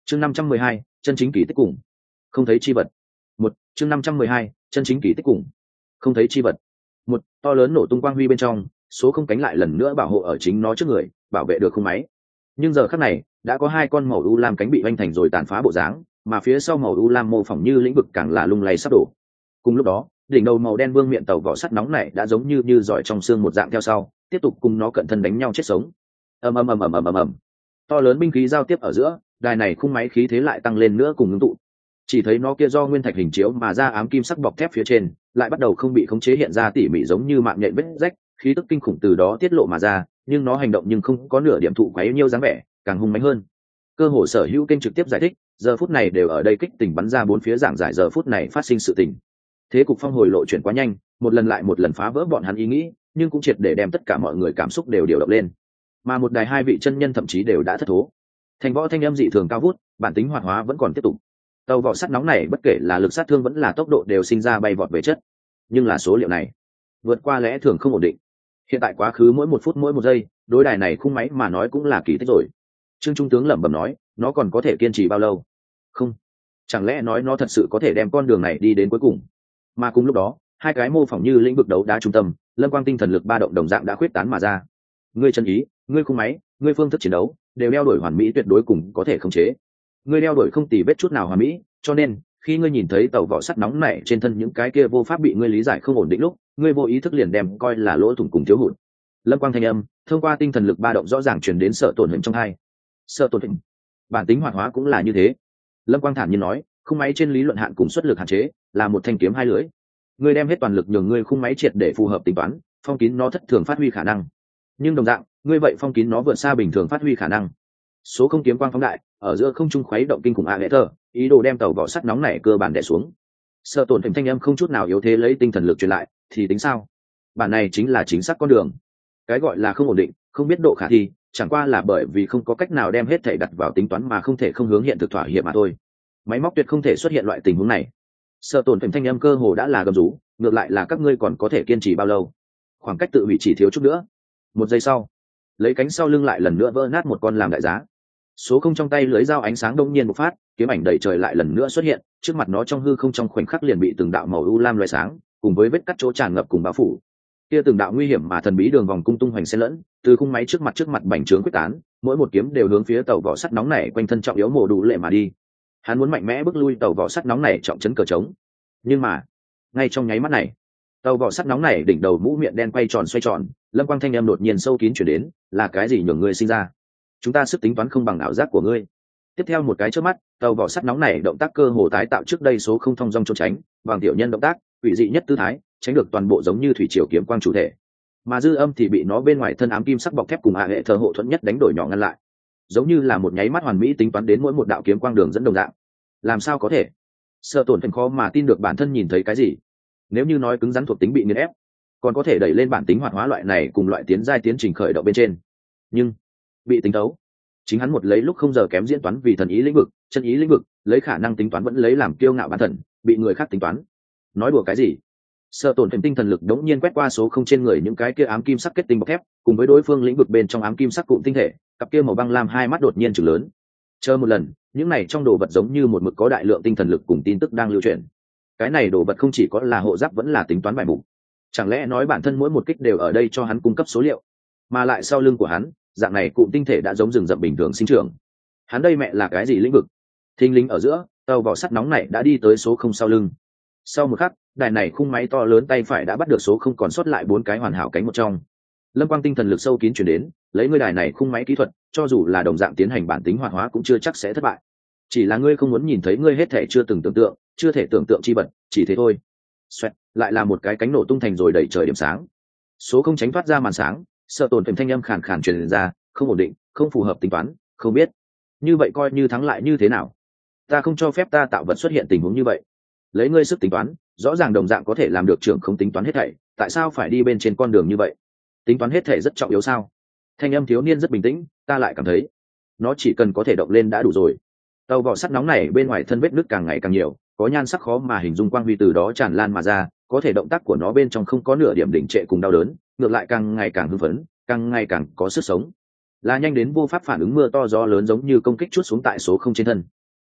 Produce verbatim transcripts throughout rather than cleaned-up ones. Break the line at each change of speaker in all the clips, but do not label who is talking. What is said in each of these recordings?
chương năm trăm mười hai chân chính kỳ tích cùng không thấy chi vật. Một chương năm trăm mười hai chân chính kỳ tích cùng không thấy chi vật. Một to lớn nổ tung quang huy bên trong, số không cánh lại lần nữa bảo hộ ở chính nó trước người, bảo vệ được khung máy. Nhưng giờ khắc này đã có hai con màu u lam cánh bị vanh thành rồi tàn phá bộ dáng, mà phía sau màu u lam mô phỏng như lĩnh vực càng là lung lay sắp đổ. Cùng lúc đó, đỉnh đầu màu đen vương miện tàu vỏ sắt nóng này đã giống như như giỏi trong xương một dạng theo sau, tiếp tục cùng nó cận thân đánh nhau chết sống. ầm ầm ầm ầm ầm ầm ầm, to lớn binh khí giao tiếp ở giữa, đài này khung máy khí thế lại tăng lên nữa cùng ngưng tụ. Chỉ thấy nó kia do nguyên thạch hình chiếu mà ra ám kim sắc bọc thép phía trên, lại bắt đầu không bị khống chế hiện ra tỉ mỉ giống như mạng nhện vết rách, khí tức kinh khủng từ đó tiết lộ mà ra, nhưng nó hành động nhưng không có nửa điểm thụ quấy nhiêu dáng vẻ, càng hung mãnh hơn. Cơ hồ sở hữu kênh trực tiếp giải thích, giờ phút này đều ở đây kích tình bắn ra bốn phía giảng giải giờ phút này phát sinh sự tình. Thế cục phong hồi lộ chuyển quá nhanh, một lần lại một lần phá vỡ bọn hắn ý nghĩ, nhưng cũng triệt để đem tất cả mọi người cảm xúc đều điều động lên. Mà một đài hai vị chân nhân thậm chí đều đã thất thố. Thành võ thanh âm dị thường cao vút, bản tính hoạt hóa vẫn còn tiếp tục. Tàu vỏ sắt nóng này bất kể là lực sát thương vẫn là tốc độ đều sinh ra bay vọt về chất, nhưng là số liệu này vượt qua lẽ thường không ổn định. Hiện tại quá khứ mỗi một phút mỗi một giây, đối đài này khung máy mà nói cũng là kỳ tích rồi. Trương trung tướng lẩm bẩm nói, nó còn có thể kiên trì bao lâu? Không, chẳng lẽ nói nó thật sự có thể đem con đường này đi đến cuối cùng? Mà cùng lúc đó, hai cái mô phỏng như lĩnh vực đấu đá trung tâm, lâm quang tinh thần lực ba động đồng dạng đã khuyết tán mà ra. Ngươi chân ý, ngươi khung máy, ngươi phương thức chiến đấu đều đeo đuổi hoàn mỹ tuyệt đối cùng có thể khống chế. Ngươi đeo đuổi không tì vết chút nào hoàn mỹ, cho nên khi ngươi nhìn thấy tàu vỏ sắt nóng này trên thân những cái kia vô pháp bị ngươi lý giải không ổn định lúc, ngươi vô ý thức liền đem coi là lỗ thủng cùng thiếu hụt. Lâm quang thanh âm thông qua tinh thần lực ba động rõ ràng truyền đến sợ tổn hình trong hai. Sợ tổn hình, bản tính hoạt hóa cũng là như thế. Lâm quang thản nhiên nói, khung máy trên lý luận hạn cùng xuất lực hạn chế là một thanh kiếm hai lưỡi. Ngươi đem hết toàn lực nhường ngươi khung máy triệt để phù hợp tính toán, phong kín nó thất thường phát huy khả năng. Nhưng đồng dạng, ngươi vậy phong kín nó vượt xa bình thường phát huy khả năng. Số không kiếm quang phóng đại, ở giữa không trung khuấy động kinh khủng a lệ thờ, ý đồ đem tàu vỏ sắt nóng này cơ bản đè xuống. Sợ tổn thành thanh âm không chút nào yếu thế lấy tinh thần lực truyền lại, thì tính sao? Bản này chính là chính xác con đường. Cái gọi là không ổn định, không biết độ khả thi, chẳng qua là bởi vì không có cách nào đem hết thể đặt vào tính toán mà không thể không hướng hiện thực thỏa hiệp mà thôi. Máy móc tuyệt không thể xuất hiện loại tình huống này. Sợ tổn thành thanh âm cơ hồ đã là gầm rú, ngược lại là các ngươi còn có thể kiên trì bao lâu? Khoảng cách tự hủy chỉ thiếu chút nữa. Một giây sau, lấy cánh sau lưng lại lần nữa vỡ nát một con làm đại giá. Số không trong tay lưới dao ánh sáng đông nhiên bộc phát, kiếm ảnh đầy trời lại lần nữa xuất hiện, trước mặt nó trong hư không trong khoảnh khắc liền bị từng đạo màu u lam loé sáng, cùng với vết cắt chỗ tràn ngập cùng bao phủ. Kia từng đạo nguy hiểm mà thần bí đường vòng cung tung hoành xen lẫn, từ khung máy trước mặt trước mặt bành trướng quyết tán, mỗi một kiếm đều hướng phía tàu vỏ sắt nóng này quanh thân trọng yếu mổ đủ lệ mà đi. Hắn muốn mạnh mẽ bước lui tàu vỏ sắt nóng này trọng trấn cờ trống. Nhưng mà, ngay trong nháy mắt này, tàu vỏ sắt nóng này đỉnh đầu mũ miệng đen quay tròn xoay tròn, lâm quang thanh âm đột nhiên sâu kín chuyển đến, là cái gì nhường ngươi sinh ra? Chúng ta sức tính toán không bằng ảo giác của ngươi. Tiếp theo một cái chớp mắt, tàu vỏ sắt nóng này động tác cơ hồ tái tạo trước đây số không thông dong trốn tránh, bằng tiểu nhân động tác, quỷ dị nhất tư thái, tránh được toàn bộ giống như thủy triều kiếm quang chủ thể. Mà dư âm thì bị nó bên ngoài thân ám kim sắc bọc thép cùng hạ hệ thờ hộ thuẫn nhất đánh đổi nhỏ ngăn lại. Giống như là một nháy mắt hoàn mỹ tính toán đến mỗi một đạo kiếm quang đường dẫn đồng dạng. Làm sao có thể? Sợ tổn thành khó mà tin được bản thân nhìn thấy cái gì. Nếu như nói cứng rắn thuộc tính bị nghiền ép, còn có thể đẩy lên bản tính hoạt hóa loại này cùng loại tiến giai tiến trình khởi động bên trên. Nhưng bị tính tấu, chính hắn một lấy lúc không giờ kém diễn toán vì thần ý lĩnh vực, chân ý lĩnh vực, lấy khả năng tính toán vẫn lấy làm kiêu ngạo bản thân, bị người khác tính toán. Nói đùa cái gì? Sợ tổn thành tinh thần lực đống nhiên quét qua số không trên người những cái kia ám kim sắc kết tinh bọc thép, cùng với đối phương lĩnh vực bên trong ám kim sắc cụm tinh thể, cặp kia màu băng lam hai mắt đột nhiên trừng lớn. Chờ một lần, những này trong đồ vật giống như một mực có đại lượng tinh thần lực cùng tin tức đang lưu chuyển. Cái này đồ vật không chỉ có là hộ giáp vẫn là tính toán bài mục. Chẳng lẽ nói bản thân mỗi một kích đều ở đây cho hắn cung cấp số liệu, mà lại sau lưng của hắn, dạng này cụm tinh thể đã giống rừng rậm bình thường sinh trưởng. Hắn đây mẹ là cái gì lĩnh vực? Thinh lính ở giữa, tàu vỏ sắt nóng này đã đi tới số không sau lưng. Sau một khắc, đài này khung máy to lớn tay phải đã bắt được số không còn sót lại bốn cái hoàn hảo cánh một trong. Lâm quang tinh thần lực sâu kín chuyển đến, lấy ngươi đài này khung máy kỹ thuật, cho dù là đồng dạng tiến hành bản tính hoạt hóa cũng chưa chắc sẽ thất bại. Chỉ là ngươi không muốn nhìn thấy ngươi hết thể chưa từng tưởng tượng, chưa thể tưởng tượng chi vật, chỉ thế thôi. Xoẹt, lại là một cái cánh nổ tung thành rồi đẩy trời điểm sáng. Số không tránh thoát ra màn sáng, sợ tổn thành thanh âm khàn khàn truyền ra, không ổn định, không phù hợp tính toán, không biết. Như vậy coi như thắng lại như thế nào? Ta không cho phép ta tạo vật xuất hiện tình huống như vậy. Lấy ngươi sức tính toán, rõ ràng đồng dạng có thể làm được trưởng không tính toán hết thảy, tại sao phải đi bên trên con đường như vậy? Tính toán hết thảy rất trọng yếu sao? Thanh âm thiếu niên rất bình tĩnh, ta lại cảm thấy nó chỉ cần có thể động lên đã đủ rồi. Tàu vỏ sắt nóng này bên ngoài thân vết nứt càng ngày càng nhiều, có nhan sắc khó mà hình dung quang huy từ đó tràn lan mà ra, có thể động tác của nó bên trong không có nửa điểm đỉnh trệ cùng đau đớn, ngược lại càng ngày càng hưng phấn, càng ngày càng có sức sống. Là nhanh đến vô pháp phản ứng mưa to gió lớn giống như công kích chút xuống tại số không trên thân.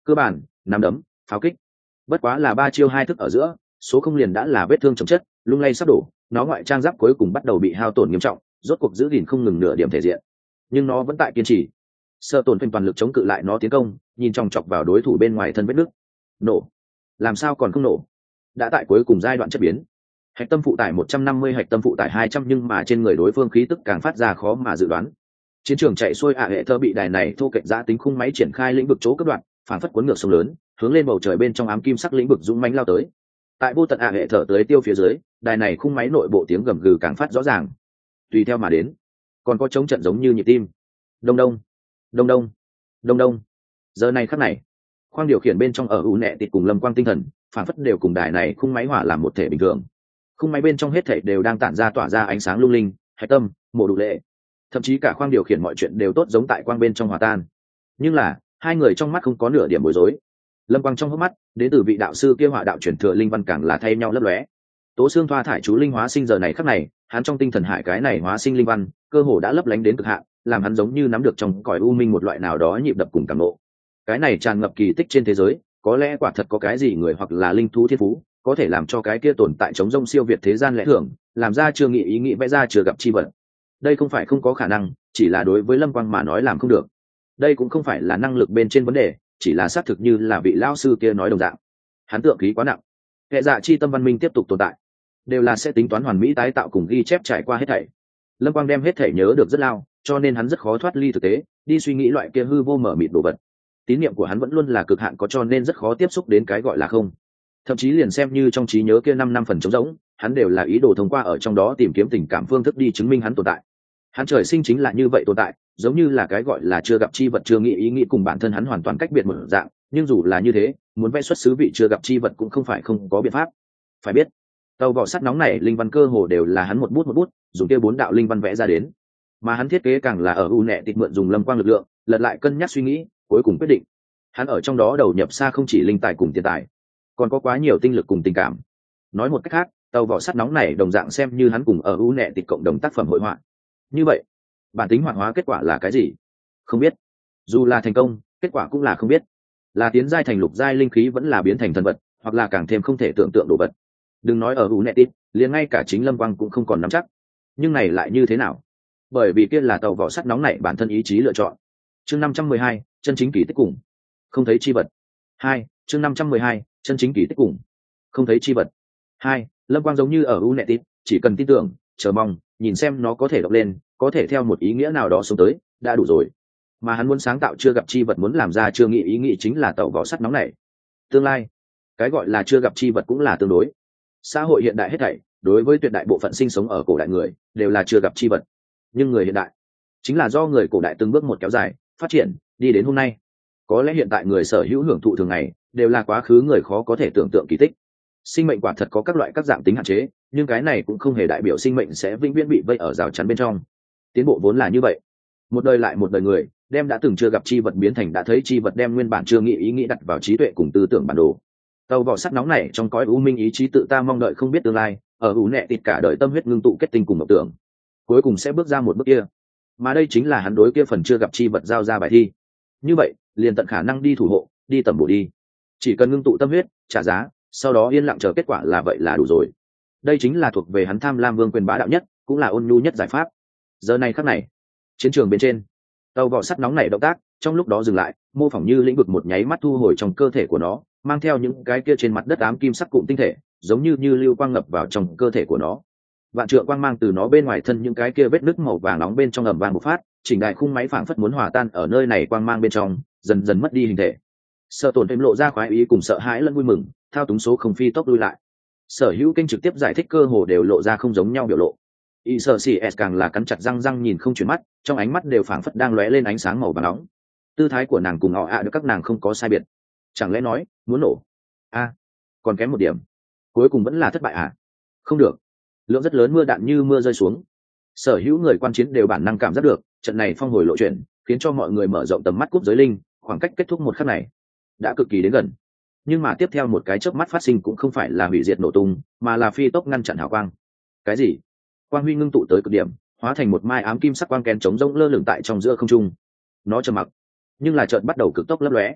cơ bản nắm đấm pháo kích, bất quá là ba chiêu hai thức ở giữa, số không liền đã là vết thương chồng chất, lung lay sắp đổ, nó ngoại trang giáp cuối cùng bắt đầu bị hao tổn nghiêm trọng, rốt cuộc giữ gìn không ngừng nửa điểm thể diện, nhưng nó vẫn tại kiên trì. Sợ tổn phim toàn lực chống cự lại nó tiến công, nhìn chòng chọc vào đối thủ bên ngoài thân vết nứt. Nổ, làm sao còn không nổ? Đã tại cuối cùng giai đoạn chất biến, hạch tâm phụ tải một trăm năm mươi, hạch tâm phụ tải hai trăm, nhưng mà trên người đối phương khí tức càng phát ra khó mà dự đoán. Chiến trường chạy xuôi ạ hệ thơ bị đài này thô kệch giã tính khung máy triển khai lĩnh vực chỗ cấp đoạn, phản phất cuốn ngược sông lớn, hướng lên bầu trời bên trong ám kim sắc lĩnh vực dũng mãnh lao tới. Tại vô tận ạ hệ thở tới tiêu phía dưới, đài này khung máy nội bộ tiếng gầm gừ càng phát rõ ràng. Tùy theo mà đến, còn có chống trận giống như nhịp tim. Đông đông, đông đông, đông đông. Giờ này khắc này, khoang điều khiển bên trong ở u nẹ tịt cùng lâm quang tinh thần, phản phất đều cùng đài này khung máy hỏa làm một thể bình thường. Khung máy bên trong hết thảy đều đang tản ra tỏa ra ánh sáng lung linh, hạch tâm, mổ đủ lệ, thậm chí cả khoang điều khiển mọi chuyện đều tốt giống tại quang bên trong hòa tan. Nhưng là hai người trong mắt không có nửa điểm bối rối. Lâm quang trong hốc mắt đến từ vị đạo sư kia hỏa đạo chuyển thừa linh văn càng là thay nhau lấp lóe. Tố xương thoa thải chú linh hóa sinh giờ này khắc này, hắn trong tinh thần hải cái này hóa sinh linh văn cơ hồ đã lấp lánh đến cực hạn, làm hắn giống như nắm được trong cõi u minh một loại nào đó nhịp đập cùng cảm ngộ. Cái này tràn ngập kỳ tích trên thế giới, có lẽ quả thật có cái gì người hoặc là linh thú thiên phú có thể làm cho cái kia tồn tại chống rông siêu việt thế gian lẽ thường, làm ra chưa nghĩ ý nghĩ vẽ ra chưa gặp chi vật. Đây không phải không có khả năng, chỉ là đối với Lâm Quang mà nói làm không được. Đây cũng không phải là năng lực bên trên vấn đề, chỉ là xác thực như là vị lão sư kia nói đồng dạng. Hắn tượng khí quá nặng. Hệ dạ chi tâm văn minh tiếp tục tồn tại, đều là sẽ tính toán hoàn mỹ tái tạo cùng ghi chép trải qua hết thảy. Lâm Quang đem hết thảy nhớ được rất lao, cho nên hắn rất khó thoát ly thực tế, đi suy nghĩ loại kia hư vô mở mịt đồ vật. Tín niệm của hắn vẫn luôn là cực hạn có, cho nên rất khó tiếp xúc đến cái gọi là không. Thậm chí liền xem như trong trí nhớ kia năm năm phần trống rỗng, hắn đều là ý đồ thông qua ở trong đó tìm kiếm tình cảm phương thức đi chứng minh hắn tồn tại. Hắn trời sinh chính là như vậy tồn tại, giống như là cái gọi là chưa gặp chi vật, chưa nghĩ ý nghĩ cùng bản thân hắn hoàn toàn cách biệt một dạng, nhưng dù là như thế, muốn vẽ xuất xứ vị chưa gặp chi vật cũng không phải không có biện pháp. Phải biết, tàu vỏ sắt nóng này linh văn cơ hồ đều là hắn một bút một bút dùng kia bốn đạo linh văn vẽ ra đến, mà hắn thiết kế càng là ở u nẹ tịt mượn dùng lâm quang lực lượng lật lại cân nhắc suy nghĩ, cuối cùng quyết định. Hắn ở trong đó đầu nhập xa không chỉ linh tài cùng tiền tài, còn có quá nhiều tinh lực cùng tình cảm. Nói một cách khác, tàu vỏ sắt nóng này đồng dạng xem như hắn cùng ở u nẹ tịt cộng đồng tác phẩm hội họa. Như vậy, bản tính hoạt hóa kết quả là cái gì? Không biết. Dù là thành công, kết quả cũng là không biết. Là tiến giai thành lục giai linh khí, vẫn là biến thành thần vật, hoặc là càng thêm không thể tưởng tượng đồ vật. Đừng nói ở u nẹ tịt, liền ngay cả chính Lâm Quang cũng không còn nắm chắc. Nhưng này lại như thế nào? Bởi vì kia là tàu vỏ sắt nóng này bản thân ý chí lựa chọn. Chương năm trăm mười hai, chân chính kỳ tích cùng không thấy chi vật. Hai, chương năm trăm mười hai, chân chính kỳ tích cùng không thấy chi vật. Hai, Lâm Quang giống như ở u nẹ tịt, chỉ cần tin tưởng, chờ mong, nhìn xem nó có thể động lên, có thể theo một ý nghĩa nào đó xuống tới, đã đủ rồi. Mà hắn muốn sáng tạo chưa gặp chi vật, muốn làm ra chưa nghĩ ý nghĩ, chính là tàu vỏ sắt nóng này. Tương lai, cái gọi là chưa gặp chi vật cũng là tương đối. Xã hội hiện đại hết thảy, đối với tuyệt đại bộ phận sinh sống ở cổ đại người, đều là chưa gặp chi vật. Nhưng người hiện đại, chính là do người cổ đại từng bước một kéo dài, phát triển, đi đến hôm nay. Có lẽ hiện tại người sở hữu hưởng thụ thường ngày, đều là quá khứ người khó có thể tưởng tượng kỳ tích. Sinh mệnh quả thật có các loại các dạng tính hạn chế, nhưng cái này cũng không hề đại biểu sinh mệnh sẽ vĩnh viễn bị vây ở rào chắn bên trong. Tiến bộ vốn là như vậy, một đời lại một đời người đem đã từng chưa gặp chi vật biến thành đã thấy chi vật, đem nguyên bản chưa nghĩ ý nghĩ đặt vào trí tuệ cùng tư tưởng bản đồ. Tàu vỏ sắt nóng này trong cõi u minh ý chí tự ta mong đợi không biết tương lai, ở u nẹ tịt cả đời tâm huyết ngưng tụ kết tinh cùng mộng tưởng, cuối cùng sẽ bước ra một bước kia. Mà đây chính là hắn đối kia phần chưa gặp chi vật giao ra bài thi. Như vậy, liền tận khả năng đi thủ hộ, đi tầm bổ đi. Chỉ cần ngưng tụ tâm huyết, trả giá, sau đó yên lặng chờ kết quả là vậy là đủ rồi. Đây chính là thuộc về hắn tham lam vương quyền bá đạo nhất, cũng là ôn nhu nhất giải pháp. Giờ này khắc này, chiến trường bên trên, tàu vỏ sắt nóng này động tác trong lúc đó dừng lại, mô phỏng như lĩnh vực một nháy mắt thu hồi trong cơ thể của nó, mang theo những cái kia trên mặt đất ám kim sắc cụm tinh thể, giống như như lưu quang ngập vào trong cơ thể của nó. Vạn trượng quang mang từ nó bên ngoài thân những cái kia vết nứt màu vàng nóng bên trong ầm vang bộc phát, chỉnh đại khung máy phảng phất muốn hòa tan ở nơi này quang mang bên trong, dần dần mất đi hình thể. Sợ tổn thêm lộ ra khoái ý cùng sợ hãi lẫn vui mừng, thao túng số không phi tốc lui lại. Sở hữu kênh trực tiếp giải thích cơ hồ đều lộ ra không giống nhau biểu lộ. Y sợ xì s càng là cắn chặt răng răng nhìn không chuyển mắt, trong ánh mắt đều phảng phất đang lóe lên ánh sáng màu vàng nóng. Tư thái của nàng cùng họ ạ được các nàng không có sai biệt. Chẳng lẽ nói muốn nổ? A, còn kém một điểm, cuối cùng vẫn là thất bại à? Không được, lượng rất lớn mưa đạn như mưa rơi xuống. Sở hữu người quan chiến đều bản năng cảm giác được trận này phong hồi lộ chuyển, khiến cho mọi người mở rộng tầm mắt cúp giới linh, khoảng cách kết thúc một khắc này đã cực kỳ đến gần. Nhưng mà tiếp theo một cái chớp mắt phát sinh cũng không phải là hủy diệt nổ tung, mà là phi tốc ngăn chặn hào quang. Cái gì? Quang huy ngưng tụ tới cực điểm, hóa thành một mai ám kim sắc quang kén trống rỗng lơ lửng tại trong giữa không trung. Nó trầm mặc, nhưng là chợt bắt đầu cực tốc lấp lóe.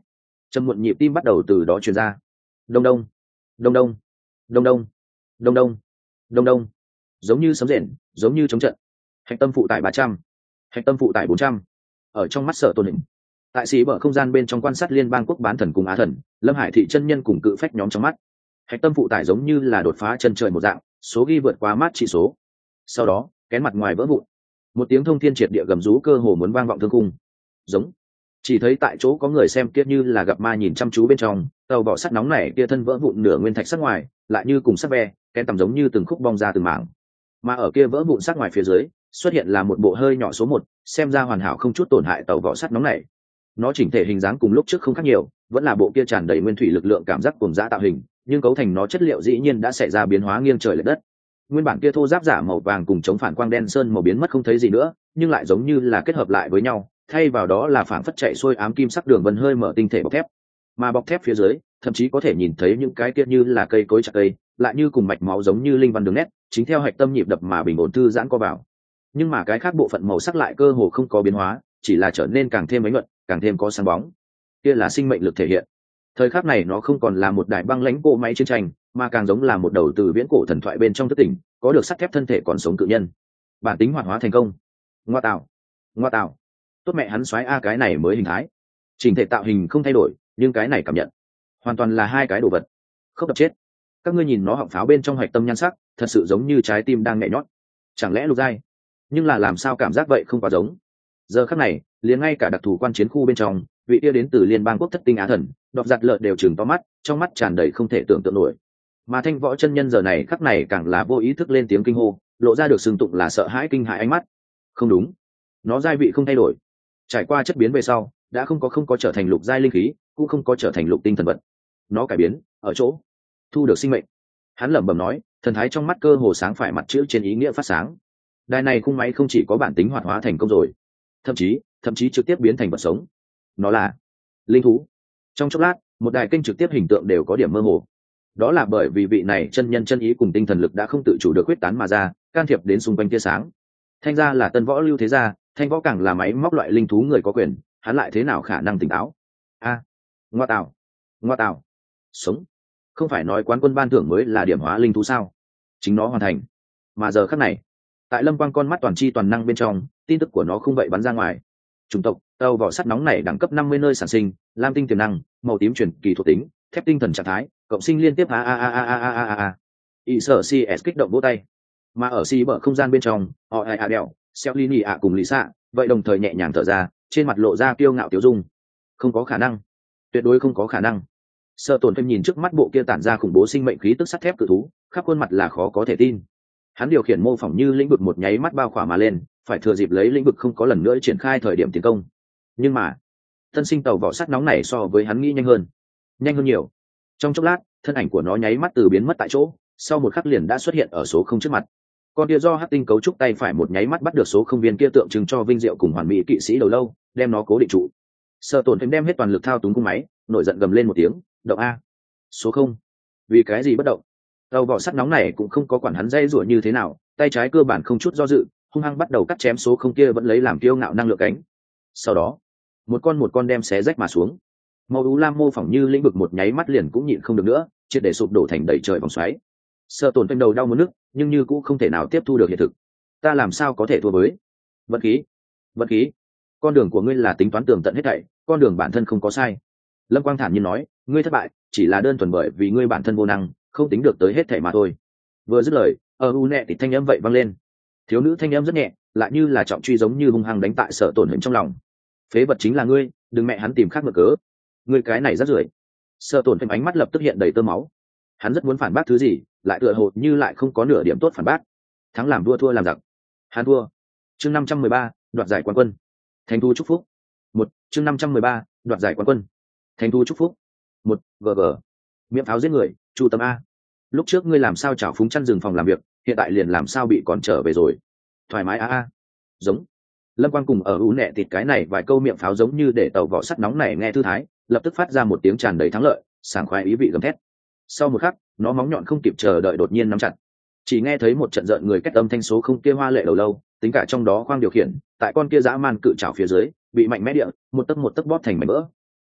trầm muộn nhịp tim bắt đầu từ đó truyền ra. Đông đông, đông đông, đông đông, đông đông, đông đông, giống như sấm rền, giống như chống trận. Hạch tâm phụ tải ba trăm, hạch tâm phụ tải bốn trăm. Ở trong mắt Sở Tôn Hình, tại xì bờ không gian bên trong quan sát liên bang quốc bán thần cùng á thần, Lâm Hải thị chân nhân cùng cự phách nhóm trong mắt. Hạch tâm phụ tải giống như là đột phá chân trời một dạng, số ghi vượt quá mát chỉ số. Sau đó, kén mặt ngoài vỡ vụn, một tiếng thông thiên triệt địa gầm rú cơ hồ muốn vang vọng thương cung. Giống, chỉ thấy tại chỗ có người xem kia như là gặp ma nhìn chăm chú bên trong, tàu vỏ sắt nóng này kia thân vỡ vụn nửa nguyên thạch sắc ngoài, lại như cùng sắc ve, kén tầm giống như từng khúc bong ra từng mảng. Mà ở kia vỡ vụn sắc ngoài phía dưới, xuất hiện là một bộ hơi nhỏ số một, xem ra hoàn hảo không chút tổn hại tàu vỏ sắt nóng này. Nó chỉnh thể hình dáng cùng lúc trước không khác nhiều, vẫn là bộ kia tràn đầy nguyên thủy lực lượng cảm giác cùng dã tạo hình, nhưng cấu thành nó chất liệu dĩ nhiên đã xảy ra biến hóa nghiêng trời lệch đất. Nguyên bản kia thô giáp giả màu vàng cùng chống phản quang đen sơn màu biến mất không thấy gì nữa, nhưng lại giống như là kết hợp lại với nhau, thay vào đó là phảng phất chạy xuôi ám kim sắc đường vân hơi mở tinh thể bọc thép. Mà bọc thép phía dưới, thậm chí có thể nhìn thấy những cái kia như là cây cối chặt cây, lại như cùng mạch máu giống như linh văn đường nét, chính theo hạch tâm nhịp đập mà bình ổn thư giãn co vào. Nhưng mà cái khác bộ phận màu sắc lại cơ hồ không có biến hóa, chỉ là trở nên càng thêm ánh nhuận, càng thêm có sáng bóng. Kia là sinh mệnh lực thể hiện. Thời khắc này nó không còn là một đại băng lãnh cỗ máy chiến tranh, mà càng giống là một đầu từ viễn cổ thần thoại bên trong thức tỉnh, có được sắt thép thân thể còn sống cự nhân. Bản tính hoạt hóa thành công. Ngoa tạo, ngoa tạo. Tốt mẹ hắn xoáy a, cái này mới hình thái. Chỉnh thể tạo hình không thay đổi, nhưng cái này cảm nhận hoàn toàn là hai cái đồ vật. Không đập chết. Các ngươi nhìn nó họng pháo bên trong hạch tâm nhan sắc, thật sự giống như trái tim đang nhẹ nhót. Chẳng lẽ Lục Giai? Nhưng là làm sao cảm giác vậy không quá giống. Giờ khắc này, liền ngay cả đặc thù quan chiến khu bên trong, vị kia đến từ liên bang quốc thất tinh á thần, đọc giặt lợn đều chừng to mắt, trong mắt tràn đầy không thể tưởng tượng nổi. Mà Thanh Võ chân nhân giờ này khắc này càng là vô ý thức lên tiếng kinh hô, lộ ra được xưng tụng là sợ hãi kinh hãi ánh mắt. Không đúng, nó giai vị không thay đổi, trải qua chất biến về sau, đã không có không có trở thành lục giai linh khí, cũng không có trở thành lục tinh thần vật. Nó cải biến ở chỗ thu được sinh mệnh. Hắn lẩm bẩm nói, thần thái trong mắt cơ hồ sáng phải, mặt chữ trên ý nghĩa phát sáng. Đài này khung máy không chỉ có bản tính hoạt hóa thành công rồi, thậm chí thậm chí trực tiếp biến thành vật sống. Nó là linh thú. Trong chốc lát, một đài kênh trực tiếp hình tượng đều có điểm mơ hồ. Đó là bởi vì vị này chân nhân chân ý cùng tinh thần lực đã không tự chủ được quyết tán mà ra, can thiệp đến xung quanh tia sáng. Thanh gia là tân võ lưu thế gia, Thanh võ càng là máy móc loại linh thú người có quyền, hắn lại thế nào khả năng tỉnh táo? A, à, ngoa tạo, ngoa tạo, sống. Không phải nói quán quân ban thưởng mới là điểm hóa linh thú sao? Chính nó hoàn thành. Mà giờ khắc này, tại Lâm Quang con mắt toàn chi toàn năng bên trong, tin tức của nó không vậy bắn ra ngoài. Chủng tộc tàu vỏ sắt nóng này đẳng cấp năm mươi nơi sản sinh, lam tinh tiềm năng, màu tím truyền kỳ thuộc tính, thép tinh thần trạng thái, cộng sinh liên tiếp a a a a a a a a. Y sở cs kích động vỗ tay. Mà ở si bờ không gian bên trong, họ ai a đèo, Selini ạ cùng Lisa, vậy đồng thời nhẹ nhàng thở ra, trên mặt lộ ra kiêu ngạo tiêu dung. Không có khả năng, tuyệt đối không có khả năng. Sở Tổn Phim nhìn trước mắt bộ kia tản ra khủng bố sinh mệnh khí tức sắt thép cự thú, khắp khuôn mặt là khó có thể tin. Hắn điều khiển mô phỏng như lĩnh vực một nháy mắt bao khỏa mà lên, phải thừa dịp lấy lĩnh vực không có lần nữa triển khai thời điểm tiến công. Nhưng mà tân sinh tàu vỏ sắt nóng này so với hắn nghĩ nhanh hơn, nhanh hơn nhiều. Trong chốc lát, thân ảnh của nó nháy mắt từ biến mất tại chỗ, sau một khắc liền đã xuất hiện ở số không trước mặt. Con kia do hắc tinh cấu trúc tay phải một nháy mắt bắt được số không viên kia tượng trưng cho vinh diệu cùng hoàn mỹ kỵ sĩ đầu lâu, đem nó cố định trụ. Sở Tổn Phim đem hết toàn lực thao túng cung máy, nổi giận gầm lên một tiếng, động a. Số không, vì cái gì bất động? Tàu vỏ sắt nóng này cũng không có quản hắn dây rủa như thế nào, tay trái cơ bản không chút do dự, hung hăng bắt đầu cắt chém số không kia vẫn lấy làm kiêu ngạo năng lượng cánh. Sau đó, một con một con đem xé rách mà xuống. Màu u lam mô phỏng như lĩnh vực một nháy mắt liền cũng nhịn không được nữa, triệt để sụp đổ thành đầy trời vòng xoáy. Sở Tổn Phim đầu đau muốn nức, nhưng như cũng không thể nào tiếp thu được hiện thực. Ta làm sao có thể thua với vật khí? Vật khí? Con đường của ngươi là tính toán tường tận hết thảy, con đường bản thân không có sai. Lâm Quang thản nhiên nói, ngươi thất bại chỉ là đơn thuần bởi vì ngươi bản thân vô năng, không tính được tới hết thảy mà thôi. Vừa dứt lời, ở u nẹ thì thanh âm vậy vang lên. Thiếu nữ thanh âm rất nhẹ, lại như là trọng truy giống như hung hăng đánh tại Sở Tổn Phim trong lòng. Phế vật chính là ngươi, đừng mẹ hắn tìm khác ngược cớ. Ngươi cái này rất rưởi. Sở Tổn Phim ánh mắt lập tức hiện đầy tơ máu. Hắn rất muốn phản bác thứ gì, lại tựa hồ như lại không có nửa điểm tốt phản bác. Thắng làm vua, thua làm giặc. Hắn thua. Chương năm trăm mười ba, đoạt giải quán quân. Thành thu chúc phúc. Một, chương năm trăm mười ba, đoạt giải quán quân. Thành thu chúc phúc. Một, gg. Miệng pháo giết người, Chu Tâm A. Lúc trước ngươi làm sao chảo phúng chăn rừng phòng làm việc, hiện tại liền làm sao bị còn trở về rồi. Thoải mái a a. Giống. Lâm Quang cùng ở u nẹ tịt cái này vài câu miệng pháo giống như để tàu vỏ sắt nóng này nghe thư thái, lập tức phát ra một tiếng tràn đầy thắng lợi, sảng khoái ý vị gầm thét. Sau một khắc, nó móng nhọn không kịp chờ đợi đột nhiên nắm chặt. Chỉ nghe thấy một trận rợn người kết âm thanh số không kia hoa lệ đầu lâu, tính cả trong đó khoang điều khiển, tại con kia dã man cự trảo phía dưới, bị mạnh mẽ địa, một tấc một tấc bóp thành mảnh vỡ.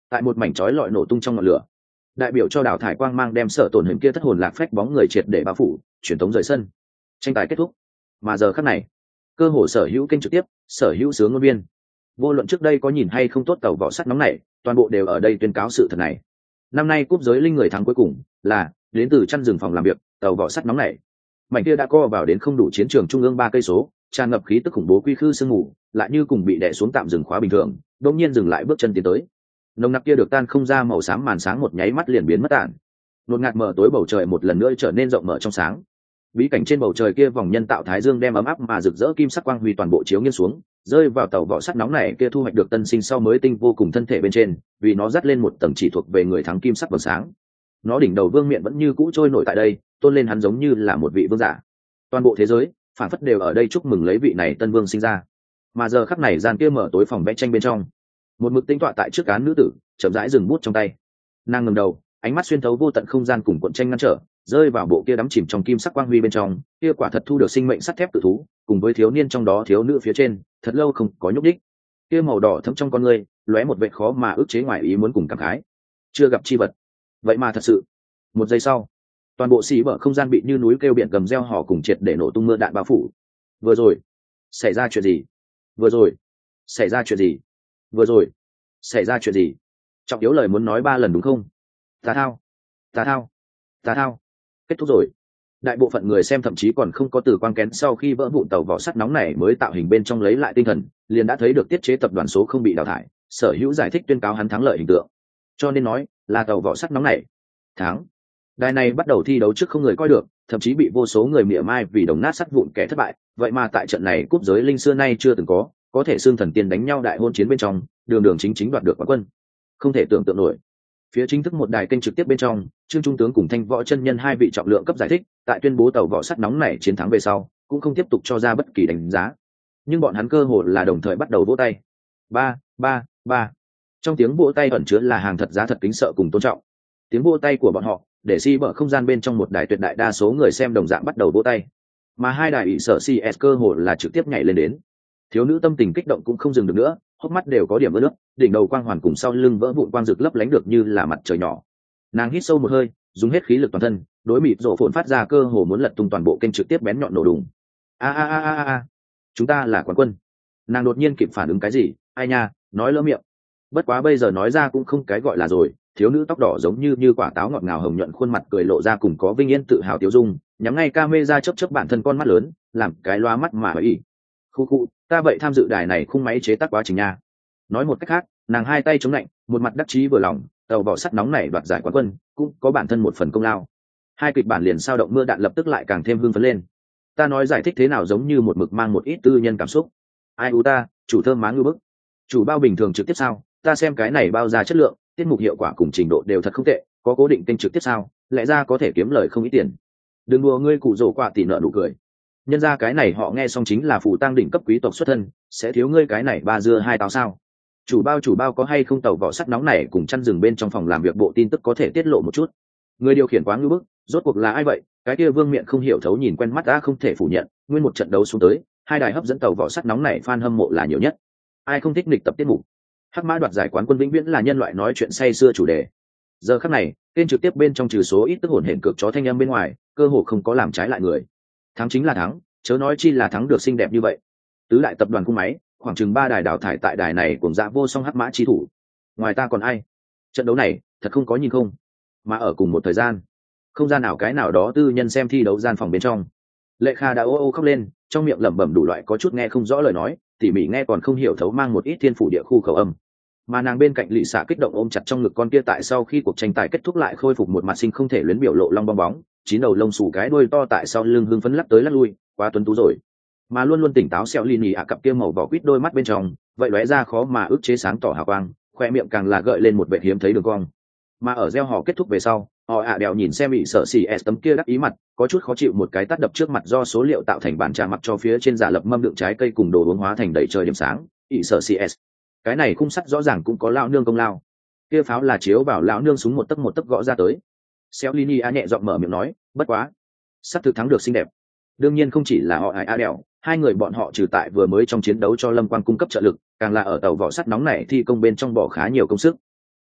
tại một mảnh chói lọi nổ tung trong ngọn lửa, đại biểu cho đào thải quang mang đem Sở Tổn hình kia thất hồn lạc phách bóng người triệt để bao phủ, truyền tống rời sân. Tranh tài kết thúc. Mà giờ khắc này, cơ hội sở hữu kênh trực tiếp, sở hữu sướng ngôn viên, vô luận trước đây có nhìn hay không tốt tàu vỏ sắt nóng này, toàn bộ đều ở đây tuyên cáo sự thật này. Năm nay cúp giới linh người thắng cuối cùng là đến từ chăn rừng phòng làm việc, tàu vỏ sắt nóng này. Mảnh kia đã co vào đến không đủ chiến trường trung ương ba cây số, tràn ngập khí tức khủng bố quy khư sương mù, lại như cùng bị đè xuống tạm dừng khóa bình thường, đột nhiên dừng lại bước chân tiến tới. Nồng nặc kia được tan không ra màu xám màn sáng một nháy mắt liền biến mất tản. Nột ngạt mở tối bầu trời một lần nữa trở nên rộng mở trong sáng. Bí cảnh trên bầu trời kia vòng nhân tạo thái dương đem ấm áp mà rực rỡ kim sắc quang huy toàn bộ chiếu nghiêng xuống, rơi vào tàu vỏ sắt nóng này kia thu hoạch được tân sinh sau mới tinh vô cùng thân thể bên trên, vì nó dắt lên một tầng chỉ thuộc về người thắng kim sắc vầng sáng. Nó đỉnh đầu vương miện vẫn như cũ trôi nổi tại đây, tôn lên hắn giống như là một vị vương giả. Toàn bộ thế giới phản phất đều ở đây chúc mừng lấy vị này tân vương sinh ra. Mà giờ khắc này gian kia mở tối phòng vẽ tranh bên trong, một mực tinh tọa tại trước án nữ tử chậm rãi dừng bút trong tay. Nàng ngẩng đầu, ánh mắt xuyên thấu vô tận không gian cùng cuộn tranh ngăn trở, rơi vào bộ kia đắm chìm trong kim sắc quang huy bên trong, kia quả thật thu được sinh mệnh sắt thép tự thú, cùng với thiếu niên trong đó thiếu nữ phía trên, thật lâu không có nhúc đích. Kia màu đỏ thẫm trong con người, lóe một vẻ khó mà ức chế ngoài ý muốn cùng cảm khái. Chưa gặp chi vật, vậy mà thật sự. Một giây sau, toàn bộ xì bờ không gian bị như núi kêu biển gầm reo hò cùng triệt để nổ tung mưa đạn bao phủ. Vừa rồi, xảy ra chuyện gì? Vừa rồi, xảy ra chuyện gì? Vừa rồi, xảy ra chuyện gì? Trọng yếu lời muốn nói ba lần đúng không? Tà thao, tà thao, tà thao. Kết thúc rồi. Đại bộ phận người xem thậm chí còn không có từ quang kén sau khi vỡ vụn tàu vỏ sắt nóng này mới tạo hình bên trong lấy lại tinh thần, liền đã thấy được tiết chế tập đoàn số không bị đào thải, sở hữu giải thích tuyên cáo hắn thắng lợi hình tượng. Cho nên nói là tàu vỏ sắt nóng này thắng. Đài này bắt đầu thi đấu trước không người coi được, thậm chí bị vô số người mỉa mai vì đồng nát sắt vụn kẻ thất bại, vậy mà tại trận này cúp giới linh xưa nay chưa từng có, có thể xương thần tiên đánh nhau đại hôn chiến bên trong, đường đường chính chính đoạt được quán quân. Không thể tưởng tượng nổi. Phía chính thức một đài kênh trực tiếp bên trong, Trương Trung tướng cùng Thanh Võ chân nhân hai vị trọng lượng cấp giải thích, tại tuyên bố tàu vỏ sắt nóng này chiến thắng về sau, cũng không tiếp tục cho ra bất kỳ đánh giá. Nhưng bọn hắn cơ hồ là đồng thời bắt đầu vỗ tay. Ba, ba, ba. Trong tiếng vỗ tay ẩn chứa là hàng thật giá thật kính sợ cùng tôn trọng. Tiếng vỗ tay của bọn họ, để si bở không gian bên trong một đài tuyệt đại đa số người xem đồng dạng bắt đầu vỗ tay. Mà hai đài ủy sở xê ét cơ hồ là trực tiếp nhảy lên đến. Thiếu nữ tâm tình kích động cũng không dừng được nữa, hốc mắt đều có điểm ướt nước, đỉnh đầu quang hoàn cùng sau lưng vỡ vụn quang rực lấp lánh được như là mặt trời nhỏ. Nàng hít sâu một hơi, dùng hết khí lực toàn thân, đối mịt rộ phồn phát ra cơ hồ muốn lật tung toàn bộ kênh trực tiếp bén nhọn nổ đùng. A a a a a, chúng ta là quán quân. Nàng đột nhiên kịp phản ứng cái gì, ai nha, nói lỡ miệng. Bất quá bây giờ nói ra cũng không cái gọi là rồi, thiếu nữ tóc đỏ giống như như quả táo ngọt ngào hồng nhuận khuôn mặt cười lộ ra cùng có vinh yên tự hào tiêu dung, nhắm ngay camera chớp chớp bản thân con mắt lớn, làm cái loa mắt mà ý. Khu khu, ta vậy tham dự đài này khung máy chế tác quá trình nha. Nói một cách khác, nàng hai tay chống lạnh, một mặt đắc chí vừa lòng, tàu vỏ sắt nóng này đoạt giải quán quân, cũng có bản thân một phần công lao. Hai kịch bản liền sao động mưa đạn lập tức lại càng thêm hưng phấn lên. Ta nói giải thích thế nào giống như một mực mang một ít tư nhân cảm xúc. Ai u ta, chủ thơm má ngư bức. Chủ bao bình thường trực tiếp sao? Ta xem cái này bao ra chất lượng, tiết mục hiệu quả cùng trình độ đều thật không tệ, có cố định kênh trực tiếp sao? Lẽ ra có thể kiếm lời không ít tiền. Đừng đùa ngươi cụ rổ quạ tỉ nợ nụ cười. Nhân ra cái này họ nghe xong chính là phù tang đỉnh cấp quý tộc xuất thân, sẽ thiếu ngươi cái này ba dưa hai táo sao? Chủ bao chủ bao có hay không tàu vỏ sắt nóng này cùng chăn rừng bên trong phòng làm việc bộ tin tức có thể tiết lộ một chút. Người điều khiển quá ngư bức, rốt cuộc là ai vậy? Cái kia vương miện không hiểu thấu nhìn quen mắt đã không thể phủ nhận, nguyên một trận đấu xuống tới, hai đài hấp dẫn tàu vỏ sắt nóng này fan hâm mộ là nhiều nhất. Ai không thích nghịch tập tiết mục? Hắc mã đoạt giải quán quân vĩnh viễn là nhân loại nói chuyện say xưa chủ đề. Giờ khắc này, kênh trực tiếp bên trong trừ số ít tức hồn hển cực chó thanh âm bên ngoài, cơ hồ không có làm trái lại người. Thắng chính là thắng, chớ nói chi là thắng được xinh đẹp như vậy. Tứ đại tập đoàn cung máy, khoảng chừng ba đài đào thải tại đài này cùng dạ vô song hắc mã chi thủ. Ngoài ta còn ai? Trận đấu này, thật không có nhìn không. Mà ở cùng một thời gian, không gian nào cái nào đó tư nhân xem thi đấu gian phòng bên trong. Lệ Kha đã ô ô khóc lên, trong miệng lẩm bẩm đủ loại có chút nghe không rõ lời nói, tỉ mỉ nghe còn không hiểu thấu mang một ít thiên phủ địa khu khẩu âm. Mà nàng bên cạnh lì xạ kích động ôm chặt trong ngực con kia tại sau khi cuộc tranh tài kết thúc lại khôi phục một mặt sinh không thể luyến biểu lộ long bong bóng, chín đầu lông xù cái đuôi to tại sau lưng hưng phấn lắc tới lắc lui, quá tuấn tú rồi. Mà luôn luôn tỉnh táo xẹo lì nhì ạ cặp kia màu vỏ quýt đôi mắt bên trong, vậy lóe ra khó mà ức chế sáng tỏ hào quang, khoe miệng càng là gợi lên một vẻ hiếm thấy đường cong. Mà ở gieo họ kết thúc về sau, họ ạ đèo nhìn xem bị sợ xì s tấm kia đắc ý mặt, có chút khó chịu một cái tát đập trước mặt do số liệu tạo thành bản trà mặc cho phía trên giả lập mâm đựng trái cây cùng đồ uống hóa thành đầy trời điểm sáng, ỵ sợ xì s. Cái này khung sắt rõ ràng cũng có lão nương công lao. Kia pháo là chiếu vào lão nương súng một tấc một tấc gõ ra tới. Xéo Lini a nhẹ giọng mở miệng nói, bất quá, sắp thực thắng được xinh đẹp. Đương nhiên không chỉ là họ ải a đèo, hai người bọn họ trừ tại vừa mới trong chiến đấu cho Lâm Quang cung cấp trợ lực, càng là ở tàu vỏ sắt nóng này thi công bên trong bỏ khá nhiều công sức.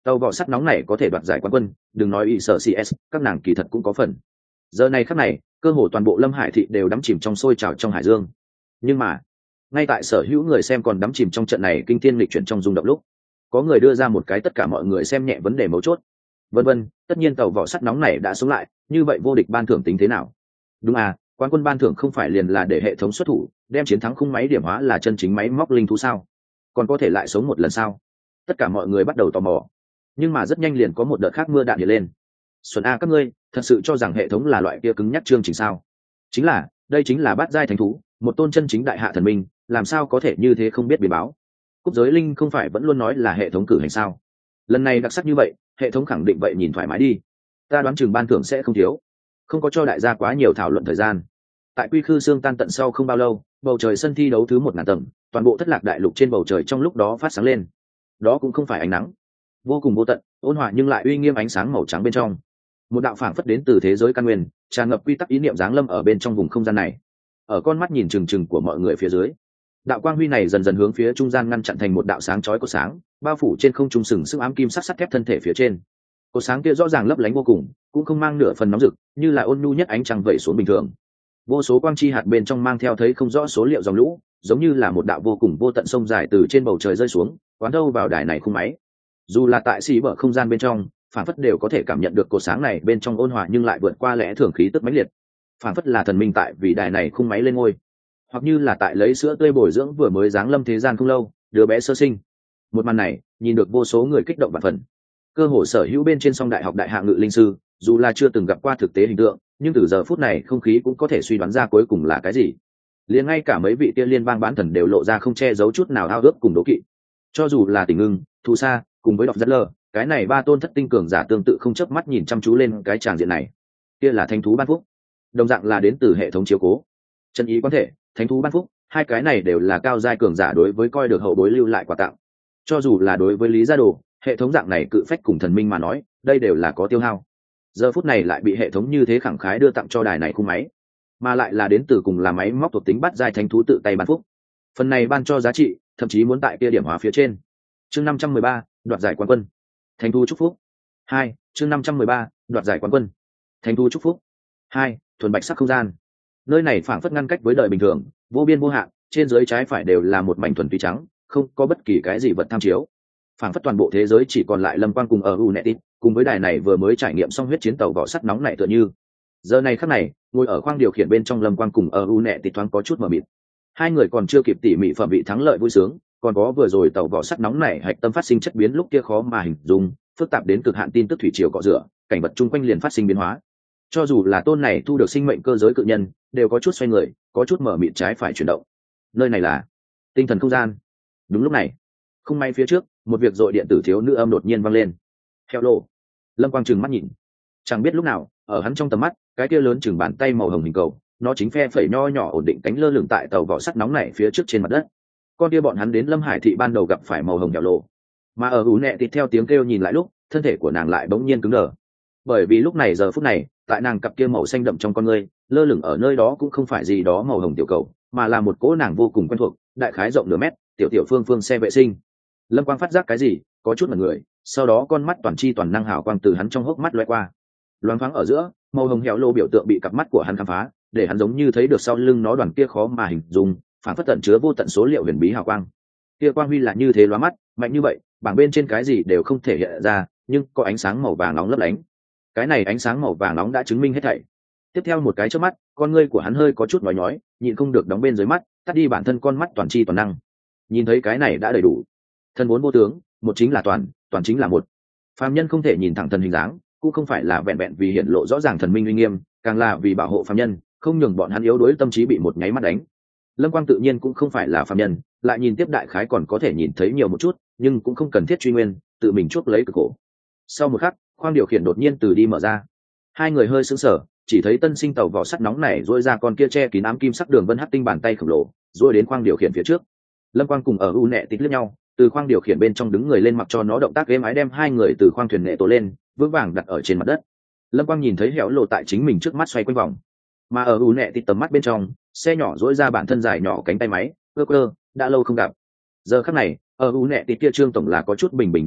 Tàu vỏ sắt nóng này có thể đoạt giải quán quân, đừng nói ý sở cs, các nàng kỳ thật cũng có phần. Giờ này khắc này, cơ hồ toàn bộ Lâm Hải thị đều đắm chìm trong sôi trào trong hải dương. Nhưng mà ngay tại sở hữu người xem còn đắm chìm trong trận này kinh thiên lịch chuyển trong rung động lúc, có người đưa ra một cái tất cả mọi người xem nhẹ vấn đề mấu chốt. Vân vân, tất nhiên tàu vỏ sắt nóng này đã sống lại, như vậy vô địch ban thưởng tính thế nào? Đúng à, quán quân ban thưởng không phải liền là để hệ thống xuất thủ, đem chiến thắng khung máy điểm hóa là chân chính máy móc linh thú sao? Còn có thể lại sống một lần sao? Tất cả mọi người bắt đầu tò mò. Nhưng mà rất nhanh liền có một đợt khác mưa đạn hiện lên. Xuân a các ngươi, thật sự cho rằng hệ thống là loại kia cứng nhắc chương trình sao? Chính là, đây chính là bát giai thánh thú, một tôn chân chính đại hạ thần minh, làm sao có thể như thế không biết biến báo? Cúp giới linh không phải vẫn luôn nói là hệ thống cử hành sao? Lần này đặc sắc như vậy, hệ thống khẳng định vậy nhìn thoải mái đi. Ta đoán chừng ban thưởng sẽ không thiếu. Không có cho đại gia quá nhiều thảo luận thời gian. Tại quy khư xương tan tận sau không bao lâu, bầu trời sân thi đấu thứ một ngàn tầng, toàn bộ thất lạc đại lục trên bầu trời trong lúc đó phát sáng lên. Đó cũng không phải ánh nắng, vô cùng vô tận, ôn hòa nhưng lại uy nghiêm ánh sáng màu trắng bên trong. Một đạo phảng phất đến từ thế giới căn nguyên, tràn ngập quy tắc ý niệm giáng lâm ở bên trong vùng không gian này. Ở con mắt nhìn chừng chừng của mọi người phía dưới, đạo quang huy này dần dần hướng phía trung gian ngăn chặn thành một đạo sáng chói của sáng, bao phủ trên không trung sừng sững ám kim sắc sắt thép thân thể phía trên. Cột sáng kia rõ ràng lấp lánh vô cùng, cũng không mang nửa phần nóng rực, như là ôn nhu nhất ánh trăng vẩy xuống bình thường. Vô số quang chi hạt bên trong mang theo thấy không rõ số liệu dòng lũ, giống như là một đạo vô cùng vô tận sông dài từ trên bầu trời rơi xuống, quán đâu vào đài này khung máy. Dù là tại xì bờ không gian bên trong, phản phất đều có thể cảm nhận được cột sáng này bên trong ôn hòa nhưng lại vượt qua lẽ thường khí tức mãnh liệt. Phản phất là thần minh tại vì đài này khung máy lên ngôi, hoặc như là tại lấy sữa tươi bồi dưỡng vừa mới giáng lâm thế gian không lâu, đứa bé sơ sinh. Một màn này, nhìn được vô số người kích động vạn phần. Cơ hồ sở hữu bên trên song đại học đại hạ ngự linh sư, dù là chưa từng gặp qua thực tế hình tượng, nhưng từ giờ phút này không khí cũng có thể suy đoán ra cuối cùng là cái gì. Liền ngay cả mấy vị tiên liên bang bán thần đều lộ ra không che giấu chút nào ao ước cùng đố kỵ. Cho dù là Tình Ngưng, Thu Sa, cùng với Độc Rất Lơ, cái này ba tôn thất tinh cường giả tương tự không chớp mắt nhìn chăm chú lên cái tràng diện này. Kia là thánh thú ban phúc, đồng dạng là đến từ hệ thống chiếu cố. Chân ý quan thể, thánh thú ban phúc, hai cái này đều là cao giai cường giả đối với coi được hậu bối lưu lại quà tặng. Cho dù là đối với Lý Gia Đồ, hệ thống dạng này cự phách cùng thần minh mà nói, đây đều là có tiêu hao. Giờ phút này lại bị hệ thống như thế khẳng khái đưa tặng cho đài này khung máy, mà lại là đến từ cùng là máy móc thuộc tính bắt giai thánh thú tự tay ban phúc. Phần này ban cho giá trị, thậm chí muốn tại kia điểm hóa phía trên. Chương năm trăm mười ba, đoạt giải quán quân. Thánh thú chúc phúc. hai, chương năm trăm mười ba, đoạt giải quán quân. Thánh thú chúc phúc. hai, thuần bạch sắc không gian. Nơi này phảng phất ngăn cách với đời bình thường, vô biên vô hạn, trên dưới trái phải đều là một mảnh thuần túy trắng, không có bất kỳ cái gì vật tham chiếu. Phảng phất toàn bộ thế giới chỉ còn lại Lâm Quang cùng ở Unetit, cùng với đài này vừa mới trải nghiệm xong huyết chiến tàu vỏ sắt nóng này tựa như. Giờ này khắc này, ngồi ở khoang điều khiển bên trong Lâm Quang cùng ở Unetit thoáng có chút mờ mịt. Hai người còn chưa kịp tỉ mỉ phẩm vị thắng lợi vui sướng, còn có vừa rồi tàu vỏ sắt nóng này hạch tâm phát sinh chất biến lúc kia khó mà hình dung, phức tạp đến cực hạn tin tức thủy triều cọ rửa, cảnh vật chung quanh liền phát sinh biến hóa. Cho dù là tôn này thu được sinh mệnh cơ giới cự nhân, đều có chút xoay người, có chút mở mịt trái phải chuyển động. Nơi này là tinh thần không gian. Đúng lúc này, không may phía trước, một việc dội điện tử thiếu nữ âm đột nhiên vang lên. Hello. Lâm Quang trừng mắt nhìn, chẳng biết lúc nào, ở hắn trong tầm mắt, cái kia lớn chừng bàn tay màu hồng hình cầu, nó chính phe phẩy nho nhỏ ổn định cánh lơ lửng tại tàu vỏ sắt nóng này phía trước trên mặt đất. Con kia bọn hắn đến Lâm Hải thị ban đầu gặp phải màu hồng hẻo lộ, mà ở ú nẹ tịt theo tiếng kêu nhìn lại lúc, thân thể của nàng lại bỗng nhiên cứng đờ. Bởi vì lúc này giờ phút này, tại nàng cặp kia màu xanh đậm trong con ngươi, lơ lửng ở nơi đó cũng không phải gì đó màu hồng tiểu cầu, mà là một cỗ nàng vô cùng quen thuộc, đại khái rộng nửa mét, tiểu tiểu phương phương xe vệ sinh. Lâm Quang phát giác cái gì, có chút mặt người, sau đó con mắt toàn chi toàn năng hào quang từ hắn trong hốc mắt lóe qua. Loáng thoáng ở giữa, màu hồng hẻo lộ biểu tượng bị cặp mắt của hắn khám phá, để hắn giống như thấy được sau lưng nó đoàn kia khó mà hình dung, phản phất tận chứa vô tận số liệu huyền bí hào quang. Kia quang huy là như thế lóa mắt, mạnh như vậy, bảng bên trên cái gì đều không thể hiện ra, nhưng có ánh sáng màu vàng nóng lấp lánh. Cái này ánh sáng màu vàng nóng đã chứng minh hết thảy. Tiếp theo một cái chớp mắt, con ngươi của hắn hơi có chút nhói nhói, nhịn không được đóng bên dưới mắt, tắt đi bản thân con mắt toàn chi toàn năng. Nhìn thấy cái này đã đầy đủ. Thân vốn vô tướng, một chính là toàn, toàn chính là một. Phàm nhân không thể nhìn thẳng thần hình dáng, cũng không phải là vẹn vẹn vì hiện lộ rõ ràng thần minh uy nghiêm, càng là vì bảo hộ phàm nhân, không nhường bọn hắn yếu đuối tâm trí bị một nháy mắt đánh. Lâm Quang tự nhiên cũng không phải là phàm nhân, lại nhìn tiếp đại khái còn có thể nhìn thấy nhiều một chút, nhưng cũng không cần thiết truy nguyên, tự mình chuốc lấy cực khổ. Sau một khắc, khoang điều khiển đột nhiên từ đi mở ra. Hai người hơi sững sờ, chỉ thấy tân sinh tàu vỏ sắt nóng này rũa ra con kia che kín ám kim sắc đường vân hắc tinh bàn tay khổng lồ, rũa đến khoang điều khiển phía trước. Lâm Quang cùng ở u nẹ tít liếc nhau, từ khoang điều khiển bên trong đứng người lên mặc cho nó động tác êm ái đem hai người từ khoang thuyền nệ tổ lên, vững vàng đặt ở trên mặt đất. Lâm Quang nhìn thấy hẻo lộ tại chính mình trước mắt xoay quanh vòng, mà ở u nẹ tít tầm mắt bên trong, xe nhỏ rũa ra bản thân dài nhỏ cánh tay máy, ơ cơ, đã lâu không gặp. Giờ khắc này, ở u nẹ tít kia trương tổng là có chút bình bình đạm đạm,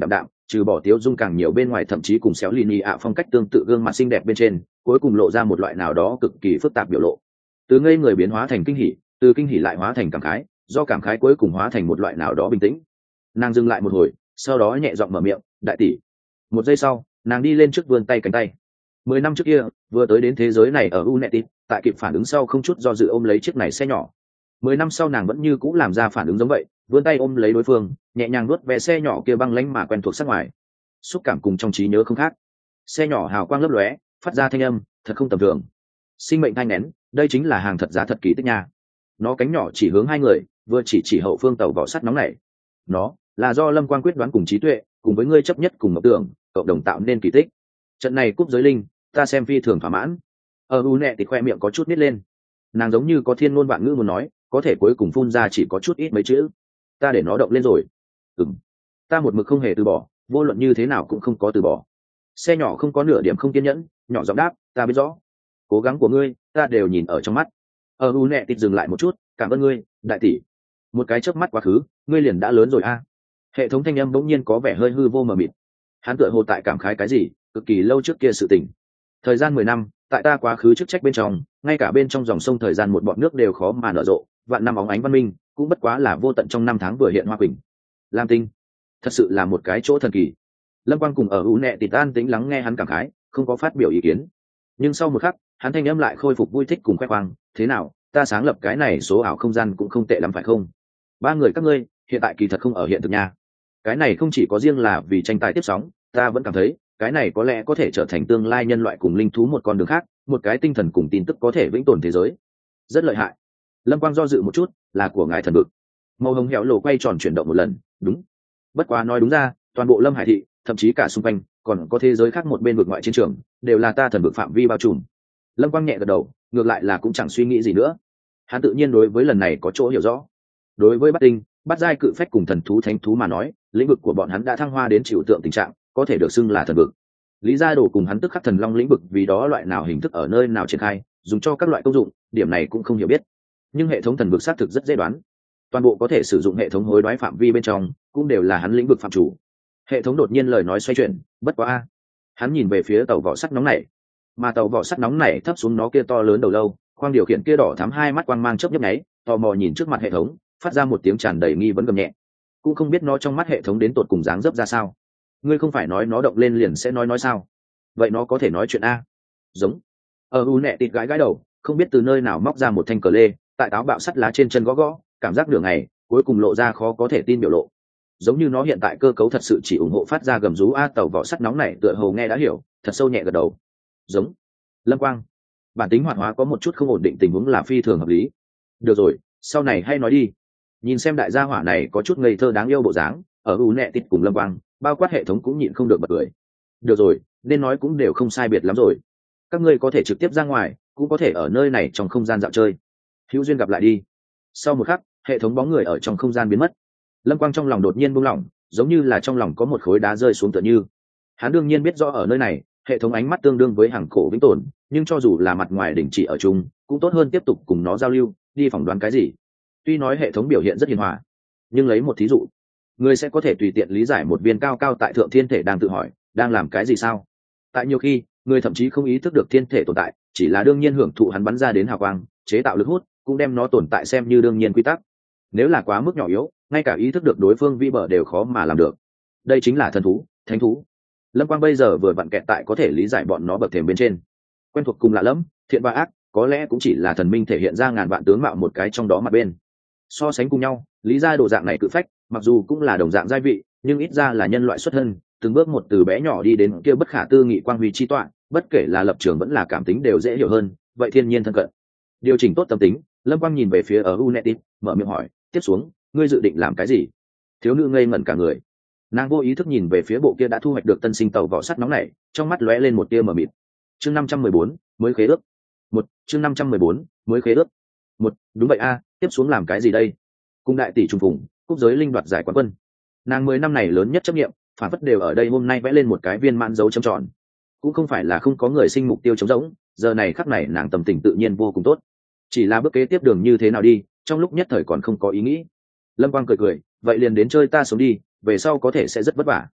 trừ bỏ tiếu dung càng nhiều bên ngoài, thậm chí cùng xéo lì nhì ạ phong cách tương tự gương mặt xinh đẹp bên trên, cuối cùng lộ ra một loại nào đó cực kỳ phức tạp biểu lộ. Từ ngây người biến hóa thành kinh hỉ, từ kinh hỉ lại hóa thành cảm khái, do cảm khái cuối cùng hóa thành một loại nào đó bình tĩnh. Nàng dừng lại một hồi, sau đó nhẹ giọng mở miệng, đại tỷ. Một giây sau, nàng đi lên trước vươn tay cánh tay. Mười năm trước kia, vừa tới đến thế giới này ở Unetit, tại kịp phản ứng sau không chút do dự ôm lấy chiếc này xe nhỏ. Mười năm sau nàng vẫn như cũ làm ra phản ứng giống vậy, vươn tay ôm lấy đối phương, nhẹ nhàng nuốt ve xe nhỏ kia băng lãnh mà quen thuộc sắc ngoài. Xúc cảm cùng trong trí nhớ không khác. Xe nhỏ hào quang lấp lóe, phát ra thanh âm, thật không tầm thường. Sinh mệnh thanh nén, đây chính là hàng thật giá thật kỳ tích nha. Nó cánh nhỏ chỉ hướng hai người, vừa chỉ chỉ hậu phương tàu vỏ sắt nóng này. Nó là do Lâm Quang quyết đoán cùng trí tuệ, cùng với ngươi chấp nhất cùng mộng tưởng, cộng đồng tạo nên kỳ tích. Trận này cúp giới linh, ta xem phi thường thỏa mãn. Ở u nẹ thì khoe miệng có chút nít lên. Nàng giống như có thiên ngôn vạn ngữ muốn nói, có thể cuối cùng phun ra chỉ có chút ít mấy chữ. Ta để nó động lên rồi. Ừm. Ta một mực không hề từ bỏ, vô luận như thế nào cũng không có từ bỏ. Xe nhỏ không có nửa điểm không kiên nhẫn, nhỏ giọng đáp, ta biết rõ. Cố gắng của ngươi, ta đều nhìn ở trong mắt. Ở u nẹ tịt dừng lại một chút, cảm ơn ngươi, đại tỷ. Một cái chớp mắt quá khứ, ngươi liền đã lớn rồi a. Hệ thống thanh âm bỗng nhiên có vẻ hơi hư vô mờ mịt. Hắn tựa hồ tại cảm khái cái gì, cực kỳ lâu trước kia sự tình. Thời gian mười năm, tại ta quá khứ chức trách bên trong, ngay cả bên trong dòng sông thời gian một bọt nước đều khó mà nở rộ, vạn năm óng ánh văn minh, cũng bất quá là vô tận trong năm tháng vừa hiện hoa quỳnh. Lam tinh, thật sự là một cái chỗ thần kỳ. Lâm Quang cùng ở u nẹ tịt an tĩnh lắng nghe hắn cảm khái, không có phát biểu ý kiến. Nhưng sau một khắc, hắn thanh âm lại khôi phục vui thích cùng khoe khoang, thế nào, ta sáng lập cái này số ảo không gian cũng không tệ lắm phải không? Ba người các ngươi, hiện tại kỳ thật không ở hiện thực nha. Cái này không chỉ có riêng là vì tranh tài tiếp sóng, ta vẫn cảm thấy cái này có lẽ có thể trở thành tương lai nhân loại cùng linh thú một con đường khác, một cái tinh thần cùng tin tức có thể vĩnh tồn thế giới. Rất lợi hại. Lâm Quang do dự một chút, là của ngài thần vực. Màu hồng héo lồ quay tròn chuyển động một lần, đúng. Bất quá nói đúng ra, toàn bộ Lâm Hải thị, thậm chí cả xung quanh, còn có thế giới khác một bên vực ngoại chiến trường, đều là ta thần vực phạm vi bao trùm. Lâm Quang nhẹ gật đầu, ngược lại là cũng chẳng suy nghĩ gì nữa. Hắn tự nhiên đối với lần này có chỗ hiểu rõ. Đối với Bát Tinh, Bát giai cự phách cùng thần thú thánh thú mà nói, lĩnh vực của bọn hắn đã thăng hoa đến chịu tượng tình trạng, có thể được xưng là thần vực. Lý Gia Đồ cùng hắn tức khắc thần long lĩnh vực vì đó loại nào hình thức ở nơi nào triển khai, dùng cho các loại công dụng, điểm này cũng không hiểu biết. Nhưng hệ thống thần vực xác thực rất dễ đoán. Toàn bộ có thể sử dụng hệ thống hối đoái phạm vi bên trong, cũng đều là hắn lĩnh vực phạm chủ. Hệ thống đột nhiên lời nói xoay chuyển, bất quá a. Hắn nhìn về phía tàu vỏ sắt nóng này, mà tàu vỏ sắt nóng này thấp xuống nó kia to lớn đầu lâu, khoang điều khiển kia đỏ thắm hai mắt quang mang chớp nhấp nháy, tò mò nhìn trước mặt hệ thống, phát ra một tiếng tràn đầy nghi vấn gầm nhẹ. Cũng không biết nó trong mắt hệ thống đến tột cùng dáng dấp ra sao. Ngươi không phải nói nó động lên liền sẽ nói nói sao? Vậy nó có thể nói chuyện a? Giống. Ở u nẹ tịt gãi gãi đầu, không biết từ nơi nào móc ra một thanh cờ lê, tại táo bạo sắt lá trên chân gõ gõ, cảm giác nửa ngày, cuối cùng lộ ra khó có thể tin biểu lộ. Giống như nó hiện tại cơ cấu thật sự chỉ ủng hộ phát ra gầm rú a. Tàu vỏ sắt nóng này tựa hồ nghe đã hiểu, thật sâu nhẹ gật đầu. Giống. Lâm Quang, bản tính hoạt hóa có một chút không ổn định tình huống là phi thường hợp lý. Được rồi, sau này hay nói đi. Nhìn xem đại gia hỏa này có chút ngây thơ đáng yêu bộ dáng, ở u nẹ tịt cùng Lâm Quang, bao quát hệ thống cũng nhịn không được bật cười. Được rồi, nên nói cũng đều không sai biệt lắm rồi. Các ngươi có thể trực tiếp ra ngoài, cũng có thể ở nơi này trong không gian dạo chơi. Hữu duyên gặp lại đi. Sau một khắc, hệ thống bóng người ở trong không gian biến mất. Lâm Quang trong lòng đột nhiên buông lỏng, giống như là trong lòng có một khối đá rơi xuống tựa như. Hắn đương nhiên biết rõ ở nơi này, hệ thống ánh mắt tương đương với hàng cổ vĩnh tồn, nhưng cho dù là mặt ngoài đỉnh chỉ ở chung, cũng tốt hơn tiếp tục cùng nó giao lưu, đi phỏng đoán cái gì. Tuy nói hệ thống biểu hiện rất hiền hòa, nhưng lấy một thí dụ, người sẽ có thể tùy tiện lý giải một viên cao cao tại thượng thiên thể đang tự hỏi, đang làm cái gì sao? Tại nhiều khi, người thậm chí không ý thức được thiên thể tồn tại, chỉ là đương nhiên hưởng thụ hắn bắn ra đến hào quang, chế tạo lực hút, cũng đem nó tồn tại xem như đương nhiên quy tắc. Nếu là quá mức nhỏ yếu, ngay cả ý thức được đối phương vi bờ đều khó mà làm được. Đây chính là thần thú, thánh thú. Lâm Quang bây giờ vừa vặn kẹt tại có thể lý giải bọn nó bậc thềm bên trên. Quen thuộc cùng lạ lẫm, thiện và ác, có lẽ cũng chỉ là thần minh thể hiện ra ngàn vạn tướng mạo một cái trong đó mặt bên. So sánh cùng nhau, lý gia đồ dạng này cự phách, mặc dù cũng là đồng dạng giai vị, nhưng ít ra là nhân loại xuất thân, từng bước một từ bé nhỏ đi đến kia bất khả tư nghị quang huy chi tọa, bất kể là lập trường vẫn là cảm tính đều dễ hiểu hơn, vậy thiên nhiên thân cận. Điều chỉnh tốt tâm tính, Lâm Quang nhìn về phía ở Unetit, mở miệng hỏi, tiếp xuống, ngươi dự định làm cái gì? Thiếu nữ ngây ngẩn cả người. Nàng vô ý thức nhìn về phía bộ kia đã thu hoạch được tân sinh tàu vỏ sắt nóng này, trong mắt lóe lên một tia mờ mịt. Chương năm trăm mười bốn, mới khế ước. Một, chương năm trăm mười bốn, mới khế ước. Một, đúng vậy a, tiếp xuống làm cái gì đây? Cung đại tỷ trùng phùng, cúp giới linh đoạt giải quán quân. Nàng mười năm này lớn nhất chấp nghiệm, phản phất đều ở đây hôm nay vẽ lên một cái viên mãn dấu chấm tròn. Cũng không phải là không có người sinh mục tiêu trống rỗng, giờ này khắc này nàng tâm tình tự nhiên vô cùng tốt. Chỉ là bước kế tiếp đường như thế nào đi, trong lúc nhất thời còn không có ý nghĩ. Lâm Quang cười cười, vậy liền đến chơi ta sống đi, về sau có thể sẽ rất vất vả.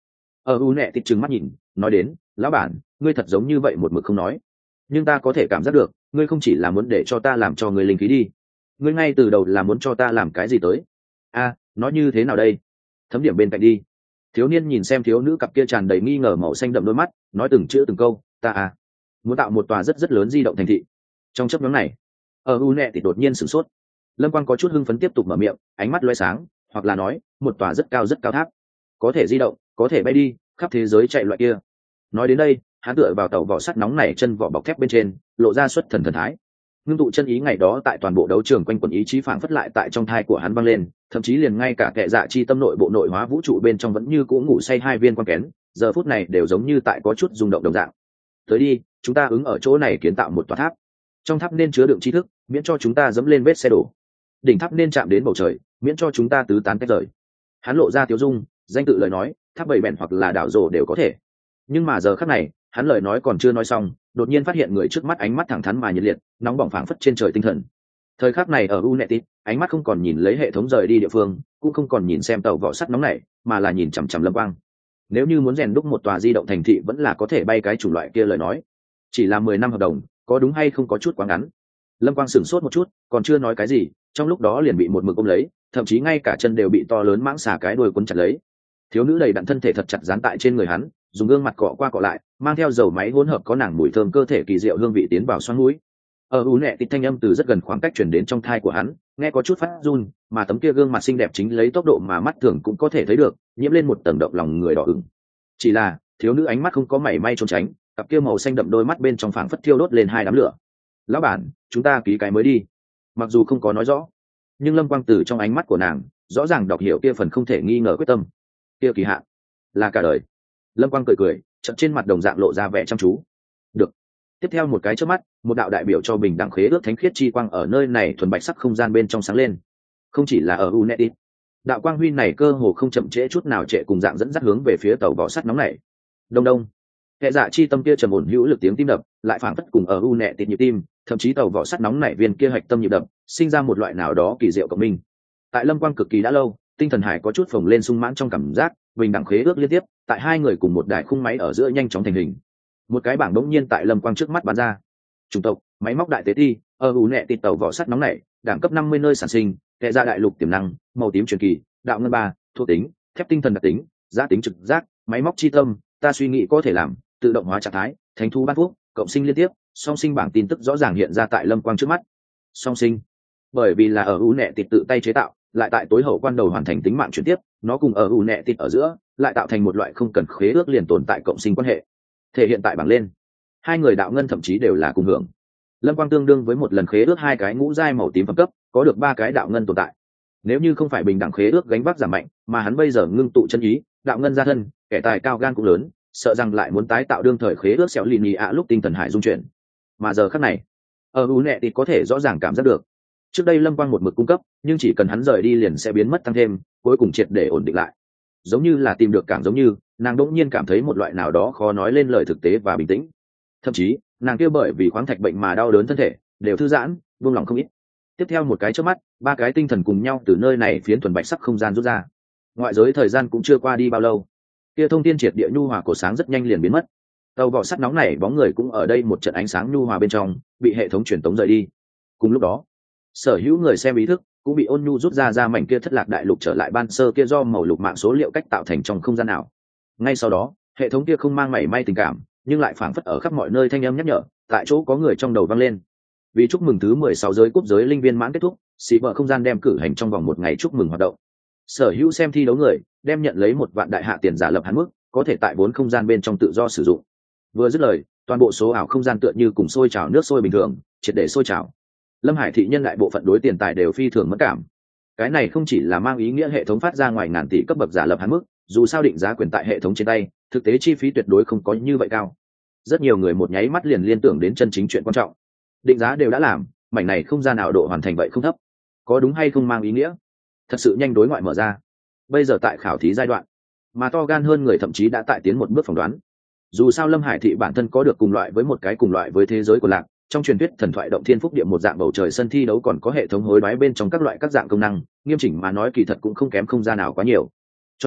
Ở u nẹ tịt trừng mắt nhìn nói đến, lão bản, ngươi thật giống như vậy một mực không nói, nhưng ta có thể cảm giác được ngươi không chỉ là muốn để cho ta làm cho ngươi linh khí đi, ngươi ngay từ đầu là muốn cho ta làm cái gì tới. A à, nó như thế nào đây? Thấm điểm bên cạnh đi. Thiếu niên nhìn xem thiếu nữ cặp kia tràn đầy nghi ngờ màu xanh đậm đôi mắt, nói từng chữ từng câu. Ta à, muốn tạo một tòa rất rất lớn di động thành thị. Trong chấp nhóm này, ở u nẹ thì đột nhiên sửng sốt. Lâm Quang có chút hưng phấn tiếp tục mở miệng, ánh mắt loé sáng, hoặc là nói một tòa rất cao rất cao tháp, có thể di động, có thể bay đi khắp thế giới chạy loại kia. Nói đến đây, hắn tựa vào tàu vỏ sắt nóng này chân vỏ bọc thép bên trên, lộ ra xuất thần thần thái. Ngưng tụ chân ý ngày đó tại toàn bộ đấu trường quanh quẩn ý chí phảng phất lại tại trong thai của hắn vang lên, thậm chí liền ngay cả kệ dạ chi tâm nội bộ nội hóa vũ trụ bên trong vẫn như cũ ngủ say hai viên quan kén, giờ phút này đều giống như tại có chút rung động đồng dạng. Tới đi, chúng ta ứng ở chỗ này kiến tạo một tòa tháp. Trong tháp nên chứa đựng tri thức, miễn cho chúng ta dẫm lên vết xe đổ. Đỉnh tháp nên chạm đến bầu trời, miễn cho chúng ta tứ tán tách rời. Hắn lộ ra tiếu dung, danh tự lời nói, tháp bảy bèn hoặc là đảo rồ đều có thể. Nhưng mà giờ khắc này, hắn lời nói còn chưa nói xong, đột nhiên phát hiện người trước mắt ánh mắt thẳng thắn mà nhiệt liệt, nóng bỏng phảng phất trên trời tinh thần. Thời khắc này ở Unetit, ánh mắt không còn nhìn lấy hệ thống rời đi địa phương, cũng không còn nhìn xem tàu vỏ sắt nóng này, mà là nhìn chằm chằm Lâm Quang. Nếu như muốn rèn đúc một tòa di động thành thị vẫn là có thể bay cái chủng loại kia lời nói, chỉ là mười năm hợp đồng, có đúng hay không có chút quá ngắn. Lâm Quang sửng sốt một chút, còn chưa nói cái gì, trong lúc đó liền bị một mực ôm lấy, thậm chí ngay cả chân đều bị to lớn mãng xà cái đuôi quấn chặt lấy. Thiếu nữ đầy đặn thân thể thật chặt dán tại trên người hắn, dùng gương mặt cọ qua cọ lại, mang theo dầu máy hỗn hợp có nàng mùi thơm cơ thể kỳ diệu hương vị tiến vào xoắn mũi. Ở u nẹ tịt thanh âm từ rất gần khoảng cách truyền đến trong thai của hắn, nghe có chút phát run, mà tấm kia gương mặt xinh đẹp chính lấy tốc độ mà mắt thường cũng có thể thấy được, nhiễm lên một tầng động lòng người đỏ ửng. Chỉ là, thiếu nữ ánh mắt không có mảy may trốn tránh, cặp kia màu xanh đậm đôi mắt bên trong phảng phất thiêu đốt lên hai đám lửa. Lão bản, chúng ta ký cái mới đi. Mặc dù không có nói rõ, nhưng Lâm Quang từ trong ánh mắt của nàng, rõ ràng đọc hiểu kia phần không thể nghi ngờ quyết tâm. Kia kỳ hạn là cả đời. Lâm Quang cười cười, chợt trên mặt đồng dạng lộ ra vẻ chăm chú. Được. Tiếp theo một cái chớp mắt, một đạo đại biểu cho bình đẳng khế ước thánh khiết chi quang ở nơi này thuần bạch sắc không gian bên trong sáng lên. Không chỉ là ở Unetit, đạo quang huy này cơ hồ không chậm trễ chút nào trệ cùng dạng dẫn dắt hướng về phía tàu vỏ sắt nóng này. Đông đông. Kẻ dạ chi tâm kia trầm ổn hữu lực tiếng tim đập, lại phảng phất cùng ở Unetit nhịp tim, thậm chí tàu vỏ sắt nóng này viên kia hạch tâm nhịp đập, sinh ra một loại nào đó kỳ diệu cộng minh. Tại Lâm Quang cực kỳ đã lâu, tinh thần hải có chút phồng lên sung mãn trong cảm giác, bình đẳng khế ước liên tiếp, tại hai người cùng một đài khung máy ở giữa nhanh chóng thành hình. Một cái bảng đống nhiên tại Lâm Quang trước mắt bắn ra. Chủng tộc, máy móc đại tế ti, ở ủ nẹ tịt tàu vỏ sắt nóng này, đẳng cấp năm mươi nơi sản sinh, kệ ra đại lục tiềm năng, màu tím truyền kỳ, đạo ngân ba, thuộc tính, thép tinh thần đặc tính, giá tính trực giác, máy móc chi tâm, ta suy nghĩ có thể làm, tự động hóa trạng thái, thánh thú ban thuốc, cộng sinh liên tiếp, song sinh bảng tin tức rõ ràng hiện ra tại Lâm Quang trước mắt. Song sinh, bởi vì là ở ủ nẹ tịt tự tay chế tạo, lại tại tối hậu quan đầu hoàn thành tính mạng chuyển tiếp, nó cùng ở ủ nẹ tịt ở giữa, lại tạo thành một loại không cần khế ước liền tồn tại cộng sinh quan hệ. Thể hiện tại bảng lên, hai người đạo ngân thậm chí đều là cùng hưởng. Lâm Quang tương đương với một lần khế ước hai cái ngũ giai màu tím phẩm cấp, có được ba cái đạo ngân tồn tại. Nếu như không phải bình đẳng khế ước gánh vác giảm mạnh, mà hắn bây giờ ngưng tụ chân ý, đạo ngân gia thân, kẻ tài cao gan cũng lớn, sợ rằng lại muốn tái tạo đương thời khế ước xẻo lì nhì ạ lúc tinh thần hải dung chuyển. Mà giờ khắc này, ở u nẹ thì có thể rõ ràng cảm giác được. Trước đây Lâm Quang một mực cung cấp, nhưng chỉ cần hắn rời đi liền sẽ biến mất tăng thêm, cuối cùng triệt để ổn định lại. Giống như là tìm được cảng, giống như nàng đỗng nhiên cảm thấy một loại nào đó khó nói lên lời thực tế và bình tĩnh. Thậm chí nàng kia bởi vì khoáng thạch bệnh mà đau đớn thân thể đều thư giãn, buông lòng không ít. Tiếp theo một cái chớp mắt, ba cái tinh thần cùng nhau từ nơi này phiến thuần bạch sắc không gian rút ra. Ngoại giới thời gian cũng chưa qua đi bao lâu, kia thông thiên triệt địa nhu hòa cổ sáng rất nhanh liền biến mất. Tàu vỏ sắt nóng này bóng người cũng ở đây một trận ánh sáng nhu hòa bên trong bị hệ thống truyền tống rời đi. Cùng lúc đó, sở hữu người xem ý thức cũng bị ôn nhu rút ra ra mảnh kia thất lạc đại lục trở lại ban sơ kia do màu lục mạng số liệu cách tạo thành trong không gian nào. Ngay sau đó, hệ thống kia không mang mảy may tình cảm, nhưng lại phảng phất ở khắp mọi nơi thanh âm nhắc nhở, tại chỗ có người trong đầu vang lên. Vì chúc mừng thứ mười sáu giới cúp giới linh viên mãn kết thúc, xì vợ không gian đem cử hành trong vòng một ngày chúc mừng hoạt động. Sở hữu xem thi đấu người đem nhận lấy một vạn đại hạ tiền giả lập hạn mức, có thể tại bốn không gian bên trong tự do sử dụng. Vừa dứt lời, toàn bộ số ảo không gian tựa như cùng sôi trào nước sôi bình thường, triệt để sôi trào. Lâm Hải thị nhân đại bộ phận đối tiền tài đều phi thường mất cảm. Cái này không chỉ là mang ý nghĩa hệ thống phát ra ngoài ngàn tỷ cấp bậc giả lập hạn mức, dù sao định giá quyền tại hệ thống trên tay, thực tế chi phí tuyệt đối không có như vậy cao. Rất nhiều người một nháy mắt liền liên tưởng đến chân chính chuyện quan trọng. Định giá đều đã làm, mảnh này không gian nào độ hoàn thành vậy không thấp, có đúng hay không mang ý nghĩa thật sự nhanh đối ngoại mở ra. Bây giờ tại khảo thí giai đoạn, mà to gan hơn người thậm chí đã tại tiến một bước phỏng đoán. Dù sao Lâm Hải thị bản thân có được cùng loại với một cái cùng loại với thế giới của lạc, trong truyền thuyết thần thoại động thiên phúc địa một dạng bầu trời sân thi đấu còn có hệ thống hối đoái bên trong các loại các dạng công năng, nghiêm chỉnh mà nói kỳ thật cũng không kém không gian nào quá nhiều. Cho nên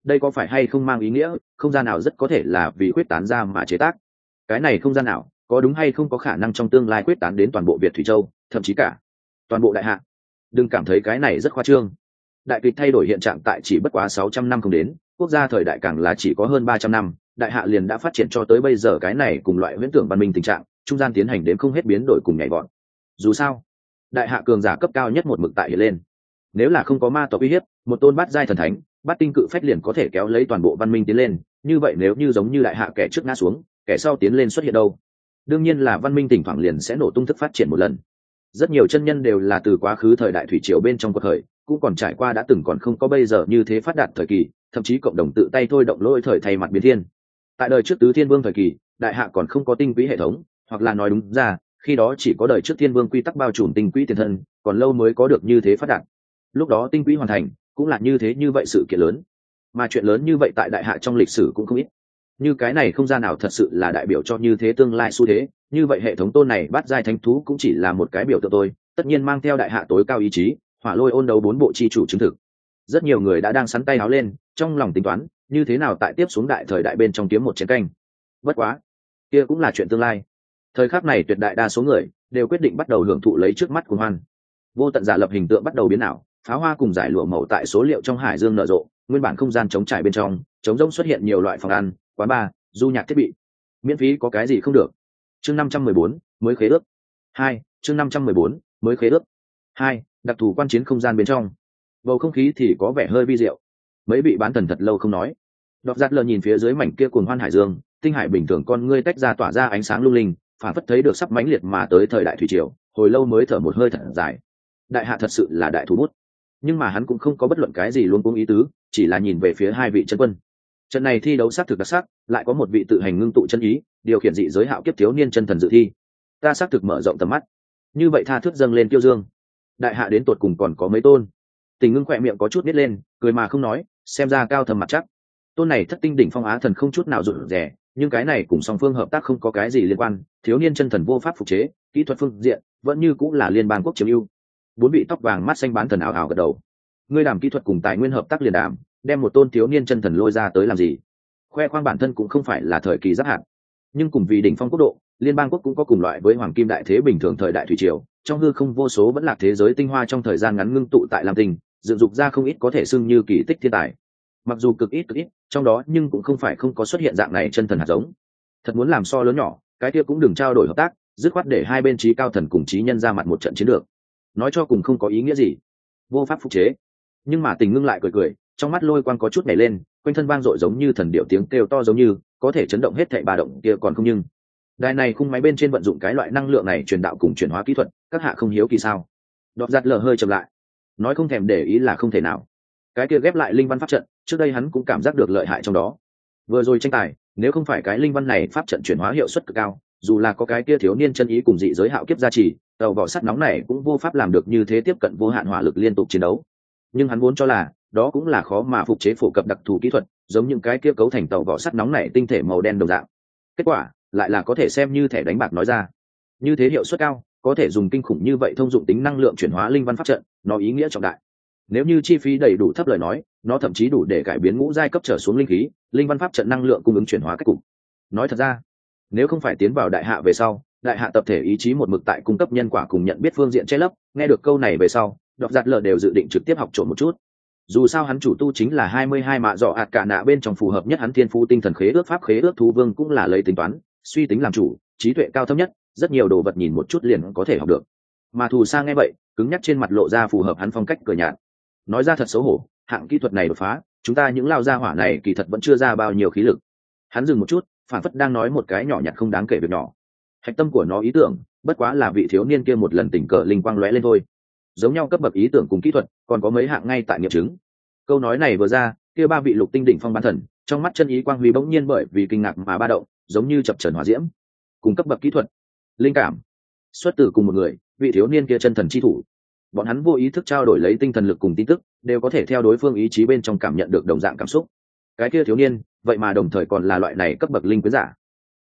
đây có phải hay không mang ý nghĩa không gian nào rất có thể là vì quyết tán ra mà chế tác? Cái này không gian nào có đúng hay không có khả năng trong tương lai quyết tán đến toàn bộ Việt Thủy Châu, thậm chí cả toàn bộ đại hạ? Đừng cảm thấy cái này rất khoa trương. Đại kịch thay đổi hiện trạng tại chỉ bất quá sáu trăm năm không đến, quốc gia thời đại càng là chỉ có hơn ba trăm năm, đại hạ liền đã phát triển cho tới bây giờ cái này cùng loại huyễn tưởng văn minh tình trạng, trung gian tiến hành đến không hết biến đổi cùng nhảy vọt. Dù sao, đại hạ cường giả cấp cao nhất một mực tại hiện lên. Nếu là không có ma tộc uy hiếp, một tôn bát giai thần thánh, bát tinh cự phách liền có thể kéo lấy toàn bộ văn minh tiến lên, như vậy nếu như giống như đại hạ kẻ trước ngã xuống, kẻ sau tiến lên xuất hiện đâu? Đương nhiên là văn minh tỉnh thoảng liền sẽ nổ tung thức phát triển một lần. Rất nhiều chân nhân đều là từ quá khứ thời đại thủy triều bên trong cuộc khởi, cũng còn trải qua đã từng còn không có bây giờ như thế phát đạt thời kỳ, thậm chí cộng đồng tự tay thôi động lôi thời thay mặt biến thiên. Tại đời trước tứ thiên vương thời kỳ, đại hạ còn không có tinh quỹ hệ thống, hoặc là nói đúng ra, khi đó chỉ có đời trước thiên vương quy tắc bao trùm tinh quỹ tiền thân, còn lâu mới có được như thế phát đạt. Lúc đó tinh quỹ hoàn thành, cũng là như thế như vậy sự kiện lớn. Mà chuyện lớn như vậy tại đại hạ trong lịch sử cũng không ít. Như cái này không gian nào thật sự là đại biểu cho như thế tương lai xu thế, như vậy hệ thống tôn này bát giai thánh thú cũng chỉ là một cái biểu tượng thôi, tất nhiên mang theo đại hạ tối cao ý chí, hỏa lôi ôn đấu bốn bộ chi chủ chứng thực. Rất nhiều người đã đang sắn tay áo lên, trong lòng tính toán như thế nào tại tiếp xuống đại thời đại bên trong kiếm một chiến canh. Bất quá, kia cũng là chuyện tương lai. Thời khắc này tuyệt đại đa số người đều quyết định bắt đầu hưởng thụ lấy trước mắt của hoan. Vô tận giả lập hình tượng bắt đầu biến ảo, pháo hoa cùng giải lụa màu tại số liệu trong hải dương nở rộ, nguyên bản không gian trống trải bên trong, trống rỗng xuất hiện nhiều loại phòng ăn, quán bar, du nhạc thiết bị. Miễn phí có cái gì không được. Chương năm trăm mười bốn, mới khế ước. Hai, chương năm trăm mười bốn, mới khế ước. Hai, đặc thù quan chiến không gian bên trong. Bầu không khí thì có vẻ hơi vi diệu. Mấy vị bán thần thật lâu không nói. Đọc giặt lờ nhìn phía dưới mảnh kia cuồng hoan hải dương, tinh hải bình thường con ngươi tách ra tỏa ra ánh sáng lung linh, phản phất thấy được sắp mãnh liệt mà tới thời đại thủy triều, hồi lâu mới thở một hơi thật dài. Đại hạ thật sự là đại thủ bút, nhưng mà hắn cũng không có bất luận cái gì luôn cuống ý tứ, chỉ là nhìn về phía hai vị chân quân. Trận này thi đấu xác thực đặc sắc, lại có một vị tự hành ngưng tụ chân ý, điều khiển dị giới hạo kiếp thiếu niên chân thần dự thi. Ta xác thực mở rộng tầm mắt. Như vậy tha thước dâng lên tiêu dương. Đại hạ đến tột cùng còn có mấy tôn? Tình Ngưng khỏe miệng có chút nít lên, cười mà không nói, xem ra cao thầm mặt chắc. Tôn này thất tinh đỉnh phong á thần không chút nào rụt rè, nhưng cái này cùng song phương hợp tác không có cái gì liên quan, thiếu niên chân thần vô pháp phục chế, kỹ thuật phương diện vẫn như cũng là liên bang quốc chiếm ưu. Bốn vị tóc vàng mắt xanh bán thần ảo ảo gật đầu. Ngươi làm kỹ thuật cùng tài nguyên hợp tác liền đảm, đem một tôn thiếu niên chân thần lôi ra tới làm gì? Khoe khoang bản thân cũng không phải là thời kỳ giáp hạn, nhưng cùng vì đỉnh phong quốc độ, liên bang quốc cũng có cùng loại với hoàng kim đại thế bình thường thời đại thủy triều, trong hư không vô số vẫn là thế giới tinh hoa trong thời gian ngắn ngưng tụ tại lam tinh, dựng dục ra không ít có thể xưng như kỳ tích thiên tài. Mặc dù cực ít cực ít, trong đó nhưng cũng không phải không có xuất hiện dạng này chân thần hạt giống. Thật muốn làm so lớn nhỏ, cái kia cũng đừng trao đổi hợp tác, dứt khoát để hai bên trí cao thần cùng trí nhân ra mặt một trận chiến được. Nói cho cùng không có ý nghĩa gì, vô pháp phục chế. Nhưng mà Tình Ngưng lại cười cười, trong mắt lôi quang có chút nhảy lên, quanh thân vang dội giống như thần điệu tiếng kêu to giống như có thể chấn động hết thảy ba động kia còn không nhưng. Đài này khung máy bên trên vận dụng cái loại năng lượng này truyền đạo cùng chuyển hóa kỹ thuật, các hạ không hiếu kỳ sao? Đọt giặt lờ hơi chậm lại, nói không thèm để ý là không thể nào. Cái kia ghép lại linh văn pháp trận, trước đây hắn cũng cảm giác được lợi hại trong đó. Vừa rồi tranh tài, nếu không phải cái linh văn này pháp trận chuyển hóa hiệu suất cực cao, dù là có cái kia thiếu niên chân ý cùng dị giới hạo kiếp gia trì, tàu vỏ sắt nóng này cũng vô pháp làm được như thế tiếp cận vô hạn hỏa lực liên tục chiến đấu. Nhưng hắn vốn cho là đó cũng là khó mà phục chế phổ cập đặc thù kỹ thuật, giống những cái kia cấu thành tàu vỏ sắt nóng này tinh thể màu đen đồng dạng. Kết quả lại là có thể xem như thẻ đánh bạc nói ra. Như thế hiệu suất cao, có thể dùng kinh khủng như vậy thông dụng tính năng lượng chuyển hóa linh văn pháp trận, nó ý nghĩa trọng đại. Nếu như chi phí đầy đủ thấp lời nói, nó thậm chí đủ để cải biến ngũ giai cấp trở xuống linh khí, linh văn pháp trận năng lượng cung ứng chuyển hóa cách cục. Nói thật ra, nếu không phải tiến vào đại hạ về sau, đại hạ tập thể ý chí một mực tại cung cấp nhân quả cùng nhận biết phương diện che lấp, nghe được câu này về sau, Đọc giặt lờ đều dự định trực tiếp học trộn một chút. Dù sao hắn chủ tu chính là hai mươi hai mạ dọ ạt cả nạ bên trong phù hợp nhất hắn thiên phú tinh thần khế ước pháp khế ước thú vương cũng là lấy tính toán, suy tính làm chủ, trí tuệ cao thấp nhất, rất nhiều đồ vật nhìn một chút liền có thể học được. Mà Thù Sa nghe vậy, cứng nhắc trên mặt lộ ra phù hợp hắn phong cách cười nhạt. Nói ra thật xấu hổ, hạng kỹ thuật này đột phá, chúng ta những lao gia hỏa này kỳ thật vẫn chưa ra bao nhiêu khí lực. Hắn dừng một chút, phản phất đang nói một cái nhỏ nhặt không đáng kể việc nhỏ. Hạch tâm của nó ý tưởng, bất quá là vị thiếu niên kia một lần tình cờ linh quang lóe lên thôi. Giống nhau cấp bậc ý tưởng cùng kỹ thuật, còn có mấy hạng ngay tại nghiệm chứng. Câu nói này vừa ra, kia ba vị lục tinh đỉnh phong bán thần, trong mắt chân ý quang huy bỗng nhiên bởi vì kinh ngạc mà ba động, giống như chập chờn hỏa diễm. Cùng cấp bậc kỹ thuật, linh cảm, xuất từ cùng một người, vị thiếu niên kia chân thần chi thủ. Bọn hắn vô ý thức trao đổi lấy tinh thần lực cùng tin tức, đều có thể theo đối phương ý chí bên trong cảm nhận được đồng dạng cảm xúc. Cái kia thiếu niên, vậy mà đồng thời còn là loại này cấp bậc linh quyến giả.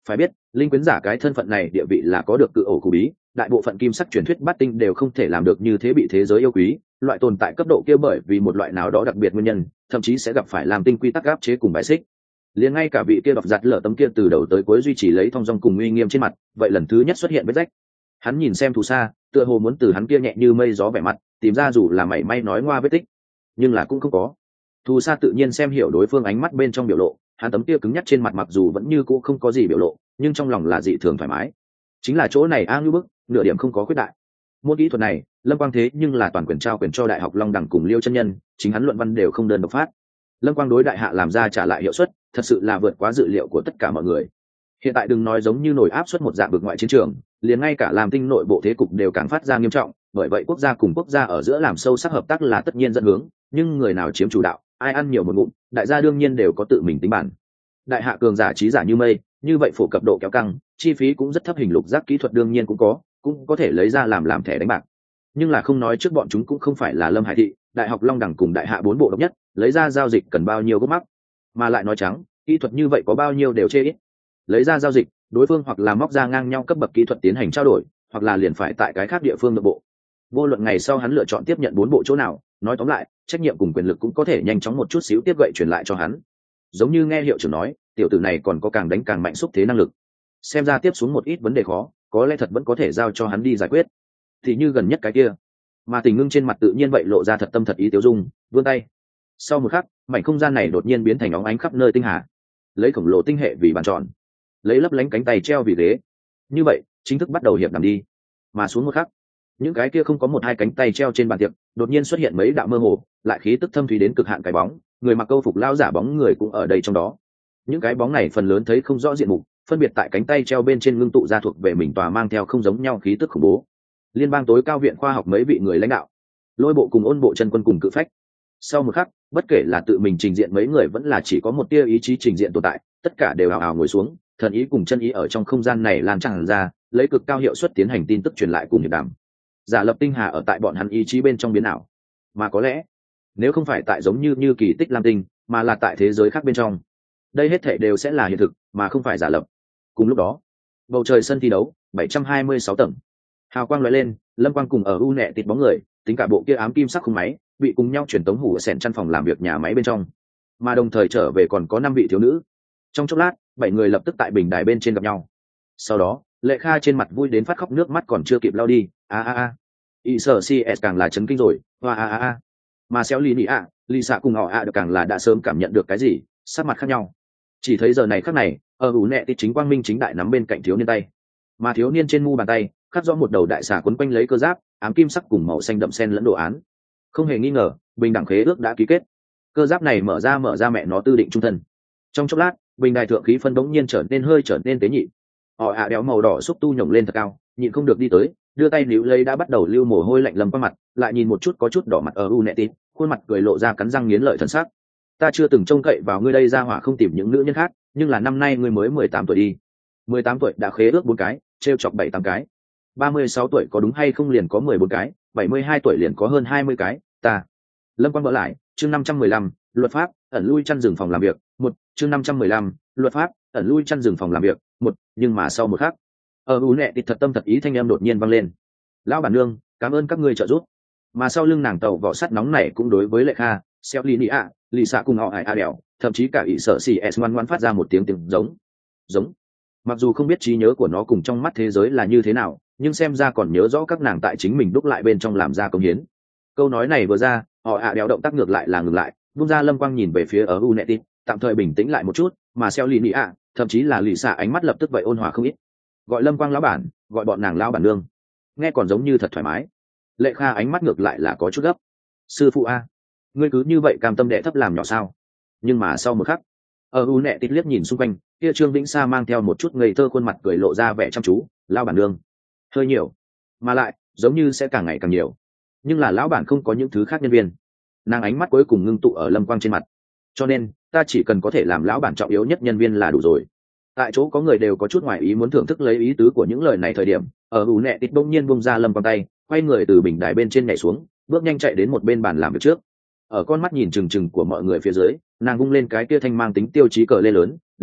Phải biết linh quyến giả cái thân phận này địa vị là có được cự ổ cù bí, đại bộ phận kim sắc truyền thuyết bát tinh đều không thể làm được như thế, bị thế giới yêu quý. Loại tồn tại cấp độ kia bởi vì một loại nào đó đặc biệt nguyên nhân, thậm chí sẽ gặp phải làm tinh quy tắc áp chế cùng bài xích. Liền ngay cả vị kia đọc giặt lở tấm kia từ đầu tới cuối duy trì lấy thong dong cùng uy nghiêm trên mặt, vậy lần thứ nhất xuất hiện vết rách. Hắn nhìn xem Thù Sa, tựa hồ muốn từ hắn kia nhẹ như mây gió vẻ mặt tìm ra dù là mảy may nói ngoa vết tích, nhưng là cũng không có. Thù Sa tự nhiên xem hiểu đối phương ánh mắt bên trong biểu lộ, hắn tấm kia cứng nhắc trên mặt mặc dù vẫn như cũ không có gì biểu lộ, nhưng trong lòng là dị thường thoải mái. Chính là chỗ này a như bức, nửa điểm không có khuyết đại. Môn kỹ thuật này, Lâm Quang thế nhưng là toàn quyền trao quyền cho Đại học Long Đẳng cùng Liêu chân nhân, chính hắn luận văn đều không đơn độc phát. Lâm Quang đối đại hạ làm ra trả lại hiệu suất, thật sự là vượt quá dự liệu của tất cả mọi người. Hiện tại đừng nói giống như nổi áp suất một dạng vực ngoại chiến trường, liền ngay cả làm tinh nội bộ thế cục đều càng phát ra nghiêm trọng, bởi vậy quốc gia cùng quốc gia ở giữa làm sâu sắc hợp tác là tất nhiên dẫn hướng, nhưng người nào chiếm chủ đạo, ai ăn nhiều một ngụm, đại gia đương nhiên đều có tự mình tính bản. Đại hạ cường giả trí giả như mây, như vậy phổ cập độ kéo căng, chi phí cũng rất thấp, hình lục giác kỹ thuật đương nhiên cũng có, cũng có thể lấy ra làm làm thẻ đánh bạc. Nhưng là không nói trước bọn chúng cũng không phải là Lâm Hải thị, Đại học Long Đẳng cùng đại hạ bốn bộ độc nhất, lấy ra giao dịch cần bao nhiêu gốc mắc, mà lại nói trắng, kỹ thuật như vậy có bao nhiêu đều chê ít. Lấy ra giao dịch, đối phương hoặc là móc ra ngang nhau cấp bậc kỹ thuật tiến hành trao đổi, hoặc là liền phải tại cái khác địa phương nội bộ. Vô luận ngày sau hắn lựa chọn tiếp nhận bốn bộ chỗ nào, nói tóm lại, trách nhiệm cùng quyền lực cũng có thể nhanh chóng một chút xíu tiếp gậy truyền lại cho hắn. Giống như nghe hiệu trưởng nói, tiểu tử này còn có càng đánh càng mạnh xúc thế năng lực. Xem ra tiếp xuống một ít vấn đề khó, có lẽ thật vẫn có thể giao cho hắn đi giải quyết. Thì như gần nhất cái kia, mà Tình Ngưng trên mặt tự nhiên vậy lộ ra thật tâm thật ý tiêu dung, vươn tay. Sau một khắc, mảnh không gian này đột nhiên biến thành óng ánh khắp nơi tinh hà, lấy khổng lồ tinh hệ vì bàn tròn, lấy lấp lánh cánh tay treo vì ghế. Như vậy chính thức bắt đầu hiệp đàm đi. Mà xuống một khắc, những cái kia không có một hai cánh tay treo trên bàn tiệc đột nhiên xuất hiện mấy đạo mơ hồ lại khí tức thâm thúy đến cực hạn cái bóng, người mặc câu phục lao giả bóng người cũng ở đây trong đó. Những cái bóng này phần lớn thấy không rõ diện mục, phân biệt tại cánh tay treo bên trên ngưng tụ ra thuộc về mình tòa mang theo không giống nhau khí tức khủng bố. Liên bang tối cao viện khoa học mấy vị người lãnh đạo, Lôi bộ cùng Ôn bộ chân quân cùng cự phách. Sau một khắc, bất kể là tự mình trình diện mấy người vẫn là chỉ có một tia ý chí trình diện tồn tại, tất cả đều ào ào ngồi xuống, thần ý cùng chân ý ở trong không gian này lan tràn ra, lấy cực cao hiệu suất tiến hành tin tức truyền lại cùng hiệp đàm. Giả lập tinh hà ở tại bọn hắn ý chí bên trong biến ảo, mà có lẽ nếu không phải tại giống như như kỳ tích lam tinh, mà là tại thế giới khác bên trong, đây hết thảy đều sẽ là hiện thực mà không phải giả lập. Cùng lúc đó, bầu trời sân thi đấu bảy trăm hai mươi sáu tầng, hào quang lóe lên, Lâm Quang cùng ở u nẹ tịt bóng người, tính cả bộ kia ám kim sắc khung máy bị cùng nhau chuyển tống hủ sẹn căn phòng làm việc nhà máy bên trong, mà đồng thời trở về còn có năm vị thiếu nữ. Trong chốc lát, bảy người lập tức tại bình đài bên trên gặp nhau. Sau đó, Lệ Kha trên mặt vui đến phát khóc, nước mắt còn chưa kịp lau đi. A a a, y sở cs càng là chấn kinh rồi. Hoa a a a, mà xéo lì nị ạ, lì xạ cùng họ ạ được càng là đã sớm cảm nhận được cái gì, sắc mặt khác nhau. Chỉ thấy giờ này khắc này, ở ủ nẹ tít chính quang minh chính đại nắm bên cạnh thiếu niên tay, mà thiếu niên trên mu bàn tay khắc rõ một đầu đại xà quấn quanh lấy cơ giáp ám kim sắc cùng màu xanh đậm sen lẫn đồ án. Không hề nghi ngờ, bình đẳng khế ước đã ký kết. Cơ giáp này mở ra mở ra mẹ nó tư định trung thân. Trong chốc lát, bình đài thượng khí phân bỗng nhiên trở nên hơi trở nên tế nhị. Họ ạ đéo màu đỏ xúc tu nhổng lên thật cao, nhịn không được đi tới, đưa tay níu lấy đã bắt đầu lưu mồ hôi lạnh lầm qua mặt, lại nhìn một chút có chút đỏ mặt ở u nẹ tít, khuôn mặt cười lộ ra cắn răng nghiến lợi thần sắc. Ta chưa từng trông cậy vào ngươi đây ra hỏa không tìm những nữ nhân khác, nhưng là năm nay ngươi mới mười tám tuổi đi. mười tám tuổi đã khế ước bốn cái, trêu chọc bảy tám cái. ba mươi sáu tuổi có đúng hay không liền có mười bốn cái, bảy mươi hai tuổi liền có hơn hai mươi cái, ta. Lâm Quang vỡ lại, chương năm trăm mười lăm, luật pháp, ẩn lui chăn rừng phòng làm việc, một, chương năm trăm mười lăm, luật pháp, ẩn lui chăn rừng phòng làm việc, một, nhưng mà sau một khắc, ở u nẹ tịt thật tâm thật ý thanh em đột nhiên vang lên. Lão bản nương, cảm ơn các ngươi trợ giúp. Mà sau lưng nàng tàu vỏ sắt nóng này cũng đối với Lệ Kha, xéo lì nị ạ, lì xạ cùng họ ải a đèo, thậm chí cả ỷ sở xì s ngoan ngoan phát ra một tiếng tiếng giống, giống. Mặc dù không biết trí nhớ của nó cùng trong mắt thế giới là như thế nào, nhưng xem ra còn nhớ rõ các nàng tại chính mình đúc lại bên trong làm ra công hiến. Câu nói này vừa ra, họ ạ đéo động tác ngược lại là ngừng lại, bung ra Lâm Quang nhìn về phía ở u nẹ tít, tạm thời bình tĩnh lại một chút, mà xéo lì nị ạ, thậm chí là lì xạ ánh mắt lập tức vậy ôn hòa không ít. Gọi Lâm Quang lão bản, gọi bọn nàng lão bản nương, nghe còn giống như thật thoải mái. Lệ Kha ánh mắt ngược lại là có chút gấp. Sư phụ a, ngươi cứ như vậy cam tâm đệ thấp làm nhỏ sao? Nhưng mà sau một khắc, ở u nẹ tít liếc nhìn xung quanh, kia Trương Vĩnh Sa mang theo một chút ngây thơ khuôn mặt cười lộ ra vẻ chăm chú. Lão bản nương, hơi nhiều, mà lại giống như sẽ càng ngày càng nhiều. Nhưng là lão bản không có những thứ khác nhân viên. Nàng ánh mắt cuối cùng ngưng tụ ở Lâm Quang trên mặt. Cho nên ta chỉ cần có thể làm lão bản trọng yếu nhất nhân viên là đủ rồi. Tại chỗ có người đều có chút ngoài ý muốn thưởng thức lấy ý tứ của những lời này thời điểm, ở ủ nẹ tít bỗng nhiên bung ra Lâm Quang tay, quay người từ bình đài bên trên nhảy xuống, bước nhanh chạy đến một bên bàn làm việc trước. Ở con mắt nhìn chừng chừng của mọi người phía dưới, nàng vung lên cái kia thanh mang tính tiêu chí cờ lê lớn, lần này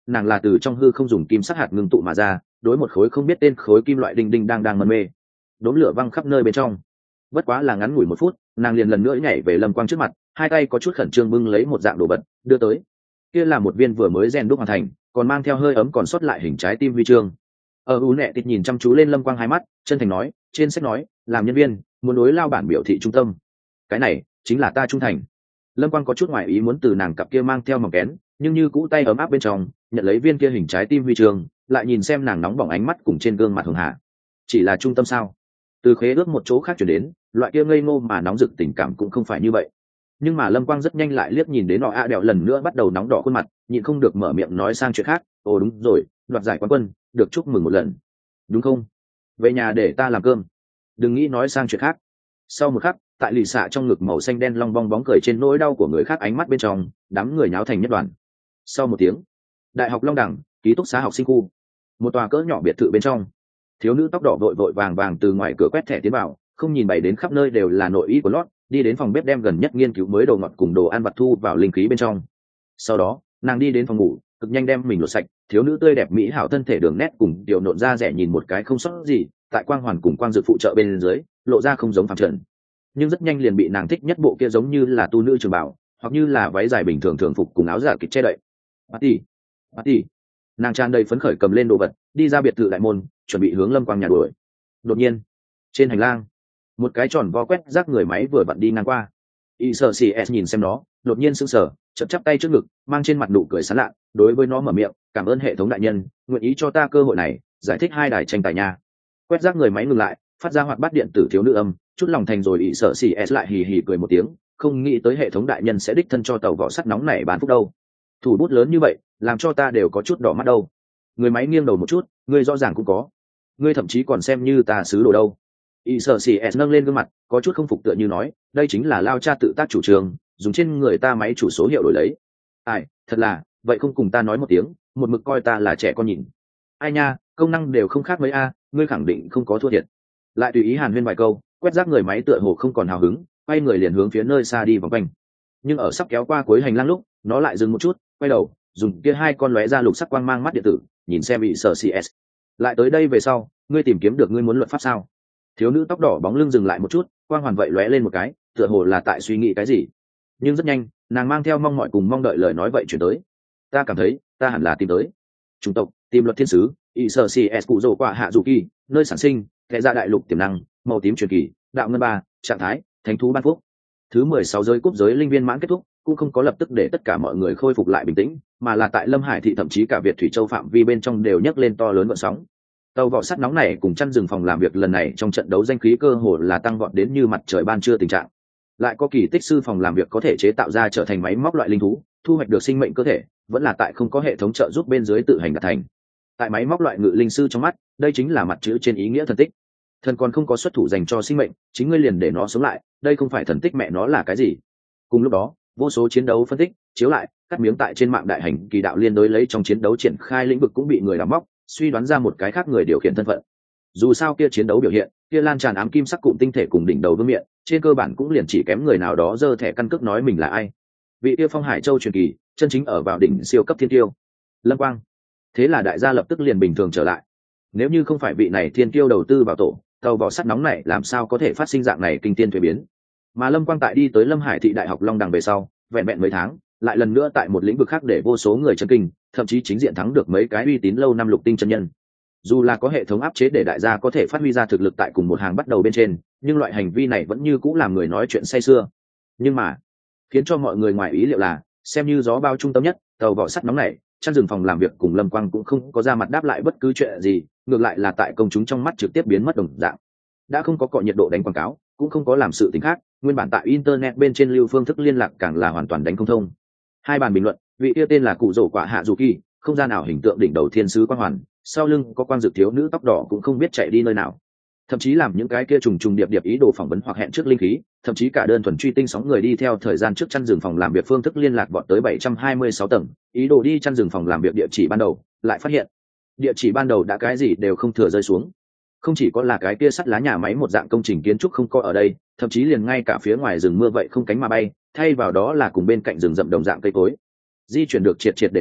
nàng là từ trong hư không dùng kim sắc hạt ngưng tụ mà ra, đối một khối không biết tên khối kim loại đinh đinh đang đang mân mê. Đốm lửa văng khắp nơi bên trong. Bất quá là ngắn ngủi một phút, nàng liền lần nữa nhảy về Lâm Quang trước mặt, hai tay có chút khẩn trương bưng lấy một dạng đồ vật, đưa tới. Kia là một viên vừa mới rèn đúc hoàn thành, còn mang theo hơi ấm còn sót lại hình trái tim huy chương. Ở u nẹ tịt nhìn chăm chú lên Lâm Quang hai mắt, chân thành nói, trên sách nói, làm nhân viên, muốn đối lao bản biểu thị trung tâm. Cái này chính là ta trung thành. Lâm Quang có chút ngoại ý muốn từ nàng cặp kia mang theo mỏng kén, nhưng như cũ tay ấm áp bên trong, nhận lấy viên kia hình trái tim huy chương, lại nhìn xem nàng nóng bỏng ánh mắt cùng trên gương mặt hường hạ. Chỉ là trung tâm sao? Từ khế ước một chỗ khác chuyển đến, loại kia ngây ngô mà nóng rực tình cảm cũng không phải như vậy. Nhưng mà Lâm Quang rất nhanh lại liếc nhìn đến nọ a đèo lần nữa bắt đầu nóng đỏ khuôn mặt, nhịn không được mở miệng nói sang chuyện khác. Ồ đúng rồi, đoạt giải quán quân, được chúc mừng một lần, đúng không? Về nhà để ta làm cơm, đừng nghĩ nói sang chuyện khác. Sau một khắc, tại lì xạ trong ngực màu xanh đen long bong bóng cười trên nỗi đau của người khác ánh mắt bên trong, đám người nháo thành nhất đoàn. Sau một tiếng, đại học Long Đẳng, ký túc xá học sinh khu, một tòa cỡ nhỏ biệt thự bên trong, thiếu nữ tóc đỏ vội vội vàng vàng từ ngoài cửa quét thẻ tiến vào, không nhìn bày đến khắp nơi đều là nội y của lót, đi đến phòng bếp đem gần nhất nghiên cứu mới đồ ngọt cùng đồ ăn vặt thu vào linh khí bên trong. Sau đó, nàng đi đến phòng ngủ, cực nhanh đem mình lột sạch, thiếu nữ tươi đẹp mỹ hảo thân thể đường nét cùng tiểu nộn da rẻ nhìn một cái không sót gì, tại quang hoàn cùng quang dược phụ trợ bên dưới, lộ ra không giống phàm trần. Nhưng rất nhanh liền bị nàng thích nhất bộ kia giống như là tu nữ trường bảo, hoặc như là váy dài bình thường thường phục cùng áo giả kịch che đậy. Party, party. Nàng tràn đầy phấn khởi cầm lên đồ vật, đi ra biệt thự đại môn, chuẩn bị hướng Lâm Quang nhà đuổi. Đột nhiên, trên hành lang, một cái tròn vo quét rác người máy vừa vặn đi ngang qua. i sờ xê ét nhìn xem nó, đột nhiên sững sờ, chậm chắp tay trước ngực, mang trên mặt nụ cười sán lạ, đối với nó mở miệng, cảm ơn hệ thống đại nhân, nguyện ý cho ta cơ hội này, giải thích hai đài tranh tài nha. Quét rác người máy ngừng lại, phát ra hoạt bát điện tử thiếu nữ âm, chút lòng thành rồi i sờ xê ét lại hì hì cười một tiếng, không nghĩ tới hệ thống đại nhân sẽ đích thân cho tàu vỏ sắt nóng này bán phúc đâu. Thủ bút lớn như vậy, làm cho ta đều có chút đỏ mắt đâu. Người máy nghiêng đầu một chút, ngươi rõ ràng cũng có, ngươi thậm chí còn xem như ta xứ đồ đâu. i sờ xê ét nâng lên gương mặt, có chút không phục tựa như nói, đây chính là lao cha tự tác chủ trương, dùng trên người ta máy chủ số hiệu đổi lấy. Ai, thật là, vậy không cùng ta nói một tiếng, một mực coi ta là trẻ con nhìn. Ai nha, công năng đều không khác mấy a, ngươi khẳng định không có thua thiệt. Lại tùy ý hàn huyên vài câu, quét rác người máy tựa hồ không còn hào hứng, quay người liền hướng phía nơi xa đi vòng quanh. Nhưng ở sắp kéo qua cuối hành lang lúc, nó lại dừng một chút, quay đầu, dùng kia hai con lóe ra lục sắc quang mang mắt điện tử, nhìn xem bị sở xê ét. Lại tới đây về sau, ngươi tìm kiếm được ngươi muốn luật pháp sao? Thiếu nữ tóc đỏ bóng lưng dừng lại một chút, quang hoàn vậy lóe lên một cái, tựa hồ là tại suy nghĩ cái gì. Nhưng rất nhanh, nàng mang theo mong mỏi cùng mong đợi lời nói vậy chuyển tới. Ta cảm thấy, ta hẳn là tìm tới chủng tộc, tìm luật thiên sứ, i sờ xê ét cụ rồ quả hạ dù kỳ, nơi sản sinh, hệ ra đại lục tiềm năng, màu tím truyền kỳ, đạo ngân ba, trạng thái, thánh thú ban phúc. Thứ mười sáu giới cúp giới linh viên mãn kết thúc, cũng không có lập tức để tất cả mọi người khôi phục lại bình tĩnh, mà là tại Lâm Hải thị thậm chí cả Việt Thủy Châu phạm vi bên trong đều nhấc lên to lớn gợn sóng. Tàu vỏ sắt nóng này cùng chăn rừng phòng làm việc lần này trong trận đấu danh khí cơ hồ là tăng vọt đến như mặt trời ban trưa tình trạng. Lại có kỳ tích sư phòng làm việc có thể chế tạo ra trở thành máy móc loại linh thú, thu hoạch được sinh mệnh cơ thể, vẫn là tại không có hệ thống trợ giúp bên dưới tự hành đạt thành. Tại máy móc loại ngự linh sư trong mắt, đây chính là mặt chữ trên ý nghĩa thần tích. Thần còn không có xuất thủ dành cho sinh mệnh, chính ngươi liền để nó sống lại, đây không phải thần tích mẹ nó là cái gì? Cùng lúc đó, vô số chiến đấu phân tích, chiếu lại, cắt miếng tại trên mạng đại hành kỳ đạo liên đối lấy trong chiến đấu triển khai lĩnh vực cũng bị người đào móc, suy đoán ra một cái khác người điều khiển thân phận. Dù sao kia chiến đấu biểu hiện, kia lan tràn ám kim sắc cụm tinh thể cùng đỉnh đầu vương miệng, trên cơ bản cũng liền chỉ kém người nào đó giơ thẻ căn cước nói mình là ai. Vị kia Phong Hải Châu truyền kỳ, chân chính ở vào đỉnh siêu cấp thiên tiêu, Lâm Quang. Thế là đại gia lập tức liền bình thường trở lại. Nếu như không phải vị này thiên tiêu đầu tư vào tổ, tàu vỏ sắt nóng này làm sao có thể phát sinh dạng này kinh tiên thuế biến. Mà Lâm Quang tại đi tới Lâm Hải thị đại học Long Đằng về sau, vẹn vẹn mấy tháng, lại lần nữa tại một lĩnh vực khác để vô số người chấn kinh, thậm chí chính diện thắng được mấy cái uy tín lâu năm lục tinh chân nhân. Dù là có hệ thống áp chế để đại gia có thể phát huy ra thực lực tại cùng một hàng bắt đầu bên trên, nhưng loại hành vi này vẫn như cũng làm người nói chuyện say sưa. Nhưng mà, khiến cho mọi người ngoài ý liệu là, xem như gió bao trung tâm nhất, tàu vỏ sắt nóng này, chăn rừng phòng làm việc cùng Lâm Quang cũng không có ra mặt đáp lại bất cứ chuyện gì, ngược lại là tại công chúng trong mắt trực tiếp biến mất đồng dạng. Đã không có cọ nhiệt độ đánh quảng cáo, cũng không có làm sự tình khác, nguyên bản tại internet bên trên lưu phương thức liên lạc càng là hoàn toàn đánh không thông. Hai bàn bình luận, vị yêu tên là cụ rổ quả hạ dù kỳ, không gian nào hình tượng đỉnh đầu thiên sứ quang hoàn, sau lưng có quang dược thiếu nữ tóc đỏ cũng không biết chạy đi nơi nào. Thậm chí làm những cái kia trùng trùng điệp điệp ý đồ phỏng vấn hoặc hẹn trước linh khí, thậm chí cả đơn thuần truy tinh sóng người đi theo thời gian trước chăn rừng phòng làm việc phương thức liên lạc vọt tới bảy trăm hai mươi sáu tầng, ý đồ đi chăn rừng phòng làm việc địa chỉ ban đầu, lại phát hiện địa chỉ ban đầu đã cái gì đều không thừa rơi xuống. Không chỉ có là cái kia sắt lá nhà máy một dạng công trình kiến trúc không có ở đây, thậm chí liền ngay cả phía ngoài rừng mưa vậy không cánh mà bay, thay vào đó là cùng bên cạnh rừng rậm đồng dạng cây cối. Di chuyển được triệt triệt để để,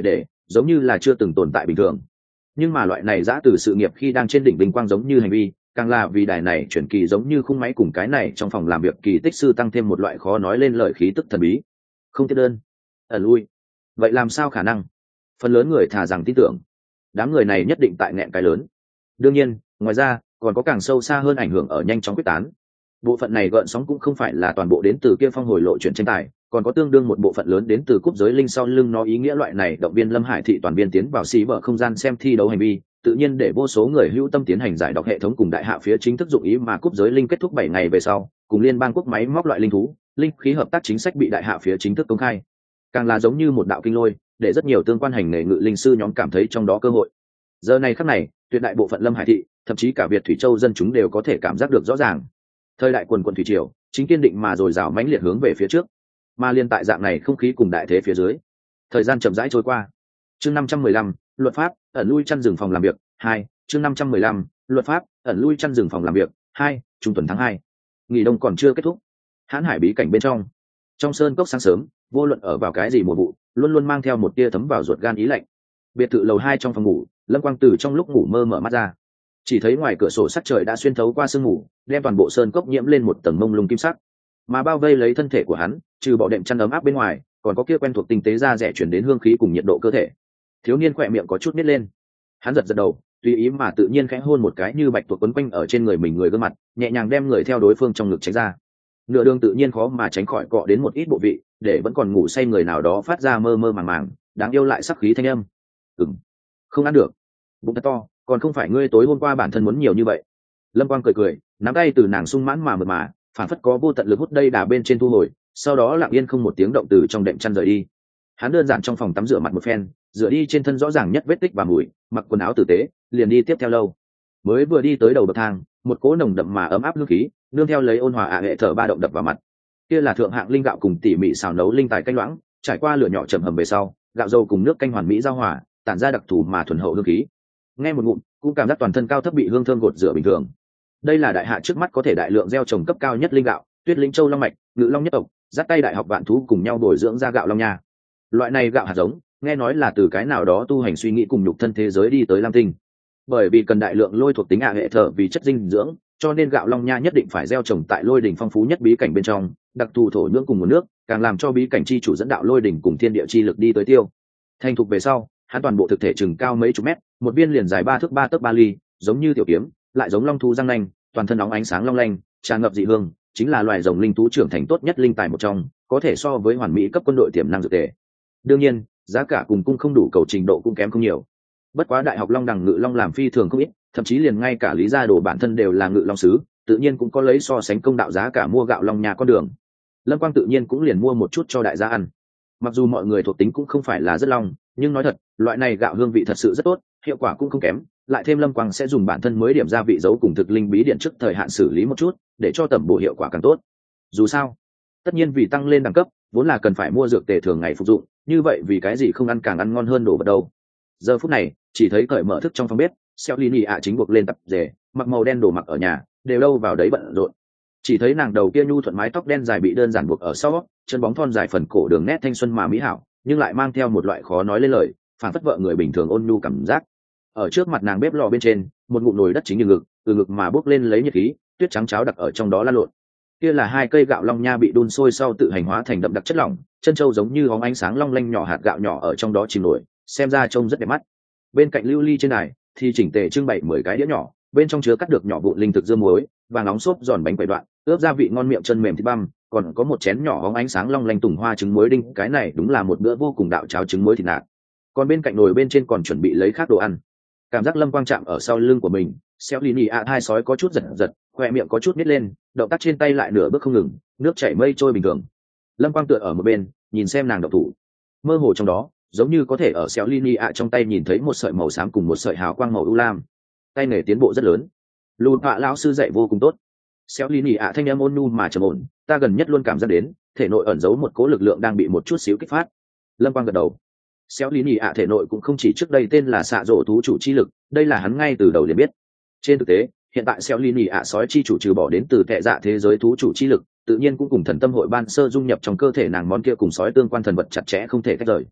giống như là chưa từng tồn tại bình thường. Nhưng mà loại này giã từ sự nghiệp khi đang trên đỉnh vinh quang giống như hành vi, càng là vì đài này chuyển kỳ giống như khung máy cùng cái này trong phòng làm việc kỳ tích sư tăng thêm một loại khó nói lên lời khí tức thần bí. Không tiếp đơn, ẩn lui. Vậy làm sao khả năng? Phần lớn người thà rằng tin tưởng đám người này nhất định tại nghẹn cái lớn. Đương nhiên, ngoài ra còn có càng sâu xa hơn ảnh hưởng ở nhanh chóng quyết tán. Bộ phận này gợn sóng cũng không phải là toàn bộ đến từ kia phong hồi lộ chuyện tranh tài, còn có tương đương một bộ phận lớn đến từ cúp giới linh sau lưng nó ý nghĩa. Loại này động viên Lâm Hải thị toàn viên tiến vào xí vở không gian xem thi đấu hành vi, tự nhiên để vô số người hữu tâm tiến hành giải đọc hệ thống cùng đại hạ phía chính thức dụng ý. Mà cúp giới linh kết thúc bảy ngày về sau, cùng liên bang quốc máy móc loại linh thú linh khí hợp tác chính sách bị đại hạ phía chính thức công khai, càng là giống như một đạo kinh lôi, để rất nhiều tương quan hành nghề ngự linh sư nhóm cảm thấy trong đó cơ hội. Giờ này khắc này, tuyệt đại bộ phận Lâm Hải thị, thậm chí cả Việt Thủy Châu dân chúng đều có thể cảm giác được rõ ràng. Thời đại quần quần thủy triều, chính kiên định mà rồi rào mãnh liệt hướng về phía trước. Mà liên tại dạng này không khí cùng đại thế phía dưới, thời gian chậm rãi trôi qua. Chương năm trăm mười lăm, luật pháp, ẩn lui chăn rừng phòng làm việc, hai, chương năm trăm mười lăm, luật pháp, ẩn lui chăn rừng phòng làm việc, hai, trung tuần tháng hai. Nghỉ đông còn chưa kết thúc. Hán Hải bí cảnh bên trong, trong sơn cốc sáng sớm, vô luận ở vào cái gì mùa vụ, luôn luôn mang theo một tia thấm vào ruột gan ý lạnh. Biệt thự lầu hai trong phòng ngủ, Lâm Quang từ trong lúc ngủ mơ mở mắt ra, chỉ thấy ngoài cửa sổ sắc trời đã xuyên thấu qua sương mù, đem toàn bộ sơn cốc nhiễm lên một tầng mông lung kim sắc, mà bao vây lấy thân thể của hắn, trừ bỏ đệm chăn ấm áp bên ngoài, còn có kia quen thuộc tinh tế da rẻ chuyển đến hương khí cùng nhiệt độ cơ thể. Thiếu niên khỏe miệng có chút nít lên, hắn giật giật đầu, tùy ý mà tự nhiên khẽ hôn một cái như bạch tuộc quấn quanh ở trên người mình người gương mặt, nhẹ nhàng đem người theo đối phương trong ngực tránh ra. Nửa đường tự nhiên khó mà tránh khỏi cọ đến một ít bộ vị, để vẫn còn ngủ say người nào đó phát ra mơ mơ màng màng, đáng yêu lại sắc khí thanh âm. Ừm, không ăn được, bụng thật to, còn không phải ngươi tối hôm qua bản thân muốn nhiều như vậy. Lâm Quang cười cười, nắm tay từ nàng sung mãn mà mượt mà, phản phất có vô tận lực hút đây đà bên trên thu hồi, sau đó lặng yên không một tiếng động từ trong đệm chăn rời đi. Hắn đơn giản trong phòng tắm rửa mặt một phen, rửa đi trên thân rõ ràng nhất vết tích và mùi, mặc quần áo tử tế, liền đi tiếp theo lâu. Mới vừa đi tới đầu bậc thang, một cỗ nồng đậm mà ấm áp hương khí, nương theo lấy ôn hòa ạ hệ thở ba động đập vào mặt. Kia là thượng hạng linh gạo cùng tỉ mỉ xào nấu linh tài canh loãng, trải qua lửa nhỏ chậm hầm về sau, gạo dầu cùng nước canh hoàn mỹ giao hòa, tản ra đặc thù mà thuần hậu hương khí. Nghe một ngụm, cũng cảm giác toàn thân cao thấp bị hương thơm gột rửa bình thường. Đây là đại hạ trước mắt có thể đại lượng gieo trồng cấp cao nhất linh gạo, Tuyết Linh Châu long mạch, Ngự Long nhất tộc, dắt tay đại học vạn thú cùng nhau bồi dưỡng ra gạo long nha. Loại này gạo hạt giống, nghe nói là từ cái nào đó tu hành suy nghĩ cùng nhục thân thế giới đi tới Lam Tinh. Bởi vì cần đại lượng lôi thuộc tính ạ hệ thở vì chất dinh dưỡng, cho nên gạo long nha nhất định phải gieo trồng tại lôi đỉnh phong phú nhất bí cảnh bên trong, đặc thù thổ nhưỡng cùng nguồn nước, càng làm cho bí cảnh chi chủ dẫn đạo lôi đỉnh cùng thiên địa chi lực đi tới tiêu. Thành thục về sau, hắn toàn bộ thực thể chừng cao mấy chục mét, một viên liền dài ba thước ba tấc ba ly, giống như tiểu kiếm, lại giống long thú răng nanh, toàn thân nóng ánh sáng long lanh, tràn ngập dị hương, chính là loài rồng linh thú trưởng thành tốt nhất linh tài một trong, có thể so với hoàn mỹ cấp quân đội tiềm năng dược tề. Đương nhiên, giá cả cùng cung không đủ cầu trình độ cũng kém không nhiều. Bất quá đại học long đằng ngự long làm phi thường không ít, thậm chí liền ngay cả lý gia đồ bản thân đều là ngự long sứ, tự nhiên cũng có lấy so sánh công đạo giá cả mua gạo long nhà con đường. Lâm Quang tự nhiên cũng liền mua một chút cho đại gia ăn. Mặc dù mọi người thuộc tính cũng không phải là rất long, nhưng nói thật, loại này gạo hương vị thật sự rất tốt, hiệu quả cũng không kém. Lại thêm Lâm Quang sẽ dùng bản thân mới điểm gia vị giấu cùng thực linh bí điện trước thời hạn xử lý một chút, để cho tẩm bổ hiệu quả càng tốt. Dù sao, tất nhiên vì tăng lên đẳng cấp, vốn là cần phải mua dược tề thường ngày phục dụng, như vậy vì cái gì không ăn càng ăn ngon hơn đồ vật đâu. Giờ phút này, chỉ thấy cởi mở thức trong phòng bếp, Xeo Lini ạ chính buộc lên tập rể, mặc màu đen đồ mặc ở nhà, đều đâu vào đấy bận rộn. Chỉ thấy nàng đầu kia nhu thuận mái tóc đen dài bị đơn giản buộc ở sau, chân bóng thon dài phần cổ đường nét thanh xuân mà mỹ hảo, nhưng lại mang theo một loại khó nói lên lời, phản phất vợ người bình thường ôn nhu cảm giác. Ở trước mặt nàng bếp lò bên trên, một ngụm nồi đất chính như ngực, từ ngực mà bốc lên lấy nhiệt khí, tuyết trắng cháo đặc ở trong đó lan lộn. Kia là hai cây gạo long nha bị đun sôi sau tự hành hóa thành đậm đặc chất lỏng, chân châu giống như bóng ánh sáng long lanh nhỏ hạt gạo nhỏ ở trong đó chìm nổi, xem ra trông rất đẹp mắt. Bên cạnh lưu ly trên đài thì chỉnh tề trưng bày mười cái đĩa nhỏ, bên trong chứa cắt được nhỏ vụn linh thực dưa muối, vàng nóng xốp giòn bánh quẩy đoạn, ướp gia vị ngon miệng chân mềm thịt băm, còn có một chén nhỏ bóng ánh sáng long lanh tùng hoa trứng muối đinh, cái này đúng là một bữa vô cùng đạo cháo trứng muối thịt nạc. Còn bên cạnh nồi bên trên còn chuẩn bị lấy khác đồ ăn. Cảm giác Lâm Quang chạm ở sau lưng của mình, Xeo Lini ạ hai sói có chút giật giật, khoe miệng có chút nít lên, động tác trên tay lại nửa bước không ngừng, nước chảy mây trôi bình thường. Lâm Quang tựa ở một bên, nhìn xem nàng động thủ, mơ hồ trong đó, giống như có thể ở Xeo Lini ạ trong tay nhìn thấy một sợi màu xám cùng một sợi hào quang màu u lam. Tay nghề tiến bộ rất lớn. Lùn họa lão sư dạy vô cùng tốt. Xeo Lini ạ thanh âm ôn nhu mà trầm ổn, ta gần nhất luôn cảm giác đến, thể nội ẩn giấu một cố lực lượng đang bị một chút xíu kích phát. Lâm Quang gật đầu. Xeo Lini ạ thể nội cũng không chỉ trước đây tên là xạ rộ thú chủ chi lực, đây là hắn ngay từ đầu liền biết. Trên thực tế, hiện tại Xeo Lini ạ sói chi chủ trừ bỏ đến từ tệ dạ thế giới thú chủ chi lực, tự nhiên cũng cùng thần tâm hội ban sơ dung nhập trong cơ thể nàng món kia cùng sói tương quan thần vật chặt chẽ không thể tách rời.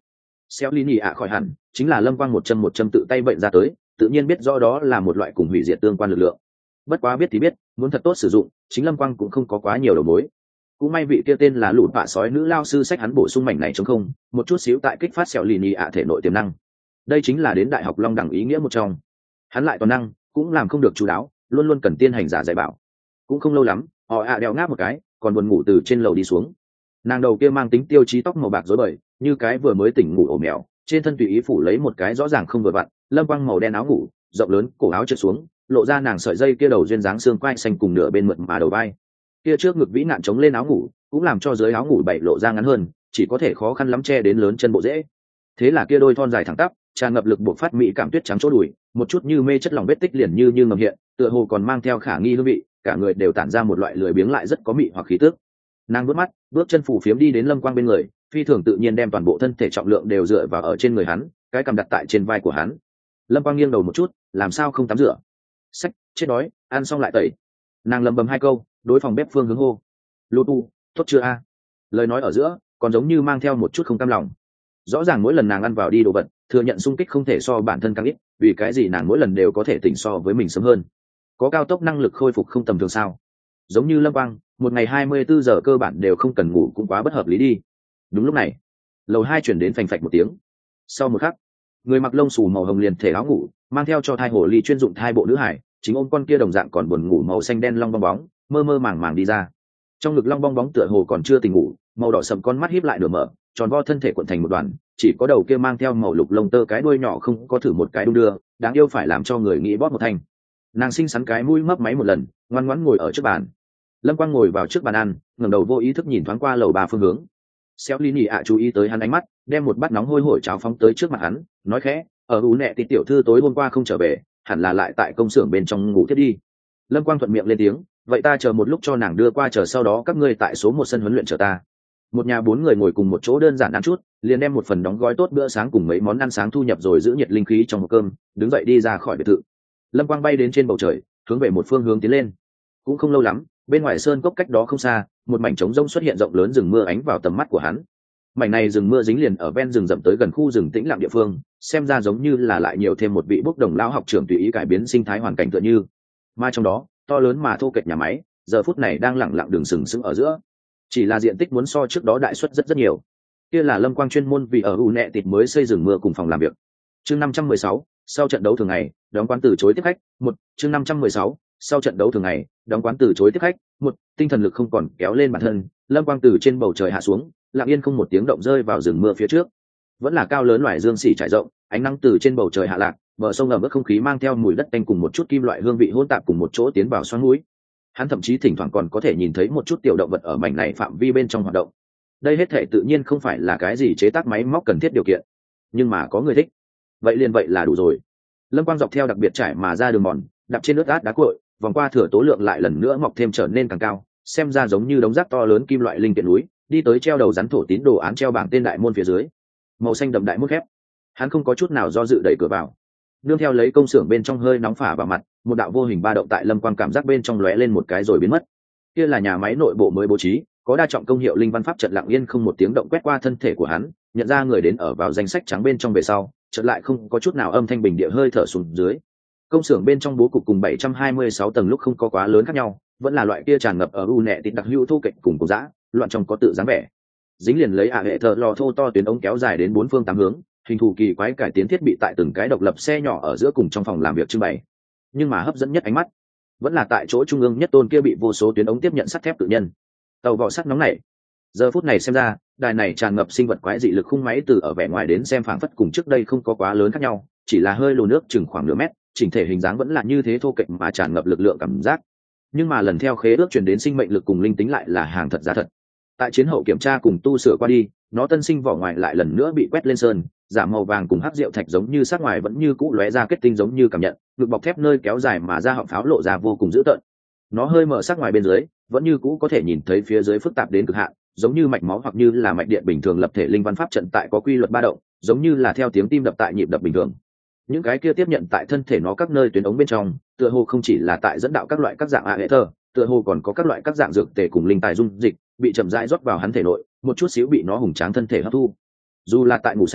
xéo ly nhị ạ khỏi hẳn chính là lâm quang một châm một châm tự tay bệnh ra tới, tự nhiên biết rõ đó là một loại cùng hủy diệt tương quan lực lượng. Bất quá biết thì biết, muốn thật tốt sử dụng, chính lâm quang cũng không có quá nhiều đầu mối. Cũng may vị kia tên là lụt bạ sói nữ lao sư sách hắn bổ sung mảnh này chống không một chút xíu tại kích phát xẻo lì nhì ạ thể nội tiềm năng. Đây chính là đến đại học long đẳng ý nghĩa một trong. Hắn lại toàn năng cũng làm không được chú đáo, luôn luôn cần tiên hành giả dạy bảo. Cũng không lâu lắm, họ ạ đèo ngáp một cái, còn buồn ngủ từ trên lầu đi xuống. Nàng đầu kia mang tính tiêu chí tóc màu bạc rối bời, như cái vừa mới tỉnh ngủ ổ mèo, trên thân tùy ý phủ lấy một cái rõ ràng không vừa vặn lâm quang màu đen áo ngủ rộng lớn, cổ áo trượt xuống lộ ra nàng sợi dây kia đầu duyên dáng xương quai xanh cùng nửa bên mượt mà đầu vai kia trước ngực vĩ nạn chống lên áo ngủ cũng làm cho dưới áo ngủ bảy lộ ra ngắn hơn, chỉ có thể khó khăn lắm che đến lớn chân bộ dễ. Thế là kia đôi thon dài thẳng tắp tràn ngập lực buộc phát mỹ cảm tuyết trắng chỗ đùi, một chút như mê chất lỏng vết tích liền như như ngầm hiện, tựa hồ còn mang theo khả nghi hương vị, cả người đều tản ra một loại lười biếng lại rất có mị hoặc khí tước. Nàng bước mắt bước chân phủ phiếm đi đến lâm quang bên người, phi thường tự nhiên đem toàn bộ thân thể trọng lượng đều dựa vào ở trên người hắn, cái cầm đặt tại trên vai của hắn. Lâm quang nghiêng đầu một chút, làm sao không tắm rửa? Sách, chết đói, ăn xong lại tẩy. Nàng lầm bầm hai câu, đối phòng bếp phương hướng hô. Lô tu, tốt chưa a? Lời nói ở giữa còn giống như mang theo một chút không cam lòng. Rõ ràng mỗi lần nàng ăn vào đi đồ vật, thừa nhận xung kích không thể so bản thân càng ít, vì cái gì nàng mỗi lần đều có thể tỉnh so với mình sớm hơn? Có cao tốc năng lực khôi phục không tầm thường sao? Giống như Lâm Quang, một ngày hai mươi bốn giờ cơ bản đều không cần ngủ cũng quá bất hợp lý đi. Đúng lúc này, lầu hai chuyển đến phành phạch một tiếng. Sau một khắc, người mặc lông xù màu hồng liền thể áo ngủ, mang theo cho thai hồ ly chuyên dụng thai bộ nữ hải, chính ôm con kia đồng dạng còn buồn ngủ màu xanh đen long bong bóng, mơ mơ màng màng đi ra. Trong ngực long bong bóng tựa hồ còn chưa tỉnh ngủ, màu đỏ sậm con mắt híp lại nửa mở, tròn vo thân thể cuộn thành một đoàn, chỉ có đầu kia mang theo màu lục lông tơ cái đuôi nhỏ không có thử một cái đung đưa, đáng yêu phải làm cho người nghĩ bóp một thanh. Nàng xinh xắn cái mũi mấp máy một lần, ngoan ngoãn ngồi ở trước bàn. Lâm Quang ngồi vào trước bàn ăn, ngẩng đầu vô ý thức nhìn thoáng qua lầu ba phương hướng. Xéo Lý Nhị ạ chú ý tới hắn ánh mắt, đem một bát nóng hôi hổi cháo phóng tới trước mặt hắn, nói khẽ, ở ú nẹ thì tiểu thư tối hôm qua không trở về, hẳn là lại tại công xưởng bên trong ngủ tiếp đi. Lâm Quang thuận miệng lên tiếng, vậy ta chờ một lúc cho nàng đưa qua, chờ sau đó các ngươi tại số một sân huấn luyện chờ ta. Một nhà bốn người ngồi cùng một chỗ đơn giản ăn chút, liền đem một phần đóng gói tốt bữa sáng cùng mấy món ăn sáng thu nhập rồi giữ nhiệt linh khí trong một cơm, đứng dậy đi ra khỏi biệt thự. Lâm Quang bay đến trên bầu trời, hướng về một phương hướng tiến lên. Cũng không lâu lắm, bên ngoài sơn cốc cách đó không xa, một mảnh trống rông xuất hiện rộng lớn, rừng mưa ánh vào tầm mắt của hắn. Mảnh này rừng mưa dính liền ở ven rừng rậm tới gần khu rừng tĩnh lặng địa phương, xem ra giống như là lại nhiều thêm một vị bốc đồng lão học trưởng tùy ý cải biến sinh thái hoàn cảnh tựa như. Mà trong đó, to lớn mà thô kệch nhà máy, giờ phút này đang lặng lặng đường sừng sững ở giữa. Chỉ là diện tích muốn so trước đó đại suất rất rất nhiều. Kia là Lâm Quang chuyên môn vì ở u nẹ tịt mới xây rừng mưa cùng phòng làm việc. Chương năm trăm mười sáu, sau trận đấu thường ngày, đóng quán từ chối tiếp khách. Một, chương năm trăm mười sáu, sau trận đấu thường ngày, đóng quán từ chối tiếp khách. Một, tinh thần lực không còn kéo lên bản thân, Lâm Quang từ trên bầu trời hạ xuống, lặng yên không một tiếng động rơi vào rừng mưa phía trước. Vẫn là cao lớn loài dương xỉ trải rộng, ánh nắng từ trên bầu trời hạ lạc, bờ sông ẩm ướt không khí mang theo mùi đất tanh cùng một chút kim loại hương vị hỗn tạp cùng một chỗ tiến vào xoắn mũi. Hắn thậm chí thỉnh thoảng còn có thể nhìn thấy một chút tiểu động vật ở mảnh này phạm vi bên trong hoạt động. Đây hết thể tự nhiên không phải là cái gì chế tác máy móc cần thiết điều kiện, nhưng mà có người thích, vậy liền vậy là đủ rồi. Lâm Quang dọc theo đặc biệt trải mà ra đường mòn, đạp trên nước át đá cuội, vòng qua thửa tố lượng lại lần nữa mọc thêm trở nên càng cao, xem ra giống như đống rác to lớn kim loại linh kiện núi, đi tới treo đầu rắn thổ tín đồ án treo bảng tên đại môn phía dưới, màu xanh đậm đại môn khép. Hắn không có chút nào do dự đẩy cửa vào, nương theo lấy công xưởng bên trong hơi nóng phả vào mặt, một đạo vô hình ba động tại Lâm Quang cảm giác bên trong lóe lên một cái rồi biến mất. Kia là nhà máy nội bộ mới bố trí, có đa trọng công hiệu linh văn pháp trận lặng yên không một tiếng động quét qua thân thể của hắn, nhận ra người đến ở vào danh sách trắng bên trong về sau, chợt lại không có chút nào âm thanh bình địa hơi thở xuống dưới. Công xưởng bên trong bố cục cùng bảy trăm hai mươi sáu tầng lúc không có quá lớn khác nhau, vẫn là loại kia tràn ngập ở u nẹ tịt đặc hữu thô kệch cùng cổ dã, loạn trong có tự dáng vẻ. Dính liền lấy ả hệ thợ lò thô to tuyến ống kéo dài đến bốn phương tám hướng, hình thù kỳ quái cải tiến thiết bị tại từng cái độc lập xe nhỏ ở giữa cùng trong phòng làm việc trưng bày. Nhưng mà hấp dẫn nhất ánh mắt vẫn là tại chỗ trung ương nhất tôn kia bị vô số tuyến ống tiếp nhận sắt thép tự nhân, tàu vỏ sắt nóng này. Giờ phút này xem ra, đài này tràn ngập sinh vật quái dị lực khung máy từ ở vẻ ngoài đến xem phảng phất cùng trước đây không có quá lớn khác nhau, chỉ là hơi lùn nước chừng khoảng nửa mét, chỉnh thể hình dáng vẫn là như thế thô kệch mà tràn ngập lực lượng cảm giác. Nhưng mà lần theo khế ước truyền đến sinh mệnh lực cùng linh tính lại là hàng thật giá thật. Tại chiến hậu kiểm tra cùng tu sửa qua đi, nó tân sinh vỏ ngoài lại lần nữa bị quét lên sơn, giả màu vàng cùng hắc rượu thạch giống như sát ngoài vẫn như cũ lóe ra kết tinh giống như cảm nhận, ngực bọc thép nơi kéo dài mà ra họng pháo lộ ra vô cùng dữ tợn. Nó hơi mở sát ngoài bên dưới, vẫn như cũ có thể nhìn thấy phía dưới phức tạp đến cực hạn, giống như mạch máu hoặc như là mạch điện bình thường lập thể linh văn pháp trận tại có quy luật ba động, giống như là theo tiếng tim đập tại nhịp đập bình thường. Những cái kia tiếp nhận tại thân thể nó các nơi tuyến ống bên trong, tựa hồ không chỉ là tại dẫn đạo các loại các dạng a hệ thơ, tựa hồ còn có các loại các dạng dược tề cùng linh tài dung dịch bị chậm rãi rót vào hắn thể nội, một chút xíu bị nó hùng tráng thân thể hấp thu. Dù là tại ngủ say,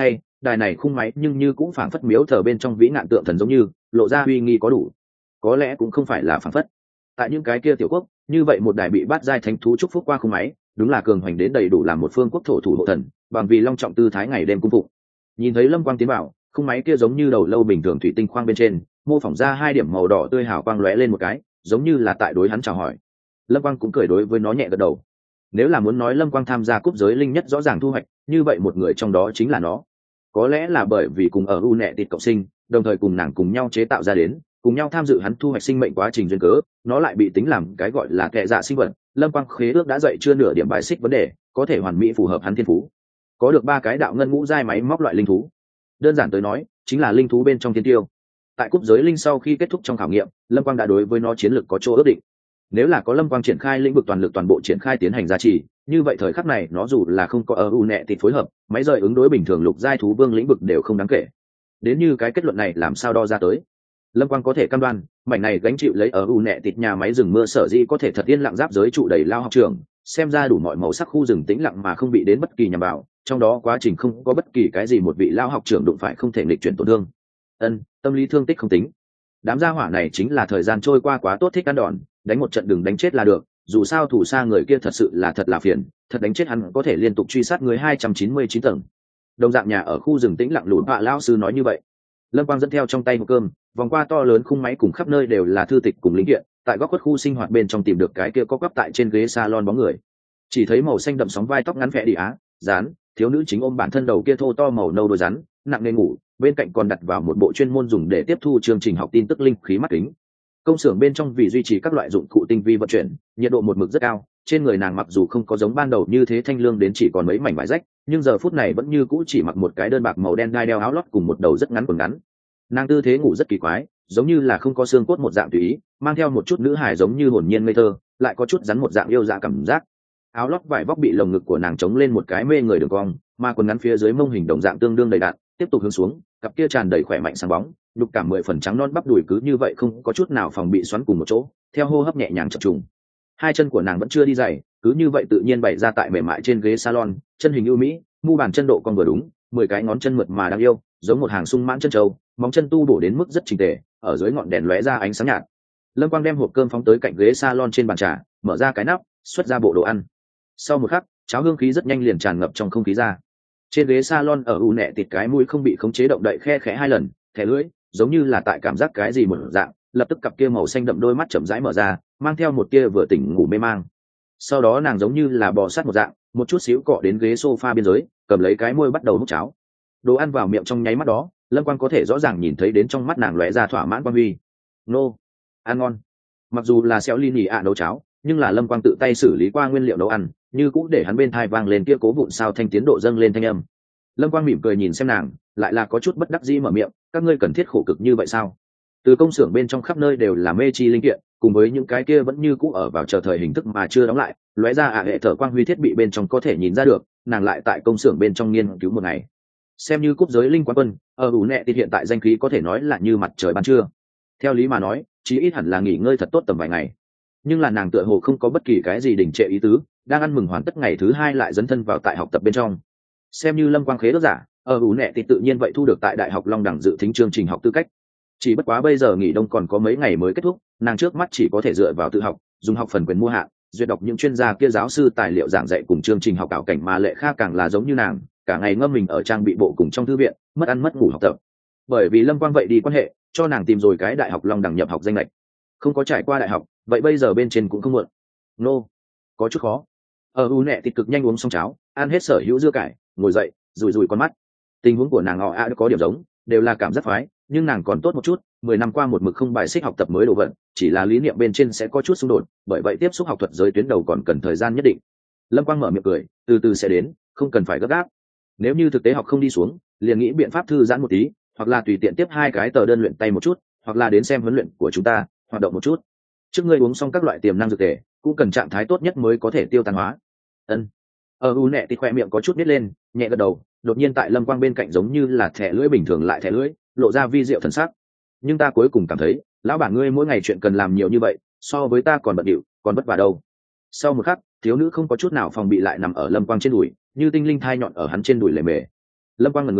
đài này khung máy nhưng như cũng phảng phất miếu thờ bên trong vĩ nạn tượng thần giống như lộ ra uy nghi có đủ. Có lẽ cũng không phải là phảng phất, tại những cái kia tiểu quốc như vậy một đài bị bát giai thánh thú chúc phúc qua khung máy đúng là cường hoành đến đầy đủ làm một phương quốc thổ thủ hộ thần, bằng vì long trọng tư thái ngày đêm cung phục. Nhìn thấy Lâm Quang tiến vào, khung máy kia giống như đầu lâu bình thường thủy tinh khoang bên trên mô phỏng ra hai điểm màu đỏ tươi hào quang lóe lên một cái, giống như là tại đối hắn chào hỏi. Lâm Quang cũng cười đối với nó nhẹ gật đầu. Nếu là muốn nói Lâm Quang tham gia cúp giới linh nhất rõ ràng thu hoạch, như vậy một người trong đó chính là nó. Có lẽ là bởi vì cùng ở u nẹ tịt cộng sinh, đồng thời cùng nàng cùng nhau chế tạo ra đến, cùng nhau tham dự hắn thu hoạch sinh mệnh quá trình duyên cớ, nó lại bị tính làm cái gọi là kệ dạ sinh vật. Lâm Quang khế ước đã dậy chưa nửa điểm bài xích vấn đề, có thể hoàn mỹ phù hợp hắn thiên phú. Có được ba cái đạo ngân ngũ giai máy móc loại linh thú, đơn giản tới nói chính là linh thú bên trong thiên tiêu. Tại cúp giới linh sau khi kết thúc trong khảo nghiệm, Lâm Quang đã đối với nó chiến lược có chỗ ước định. Nếu là có Lâm Quang triển khai lĩnh vực toàn lực toàn bộ triển khai tiến hành giá trị, như vậy thời khắc này nó dù là không có ở u nẹ tịt phối hợp, máy rời ứng đối bình thường lục giai thú vương lĩnh vực đều không đáng kể. Đến như cái kết luận này làm sao đo ra tới? Lâm Quang có thể cam đoan, mảnh này gánh chịu lấy ở u nẹ tịt nhà máy rừng mưa sở dĩ có thể thật yên lặng giáp giới trụ đầy lao học trường, xem ra đủ mọi màu sắc khu rừng tĩnh lặng mà không bị đến bất kỳ nhằm vào, trong đó quá trình không có bất kỳ cái gì một vị lao học trưởng đụng phải không thể nghịch chuyển tổn thương. Ân, tâm lý thương tích không tính. Đám gia hỏa này chính là thời gian trôi qua quá tốt thích ăn đòn, đánh một trận đừng đánh chết là được, dù sao thủ xa người kia thật sự là thật là phiền, thật đánh chết hắn có thể liên tục truy sát người hai trăm chín mươi chín tầng. Đồng dạng nhà ở khu rừng tĩnh lặng lùn họa lão sư nói như vậy. Lâm Quang dẫn theo trong tay một cơm, vòng qua to lớn khung máy cùng khắp nơi đều là thư tịch cùng linh kiện, tại góc khuất khu sinh hoạt bên trong tìm được cái kia có quắp tại trên ghế salon bóng người. Chỉ thấy màu xanh đậm sóng vai tóc ngắn vẽ đi á, dán, thiếu nữ chính ôm bản thân đầu kia thô to màu nâu đôi rắn, nặng nề ngủ, bên cạnh còn đặt vào một bộ chuyên môn dùng để tiếp thu chương trình học tin tức linh khí mắt kính. Công xưởng bên trong vì duy trì các loại dụng cụ tinh vi vận chuyển, nhiệt độ một mực rất cao, trên người nàng mặc dù không có giống ban đầu như thế thanh lương đến chỉ còn mấy mảnh vải rách, nhưng giờ phút này vẫn như cũ chỉ mặc một cái đơn bạc màu đen đai đeo áo lót cùng một đầu rất ngắn quần ngắn. Nàng tư thế ngủ rất kỳ quái, giống như là không có xương cốt một dạng tùy ý, mang theo một chút nữ hài giống như hồn nhiên ngây thơ, lại có chút rắn một dạng yêu dạ cảm giác. Áo lót vải vóc bị lồng ngực của nàng chống lên một cái mê người đường cong, mà quần ngắn phía dưới mông hình đồng dạng tương đương đầy đặn, tiếp tục hướng xuống, cặp kia tràn đầy khỏe mạnh sáng bóng, đục cả mười phần trắng non bắp đùi cứ như vậy không có chút nào phòng bị xoắn cùng một chỗ, theo hô hấp nhẹ nhàng chập trùng. Hai chân của nàng vẫn chưa đi giày, cứ như vậy tự nhiên bày ra tại mềm mại trên ghế salon, chân hình ưu mỹ, mu bàn chân độ con vừa đúng, mười cái ngón chân mượt mà đáng yêu, giống một hàng sung mãn chân trâu, móng chân tu bổ đến mức rất chỉnh tề, ở dưới ngọn đèn lóe ra ánh sáng nhạt. Lâm Quang đem hộp cơm phóng tới cạnh ghế salon trên bàn trà, mở ra cái nắp, xuất ra bộ đồ ăn. Sau một khắc, cháo hương khí rất nhanh liền tràn ngập trong không khí ra. Trên ghế salon ở u nẹ tịt cái mũi không bị khống chế động đậy khe khẽ hai lần, thẻ lưỡi, giống như là tại cảm giác cái gì một dạng, lập tức cặp kia màu xanh đậm đôi mắt chậm rãi mở ra, mang theo một kia vừa tỉnh ngủ mê mang. Sau đó nàng giống như là bò sát một dạng, một chút xíu cọ đến ghế sofa biên giới, cầm lấy cái môi bắt đầu hút cháo. Đồ ăn vào miệng trong nháy mắt đó, Lâm Quang có thể rõ ràng nhìn thấy đến trong mắt nàng lóe ra thỏa mãn quan huy. Nô, ăn ngon. Mặc dù là xéo ly nhì ạ nấu cháo, nhưng là Lâm Quang tự tay xử lý qua nguyên liệu nấu ăn, như cũng để hắn bên thai vang lên kia cố vụn sao thanh tiến độ dâng lên thanh âm. Lâm Quang mỉm cười nhìn xem nàng, lại là có chút bất đắc dĩ mở miệng, các ngươi cần thiết khổ cực như vậy sao? Từ công xưởng bên trong khắp nơi đều là mê chi linh kiện, cùng với những cái kia vẫn như cũ ở vào chờ thời hình thức mà chưa đóng lại, lóe ra ạ hệ thở quang huy thiết bị bên trong có thể nhìn ra được, nàng lại tại công xưởng bên trong nghiên cứu một ngày. Xem như cúp giới linh quán quân, ở đủ nẹ thì hiện tại danh khí có thể nói là như mặt trời ban trưa. Theo lý mà nói, chí ít hẳn là nghỉ ngơi thật tốt tầm vài ngày. Nhưng là nàng tựa hồ không có bất kỳ cái gì đình trệ ý tứ, đang ăn mừng hoàn tất ngày thứ hai lại dấn thân vào tại học tập bên trong. Xem như Lâm Quang khế đốc giả, ở đủ nẹ thì tự nhiên vậy thu được tại đại học Long Đẳng dự thính chương trình học tư cách. Chỉ bất quá bây giờ nghỉ đông còn có mấy ngày mới kết thúc, nàng trước mắt chỉ có thể dựa vào tự học, dùng học phần quyền mua hạn, duyệt đọc những chuyên gia kia giáo sư tài liệu giảng dạy cùng chương trình học ảo cảnh, mà Lệ Kha càng là giống như nàng, cả ngày ngâm mình ở trang bị bộ cùng trong thư viện, mất ăn mất ngủ học tập. Bởi vì Lâm Quang vậy đi quan hệ, cho nàng tìm rồi cái đại học Long Đẳng nhập học danh lệch. Không có trải qua đại học, vậy bây giờ bên trên cũng không muộn. Nô, có chút khó. Ở u nẹ thịt cực nhanh uống xong cháo, ăn hết sở hữu dưa cải, ngồi dậy, rùi rùi con mắt. Tình huống của nàng họ a có điểm giống, đều là cảm giác phái, nhưng nàng còn tốt một chút, mười năm qua một mực không bài xích học tập mới đồ vật, chỉ là lý niệm bên trên sẽ có chút xung đột, bởi vậy tiếp xúc học thuật giới tuyến đầu còn cần thời gian nhất định. Lâm Quang mở miệng cười, từ từ sẽ đến, không cần phải gấp gáp. Nếu như thực tế học không đi xuống, liền nghĩ biện pháp thư giãn một tí, hoặc là tùy tiện tiếp hai cái tờ đơn luyện tay một chút, hoặc là đến xem huấn luyện của chúng ta, hoạt động một chút. Trước ngươi uống xong các loại tiềm năng dược tề, cũng cần trạng thái tốt nhất mới có thể tiêu tan hóa. Ân. Ở u nẹ thì khoe miệng có chút nít lên, nhẹ gật đầu, đột nhiên tại Lâm Quang bên cạnh giống như là thẻ lưỡi bình thường lại thẻ lưỡi, lộ ra vi diệu thần sắc. Nhưng ta cuối cùng cảm thấy, lão bản ngươi mỗi ngày chuyện cần làm nhiều như vậy, so với ta còn bận rộn, còn vất vả đâu. Sau một khắc, thiếu nữ không có chút nào phòng bị lại nằm ở Lâm Quang trên đùi, như tinh linh thai nhọn ở hắn trên đùi lề mề. Lâm Quang ngẩn người,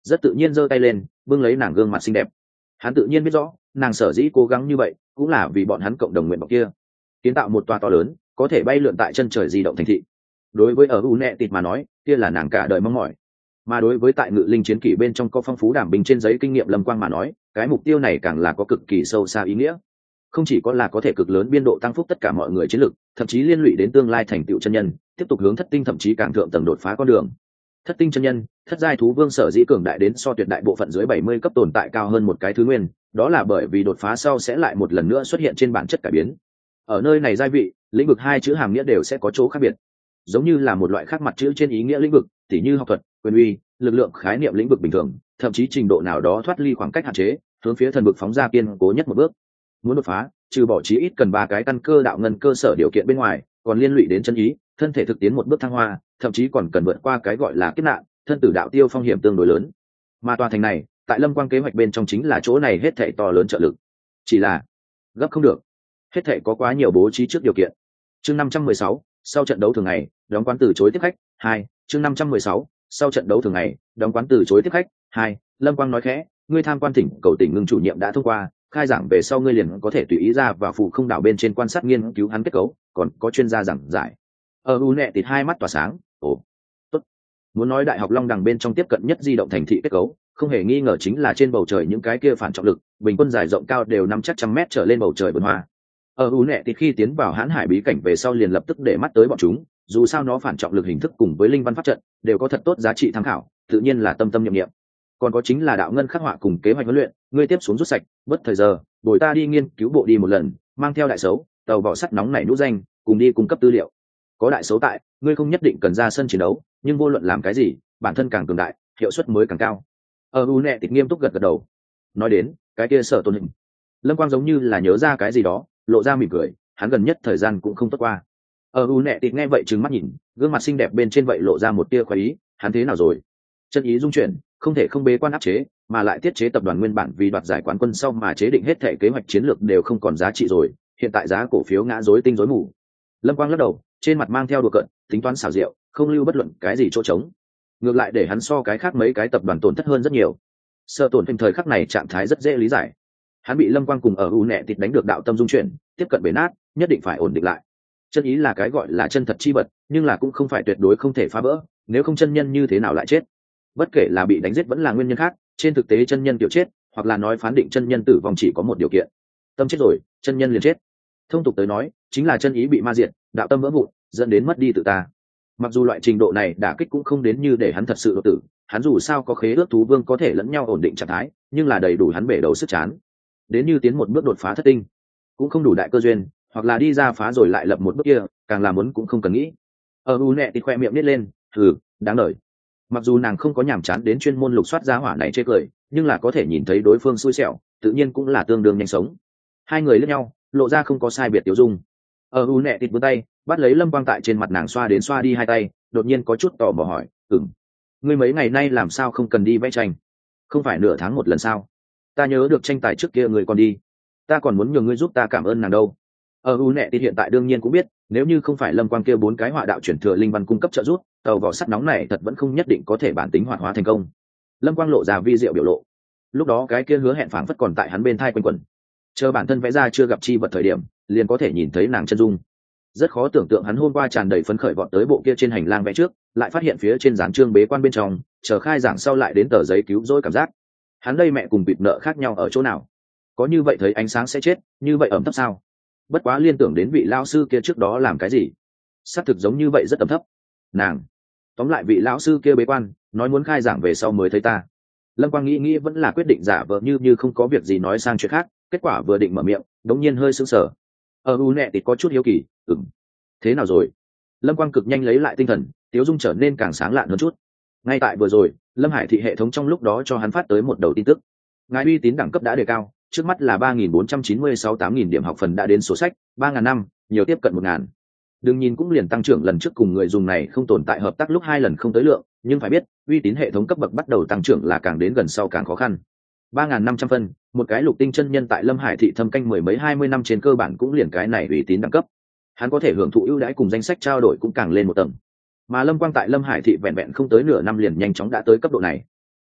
rất tự nhiên giơ tay lên bưng lấy nàng gương mặt xinh đẹp. Hắn tự nhiên biết rõ nàng sở dĩ cố gắng như vậy cũng là vì bọn hắn cộng đồng nguyện vọng kia, kiến tạo một tòa to lớn có thể bay lượn tại chân trời di động thành thị. Đối với ở u nẹ tịt mà nói kia là nàng cả đời mong mỏi, mà đối với tại ngự linh chiến kỷ bên trong có phong phú đảm bình trên giấy kinh nghiệm lâm quang mà nói cái mục tiêu này càng là có cực kỳ sâu xa ý nghĩa. Không chỉ có là có thể cực lớn biên độ tăng phúc tất cả mọi người chiến lực, thậm chí liên lụy đến tương lai thành tựu chân nhân tiếp tục hướng thất tinh thậm chí càng thượng tầng đột phá con đường. Thất tinh chân nhân, thất giai thú vương sở dĩ cường đại đến so tuyệt đại bộ phận dưới bảy mươi cấp tồn tại cao hơn một cái thứ nguyên, đó là bởi vì đột phá sau sẽ lại một lần nữa xuất hiện trên bản chất cải biến. Ở nơi này giai vị, lĩnh vực hai chữ hàm nghĩa đều sẽ có chỗ khác biệt. Giống như là một loại khác mặt chữ trên ý nghĩa lĩnh vực, tỉ như học thuật, quyền uy, lực lượng khái niệm lĩnh vực bình thường, thậm chí trình độ nào đó thoát ly khoảng cách hạn chế, hướng phía thần vực phóng ra kiên cố nhất một bước. Muốn đột phá, trừ bỏ chí ít cần ba cái căn cơ đạo ngân cơ sở điều kiện bên ngoài, còn liên lụy đến chân ý, thân thể thực tiến một bước thăng hoa, thậm chí còn cần vượt qua cái gọi là kiếp nạn, thân tử đạo tiêu phong hiểm tương đối lớn. Mà tòa thành này, tại Lâm Quang kế hoạch bên trong chính là chỗ này hết thảy to lớn trợ lực. Chỉ là gấp không được, hết thảy có quá nhiều bố trí trước điều kiện. Chương năm trăm mười sáu, sau trận đấu thường ngày, đóng quán từ chối tiếp khách. Hai, chương năm trăm mười sáu, sau trận đấu thường ngày, đóng quán từ chối tiếp khách. Hai, Lâm Quang nói khẽ, ngươi tham quan thỉnh cầu tỉnh ngưng chủ nhiệm đã thông qua, khai giảng về sau ngươi liền có thể tùy ý ra và phụ không đảo bên trên quan sát nghiên cứu hắn kết cấu, còn có chuyên gia giảng giải. Ở u nẹ tịt hai mắt tỏa sáng, ồ, tốt. Muốn nói đại học Long Đằng bên trong tiếp cận nhất di động thành thị kết cấu, không hề nghi ngờ chính là trên bầu trời những cái kia phản trọng lực, bình quân dài rộng cao đều năm chắc trăm mét trở lên bầu trời vườn hoa. Ở u nẹ tịt khi tiến vào hãn hải bí cảnh về sau liền lập tức để mắt tới bọn chúng, dù sao nó phản trọng lực hình thức cùng với linh văn pháp trận đều có thật tốt giá trị tham khảo, tự nhiên là tâm tâm niệm niệm. Còn có chính là đạo ngân khắc họa cùng kế hoạch huấn luyện, ngươi tiếp xuống rút sạch, bất thời giờ, bồi ta đi nghiên cứu bộ đi một lần, mang theo đại xấu, tàu vỏ sắt nóng này nút danh, cùng đi cung cấp tư liệu. Có đại xấu tại, ngươi không nhất định cần ra sân chiến đấu, nhưng vô luận làm cái gì, bản thân càng cường đại, hiệu suất mới càng cao. Ở u nẹ tịt nghiêm túc gật gật đầu. Nói đến cái kia sở tôn hình, Lâm Quang giống như là nhớ ra cái gì đó, lộ ra mỉm cười, hắn gần nhất thời gian cũng không tốt qua. Ở u nẹ tịt nghe vậy trừng mắt nhìn, gương mặt xinh đẹp bên trên vậy lộ ra một tia khoái ý, hắn thế nào rồi? Chân ý dung chuyển, không thể không bế quan áp chế, mà lại tiết chế tập đoàn nguyên bản vì đoạt giải quán quân sau mà chế định hết thể kế hoạch chiến lược đều không còn giá trị rồi, hiện tại giá cổ phiếu ngã rối tinh rối mù. Lâm Quang lắc đầu, trên mặt mang theo đùa cợt, tính toán xảo diệu, không lưu bất luận cái gì chỗ trống. Ngược lại để hắn so cái khác mấy cái tập đoàn tổn thất hơn rất nhiều. Sợ tổn thành thời khắc này trạng thái rất dễ lý giải. Hắn bị Lâm Quang cùng ở u nẹ tịt đánh được đạo tâm dung chuyển, tiếp cận bể nát, nhất định phải ổn định lại. Chân ý là cái gọi là chân thật chi vật, nhưng là cũng không phải tuyệt đối không thể phá vỡ, nếu không chân nhân như thế nào lại chết? Bất kể là bị đánh giết vẫn là nguyên nhân khác, trên thực tế chân nhân tiểu chết, hoặc là nói phán định chân nhân tử vong chỉ có một điều kiện. Tâm chết rồi, chân nhân liền chết. Thông tục tới nói, chính là chân ý bị ma diệt, đạo tâm vỡ vụn, dẫn đến mất đi tự ta. Mặc dù loại trình độ này đả kích cũng không đến như để hắn thật sự đột tử, hắn dù sao có khế ước thú vương có thể lẫn nhau ổn định trạng thái, nhưng là đầy đủ hắn bể đầu sức chán. Đến như tiến một bước đột phá thất tinh, cũng không đủ đại cơ duyên, hoặc là đi ra phá rồi lại lập một bước kia, càng làm muốn cũng không cần nghĩ. Ở u nẹ thì khoe miệng nít lên, hừ, đáng đời. Mặc dù nàng không có nhàm chán đến chuyên môn lục soát giá hỏa này chê cười, nhưng là có thể nhìn thấy đối phương xui xẻo, tự nhiên cũng là tương đương nhanh sống. Hai người lẫn nhau, lộ ra không có sai biệt tiểu dung. Ở u nẹ tịt vươn tay, bắt lấy Lâm Quang tại trên mặt nàng xoa đến xoa đi hai tay, đột nhiên có chút tò mò hỏi, ừm, ngươi mấy ngày nay làm sao không cần đi vẽ tranh? Không phải nửa tháng một lần sao? Ta nhớ được tranh tài trước kia người còn đi, ta còn muốn nhờ ngươi giúp ta cảm ơn nàng đâu. Ở u nẹ tịt hiện tại đương nhiên cũng biết, nếu như không phải Lâm Quang kia bốn cái họa đạo chuyển thừa linh văn cung cấp trợ giúp, tàu vỏ sắt nóng này thật vẫn không nhất định có thể bản tính hoạt hóa thành công. Lâm Quang lộ ra vi diệu biểu lộ, lúc đó cái kia hứa hẹn phảng phất còn tại hắn bên thai quanh quẩn, chờ bản thân vẽ ra chưa gặp chi vật thời điểm liền có thể nhìn thấy nàng chân dung. Rất khó tưởng tượng hắn hôm qua tràn đầy phấn khởi vọt tới bộ kia trên hành lang vẽ trước, lại phát hiện phía trên dán chương bế quan bên trong, chờ khai giảng sau lại đến tờ giấy cứu rỗi cảm giác. Hắn đây mẹ cùng bịt nợ khác nhau ở chỗ nào? Có như vậy thấy ánh sáng sẽ chết, như vậy ẩm thấp sao? Bất quá liên tưởng đến vị lao sư kia trước đó làm cái gì, xác thực giống như vậy rất ẩm thấp. Nàng, tóm lại vị lão sư kia bế quan, nói muốn khai giảng về sau mới thấy ta. Lâm Quang nghĩ nghĩ vẫn là quyết định giả vờ như như không có việc gì nói sang chuyện khác, kết quả vừa định mở miệng, đống nhiên hơi sững sờ. Ở u nẹ tịt có chút hiếu kỳ, ừm, thế nào rồi? Lâm Quang cực nhanh lấy lại tinh thần, tiếu dung trở nên càng sáng lạn hơn chút. Ngay tại vừa rồi, Lâm Hải thị hệ thống trong lúc đó cho hắn phát tới một đầu tin tức. Ngài uy tín đẳng cấp đã đề cao, trước mắt là ba nghìn bốn trăm chín mươi sáu tám nghìn điểm học phần đã đến sổ sách, ba ngàn năm, nhiều tiếp cận một ngàn. Đừng nhìn cũng liền tăng trưởng lần trước cùng người dùng này không tồn tại hợp tác lúc hai lần không tới lượng, nhưng phải biết, uy tín hệ thống cấp bậc bắt đầu tăng trưởng là càng đến gần sau càng khó khăn. ba ngàn năm trăm phân, một cái lục tinh chân nhân tại Lâm Hải thị thâm canh mười mấy hai mươi năm trên cơ bản cũng liền cái này uy tín đẳng cấp. Hắn có thể hưởng thụ ưu đãi cùng danh sách trao đổi cũng càng lên một tầng. Mà Lâm Quang tại Lâm Hải thị vẹn vẹn không tới nửa năm liền nhanh chóng đã tới cấp độ này.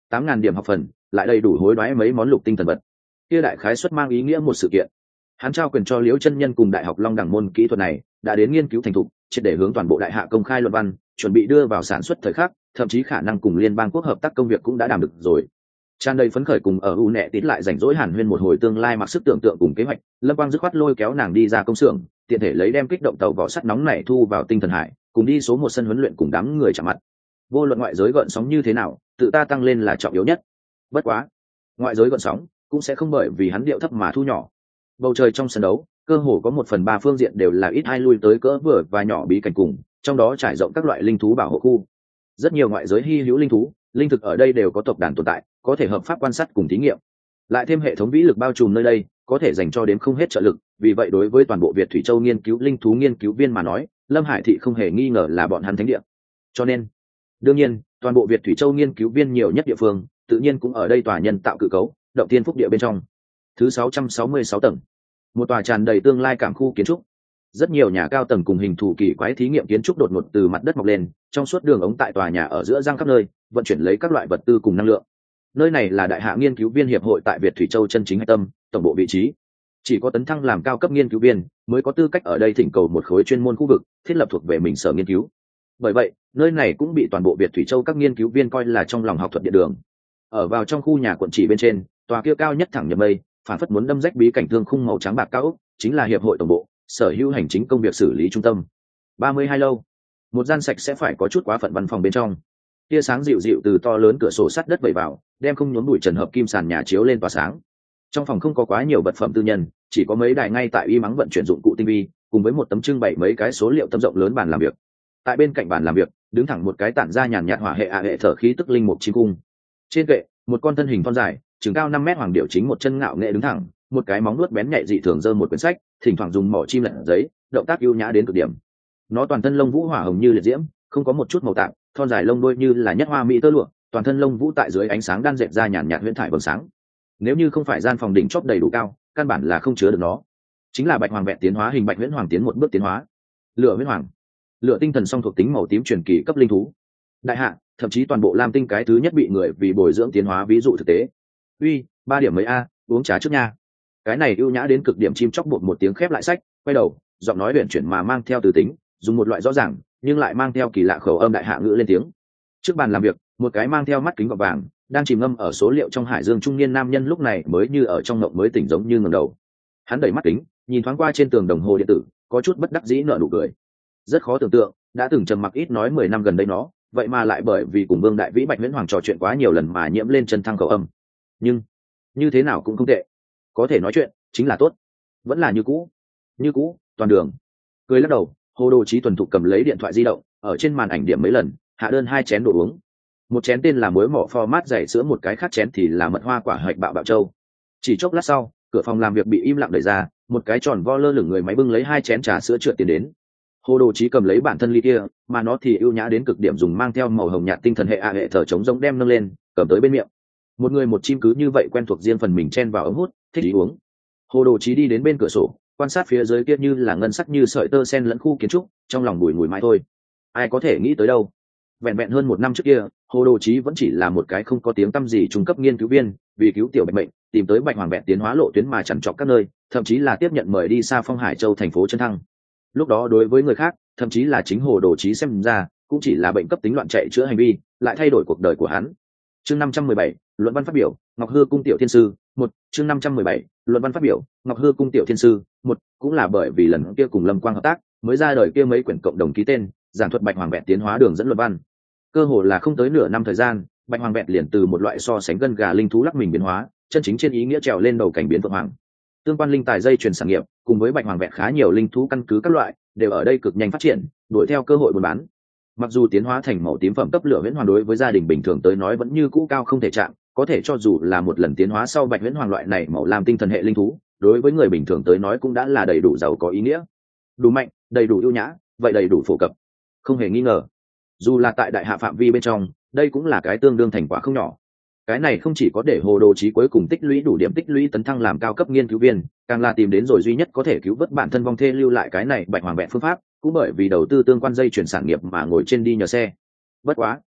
tám ngàn điểm học phần lại đầy đủ hối đoái mấy món lục tinh thần vật. Kia đại khái xuất mang ý nghĩa một sự kiện. Hắn trao quyền cho Liễu Chân Nhân cùng Đại học Long Đẳng môn kỹ thuật này đã đến nghiên cứu thành thục, triệt để hướng toàn bộ đại hạ công khai luận văn, chuẩn bị đưa vào sản xuất thời khắc, thậm chí khả năng cùng liên bang quốc hợp tác công việc cũng đã đảm được rồi. Tràn đầy phấn khởi cùng ở u nẹ tít lại rảnh rỗi hàn huyên một hồi tương lai mặc sức tưởng tượng cùng kế hoạch, Lâm Quang dứt khoát lôi kéo nàng đi ra công xưởng, tiện thể lấy đem kích động tàu vỏ sắt nóng này thu vào tinh thần hải, cùng đi số một sân huấn luyện cùng đám người chạm mặt. Vô luận ngoại giới gợn sóng như thế nào, tự ta tăng lên là trọng yếu nhất. Bất quá, ngoại giới gợn sóng cũng sẽ không bởi vì hắn điệu thấp mà thu nhỏ. Bầu trời trong sân đấu, cơ hồ có một phần ba phương diện đều là ít ai lui tới cỡ vừa và nhỏ bí cảnh cùng, trong đó trải rộng các loại linh thú bảo hộ khu. Rất nhiều ngoại giới hi hữu linh thú, linh thực ở đây đều có tộc đàn tồn tại, có thể hợp pháp quan sát cùng thí nghiệm. Lại thêm hệ thống vĩ lực bao trùm nơi đây, có thể dành cho đến không hết trợ lực, vì vậy đối với toàn bộ Việt Thủy Châu nghiên cứu linh thú nghiên cứu viên mà nói, Lâm Hải thị không hề nghi ngờ là bọn hắn thánh địa. Cho nên, đương nhiên, toàn bộ Việt Thủy Châu nghiên cứu viên nhiều nhất địa phương, tự nhiên cũng ở đây tòa nhân tạo cự cấu, động thiên phúc địa bên trong. Thứ sáu trăm sáu mươi sáu tầng, một tòa tràn đầy tương lai cảm khu kiến trúc. Rất nhiều nhà cao tầng cùng hình thù kỳ quái thí nghiệm kiến trúc đột ngột từ mặt đất mọc lên, trong suốt đường ống tại tòa nhà ở giữa giang khắp nơi, vận chuyển lấy các loại vật tư cùng năng lượng. Nơi này là Đại hạ nghiên cứu viên hiệp hội tại Việt Thủy Châu chân chính hạch tâm, tổng bộ vị trí. Chỉ có tấn thăng làm cao cấp nghiên cứu viên mới có tư cách ở đây thỉnh cầu một khối chuyên môn khu vực, thiết lập thuộc về mình sở nghiên cứu. Bởi vậy, nơi này cũng bị toàn bộ Việt Thủy Châu các nghiên cứu viên coi là trong lòng học thuật địa đường. Ở vào trong khu nhà quận chỉ bên trên, tòa kia cao nhất thẳng nhập mây, phản phất muốn đâm rách bí cảnh thương khung màu trắng bạc cao ốc, chính là hiệp hội tổng bộ, sở hữu hành chính công việc xử lý trung tâm. ba mươi hai lâu, một gian sạch sẽ phải có chút quá phận văn phòng bên trong. Tia sáng dịu dịu từ to lớn cửa sổ sắt đất vẩy vào, đem không nhốn bụi trần hợp kim sàn nhà chiếu lên tỏa sáng. Trong phòng không có quá nhiều vật phẩm tư nhân, chỉ có mấy đài ngay tại y mắng vận chuyển dụng cụ tinh vi, cùng với một tấm trưng bày mấy cái số liệu tấm rộng lớn bàn làm việc. Tại bên cạnh bàn làm việc, đứng thẳng một cái tản ra nhàn nhạt hỏa hệ ạ hệ thở khí tức linh mục chi cung. Trên kệ, một con thân hình thon dài, chừng cao năm mét hoàng điểu chính một chân ngạo nghệ đứng thẳng, một cái móng nuốt bén nhạy dị thường giơ một quyển sách, thỉnh thoảng dùng mỏ chim lật giấy, động tác ưu nhã đến cực điểm. Nó toàn thân lông vũ hỏa hồng như liệt diễm, không có một chút màu tạp, thon dài lông đuôi như là nhất hoa mỹ tơ lụa, toàn thân lông vũ tại dưới ánh sáng đan dệt ra nhàn nhạt huyễn thải vầng sáng. Nếu như không phải gian phòng đỉnh chóp đầy đủ cao, căn bản là không chứa được nó. Chính là bạch hoàng vẹn tiến hóa hình bạch huyễn hoàng tiến một bước tiến hóa. Lửa huyễn hoàng, lửa tinh thần song thuộc tính màu tím truyền kỳ cấp linh thú. Đại hạ, thậm chí toàn bộ lam tinh cái thứ nhất bị người vì bồi dưỡng tiến hóa ví dụ thực tế. Uy, ba điểm mấy a, uống trà trước nha. Cái này ưu nhã đến cực điểm chim chóc bột một tiếng khép lại sách, quay đầu, giọng nói huyền chuyển mà mang theo từ tính, dùng một loại rõ ràng nhưng lại mang theo kỳ lạ khẩu âm đại hạ ngữ lên tiếng. Trước bàn làm việc, một cái mang theo mắt kính gọt vàng, đang chìm ngâm ở số liệu trong hải dương trung niên nam nhân lúc này mới như ở trong mộng mới tỉnh giống như ngẩng đầu. Hắn đẩy mắt kính, nhìn thoáng qua trên tường đồng hồ điện tử, có chút bất đắc dĩ nở nụ cười. Rất khó tưởng tượng, đã từng trầm mặc ít nói mười năm gần đây nó, vậy mà lại bởi vì cùng Vương Đại Vĩ Bạch Huyễn Hoàng trò chuyện quá nhiều lần mà nhiễm lên chân thăng khẩu âm. Nhưng, như thế nào cũng không tệ. Có thể nói chuyện, chính là tốt. Vẫn là như cũ. Như cũ, toàn đường. Cười lắc đầu, Hồ Đồ Chí thuần thục cầm lấy điện thoại di động, ở trên màn ảnh điểm mấy lần, hạ đơn hai chén đồ uống. Một chén tên là muối mỏ format dày sữa, một cái khác chén thì là mật hoa quả hạch bạo bạo châu. Chỉ chốc lát sau, cửa phòng làm việc bị im lặng đẩy ra, một cái tròn vo lơ lửng người máy bưng lấy hai chén trà sữa trượt tiền đến. Hồ Đồ Chí cầm lấy bản thân ly kia, mà nó thì ưu nhã đến cực điểm dùng mang theo màu hồng nhạt tinh thần hệ a hệ thở chống giống đem nâng lên, cầm tới bên miệng. Một người một chim cứ như vậy quen thuộc riêng phần mình chen vào ống hút, thích ý uống. Hồ Đồ Chí đi đến bên cửa sổ, quan sát phía dưới kia như là ngân sắc như sợi tơ sen lẫn khu kiến trúc, trong lòng bùi ngùi mãi thôi. Ai có thể nghĩ tới đâu? Vẹn vẹn hơn một năm trước kia, Hồ Đồ Chí vẫn chỉ là một cái không có tiếng tăm gì trung cấp nghiên cứu viên, vì cứu tiểu Bạch mệnh, tìm tới Bạch Hoàng vẹn tiến hóa lộ tuyến mà chằn trọc các nơi, thậm chí là tiếp nhận mời đi xa Phong Hải Châu thành phố chân thăng. Lúc đó đối với người khác, thậm chí là chính Hồ Đồ Chí xem ra, cũng chỉ là bệnh cấp tính loạn chạy chữa hành vi, lại thay đổi cuộc đời của hắn. Chương năm trăm mười bảy, luận văn phát biểu, Ngọc Hư cung tiểu thiên sư, một, chương năm trăm mười bảy, luận văn phát biểu, Ngọc Hư cung tiểu thiên sư, một, cũng là bởi vì lần kia cùng Lâm Quang hợp tác, mới ra đời kia mấy quyển cộng đồng ký tên, giảng thuật Bạch Hoàng vẹn tiến hóa đường dẫn luận văn. Cơ hồ là không tới nửa năm thời gian, Bạch Hoàng vẹn liền từ một loại so sánh gân gà linh thú lắc mình biến hóa, chân chính trên ý nghĩa trèo lên đầu cảnh biến vượng hoàng. Tương quan linh tài dây truyền sản nghiệp, cùng với Bạch Hoàng vẹn khá nhiều linh thú căn cứ các loại, đều ở đây cực nhanh phát triển, đuổi theo cơ hội buôn bán. Mặc dù tiến hóa thành màu tím phẩm cấp lửa huyễn hoàng đối với gia đình bình thường tới nói vẫn như cũ cao không thể chạm, có thể cho dù là một lần tiến hóa sau Bạch huyễn hoàng loại này màu lam tinh thần hệ linh thú, đối với người bình thường tới nói cũng đã là đầy đủ giàu có ý nghĩa, đủ mạnh, đầy đủ ưu nhã, vậy đầy đủ phổ cập. Không hề nghi ngờ, dù là tại đại hạ phạm vi bên trong, đây cũng là cái tương đương thành quả không nhỏ. Cái này không chỉ có để Hồ Đồ Chí cuối cùng tích lũy đủ điểm tích lũy tấn thăng làm cao cấp nghiên cứu viên, càng là tìm đến rồi duy nhất có thể cứu vớt bản thân vong thê lưu lại cái này Bạch Hoàng vẹn phương pháp, cũng bởi vì đầu tư tương quan dây chuyển sản nghiệp mà ngồi trên đi nhờ xe. Bất quá,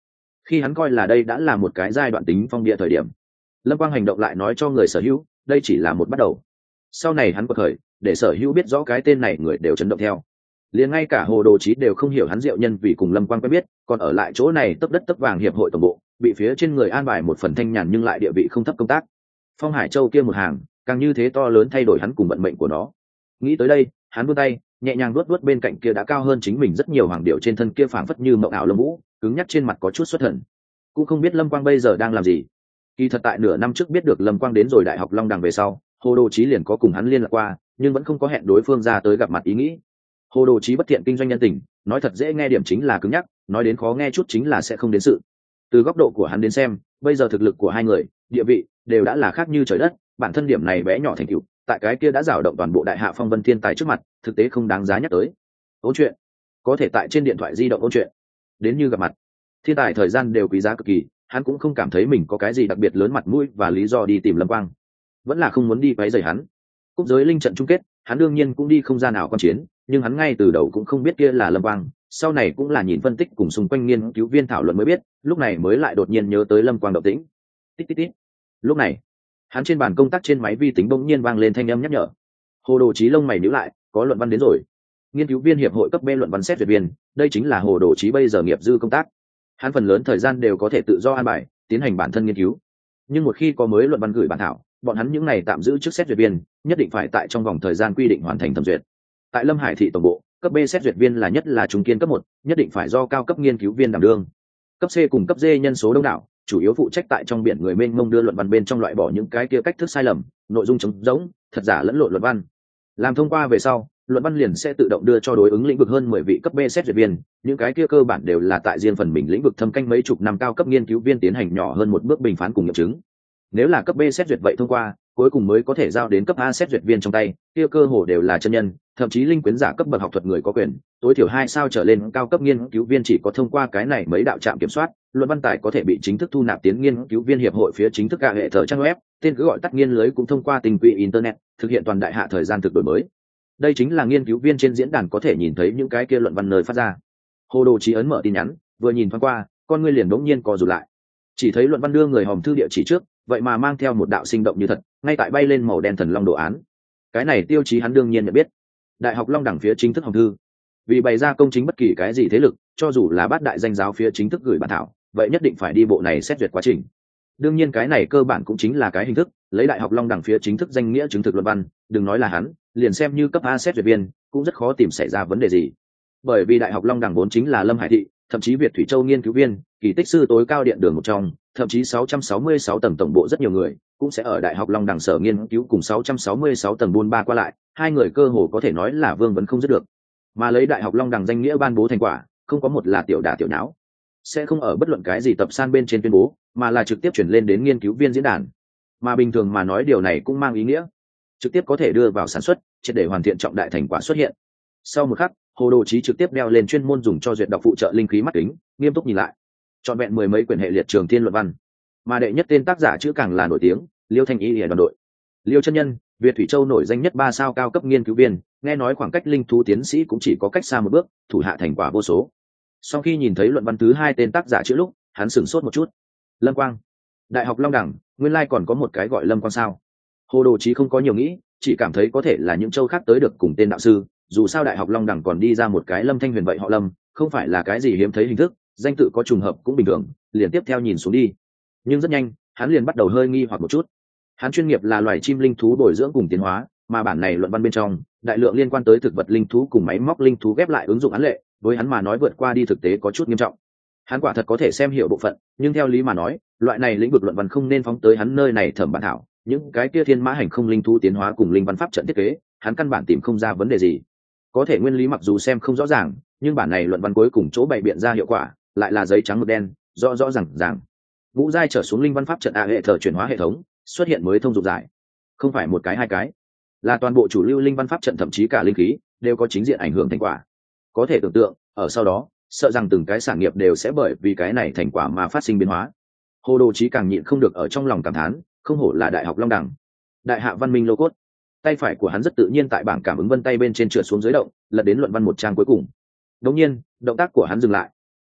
Khi hắn coi là đây đã là một cái giai đoạn tính phong địa thời điểm, Lâm Quang hành động lại nói cho người sở hữu đây chỉ là một bắt đầu. Sau này hắn quật khởi để sở hữu biết rõ cái tên này người đều chấn động theo. Liền ngay cả Hồ Đồ Chí đều không hiểu hắn Diệu Nhân vì cùng Lâm Quang quen biết, còn ở lại chỗ này tấp đất tấp vàng hiệp hội tổng bộ, bị phía trên người an bài một phần thanh nhàn nhưng lại địa vị không thấp công tác. Phong Hải Châu kia một hàng, càng như thế to lớn thay đổi hắn cùng vận mệnh của nó. Nghĩ tới đây, hắn vươn tay, nhẹ nhàng vuốt vuốt bên cạnh kia đã cao hơn chính mình rất nhiều hoàng điệu trên thân kia phảng phất như mộng ảo lông vũ, cứng nhắc trên mặt có chút xuất thần. Cũng không biết Lâm Quang bây giờ đang làm gì. Kỳ thật tại nửa năm trước biết được Lâm Quang đến rồi Đại học Long Đằng về sau, Hồ Đồ Chí liền có cùng hắn liên lạc qua, nhưng vẫn không có hẹn đối phương ra tới gặp mặt ý nghĩ. Hồ Đồ Chí bất thiện kinh doanh nhân tình, nói thật dễ nghe điểm chính là cứng nhắc, nói đến khó nghe chút chính là sẽ không đến sự. Từ góc độ của hắn đến xem, bây giờ thực lực của hai người, địa vị đều đã là khác như trời đất, bản thân điểm này bé nhỏ thành tựu, tại cái kia đã rào động toàn bộ đại hạ phong vân thiên tài trước mặt, thực tế không đáng giá nhắc tới. Ôn chuyện, có thể tại trên điện thoại di động ôn chuyện, đến như gặp mặt, thiên tài thời gian đều quý giá cực kỳ, hắn cũng không cảm thấy mình có cái gì đặc biệt lớn mặt mũi và lý do đi tìm Lâm Quang, vẫn là không muốn đi quấy rầy hắn. Cúp giới linh trận chung kết, hắn đương nhiên cũng đi không ra nào quan chiến, nhưng hắn ngay từ đầu cũng không biết kia là Lâm Quang, sau này cũng là nhìn phân tích cùng xung quanh nghiên cứu viên thảo luận mới biết, lúc này mới lại đột nhiên nhớ tới Lâm Quang động tĩnh. Tít tít tít. Lúc này, hắn trên bàn công tác trên máy vi tính bỗng nhiên vang lên thanh âm nhắc nhở. Hồ Đồ Chí lông mày nhíu lại, có luận văn đến rồi. Nghiên cứu viên hiệp hội cấp B luận văn xét duyệt viên, đây chính là Hồ Đồ Chí bây giờ nghiệp dư công tác. Hắn phần lớn thời gian đều có thể tự do an bài, tiến hành bản thân nghiên cứu. Nhưng một khi có mới luận văn gửi bản thảo, bọn hắn những này tạm giữ trước xét duyệt viên, nhất định phải tại trong vòng thời gian quy định hoàn thành thẩm duyệt. Tại Lâm Hải thị tổng bộ, cấp B xét duyệt viên là nhất là trung kiên cấp một, nhất định phải do cao cấp nghiên cứu viên đảm đương. Cấp C cùng cấp D nhân số đông đảo, chủ yếu phụ trách tại trong biển người mênh mông đưa luận văn bên trong loại bỏ những cái kia cách thức sai lầm, nội dung trống rỗng, thật giả lẫn lộn luận văn. Làm thông qua về sau, luận văn liền sẽ tự động đưa cho đối ứng lĩnh vực hơn mười vị cấp B xét duyệt viên, những cái kia cơ bản đều là tại riêng phần mình lĩnh vực thâm canh mấy chục năm cao cấp nghiên cứu viên tiến hành nhỏ hơn một bước bình phán cùng nghiệm chứng. Nếu là cấp B xét duyệt vậy thông qua, cuối cùng mới có thể giao đến cấp A xét duyệt viên trong tay, kia cơ hồ đều là chân nhân, thậm chí linh quyến giả cấp bậc học thuật người có quyền, tối thiểu hai sao trở lên cao cấp nghiên cứu viên chỉ có thông qua cái này mấy đạo trạm kiểm soát, luận văn tài có thể bị chính thức thu nạp tiến nghiên cứu viên hiệp hội phía chính thức cả hệ thống trang web, tên cứ gọi tắt nghiên lưới cũng thông qua tình quỹ internet, thực hiện toàn đại hạ thời gian thực đổi mới. Đây chính là nghiên cứu viên trên diễn đàn có thể nhìn thấy những cái kia luận văn nơi phát ra. Hồ Đồ Chí ấn mở tin nhắn, vừa nhìn thoáng qua, con ngươi liền đống nhiên co rụt lại. Chỉ thấy luận văn đưa người hòm thư địa chỉ trước, vậy mà mang theo một đạo sinh động như thật, ngay tại bay lên màu đen thần long đồ án. Cái này tiêu chí hắn đương nhiên nhận biết. Đại học Long Đẳng phía chính thức hòm thư. Vì bày ra công chính bất kỳ cái gì thế lực, cho dù là bát đại danh giáo phía chính thức gửi bản thảo, vậy nhất định phải đi bộ này xét duyệt quá trình. Đương nhiên cái này cơ bản cũng chính là cái hình thức, lấy Đại học Long Đẳng phía chính thức danh nghĩa chứng thực luận văn, đừng nói là hắn, liền xem như cấp A xét duyệt viên, cũng rất khó tìm xảy ra vấn đề gì. Bởi vì Đại học Long Đẳng vốn chính là Lâm Hải thị, thậm chí Việt Thủy Châu nghiên cứu viên, kỳ tích sư tối cao điện đường một trong, thậm chí sáu trăm sáu mươi sáu tầng tổng bộ rất nhiều người cũng sẽ ở Đại học Long Đẳng sở nghiên cứu cùng sáu trăm sáu mươi sáu tầng buôn ba qua lại, hai người cơ hồ có thể nói là vương vấn không dứt được. Mà lấy Đại học Long Đẳng danh nghĩa ban bố thành quả, không có một là tiểu đả tiểu não, sẽ không ở bất luận cái gì tập san bên trên tuyên bố, mà là trực tiếp chuyển lên đến nghiên cứu viên diễn đàn. Mà bình thường mà nói điều này cũng mang ý nghĩa trực tiếp có thể đưa vào sản xuất, triệt để hoàn thiện trọng đại thành quả xuất hiện. Sau một khắc, Hồ Đồ Chí trực tiếp đeo lên chuyên môn dùng cho duyệt đọc phụ trợ linh khí mắt kính, nghiêm túc nhìn lại. Trọn vẹn mười mấy quyển hệ liệt trường thiên luận văn, mà đệ nhất tên tác giả chữ càng là nổi tiếng, Liêu Thanh Y ở đoàn đội. Liêu chân nhân, Việt Thủy Châu nổi danh nhất ba sao cao cấp nghiên cứu viên, nghe nói khoảng cách linh thú tiến sĩ cũng chỉ có cách xa một bước, thủ hạ thành quả vô số. Sau khi nhìn thấy luận văn thứ hai tên tác giả chữ lúc, hắn sửng sốt một chút. Lâm Quang, Đại học Long Đẳng, nguyên lai còn có một cái gọi Lâm Quang sao? Hồ Đồ Chí không có nhiều nghĩ, chỉ cảm thấy có thể là những châu khác tới được cùng tên đạo sư, dù sao Đại học Long Đẳng còn đi ra một cái Lâm Thanh Huyền vậy họ Lâm, không phải là cái gì hiếm thấy hình thức, danh tự có trùng hợp cũng bình thường, liền tiếp theo nhìn xuống đi. Nhưng rất nhanh, hắn liền bắt đầu hơi nghi hoặc một chút. Hắn chuyên nghiệp là loài chim linh thú bồi dưỡng cùng tiến hóa, mà bản này luận văn bên trong, đại lượng liên quan tới thực vật linh thú cùng máy móc linh thú ghép lại ứng dụng án lệ, với hắn mà nói vượt qua đi thực tế có chút nghiêm trọng. Hắn quả thật có thể xem hiểu bộ phận, nhưng theo lý mà nói, loại này lĩnh vực luận văn không nên phóng tới hắn nơi này thẩm bản thảo, những cái kia thiên mã hành không linh thú tiến hóa cùng linh văn pháp trận thiết kế, hắn căn bản tìm không ra vấn đề gì. Có thể nguyên lý mặc dù xem không rõ ràng, nhưng bản này luận văn cuối cùng chỗ bày biện ra hiệu quả, lại là giấy trắng mực đen, rõ rõ ràng ràng. Ngũ giai trở xuống linh văn pháp trận a hệ thờ chuyển hóa hệ thống, xuất hiện mới thông dụng giải. Không phải một cái hai cái, là toàn bộ chủ lưu linh văn pháp trận thậm chí cả linh khí đều có chính diện ảnh hưởng thành quả. Có thể tưởng tượng, ở sau đó, sợ rằng từng cái sản nghiệp đều sẽ bởi vì cái này thành quả mà phát sinh biến hóa. Hồ Đồ Chí càng nhịn không được ở trong lòng cảm thán, không hổ là Đại học Long Đẳng, Đại hạ văn minh lô cốt. Tay phải của hắn rất tự nhiên tại bảng cảm ứng vân tay bên trên trượt xuống dưới động, lật đến luận văn một trang cuối cùng. Đống nhiên, động tác của hắn dừng lại.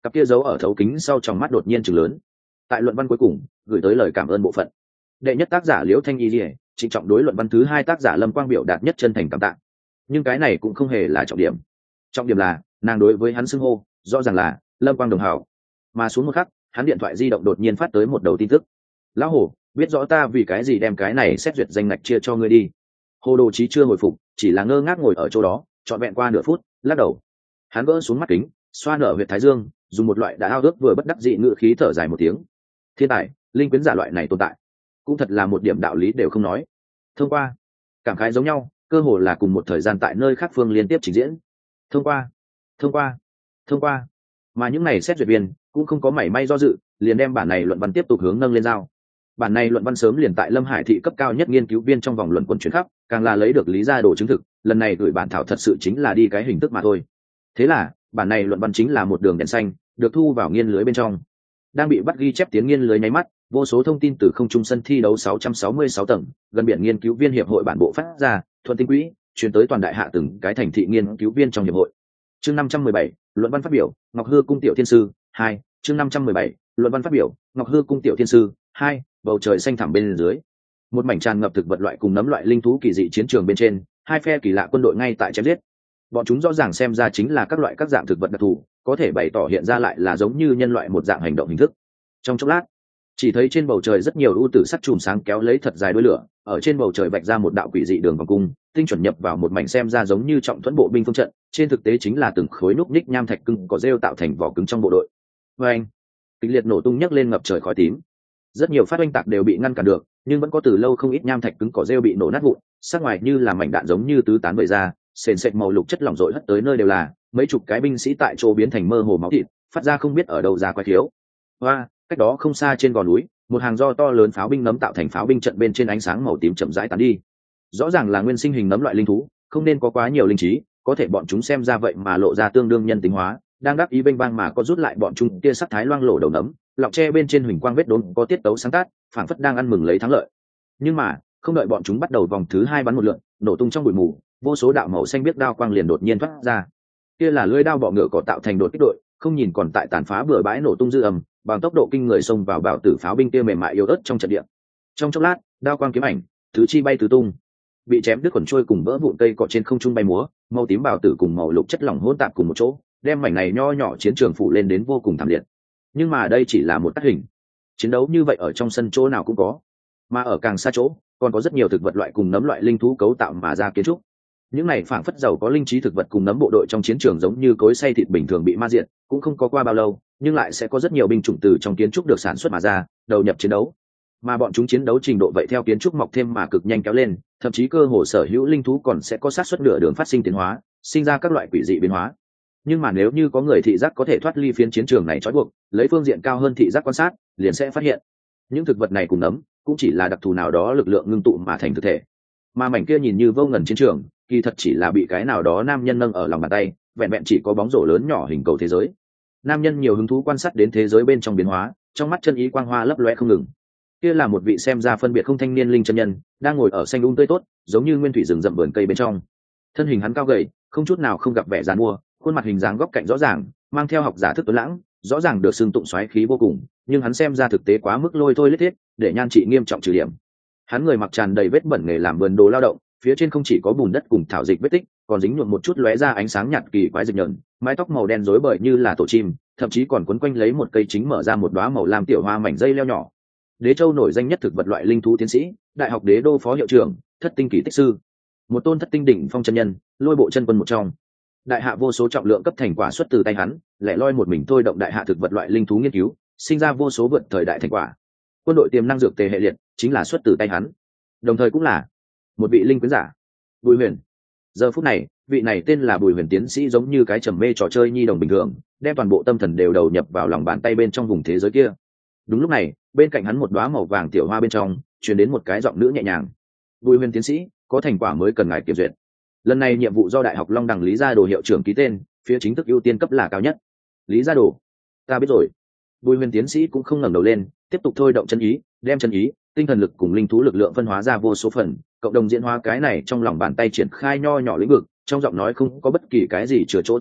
cặp kia giấu ở thấu kính sau trong mắt đột nhiên chừng lớn. Tại luận văn cuối cùng gửi tới lời cảm ơn bộ phận, đệ nhất tác giả Liễu Thanh Y Lìa trịnh trọng đối luận văn thứ hai tác giả Lâm Quang biểu đạt nhất chân thành cảm tạ. Nhưng cái này cũng không hề là trọng điểm. Trọng điểm là nàng đối với hắn xưng hô rõ ràng là Lâm Quang đồng hảo. Mà xuống một khắc, hắn điện thoại di động đột nhiên phát tới một đầu tin tức. Lão Hồ, biết rõ ta vì cái gì đem cái này xét duyệt danh ngạch chia cho ngươi đi. Hồ Đồ Chí chưa hồi phục, chỉ là ngơ ngác ngồi ở chỗ đó, trọn vẹn qua nửa phút, lắc đầu. Hắn gỡ xuống mắt kính, xoa nở huyệt thái dương, dùng một loại đã ao ước vừa bất đắc dị ngữ khí thở dài một tiếng. Thiên tài, linh quyến giả loại này tồn tại, cũng thật là một điểm đạo lý đều không nói. Thông qua, cảm khái giống nhau, cơ hồ là cùng một thời gian tại nơi khác phương liên tiếp trình diễn. Thông qua, thông qua, thông qua. Mà những này xét duyệt viên cũng không có mảy may do dự, liền đem bản này luận văn tiếp tục hướng nâng lên giao. Bản này luận văn sớm liền tại Lâm Hải thị cấp cao nhất nghiên cứu viên trong vòng luận quân chuyển khắp, càng là lấy được lý gia đồ chứng thực, lần này gửi bản thảo thật sự chính là đi cái hình thức mà thôi. Thế là, bản này luận văn chính là một đường đèn xanh, được thu vào nghiên lưới bên trong. Đang bị bắt ghi chép tiến nghiên lưới nháy mắt, vô số thông tin từ không trung sân thi đấu sáu trăm sáu mươi sáu tầng, gần biển nghiên cứu viên hiệp hội bản bộ phát ra, thuận tinh quỹ, truyền tới toàn đại hạ từng cái thành thị nghiên cứu viên trong hiệp hội. Chương năm trăm mười bảy, luận văn phát biểu, Ngọc Hư cung tiểu thiên sư, hai, chương năm trăm mười bảy, luận văn phát biểu, Ngọc Hư cung tiểu thiên sư, hai, bầu trời xanh thẳm bên dưới. Một mảnh tràn ngập thực vật loại cùng nấm loại linh thú kỳ dị chiến trường bên trên, hai phe kỳ lạ quân đội ngay tại chém giết. Bọn chúng rõ ràng xem ra chính là các loại các dạng thực vật đặc thù, có thể bày tỏ hiện ra lại là giống như nhân loại một dạng hành động hình thức. Trong chốc lát, chỉ thấy trên bầu trời rất nhiều ưu tử sắc chùm sáng kéo lấy thật dài đuôi lửa, ở trên bầu trời vạch ra một đạo quỷ dị đường vòng cung, tinh chuẩn nhập vào một mảnh xem ra giống như trọng thuẫn bộ binh phương trận, trên thực tế chính là từng khối núc ních nham thạch cứng có rêu tạo thành vỏ cứng trong bộ đội. Và anh, kịch liệt nổ tung nhấc lên ngập trời khói tím. Rất nhiều phát oanh tạc đều bị ngăn cản được, nhưng vẫn có từ lâu không ít nham thạch cứng cỏ rêu bị nổ nát vụn, sắc ngoài như là mảnh đạn giống như tứ tán bời ra, sền sệt màu lục chất lỏng rội hất tới nơi đều là, mấy chục cái binh sĩ tại chỗ biến thành mơ hồ máu thịt, phát ra không biết ở đâu ra quái thiếu. Hoa, cách đó không xa trên gò núi, một hàng do to lớn pháo binh nấm tạo thành pháo binh trận bên trên ánh sáng màu tím chậm rãi tán đi. Rõ ràng là nguyên sinh hình nấm loại linh thú, không nên có quá nhiều linh trí, có thể bọn chúng xem ra vậy mà lộ ra tương đương nhân tính hóa, đang đáp ý bênh bang mà có rút lại bọn chúng tia sắc thái loang lổ đầu nấm, lọng tre bên trên huỳnh quang vết đốn có tiết tấu sáng tác, phảng phất đang ăn mừng lấy thắng lợi. Nhưng mà, không đợi bọn chúng bắt đầu vòng thứ hai bắn một lượt, nổ tung trong bụi mù, vô số đạo màu xanh biếc đao quang liền đột nhiên thoát ra. Kia là lưỡi đao bọ ngựa cỏ tạo thành đột kích đội, không nhìn còn tại tàn phá bừa bãi nổ tung dư ầm, bằng tốc độ kinh người xông vào bảo tử pháo binh kia mềm mại yếu ớt trong trận địa. Trong chốc lát, đao quang kiếm ảnh, tứ chi bay tứ tung, bị chém đứt quần trôi cùng vỡ vụn cây cọ trên không trung bay múa, màu tím bảo tử cùng màu lục chất lỏng hỗn tạp cùng một chỗ, đem mảnh này nho nhỏ chiến trường phủ lên đến vô cùng thảm liệt. Nhưng mà đây chỉ là một tác hình, chiến đấu như vậy ở trong sân chỗ nào cũng có, mà ở càng xa chỗ còn có rất nhiều thực vật loại cùng nấm loại linh thú cấu tạo mà ra kiến trúc. Những này phảng phất giàu có linh trí thực vật cùng nấm bộ đội trong chiến trường giống như cối xay thịt bình thường bị ma diệt, cũng không có qua bao lâu, nhưng lại sẽ có rất nhiều binh chủng từ trong kiến trúc được sản xuất mà ra, đầu nhập chiến đấu. Mà bọn chúng chiến đấu trình độ vậy theo kiến trúc mọc thêm mà cực nhanh kéo lên, thậm chí cơ hồ sở hữu linh thú còn sẽ có xác suất nửa đường phát sinh tiến hóa, sinh ra các loại quỷ dị biến hóa. Nhưng mà nếu như có người thị giác có thể thoát ly phiến chiến trường này trói buộc, lấy phương diện cao hơn thị giác quan sát, liền sẽ phát hiện những thực vật này cùng nấm cũng chỉ là đặc thù nào đó lực lượng ngưng tụ mà thành thực thể. Mà mảnh kia nhìn như vô ngần chiến trường, kỳ thật chỉ là bị cái nào đó nam nhân nâng ở lòng bàn tay, vẹn vẹn chỉ có bóng rổ lớn nhỏ hình cầu thế giới. Nam nhân nhiều hứng thú quan sát đến thế giới bên trong biến hóa, trong mắt chân ý quang hoa lấp loe không ngừng. Kia là một vị xem ra phân biệt không thanh niên linh chân nhân, đang ngồi ở xanh um tươi tốt, giống như nguyên thủy rừng rậm vườn cây bên trong. Thân hình hắn cao gầy, không chút nào không gặp vẻ giàn mua, khuôn mặt hình dáng góc cạnh rõ ràng, mang theo học giả thức tuấn lãng, rõ ràng được xưng tụng xoáy khí vô cùng, nhưng hắn xem ra thực tế quá mức lôi thôi lết thiết, để nhan trị nghiêm trọng trừ điểm. Hắn người mặc tràn đầy vết bẩn nghề làm vườn đồ lao động, phía trên không chỉ có bùn đất cùng thảo dịch vết tích, còn dính nhuộm một chút lóe ra ánh sáng nhạt kỳ quái dịch nhợn, mái tóc màu đen rối bời như là tổ chim, thậm chí còn quấn quanh lấy một cây chính mở ra một đóa màu lam tiểu hoa mảnh dây leo nhỏ. Đế Châu nổi danh nhất thực vật loại linh thú tiến sĩ, đại học Đế Đô phó hiệu trưởng, thất tinh kỳ tích sư, một tôn thất tinh đỉnh phong chân nhân, lôi bộ chân quân một trong. Đại hạ vô số trọng lượng cấp thành quả xuất từ tay hắn, lẻ loi một mình thôi động đại hạ thực vật loại linh thú nghiên cứu, sinh ra vô số vượt thời đại thành quả. Quân đội tiềm năng dược tề hệ liệt chính là xuất từ tay hắn, đồng thời cũng là một vị linh quyến giả. Bùi Huyền. Giờ phút này, vị này tên là Bùi Huyền tiến sĩ giống như cái trầm mê trò chơi nhi đồng bình thường, đem toàn bộ tâm thần đều đầu nhập vào lòng bàn tay bên trong vùng thế giới kia. Đúng lúc này, bên cạnh hắn một đóa màu vàng tiểu hoa bên trong truyền đến một cái giọng nữ nhẹ nhàng. Bùi Huyền tiến sĩ, có thành quả mới cần ngài kiểm duyệt. Lần này nhiệm vụ do đại học Long Đằng Lý Gia Đồ hiệu trưởng ký tên, phía chính thức ưu tiên cấp là cao nhất. Lý Gia Đồ, ta biết rồi. Bùi Huyền tiến sĩ cũng không ngẩng đầu lên, tiếp tục thôi động chân ý, đem chân ý, tinh thần lực cùng linh thú lực lượng phân hóa ra vô số phần, cộng đồng diễn hóa cái này trong lòng bàn tay triển khai nho nhỏ lĩnh vực, trong giọng nói không có bất kỳ cái gì chừa chỗ thương lượng,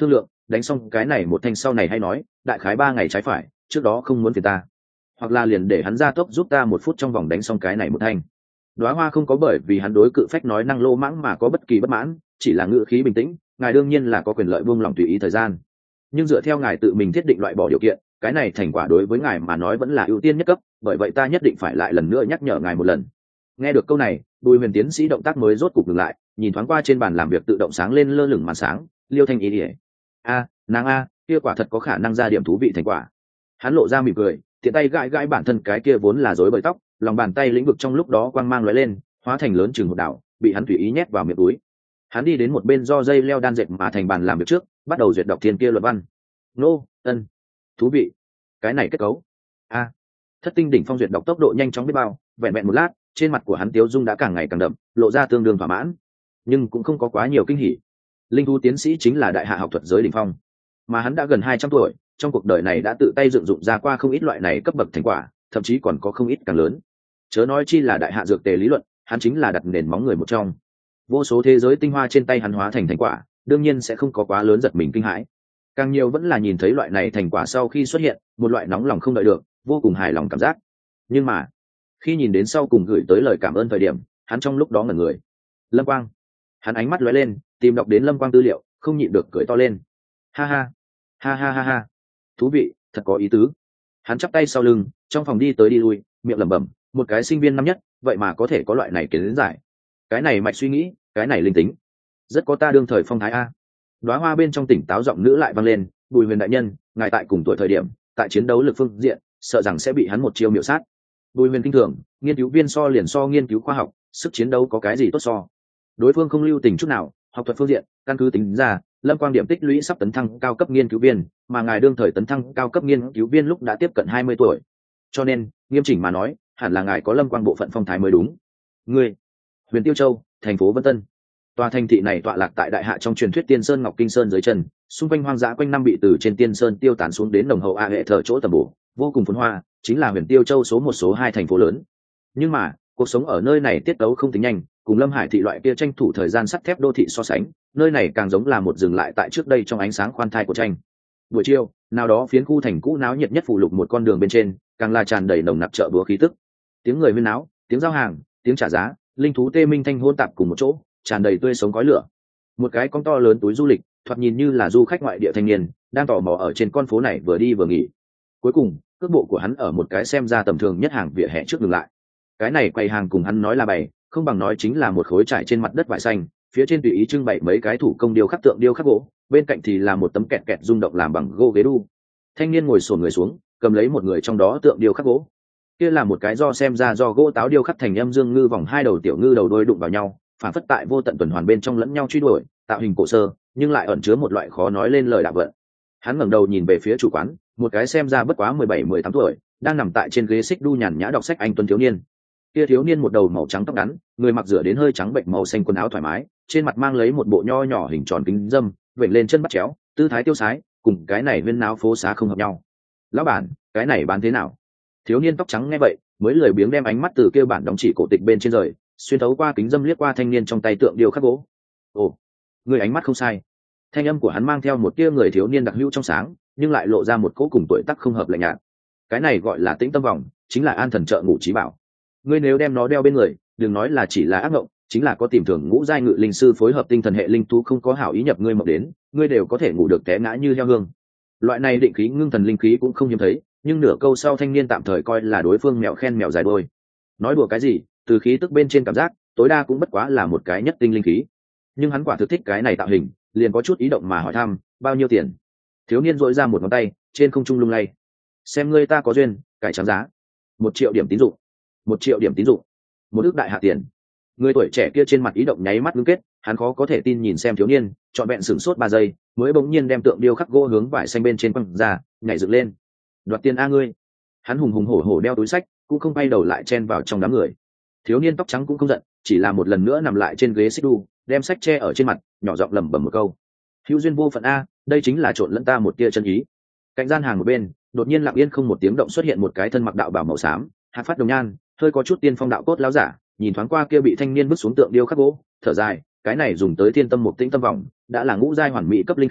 đánh xong cái này một thanh sau này hay nói, đại khái ba ngày trái phải, trước đó không muốn phiền ta, hoặc là liền để hắn ra tốc giúp ta một phút trong vòng đánh xong cái này một thanh. Đóa Hoa không có bởi vì hắn đối cự phách nói năng lô mãng mà có bất kỳ bất mãn, chỉ là ngữ khí bình tĩnh, ngài đương nhiên là có quyền lợi buông lòng tùy ý thời gian, nhưng dựa theo ngài tự mình thiết định loại bỏ điều kiện, cái này thành quả đối với ngài mà nói vẫn là ưu tiên nhất cấp, bởi vậy ta nhất định phải lại lần nữa nhắc nhở ngài một lần. Nghe được câu này, Bùi Huyền tiến sĩ động tác mới rốt cục ngừng lại, nhìn thoáng qua trên bàn làm việc tự động sáng lên lơ lửng màn sáng, Liêu Thanh ý ỉa. A, nàng a, kia quả thật có khả năng ra điểm thú vị thành quả. Hắn lộ ra mỉm cười, tiện tay gãi gãi bản thân cái kia vốn là rối bời tóc, lòng bàn tay lĩnh vực trong lúc đó quang mang lóe lên, hóa thành lớn chừng một đảo, bị hắn tùy ý nhét vào miệng túi. Hắn đi đến một bên do dây leo đan dệt mà thành bàn làm việc trước, bắt đầu duyệt đọc thiên kia luật văn. Nô, ân, thú vị. Cái này kết cấu. A. Thất tinh đỉnh phong duyệt đọc tốc độ nhanh chóng biết bao, vẹn vẹn một lát, trên mặt của hắn tiếu dung đã càng ngày càng đậm, lộ ra tương đương thỏa mãn, nhưng cũng không có quá nhiều kinh hỉ. Linh thú tiến sĩ chính là đại hạ học thuật giới đỉnh phong, mà hắn đã gần hai trăm tuổi, trong cuộc đời này đã tự tay dựng dụng ra qua không ít loại này cấp bậc thành quả, thậm chí còn có không ít càng lớn. Chớ nói chi là đại hạ dược tề lý luận, hắn chính là đặt nền móng người một trong. Vô số thế giới tinh hoa trên tay hắn hóa thành thành quả, đương nhiên sẽ không có quá lớn giật mình kinh hãi. Càng nhiều vẫn là nhìn thấy loại này thành quả sau khi xuất hiện, một loại nóng lòng không đợi được, vô cùng hài lòng cảm giác. Nhưng mà, khi nhìn đến sau cùng gửi tới lời cảm ơn thời điểm, hắn trong lúc đó ngẩn người. Lâm Quang. Hắn ánh mắt lóe lên, tìm đọc đến Lâm Quang tư liệu, không nhịn được cười to lên. Ha ha, ha ha ha ha. Thú vị, thật có ý tứ. Hắn chắp tay sau lưng, trong phòng đi tới đi lui, miệng lẩm bẩm, một cái sinh viên năm nhất, vậy mà có thể có loại này kiến giải. Cái này mạch suy nghĩ, cái này linh tính, rất có ta đương thời phong thái a. Đóa Hoa bên trong tỉnh táo giọng nữ lại vang lên, Bùi Huyền đại nhân, ngài tại cùng tuổi thời điểm, tại chiến đấu lực phương diện, sợ rằng sẽ bị hắn một chiêu miểu sát. Bùi Huyền kinh thường, nghiên cứu viên so liền so nghiên cứu khoa học, sức chiến đấu có cái gì tốt so. Đối phương không lưu tình chút nào, học thuật phương diện, căn cứ tính ra, Lâm Quang điểm tích lũy sắp tấn thăng cao cấp nghiên cứu viên, mà ngài đương thời tấn thăng cao cấp nghiên cứu viên lúc đã tiếp cận hai mươi tuổi. Cho nên, nghiêm chỉnh mà nói, hẳn là ngài có Lâm Quang bộ phận phong thái mới đúng. Ngươi, Huyền Tiêu Châu, thành phố Vân Tân. Tòa thành thị này tọa lạc tại đại hạ trong truyền thuyết Tiên Sơn Ngọc Kinh Sơn dưới chân, xung quanh hoang dã quanh năm bị từ trên Tiên Sơn tiêu tán xuống đến nồng hậu a hệ thở chỗ tầm bổ, vô cùng phồn hoa, chính là Huyền Tiêu Châu số một số hai thành phố lớn. Nhưng mà, cuộc sống ở nơi này tiết tấu không tính nhanh, cùng Lâm Hải thị loại kia tranh thủ thời gian sắt thép đô thị so sánh, nơi này càng giống là một dừng lại tại trước đây trong ánh sáng khoan thai của tranh. Buổi chiều, nào đó phiến khu thành cũ náo nhiệt nhất phụ lục một con đường bên trên, càng là tràn đầy nồng nặc chợ búa khí tức. Tiếng người huyên náo, tiếng giao hàng, tiếng trả giá, linh thú tê minh thanh hôn tạp cùng một chỗ, tràn đầy tươi sống khói lửa. Một cái con to lớn túi du lịch, thoạt nhìn như là du khách ngoại địa thanh niên, đang tò mò ở trên con phố này vừa đi vừa nghỉ. Cuối cùng, cước bộ của hắn ở một cái xem ra tầm thường nhất hàng vỉa hè trước dừng lại. Cái này quầy hàng cùng hắn nói là bày, không bằng nói chính là một khối trải trên mặt đất vải xanh, phía trên tùy ý trưng bày mấy cái thủ công điêu khắc tượng điêu khắc gỗ, bên cạnh thì là một tấm kẹt kẹt rung động làm bằng gỗ ghế đu. Thanh niên ngồi xổm người xuống, cầm lấy một người trong đó tượng điêu khắc gỗ. Kia là một cái do xem ra do gỗ táo điêu khắc thành âm dương ngư vòng hai đầu tiểu ngư đầu đôi đụng vào nhau, phản phất tại vô tận tuần hoàn bên trong lẫn nhau truy đuổi, tạo hình cổ sơ, nhưng lại ẩn chứa một loại khó nói lên lời đạo vận. Hắn ngẩng đầu nhìn về phía chủ quán, một cái xem ra bất quá mười bảy mười tám tuổi, đang nằm tại trên ghế xích đu nhàn nhã đọc sách anh tuấn thiếu niên. Kia thiếu niên một đầu màu trắng tóc ngắn, người mặc rửa đến hơi trắng bệnh màu xanh quần áo thoải mái, trên mặt mang lấy một bộ nho nhỏ hình tròn kính dâm, vểnh lên chân bắt chéo, tư thái tiêu sái, cùng cái này huyên náo phố xá không hợp nhau. Lão bản, cái này bán thế nào? Thiếu niên tóc trắng nghe vậy, mới lười biếng đem ánh mắt từ kia bản đóng chỉ cổ tịch bên trên rời, xuyên thấu qua kính dâm liếc qua thanh niên trong tay tượng điêu khắc gỗ. Ồ, người ánh mắt không sai. Thanh âm của hắn mang theo một tia người thiếu niên đặc hữu trong sáng, nhưng lại lộ ra một cỗ cùng tuổi tác không hợp lạnh nhạt. Cái này gọi là tĩnh tâm vòng, chính là an thần trợ ngủ trí bảo. Ngươi nếu đem nó đeo bên người, đừng nói là chỉ là ác mộng, chính là có tìm thường ngũ giai ngự linh sư phối hợp tinh thần hệ linh thú không có hảo ý nhập ngươi mộng đến, ngươi đều có thể ngủ được té ngã như heo hương. Loại này định khí ngưng thần linh khí cũng không hiếm thấy, nhưng nửa câu sau thanh niên tạm thời coi là đối phương mèo khen mèo dài đôi. Nói đùa cái gì, từ khí tức bên trên cảm giác, tối đa cũng bất quá là một cái nhất tinh linh khí. Nhưng hắn quả thực thích cái này tạo hình, liền có chút ý động mà hỏi thăm, bao nhiêu tiền? Thiếu niên dội ra một ngón tay, trên không trung lung lay. Xem ngươi ta có duyên, cải trắng giá. Một triệu điểm tín dụng. Một triệu điểm tín dụng. Một ước đại hạ tiền. Người tuổi trẻ kia trên mặt ý động nháy mắt ngưng kết, hắn khó có thể tin nhìn xem thiếu niên, trọn vẹn sửng sốt ba giây, mới bỗng nhiên đem tượng điêu khắc gỗ hướng vải xanh bên trên quăng ra, nhảy dựng lên. Đoạt tiền a ngươi! Hắn hùng hùng hổ hổ đeo túi sách, cũng không bay đầu lại chen vào trong đám người. Thiếu niên tóc trắng cũng không giận, chỉ là một lần nữa nằm lại trên ghế xích đu, đem sách che ở trên mặt, nhỏ giọng lẩm bẩm một câu. Hữu duyên vô phận a, đây chính là trộn lẫn ta một tia chân ý. Cạnh gian hàng một bên, đột nhiên lặng yên không một tiếng động xuất hiện một cái thân mặc đạo bào màu xám, hạt phát đồng nhan, hơi có chút tiên phong đạo cốt láo giả, nhìn thoáng qua kia bị thanh niên bước xuống tượng điêu khắc gỗ, thở dài, cái này dùng tới thiên tâm một tĩnh tâm vòng, đã là ngũ giai hoàn mỹ cấp linh khí,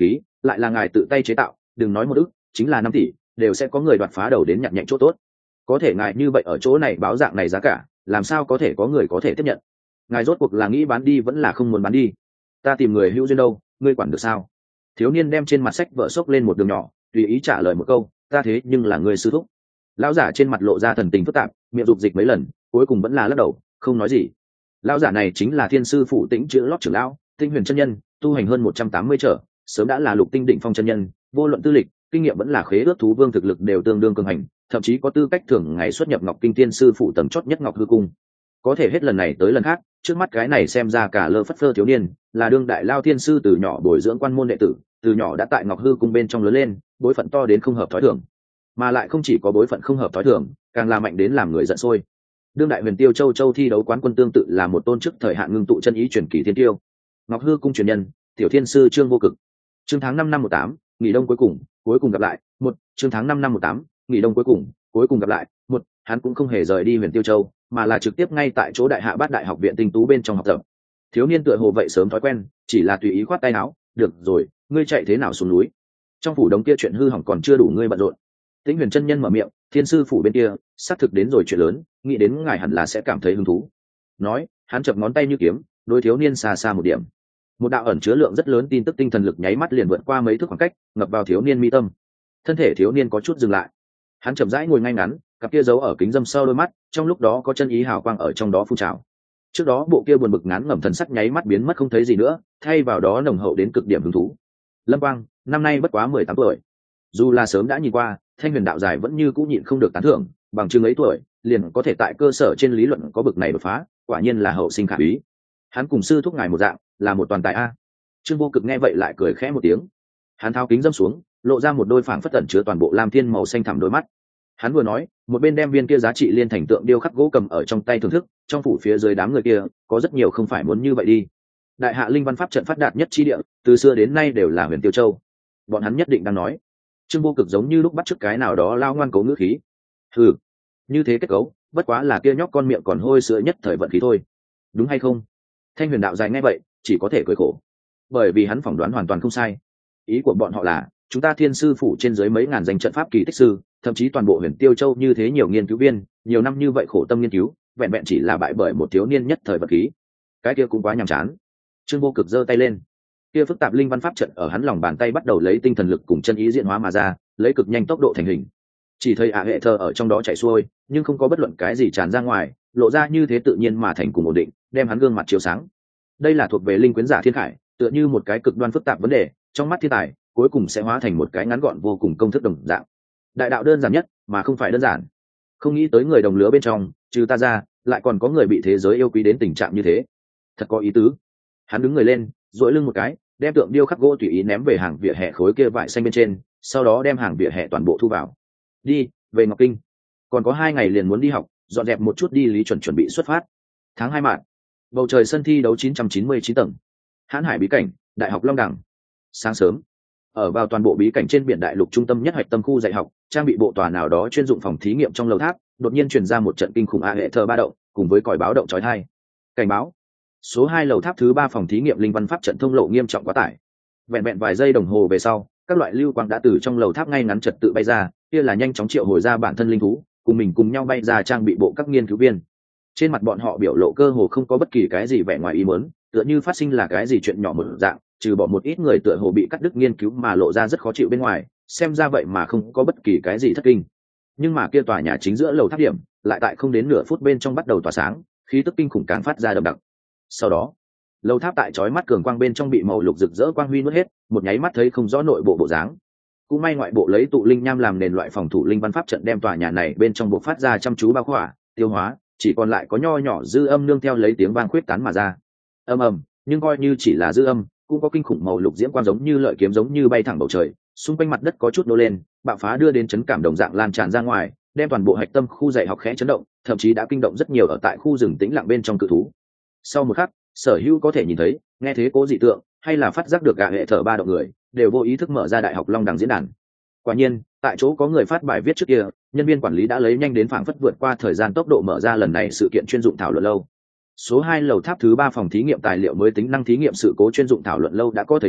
lại là ngài tự tay chế tạo, đừng nói một ức, chính là năm tỷ đều sẽ có người đoạt phá đầu đến nhặt nhạnh chỗ tốt. Có thể ngài như vậy ở chỗ này báo dạng này giá cả, làm sao có thể có người có thể tiếp nhận? Ngài rốt cuộc là nghĩ bán đi vẫn là không muốn bán đi? Ta tìm người hữu duyên đâu, ngươi quản được sao? Thiếu niên đem trên mặt sách vợ xốc lên một đường nhỏ, tùy ý trả lời một câu, ta thế nhưng là người sư thúc. Lão giả trên mặt lộ ra thần tình phức tạp, miệng dục dịch mấy lần, cuối cùng vẫn là lắc đầu, không nói gì. Lão giả này chính là thiên sư phụ Tĩnh chữ lót trưởng lão, Tinh Huyền chân nhân, tu hành hơn một trăm tám mươi trở, sớm đã là lục tinh đỉnh phong chân nhân, vô luận tư lịch, kinh nghiệm vẫn là khế ước thú vương thực lực đều tương đương cường hành, thậm chí có tư cách thường ngày xuất nhập Ngọc Kinh Thiên sư phụ tầng chót nhất Ngọc Hư cung. Có thể hết lần này tới lần khác, trước mắt cái này xem ra cả lơ phất phơ thiếu niên, là đương đại lao thiên sư từ nhỏ bồi dưỡng quan môn đệ tử, từ nhỏ đã tại Ngọc Hư cung bên trong lớn lên, bối phận to đến không hợp thói thường, mà lại không chỉ có bối phận không hợp thói thường, càng là mạnh đến làm người giận sôi. Đương đại Huyền Tiêu Châu Châu thi đấu quán quân tương tự là một tôn chức thời hạn ngưng tụ chân ý truyền kỳ thiên tiêu. Ngọc Hư cung truyền nhân, tiểu thiên sư Trương Vô Cực. Chương tháng năm năm một tám, nghỉ đông cuối cùng, cuối cùng gặp lại. Một, chương tháng năm năm một tám, nghỉ đông cuối cùng, cuối cùng gặp lại. Một, hắn cũng không hề rời đi Huyền Tiêu Châu, mà là trực tiếp ngay tại chỗ Đại Hạ Bát Đại học viện tinh tú bên trong học tập. Thiếu niên tựa hồ vậy sớm thói quen, chỉ là tùy ý khoát tay áo, được rồi, ngươi chạy thế nào xuống núi? Trong phủ đống kia chuyện hư hỏng còn chưa đủ ngươi bận rộn. Tĩnh Huyền chân nhân mở miệng, thiên sư phủ bên kia xác thực đến rồi chuyện lớn, nghĩ đến ngài hẳn là sẽ cảm thấy hứng thú. Nói, hắn chập ngón tay như kiếm, đối thiếu niên xa xa một điểm. Một đạo ẩn chứa lượng rất lớn tin tức tinh thần lực nháy mắt liền vượt qua mấy thước khoảng cách, ngập vào thiếu niên mi tâm. Thân thể thiếu niên có chút dừng lại. Hắn chậm rãi ngồi ngay ngắn, cặp kia giấu ở kính dâm sau đôi mắt, trong lúc đó có chân ý hào quang ở trong đó phun trào. Trước đó bộ kia buồn bực ngán ngẩm thần sắc nháy mắt biến mất không thấy gì nữa, thay vào đó nồng hậu đến cực điểm hứng thú. Lâm Quang, năm nay bất quá mười tám tuổi. Dù là sớm đã nhìn qua, Thanh Huyền đạo giải vẫn như cũ nhịn không được tán thưởng, bằng chừng ấy tuổi, liền có thể tại cơ sở trên lý luận có bực này đột phá, quả nhiên là hậu sinh khả úy. Hắn cùng sư thúc ngài một dạng, là một toàn tài a. Trương Vô Cực nghe vậy lại cười khẽ một tiếng. Hắn tháo kính dâm xuống, lộ ra một đôi phảng phất tẩn chứa toàn bộ lam thiên màu xanh thẳm đôi mắt. Hắn vừa nói, một bên đem viên kia giá trị liên thành tượng điêu khắc gỗ cầm ở trong tay thưởng thức, trong phủ phía dưới đám người kia, có rất nhiều không phải muốn như vậy đi. Đại hạ linh văn pháp trận phát đạt nhất chi địa, từ xưa đến nay đều là Huyền Tiêu Châu. Bọn hắn nhất định đang nói. Trương Vô Cực giống như lúc bắt chước cái nào đó lao ngoan cố ngữ khí. Ừ, như thế kết cấu, bất quá là kia nhóc con miệng còn hôi sữa nhất thời vận khí thôi, đúng hay không? Thanh Huyền đạo dài nghe vậy, chỉ có thể cười khổ, bởi vì hắn phỏng đoán hoàn toàn không sai. Ý của bọn họ là, chúng ta thiên sư phủ trên dưới mấy ngàn danh trận pháp kỳ tích sư, thậm chí toàn bộ Huyền Tiêu Châu như thế nhiều nghiên cứu viên, nhiều năm như vậy khổ tâm nghiên cứu, vẹn vẹn chỉ là bại bởi một thiếu niên nhất thời vật khí. Cái kia cũng quá nhàm chán. Trương Vô Cực giơ tay lên, kia phức tạp linh văn pháp trận ở hắn lòng bàn tay bắt đầu lấy tinh thần lực cùng chân ý diễn hóa mà ra, lấy cực nhanh tốc độ thành hình. Chỉ thấy ả hệ thơ ở trong đó chạy xuôi, nhưng không có bất luận cái gì tràn ra ngoài, lộ ra như thế tự nhiên mà thành cùng ổn định, đem hắn gương mặt chiếu sáng. Đây là thuộc về linh quyến giả thiên khải, tựa như một cái cực đoan phức tạp vấn đề, trong mắt thiên tài, cuối cùng sẽ hóa thành một cái ngắn gọn vô cùng công thức đồng dạng. Đại đạo đơn giản nhất, mà không phải đơn giản. Không nghĩ tới người đồng lứa bên trong, trừ ta ra, lại còn có người bị thế giới yêu quý đến tình trạng như thế. Thật có ý tứ. Hắn đứng người lên, duỗi lưng một cái, đem tượng điêu khắc gỗ tùy ý ném về hàng vỉa hè khối kia vải xanh bên trên, sau đó đem hàng vỉa hè toàn bộ thu vào. Đi, về Ngọc Kinh. Còn có hai ngày liền muốn đi học, dọn dẹp một chút đi lý chuẩn chuẩn bị xuất phát. Tháng hai mạn, bầu trời sân thi đấu chín trăm chín mươi chín tầng. Hán Hải bí cảnh, Đại học Long Đẳng. Sáng sớm, ở vào toàn bộ bí cảnh trên biển đại lục trung tâm nhất hoạch tâm khu dạy học, trang bị bộ tòa nào đó chuyên dụng phòng thí nghiệm trong lầu tháp, đột nhiên truyền ra một trận kinh khủng a hệ thơ ba động, cùng với còi báo động chói tai. Cảnh báo, số hai lầu tháp thứ ba phòng thí nghiệm linh văn pháp trận thông lộ nghiêm trọng quá tải. Vẹn vẹn vài giây đồng hồ về sau, các loại lưu quang đã từ trong lầu tháp ngay ngắn trật tự bay ra, kia là nhanh chóng triệu hồi ra bản thân linh thú, cùng mình cùng nhau bay ra trang bị bộ các nghiên cứu viên. Trên mặt bọn họ biểu lộ cơ hồ không có bất kỳ cái gì vẻ ngoài ý muốn, tựa như phát sinh là cái gì chuyện nhỏ một dạng, trừ bỏ một ít người tựa hồ bị cắt đứt nghiên cứu mà lộ ra rất khó chịu bên ngoài, xem ra vậy mà không có bất kỳ cái gì thất kinh. Nhưng mà kia tòa nhà chính giữa lầu tháp điểm, lại tại không đến nửa phút bên trong bắt đầu tỏa sáng, khí tức kinh khủng càng phát ra đậm đặc. Sau đó, lầu tháp tại chói mắt cường quang bên trong bị màu lục rực rỡ quang huy nuốt hết, một nháy mắt thấy không rõ nội bộ bộ dáng. Cũng may ngoại bộ lấy tụ linh nham làm nền loại phòng thủ linh văn pháp trận đem tòa nhà này bên trong bộ phát ra chăm chú bao khỏa, tiêu hóa, chỉ còn lại có nho nhỏ dư âm nương theo lấy tiếng vang khuyết tán mà ra. Âm ầm, nhưng coi như chỉ là dư âm, cũng có kinh khủng màu lục diễm quang giống như lợi kiếm giống như bay thẳng bầu trời, xung quanh mặt đất có chút nô lên, bạo phá đưa đến chấn cảm đồng dạng lan tràn ra ngoài, đem toàn bộ hạch tâm khu dạy học khẽ chấn động, thậm chí đã kinh động rất nhiều ở tại khu rừng tĩnh lặng bên trong cự thú. Sau một khắc, sở hữu có thể nhìn thấy, nghe thế cố dị tượng, hay là phát giác được cả hệ thở ba động người, đều vô ý thức mở ra đại học Long Đẳng diễn đàn. Quả nhiên, tại chỗ có người phát bài viết trước kia, nhân viên quản lý đã lấy nhanh đến phảng phất vượt qua thời gian tốc độ mở ra lần này sự kiện chuyên dụng thảo luận lâu. Số hai lầu tháp thứ ba phòng thí nghiệm tài liệu mới tính năng thí nghiệm sự cố chuyên dụng thảo luận lâu đã có thầy trò,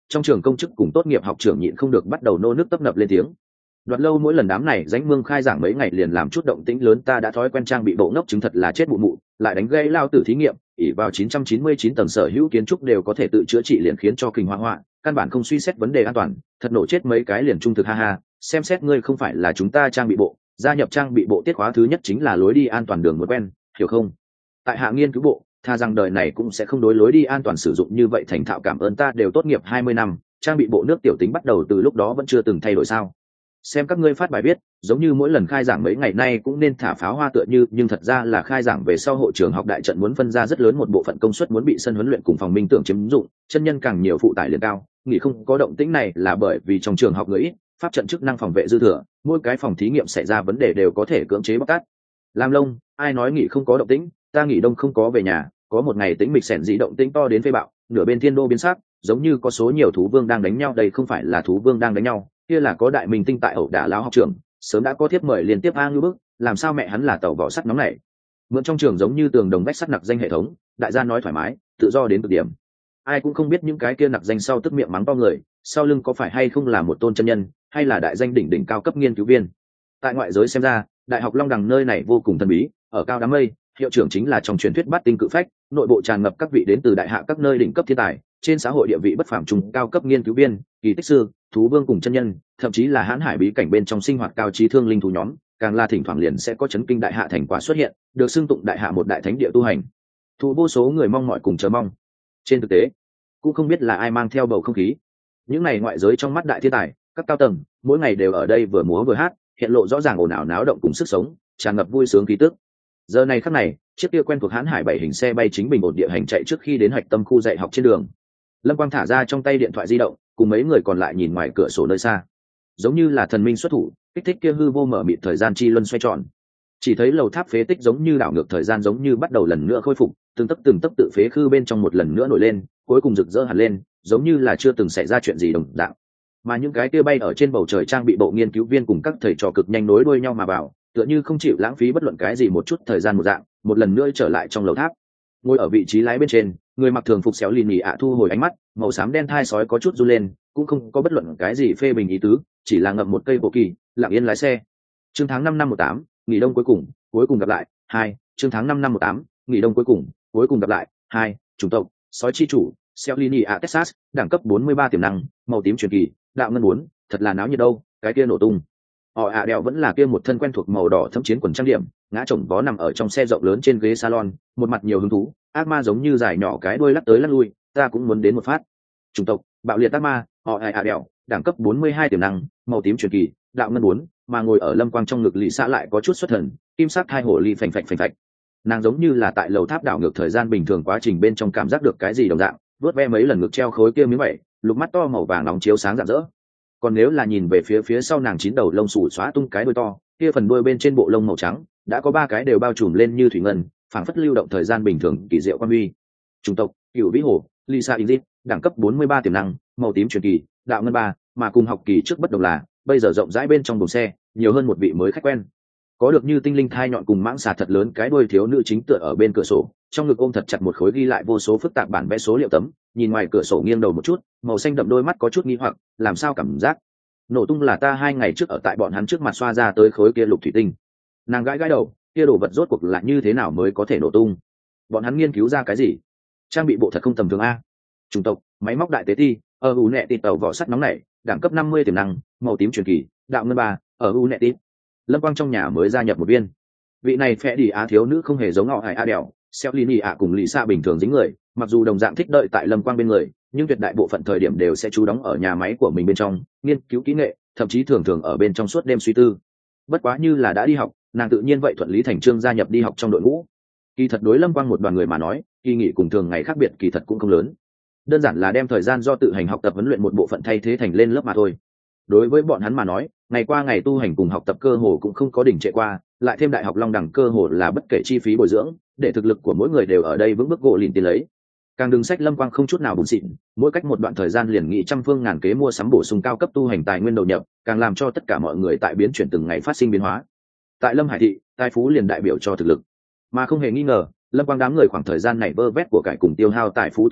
trong trường công chức cùng tốt nghiệp học trưởng nhịn không được bắt đầu nô nước tấp nập lên tiếng. Đoạt lâu mỗi lần đám này dánh mương khai giảng mấy ngày liền làm chút động tĩnh lớn, ta đã thói quen trang bị bộ ngốc chứng thật là chết mụ mụ, lại đánh gây lao tử thí nghiệm, ỉ vào chín trăm chín mươi chín tầng sở hữu kiến trúc đều có thể tự chữa trị liền khiến cho kình hoa họa, căn bản không suy xét vấn đề an toàn, thật nổ chết mấy cái liền trung thực ha ha, xem xét ngươi không phải là chúng ta trang bị bộ, gia nhập trang bị bộ tiết khóa thứ nhất chính là lối đi an toàn đường mới quen, hiểu không? Tại hạ nghiên cứu bộ, tha rằng đời này cũng sẽ không đối lối đi an toàn sử dụng như vậy thành thạo, cảm ơn ta đều tốt nghiệp hai mươi năm, trang bị bộ nước tiểu tính bắt đầu từ lúc đó vẫn chưa từng thay đổi sao? Xem các ngươi phát bài viết giống như mỗi lần khai giảng mấy ngày nay cũng nên thả pháo hoa tựa như, nhưng thật ra là khai giảng về sau hội trường học đại trận muốn phân ra rất lớn một bộ phận công suất muốn bị sân huấn luyện cùng phòng minh tưởng chiếm dụng, chân nhân càng nhiều phụ tải liền cao, nghĩ không có động tĩnh này là bởi vì trong trường học người ít, pháp trận chức năng phòng vệ dư thừa, mỗi cái phòng thí nghiệm xảy ra vấn đề đều có thể cưỡng chế bóc tát. Làm lông, ai nói nghỉ không có động tĩnh, ta nghỉ đông không có về nhà, có một ngày tĩnh mịch xẻn dị động tĩnh to đến phê bạo, nửa bên thiên đô biến sắc, giống như có số nhiều thú vương đang đánh nhau, đây không phải là thú vương đang đánh nhau, kia là có đại minh tinh tại ẩu đả lão học trưởng, sớm đã có thiếp mời liên tiếp a ngư bức, làm sao mẹ hắn là tàu vỏ sắt nóng này. Mượn trong trường giống như tường đồng vách sắt nặc danh hệ thống, đại gia nói thoải mái, tự do đến cực điểm. Ai cũng không biết những cái kia nặc danh sau tức miệng mắng to người, sau lưng có phải hay không là một tôn chân nhân, hay là đại danh đỉnh đỉnh cao cấp nghiên cứu viên. Tại ngoại giới xem ra, đại học Long Đằng nơi này vô cùng thần bí, ở cao đám mây, hiệu trưởng chính là trong truyền thuyết bát tinh cự phách, nội bộ tràn ngập các vị đến từ đại hạ các nơi đỉnh cấp thiên tài, trên xã hội địa vị bất phàm trùng cao cấp nghiên cứu viên, kỳ tích sư, thú vương cùng chân nhân, thậm chí là hãn hải bí cảnh bên trong sinh hoạt cao trí thương linh thú nhóm, càng là thỉnh thoảng liền sẽ có chấn kinh đại hạ thành quả xuất hiện, được xưng tụng đại hạ một đại thánh địa tu hành, thu vô số người mong mỏi cùng chờ mong. Trên thực tế, cũng không biết là ai mang theo bầu không khí, những này ngoại giới trong mắt đại thiên tài, các cao tầng, mỗi ngày đều ở đây vừa múa vừa hát, hiện lộ rõ ràng ồn ào náo động cùng sức sống, tràn ngập vui sướng khí tức. Giờ này khắc này, chiếc kia quen thuộc hãn hải bảy hình xe bay chính bình ổn địa hành chạy trước khi đến hoạch tâm khu dạy học trên đường. Lâm Quang thả ra trong tay điện thoại di động, cùng mấy người còn lại nhìn ngoài cửa sổ nơi xa, giống như là thần minh xuất thủ, kích thích kia hư vô mở mịt thời gian chi luân xoay tròn. Chỉ thấy lầu tháp phế tích giống như đảo ngược thời gian, giống như bắt đầu lần nữa khôi phục, từng tấc từng tấc tự phế khư bên trong một lần nữa nổi lên, cuối cùng rực rỡ hẳn lên, giống như là chưa từng xảy ra chuyện gì đồng dạng. Mà những cái kia bay ở trên bầu trời trang bị bộ nghiên cứu viên cùng các thầy trò cực nhanh nối đuôi nhau mà vào, tựa như không chịu lãng phí bất luận cái gì một chút thời gian một dạng, một lần nữa trở lại trong lầu tháp. Ngồi ở vị trí lái bên trên, người mặc thường phục xéo lì nhì ạ thu hồi ánh mắt, màu xám đen thai sói có chút run lên, cũng không có bất luận cái gì phê bình ý tứ, chỉ là ngậm một cây bộ kỳ, lặng yên lái xe. Chương tháng năm năm một tám, nghỉ đông cuối cùng, cuối cùng gặp lại. Hai, chương tháng năm năm một tám, nghỉ đông cuối cùng, cuối cùng gặp lại. Hai, chủng tộc, sói chi chủ, xéo lì nhì ạ Texas, đẳng cấp bốn mươi ba tiềm năng, màu tím truyền kỳ, đạo ngân muốn, thật là náo nhiệt đâu, cái kia nổ tung. Họ ạ đèo vẫn là kia một thân quen thuộc màu đỏ thâm chiến quần trang điểm, ngã chồng vó nằm ở trong xe rộng lớn trên ghế salon, một mặt nhiều hứng thú, ác ma giống như dài nhỏ cái đuôi lắc tới lắc lui, ta cũng muốn đến một phát. Chủng tộc, bạo liệt ác ma, họ ạ đèo, đẳng cấp bốn mươi hai tiềm năng, màu tím truyền kỳ, đạo ngân muốn, mà ngồi ở Lâm Quang trong ngực lì xã lại có chút xuất thần, kim sắc hai hổ ly phành phạch phành phạch. Nàng giống như là tại lầu tháp đảo ngược thời gian bình thường quá trình bên trong cảm giác được cái gì đồng dạng, vớt ve mấy lần ngực treo khối kia miếng vẩy, lục mắt to màu vàng nóng chiếu sáng rạng rỡ. Còn nếu là nhìn về phía phía sau nàng chín đầu lông xù xóa tung cái đuôi to, kia phần đuôi bên trên bộ lông màu trắng đã có ba cái đều bao trùm lên như thủy ngân, phảng phất lưu động thời gian bình thường, kỳ diệu quan huy. Chủng tộc, cửu vĩ hổ, Lisa Ingrid, đẳng cấp bốn mươi ba tiềm năng, màu tím truyền kỳ, đạo ngân ba, mà cùng học kỳ trước bất đồng là, bây giờ rộng rãi bên trong buồng xe, nhiều hơn một vị mới khách quen. Có được như tinh linh thai nhọn cùng mãng xà thật lớn cái đuôi thiếu nữ chính tựa ở bên cửa sổ, trong ngực ôm thật chặt một khối ghi lại vô số phức tạp bản vẽ số liệu tấm, nhìn ngoài cửa sổ nghiêng đầu một chút, màu xanh đậm đôi mắt có chút nghi hoặc, làm sao cảm giác nổ tung là ta hai ngày trước ở tại bọn hắn trước mặt xoa ra tới khối kia lục thủy tinh. Nàng gãi gãi đầu, kia đồ vật rốt cuộc là như thế nào mới có thể nổ tung? Bọn hắn nghiên cứu ra cái gì? Trang bị bộ thật không tầm thường a. Chủng tộc, máy móc đại tế ti, ở u nẹ tịt tàu vỏ sắt nóng này, đẳng cấp năm mươi tiềm năng, màu tím truyền kỳ, đạo ngân ba, ở u nẹ tịt. Lâm Quang trong nhà mới gia nhập một viên. Vị này phệ đi á thiếu nữ không hề giống họ hải a đèo, xeo lini ạ cùng lì xa bình thường dính người, mặc dù đồng dạng thích đợi tại Lâm Quang bên người, nhưng tuyệt đại bộ phận thời điểm đều sẽ trú đóng ở nhà máy của mình bên trong, nghiên cứu kỹ nghệ, thậm chí thường thường ở bên trong suốt đêm suy tư. Bất quá như là đã đi học, nàng tự nhiên vậy thuận lý thành chương gia nhập đi học trong đội ngũ. Kỳ thật đối Lâm Quang một đoàn người mà nói, kỳ nghỉ cùng thường ngày khác biệt kỳ thật cũng không lớn, đơn giản là đem thời gian do tự hành học tập huấn luyện một bộ phận thay thế thành lên lớp mà thôi. Đối với bọn hắn mà nói, ngày qua ngày tu hành cùng học tập cơ hồ cũng không có đỉnh trệ qua, lại thêm đại học Long Đẳng cơ hồ là bất kể chi phí bồi dưỡng, để thực lực của mỗi người đều ở đây vững bước gỗ lìn tiến lấy. Càng đừng sách Lâm Quang không chút nào bùn xịn, mỗi cách một đoạn thời gian liền nghị trăm phương ngàn kế mua sắm bổ sung cao cấp tu hành tài nguyên đầu nhập, càng làm cho tất cả mọi người tại biến chuyển từng ngày phát sinh biến hóa. Tại Lâm Hải thị, tài phú liền đại biểu cho thực lực, mà không hề nghi ngờ, Lâm Quang đám người khoảng thời gian này vơ vét của cải cùng tiêu hao tài phú tốc độ,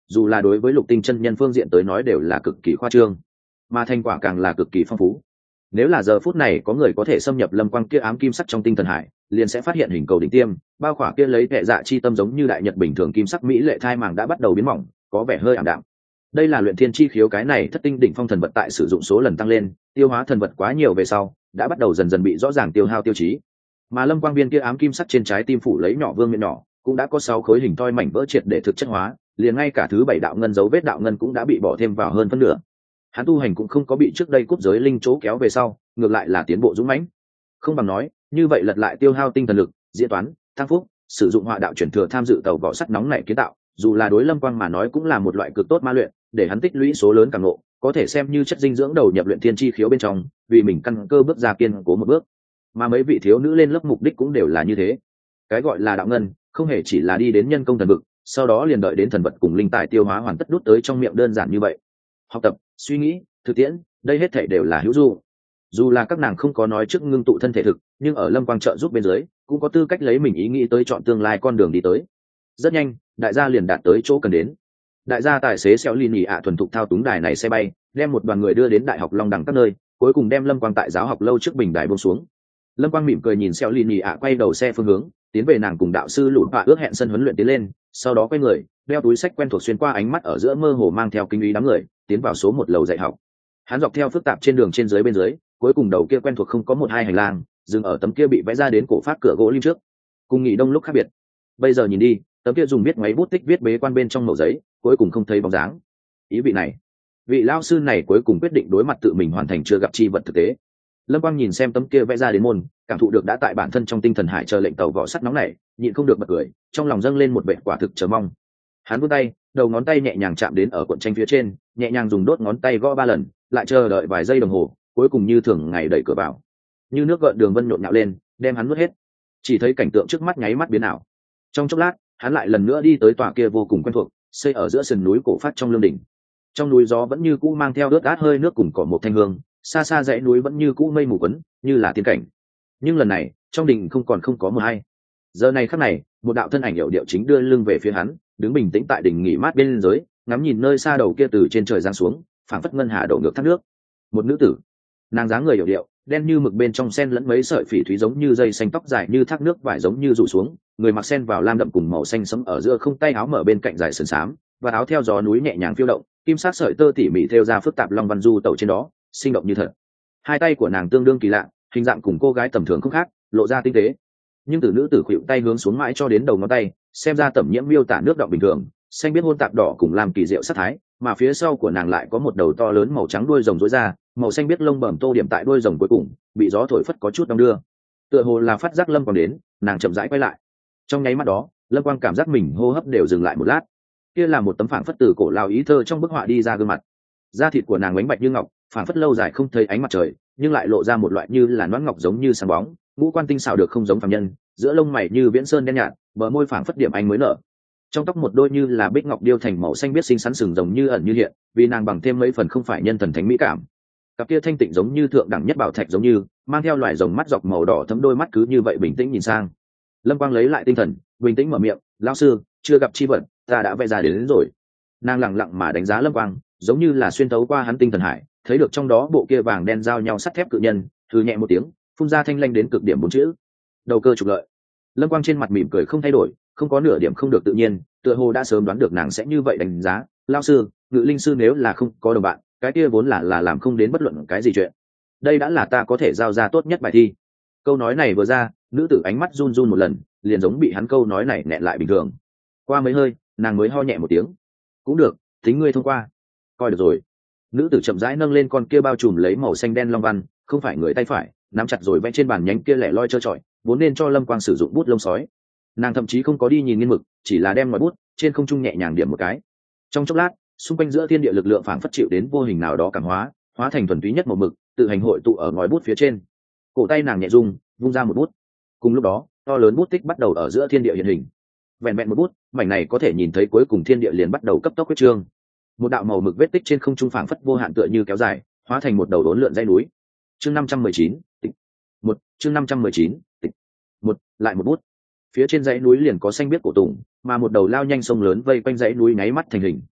dù là đối với lục tinh chân nhân phương diện tới nói đều là cực kỳ khoa trương, mà thành quả càng là cực kỳ phong phú. Nếu là giờ phút này có người có thể xâm nhập lâm quang kia ám kim sắc trong tinh thần hải, liền sẽ phát hiện hình cầu đỉnh tiêm bao khỏa kia lấy kệ dạ chi tâm giống như đại nhật bình thường kim sắc mỹ lệ thai màng đã bắt đầu biến mỏng, có vẻ hơi ảm đạm. Đây là luyện thiên chi khiếu cái này thất tinh đỉnh phong thần vật tại sử dụng số lần tăng lên, tiêu hóa thần vật quá nhiều về sau đã bắt đầu dần dần bị rõ ràng tiêu hao tiêu chí. Mà lâm quang viên kia ám kim sắc trên trái tim phủ lấy nhỏ vương miện nhỏ cũng đã có sáu khối hình toi mảnh vỡ triệt để thực chất hóa, liền ngay cả thứ bảy đạo ngân dấu vết đạo ngân cũng đã bị bỏ thêm vào hơn phân nửa. Hắn tu hành cũng không có bị trước đây cúp giới linh chỗ kéo về sau, ngược lại là tiến bộ dũng mãnh. Không bằng nói như vậy lật lại tiêu hao tinh thần lực, diễn toán, thăng phúc, sử dụng họa đạo chuyển thừa tham dự tàu vỏ sắt nóng này kiến tạo, dù là đối lâm quang mà nói cũng là một loại cực tốt ma luyện, để hắn tích lũy số lớn càng ngộ, có thể xem như chất dinh dưỡng đầu nhập luyện thiên chi khiếu bên trong, vì mình căn cơ bước ra kiên cố một bước. Mà mấy vị thiếu nữ lên lớp mục đích cũng đều là như thế. Cái gọi là đạo ngân không hề chỉ là đi đến nhân công thần vực, sau đó liền đợi đến thần vật cùng linh tài tiêu hóa hoàn tất đút tới trong miệng đơn giản như vậy. Học tập, suy nghĩ, thực tiễn, đây hết thảy đều là hữu dụng. Dù là các nàng không có nói trước ngưng tụ thân thể thực, nhưng ở lâm quang trợ giúp bên dưới cũng có tư cách lấy mình ý nghĩ tới chọn tương lai con đường đi tới. Rất nhanh đại gia liền đạt tới chỗ cần đến. Đại gia tài xế xéo lì nhì ạ thuần thục thao túng đài này xe bay, đem một đoàn người đưa đến đại học long đẳng các nơi, cuối cùng đem lâm quang tại giáo học lâu trước bình đài buông xuống. Lâm quang mỉm cười nhìn xéo lì nhì ạ quay đầu xe phương hướng, tiến về nàng cùng đạo sư lụt và ước hẹn sân huấn luyện tiến lên, sau đó quay người đeo túi sách quen thuộc xuyên qua ánh mắt ở giữa mơ hồ mang theo kinh ý đám người tiến vào số một lầu dạy học. Hắn dọc theo phức tạp trên đường trên dưới bên dưới, cuối cùng đầu kia quen thuộc không có một hai hành lang, dừng ở tấm kia bị vẽ ra đến cổ phát cửa gỗ lim trước. Cùng nghỉ đông lúc khác biệt, bây giờ nhìn đi, tấm kia dùng viết máy bút tích viết bế quan bên trong mẩu giấy cuối cùng không thấy bóng dáng. Ý vị này, vị lao sư này cuối cùng quyết định đối mặt tự mình hoàn thành chưa gặp chi vật thực tế. Lâm quang nhìn xem tấm kia vẽ ra đến môn, cảm thụ được đã tại bản thân trong tinh thần hải chờ lệnh tàu vỏ sắt nóng này, nhịn không được bật cười, trong lòng dâng lên một vẻ quả thực chờ mong. Hắn vươn tay, đầu ngón tay nhẹ nhàng chạm đến ở cuộn tranh phía trên, nhẹ nhàng dùng đốt ngón tay gõ ba lần, lại chờ đợi vài giây đồng hồ, cuối cùng như thường ngày đẩy cửa vào, như nước gợn đường vân nhộn nhạo lên, đem hắn nuốt hết. Chỉ thấy cảnh tượng trước mắt nháy mắt biến ảo. Trong chốc lát, hắn lại lần nữa đi tới tòa kia vô cùng quen thuộc, xây ở giữa sườn núi cổ phát trong lương đỉnh. Trong núi gió vẫn như cũ mang theo ướt át hơi nước cùng cỏ một thanh hương, xa xa dãy núi vẫn như cũ mây mù quấn, như là tiên cảnh. Nhưng lần này, trong đỉnh không còn không có mờ hay. Giờ này khắc này, một đạo thân ảnh hiệu điệu chính đưa lưng về phía hắn, đứng bình tĩnh tại đỉnh nghỉ mát bên dưới, ngắm nhìn nơi xa đầu kia từ trên trời giáng xuống, phảng phất ngân hà đổ ngược thác nước. Một nữ tử, nàng dáng người hiệu điệu, đen như mực bên trong sen lẫn mấy sợi phỉ thúy giống như dây xanh, tóc dài như thác nước vải giống như rủ xuống, người mặc sen vào lam đậm cùng màu xanh sẫm ở giữa không tay áo mở bên cạnh dài sườn xám, và áo theo gió núi nhẹ nhàng phiêu động, kim sắc sợi tơ tỉ mỉ thêu ra phức tạp long văn du tẩu trên đó, sinh động như thật. Hai tay của nàng tương đương kỳ lạ, hình dạng cùng cô gái tầm thường không khác, lộ ra tinh tế. Nhưng từ nữ tử khuỵu tay hướng xuống mãi cho đến đầu ngón tay, xem ra tẩm nhiễm miêu tả nước động bình thường, xanh biết hôn tạp đỏ cùng làm kỳ diệu sắc thái, mà phía sau của nàng lại có một đầu to lớn màu trắng đuôi rồng rối ra, màu xanh biết lông bẩm tô điểm tại đuôi rồng cuối cùng, bị gió thổi phất có chút đong đưa. Tựa hồ là phát giác Lâm Quang đến, nàng chậm rãi quay lại. Trong nháy mắt đó, Lâm Quang cảm giác mình hô hấp đều dừng lại một lát. Kia là một tấm phảng phất từ cổ lao ý thơ trong bức họa đi ra gương mặt. Da thịt của nàng bánh bạch như ngọc, phảng phất lâu dài không thấy ánh mặt trời, nhưng lại lộ ra một loại như là nón ngọc giống như sáng bóng, ngũ quan tinh xảo được không giống phàm nhân, giữa lông mày như viễn sơn đen nhạt, bờ môi phảng phất điểm anh mới nở. Trong tóc một đôi như là bích ngọc điêu thành màu xanh biết xinh xắn sừng rồng như ẩn như hiện, vì nàng bằng thêm mấy phần không phải nhân thần thánh mỹ cảm. Cặp kia thanh tịnh giống như thượng đẳng nhất bảo thạch giống như, mang theo loài rồng mắt dọc màu đỏ thấm đôi mắt cứ như vậy bình tĩnh nhìn sang. Lâm Quang lấy lại tinh thần, bình tĩnh mở miệng, lão sư, chưa gặp chi vật, ta đã vẽ ra đến, đến rồi. Nàng lặng lặng mà đánh giá Lâm Quang, giống như là xuyên tấu qua hắn tinh thần hải, thấy được trong đó bộ kia vàng đen giao nhau sắt thép cự nhân, thư nhẹ một tiếng, phun ra thanh lanh đến cực điểm bốn chữ: đầu cơ trục lợi. Lâm Quang trên mặt mỉm cười không thay đổi, không có nửa điểm không được tự nhiên, tựa hồ đã sớm đoán được nàng sẽ như vậy đánh giá. Lão sư, ngự linh sư nếu là không có đồng bạn, cái kia vốn là là làm không đến bất luận cái gì chuyện. Đây đã là ta có thể giao ra tốt nhất bài thi. Câu nói này vừa ra, nữ tử ánh mắt run run một lần, liền giống bị hắn câu nói này nẹt lại bình thường. Qua mấy hơi, nàng mới ho nhẹ một tiếng. Cũng được, tính ngươi thông qua. Coi được rồi. Nữ tử chậm rãi nâng lên con kia bao trùm lấy màu xanh đen long văn, không phải người tay phải, nắm chặt rồi vẽ trên bàn nhánh kia lẻ loi trơ trọi, vốn nên cho Lâm Quang sử dụng bút lông sói. Nàng thậm chí không có đi nhìn nghiên mực, chỉ là đem ngòi bút trên không trung nhẹ nhàng điểm một cái. Trong chốc lát, xung quanh giữa thiên địa lực lượng phảng phất chịu đến vô hình nào đó cảm hóa, hóa thành thuần túy nhất một mực, tự hành hội tụ ở ngòi bút phía trên. Cổ tay nàng nhẹ rung, vung ra một bút. Cùng lúc đó, to lớn bút tích bắt đầu ở giữa thiên địa hiện hình. Vẹn vẹn một bút, mảnh này có thể nhìn thấy cuối cùng thiên địa liền bắt đầu cấp tốc huyết trương. Một đạo màu mực vết tích trên không trung phảng phất vô hạn tựa như kéo dài, hóa thành một đầu đốn lượn dãy núi. Chương năm trăm mười chín, tịch. Một, chương năm trăm mười chín, tịch. Một, lại một bút. Phía trên dãy núi liền có xanh biếc cổ tùng, mà một đầu lao nhanh sông lớn vây quanh dãy núi nháy mắt thành hình,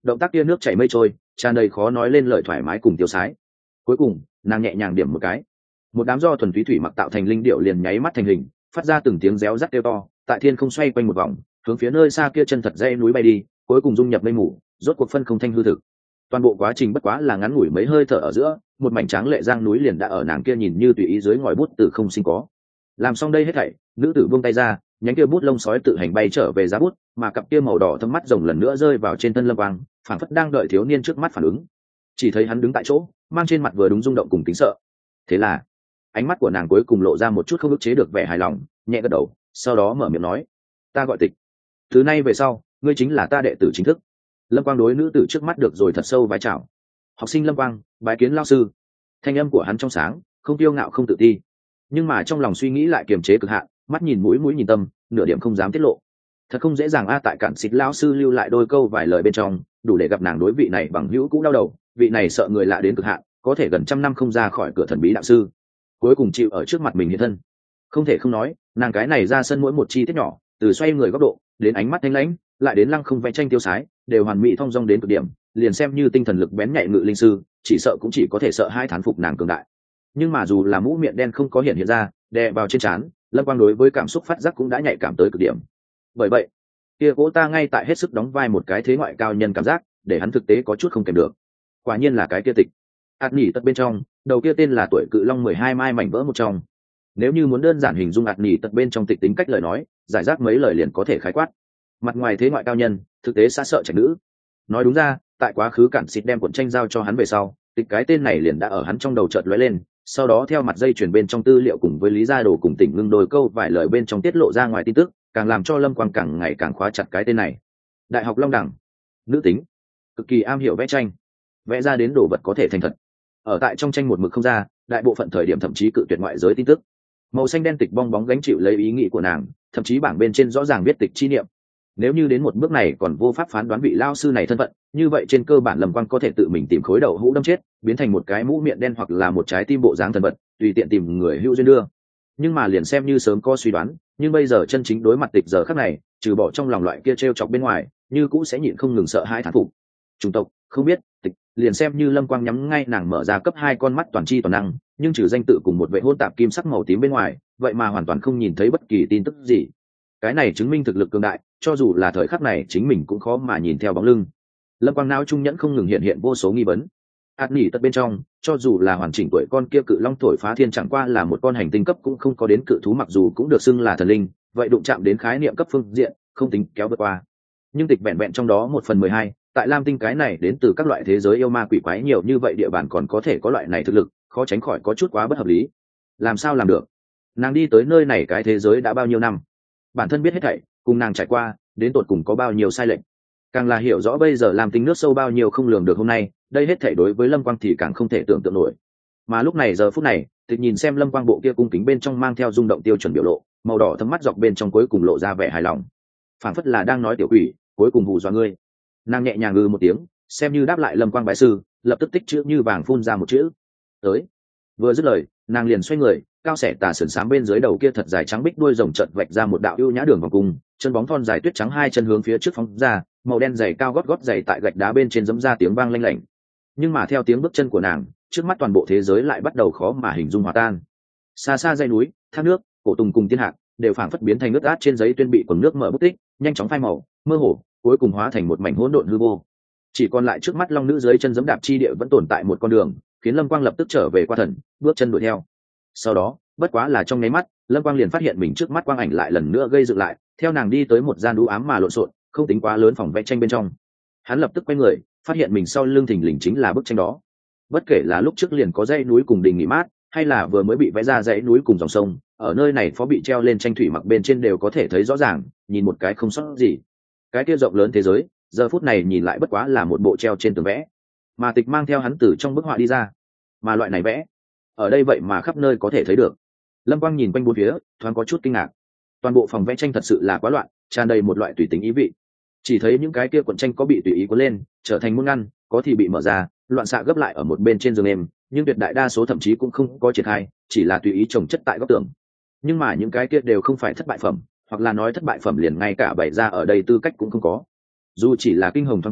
động tác kia nước chảy mây trôi, tràn đầy khó nói lên lời thoải mái cùng tiêu sái. Cuối cùng nàng nhẹ nhàng điểm một cái, một đám do thuần túy thủy mặc tạo thành linh điệu liền nháy mắt thành hình, phát ra từng tiếng réo rắt kêu to, tại thiên không xoay quanh một vòng, hướng phía nơi xa kia chân thật dây núi bay đi, cuối cùng dung nhập mây mù, rốt cuộc phân không thanh hư thực. Toàn bộ quá trình bất quá là ngắn ngủi mấy hơi thở ở giữa, một mảnh tráng lệ giang núi liền đã ở nàng kia nhìn như tùy ý dưới ngòi bút từ không sinh có. Làm xong đây hết thảy, nữ tử buông tay ra, nhánh kia bút lông sói tự hành bay trở về giá bút, mà cặp kia màu đỏ thâm mắt rồng lần nữa rơi vào trên thân Lâm Quang, phảng phất đang đợi thiếu niên trước mắt phản ứng. Chỉ thấy hắn đứng tại chỗ, mang trên mặt vừa đúng rung động cùng kính sợ. Thế là, ánh mắt của nàng cuối cùng lộ ra một chút không ức chế được vẻ hài lòng, nhẹ gật đầu, sau đó mở miệng nói: "Ta gọi Tịch. Thứ nay về sau, ngươi chính là ta đệ tử chính thức." Lâm Quang đối nữ tử trước mắt được rồi thật sâu vái chào. "Học sinh Lâm Quang, bái kiến lão sư." Thanh âm của hắn trong sáng, không kiêu ngạo không tự ti, nhưng mà trong lòng suy nghĩ lại kiềm chế cực hạn, mắt nhìn mũi mũi nhìn tâm, nửa điểm không dám tiết lộ. Thật không dễ dàng a, tại cản xịt lão sư lưu lại đôi câu vài lời bên trong, đủ để gặp nàng đối vị này bằng hữu cũ đau đầu, vị này sợ người lạ đến cực hạn, có thể gần trăm năm không ra khỏi cửa thần bí đạo sư, cuối cùng chịu ở trước mặt mình hiện thân. Không thể không nói, nàng cái này ra sân mỗi một chi tiết nhỏ, từ xoay người góc độ đến ánh mắt thanh lãnh, lại đến lăng không vẽ tranh tiêu sái, đều hoàn mỹ thông dong đến cực điểm, liền xem như tinh thần lực bén nhạy ngự linh sư, chỉ sợ cũng chỉ có thể sợ hai thán phục nàng cường đại. Nhưng mà dù là mũ miệng đen không có hiện hiện ra, đè vào trên trán, Lâm Quang đối với cảm xúc phát giác cũng đã nhạy cảm tới cực điểm. Bởi vậy, kia cố ta ngay tại hết sức đóng vai một cái thế ngoại cao nhân cảm giác, để hắn thực tế có chút không kèm được. Quả nhiên là cái kia Tịch. Ạt nhỉ tật bên trong, đầu kia tên là tuổi cự long mười hai mai mảnh vỡ một trong. Nếu như muốn đơn giản hình dung ạt nhỉ tật bên trong Tịch tính cách lời nói, giải rác mấy lời liền có thể khái quát. Mặt ngoài thế ngoại cao nhân, thực tế xa sợ trạch nữ. Nói đúng ra, tại quá khứ cản xịt đem cuộn tranh giao cho hắn về sau, Tịch cái tên này liền đã ở hắn trong đầu chợt lóe lên, sau đó theo mặt dây chuyển bên trong tư liệu cùng với Lý Gia Đồ cùng Tỉnh Ngưng đôi câu vài lời bên trong tiết lộ ra ngoài tin tức, càng làm cho Lâm Quang càng ngày càng khóa chặt cái tên này. Đại học Long Đẳng, nữ tính, cực kỳ am hiểu vẽ tranh, vẽ ra đến đồ vật có thể thành thật. Ở tại trong tranh một mực không ra, đại bộ phận thời điểm thậm chí cự tuyệt ngoại giới tin tức. Màu xanh đen Tịch bong bóng gánh chịu lấy ý nghĩ của nàng, thậm chí bảng bên trên rõ ràng viết Tịch chi niệm. Nếu như đến một bước này còn vô pháp phán đoán vị lao sư này thân phận, như vậy trên cơ bản Lâm Quang có thể tự mình tìm khối đầu hũ đâm chết, biến thành một cái mũ miệng đen hoặc là một trái tim bộ dáng thần vật, tùy tiện tìm người hữu duyên đưa. Nhưng mà liền xem như sớm có suy đoán, nhưng bây giờ chân chính đối mặt Tịch giờ khắc này, trừ bỏ trong lòng loại kia trêu chọc bên ngoài, như cũ sẽ nhịn không ngừng sợ hãi thán phục. Chủng tộc không biết, Tịch, liền xem như Lâm Quang nhắm ngay nàng mở ra cấp hai con mắt toàn chi toàn năng, nhưng trừ danh tự cùng một vệ hôn tạp kim sắc màu tím bên ngoài, vậy mà hoàn toàn không nhìn thấy bất kỳ tin tức gì. Cái này chứng minh thực lực cường đại, cho dù là thời khắc này chính mình cũng khó mà nhìn theo bóng lưng. Lâm Quang não trung nhẫn không ngừng hiện hiện vô số nghi vấn. Át nhỉ tật bên trong, cho dù là hoàn chỉnh tuổi con kia cự long thổi phá thiên chẳng qua là một con hành tinh cấp cũng không có đến cự thú, mặc dù cũng được xưng là thần linh, vậy đụng chạm đến khái niệm cấp phương diện, không tính kéo vượt qua. Nhưng Tịch vẹn vẹn trong đó một phần mười hai, tại Lam Tinh cái này đến từ các loại thế giới yêu ma quỷ quái nhiều như vậy địa bàn còn có thể có loại này thực lực, khó tránh khỏi có chút quá bất hợp lý. Làm sao làm được? Nàng đi tới nơi này cái thế giới đã bao nhiêu năm, bản thân biết hết thảy, cùng nàng trải qua đến tột cùng có bao nhiêu sai lệch, càng là hiểu rõ bây giờ Lam Tinh nước sâu bao nhiêu không lường được hôm nay, đây hết thảy đối với Lâm Quang thì càng không thể tưởng tượng nổi. Mà lúc này giờ phút này, Tịch nhìn xem Lâm Quang bộ kia cung kính bên trong mang theo rung động tiêu chuẩn biểu lộ, màu đỏ thâm mắt dọc bên trong cuối cùng lộ ra vẻ hài lòng, phảng phất là đang nói tiểu quỷ, cuối cùng hù dọa ngươi. Nàng nhẹ nhàng ngừ một tiếng, xem như đáp lại Lâm Quang bái sư, lập tức tích chữ như vàng phun ra một chữ tới. Vừa dứt lời, nàng liền xoay người, cao sẻ tà sườn xám bên dưới đầu kia thật dài trắng bích đuôi rồng chợt vạch ra một đạo ưu nhã đường vòng cung, chân bóng thon dài tuyết trắng hai chân hướng phía trước phóng ra, màu đen dày cao gót gót dày tại gạch đá bên trên giẫm ra tiếng vang lanh lảnh. Nhưng mà theo tiếng bước chân của nàng, trước mắt toàn bộ thế giới lại bắt đầu khó mà hình dung hòa tan. Xa xa dãy núi, thác nước, cổ tùng cùng tiên hạc đều phảng phất biến thành nước át trên giấy tuyên bị quần nước mở bút tích, nhanh chóng phai màu, mơ hồ, cuối cùng hóa thành một mảnh hỗn độn hư vô. Chỉ còn lại trước mắt long nữ dưới chân giẫm đạp chi địa vẫn tồn tại một con đường, khiến Lâm Quang lập tức trở về qua thần, bước chân đuổi theo. Sau đó, bất quá là trong nháy mắt, Lâm Quang liền phát hiện mình trước mắt quang ảnh lại lần nữa gây dựng lại, theo nàng đi tới một gian u ám mà lộn xộn, không tính quá lớn phòng vẽ tranh bên trong. Hắn lập tức quay người, phát hiện mình sau lưng thình lình chính là bức tranh đó. Bất kể là lúc trước liền có dãy núi cùng đình nghỉ mát, hay là vừa mới bị vẽ ra dãy núi cùng dòng sông, ở nơi này phó bị treo lên tranh thủy mặc bên trên đều có thể thấy rõ ràng, nhìn một cái không sót gì. Cái kia rộng lớn thế giới, giờ phút này nhìn lại bất quá là một bộ treo trên tường vẽ, mà Tịch mang theo hắn từ trong bức họa đi ra. Mà loại này vẽ, ở đây vậy mà khắp nơi có thể thấy được. Lâm Quang nhìn quanh bốn phía, thoáng có chút kinh ngạc. Toàn bộ phòng vẽ tranh thật sự là quá loạn, tràn đầy một loại tùy tính ý vị. Chỉ thấy những cái kia cuộn tranh có bị tùy ý cuốn lên, trở thành muôn ngăn, có thì bị mở ra, loạn xạ gấp lại ở một bên trên giường em, nhưng tuyệt đại đa số thậm chí cũng không có triển khai, chỉ là tùy ý chồng chất tại góc tường. Nhưng mà những cái kia đều không phải thất bại phẩm, hoặc là nói thất bại phẩm liền ngay cả bày ra ở đây tư cách cũng không có. Dù chỉ là kinh hồng thoáng qua,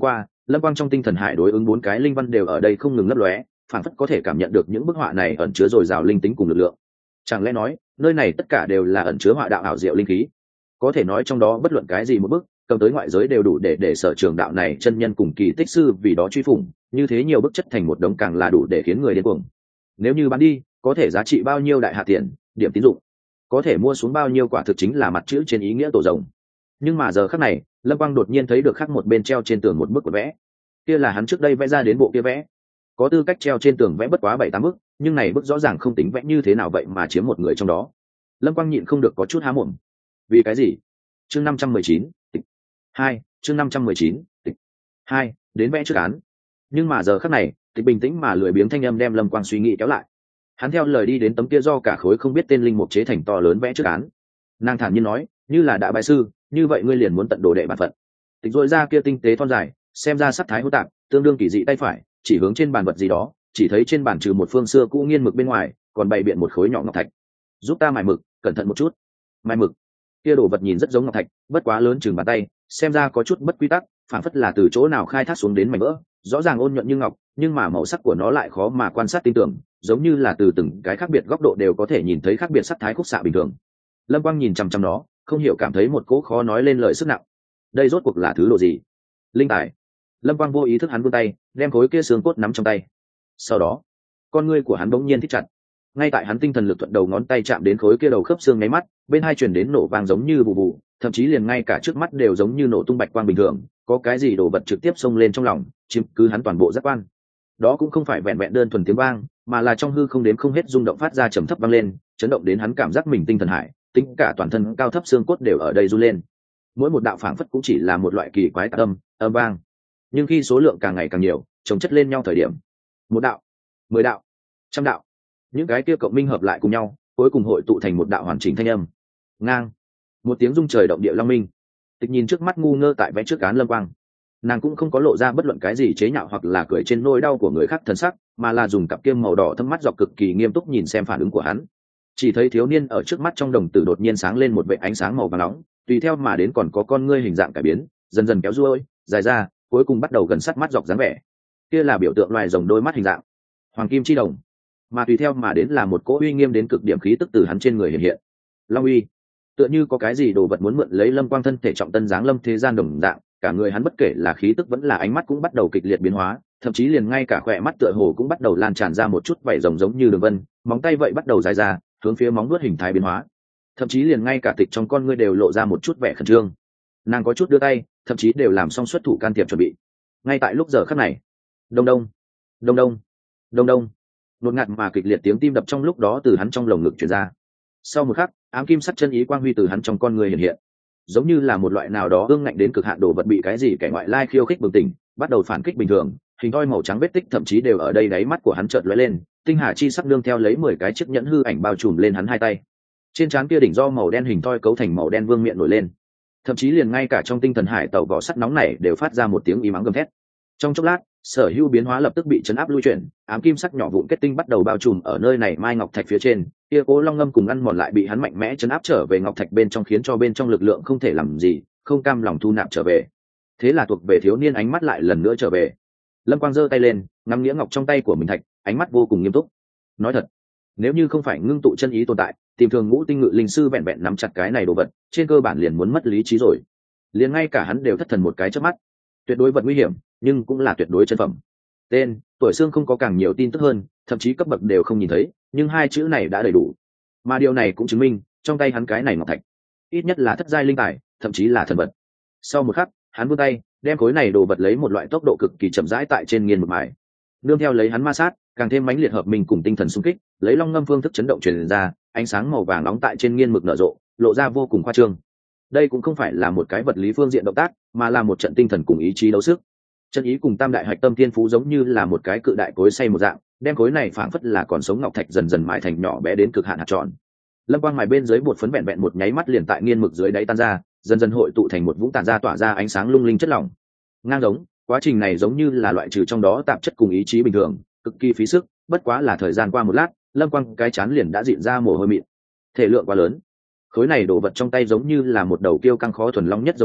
Lâm Quang trong tinh thần hải đối ứng bốn cái linh văn đều ở đây không ngừng lấp lóe, phản phất có thể cảm nhận được những bức họa này ẩn chứa dồi dào linh tính cùng lực lượng. Chẳng lẽ nói nơi này tất cả đều là ẩn chứa họa đạo ảo diệu linh khí? Có thể nói trong đó bất luận cái gì một bức cầm tới ngoại giới đều đủ để để sở trường đạo này chân nhân cùng kỳ tích sư vì đó truy phủng, như thế nhiều bức chất thành một đống càng là đủ để khiến người điên cuồng. Nếu như bán đi, có thể giá trị bao nhiêu đại hạ tiền, điểm tín dụng, có thể mua xuống bao nhiêu quả thực chính là mặt chữ trên ý nghĩa tổ rồng. Nhưng mà giờ khắc này, Lâm Quang đột nhiên thấy được khắc một bên treo trên tường một bức của vẽ, kia là hắn trước đây vẽ ra đến bộ kia vẽ, có tư cách treo trên tường vẽ bất quá bảy tám bức, nhưng này bức rõ ràng không tính vẽ như thế nào vậy mà chiếm một người trong đó. Lâm Quang nhịn không được có chút há mồm. Vì cái gì? Chương năm trăm mười chín, tịch hai, chương năm trăm mười chín, tịch hai, đến vẽ trước án. Nhưng mà giờ khắc này, tịch bình tĩnh mà lười biếng thanh âm đem Lâm Quang suy nghĩ kéo lại. Hắn theo lời đi đến tấm kia do cả khối không biết tên linh mục chế thành to lớn vẽ trước án. Nàng thản nhiên nói, như là đã bái sư, như vậy ngươi liền muốn tận đồ đệ bản phận. Tịch dội ra kia tinh tế thon dài, xem ra sắc thái hô tạp, tương đương kỳ dị tay phải, chỉ hướng trên bàn vật gì đó, chỉ thấy trên bàn trừ một phương xưa cũ nghiên mực bên ngoài, còn bày biện một khối nhỏ ngọc thạch. Giúp ta mài mực, cẩn thận một chút. Mài mực. Kia đồ vật nhìn rất giống ngọc thạch, bất quá lớn chừng bàn tay, xem ra có chút bất quy tắc, phản phất là từ chỗ nào khai thác xuống đến mảnh vỡ, rõ ràng ôn nhuận như ngọc, nhưng mà màu sắc của nó lại khó mà quan sát tinh tường, giống như là từ từng cái khác biệt góc độ đều có thể nhìn thấy khác biệt sắc thái khúc xạ bình thường. Lâm Quang nhìn chăm chăm nó, không hiểu cảm thấy một cỗ khó nói lên lời sức nặng. Đây rốt cuộc là thứ đồ gì? Linh tài. Lâm Quang vô ý thức hắn vươn tay, đem khối kia xương cốt nắm trong tay. Sau đó, con ngươi của hắn bỗng nhiên thích chặt. Ngay tại hắn tinh thần lực thuận đầu ngón tay chạm đến khối kia đầu khớp xương nháy mắt, bên hai truyền đến nổ vang giống như bù bù, thậm chí liền ngay cả trước mắt đều giống như nổ tung bạch quang bình thường, có cái gì đồ vật trực tiếp xông lên trong lòng, chiếm cứ hắn toàn bộ giác quan. Đó cũng không phải vẹn vẹn đơn thuần tiếng vang, mà là trong hư không đếm không hết rung động phát ra trầm thấp vang lên, chấn động đến hắn cảm giác mình tinh thần hải, tính cả toàn thân cao thấp xương cốt đều ở đây run lên. Mỗi một đạo phảng phất cũng chỉ là một loại kỳ quái âm, âm vang. Nhưng khi số lượng càng ngày càng nhiều, chồng chất lên nhau thời điểm, một đạo, mười đạo, trăm đạo, những cái kia cộng minh hợp lại cùng nhau, cuối cùng hội tụ thành một đạo hoàn chỉnh thanh âm. Ngang, một tiếng rung trời động địa long minh. Tịch nhìn trước mắt ngu ngơ tại vẽ trước cán Lâm Quang, nàng cũng không có lộ ra bất luận cái gì chế nhạo hoặc là cười trên nỗi đau của người khác thần sắc, mà là dùng cặp kiêm màu đỏ thâm mắt dọc cực kỳ nghiêm túc nhìn xem phản ứng của hắn. Chỉ thấy thiếu niên ở trước mắt trong đồng tử đột nhiên sáng lên một vệt ánh sáng màu vàng nóng, tùy theo mà đến còn có con ngươi hình dạng cải biến, dần dần kéo ruôi, dài ra, cuối cùng bắt đầu gần sát mắt dọc dáng vẻ. Kia là biểu tượng loài rồng đôi mắt hình dạng, hoàng kim chi đồng, mà tùy theo mà đến là một cỗ uy nghiêm đến cực điểm khí tức từ hắn trên người hiện hiện. Long uy, tựa như có cái gì đồ vật muốn mượn lấy Lâm Quang thân thể trọng tân dáng lâm thế gian đồng dạng, cả người hắn bất kể là khí tức vẫn là ánh mắt cũng bắt đầu kịch liệt biến hóa, thậm chí liền ngay cả khỏe mắt tựa hồ cũng bắt đầu lan tràn ra một chút vảy rồng giống như đường vân, móng tay vậy bắt đầu dài ra, hướng phía móng vuốt hình thái biến hóa. Thậm chí liền ngay cả tịch trong con ngươi đều lộ ra một chút vẻ khẩn trương. Nàng có chút đưa tay, thậm chí đều làm xong xuất thủ can thiệp chuẩn bị. Ngay tại lúc giờ khắc này, đông đông, đông đông, đông đông, đột ngạt mà kịch liệt tiếng tim đập trong lúc đó từ hắn trong lồng ngực truyền ra. Sau một khắc, ám kim sắc chân ý quang huy từ hắn trong con người hiện hiện, giống như là một loại nào đó ương ngạnh đến cực hạn đồ vật bị cái gì kẻ ngoại lai khiêu khích bừng tỉnh, bắt đầu phản kích bình thường, hình thoi màu trắng vết tích thậm chí đều ở đây đáy mắt của hắn chợt lóe lên, tinh hà chi sắc nương theo lấy mười cái chiếc nhẫn hư ảnh bao trùm lên hắn hai tay. Trên trán kia đỉnh do màu đen hình thoi cấu thành màu đen vương miện nổi lên, thậm chí liền ngay cả trong tinh thần hải tàu vỏ sắt nóng này đều phát ra một tiếng y mắng gầm thét. Trong chốc lát, sở hữu biến hóa lập tức bị chấn áp lui chuyển, ám kim sắc nhỏ vụn kết tinh bắt đầu bao trùm ở nơi này mai ngọc thạch phía trên, kia cố long ngâm cùng ăn mòn lại bị hắn mạnh mẽ chấn áp trở về ngọc thạch bên trong, khiến cho bên trong lực lượng không thể làm gì, không cam lòng thu nạp trở về. Thế là thuộc về thiếu niên ánh mắt lại lần nữa trở về. Lâm Quang giơ tay lên, ngắm nghĩa ngọc trong tay của mình thạch, ánh mắt vô cùng nghiêm túc. Nói thật, nếu như không phải ngưng tụ chân ý tồn tại, tìm thường ngũ tinh ngự linh sư vẹn vẹn nắm chặt cái này đồ vật, trên cơ bản liền muốn mất lý trí rồi. Liền ngay cả hắn đều thất thần một cái chớp mắt. Tuyệt đối vật nguy hiểm, nhưng cũng là tuyệt đối chân phẩm. Tên, tuổi xương không có càng nhiều tin tức hơn, thậm chí cấp bậc đều không nhìn thấy, nhưng hai chữ này đã đầy đủ. Mà điều này cũng chứng minh, trong tay hắn cái này ngọc thạch, ít nhất là thất giai linh tài, thậm chí là thần vật. Sau một khắc, hắn vươn tay, đem khối này đồ vật lấy một loại tốc độ cực kỳ chậm rãi tại trên nghiền một mài. Nương theo lấy hắn ma sát, càng thêm mãnh liệt hợp mình cùng tinh thần xung kích, lấy long ngâm phương thức chấn động truyền ra, ánh sáng màu vàng nóng tại trên nghiên mực nở rộ, lộ ra vô cùng khoa trương. Đây cũng không phải là một cái vật lý phương diện động tác, mà là một trận tinh thần cùng ý chí đấu sức. Chân ý cùng tam đại hạch tâm thiên phú giống như là một cái cự đại cối xay một dạng, đem khối này phảng phất là còn sống ngọc thạch dần dần mài thành nhỏ bé đến cực hạn hạt tròn. Lâm quang mài bên dưới bột phấn vẹn vẹn một nháy mắt liền tại nghiên mực dưới đáy tan ra, dần dần hội tụ thành một vũng tàn ra tỏa ra ánh sáng lung linh chất lỏng. Ngang giống, quá trình này giống như là loại trừ trong đó tạp chất cùng ý chí bình thường, cực kỳ phí sức, bất quá là thời gian qua một lát, Lâm quang cái chán liền đã dịn ra mồ hôi mịn. Thể lượng quá lớn, khối này đồ vật trong tay giống như là một đầu kiêu căng khó thuần long nhất giống như,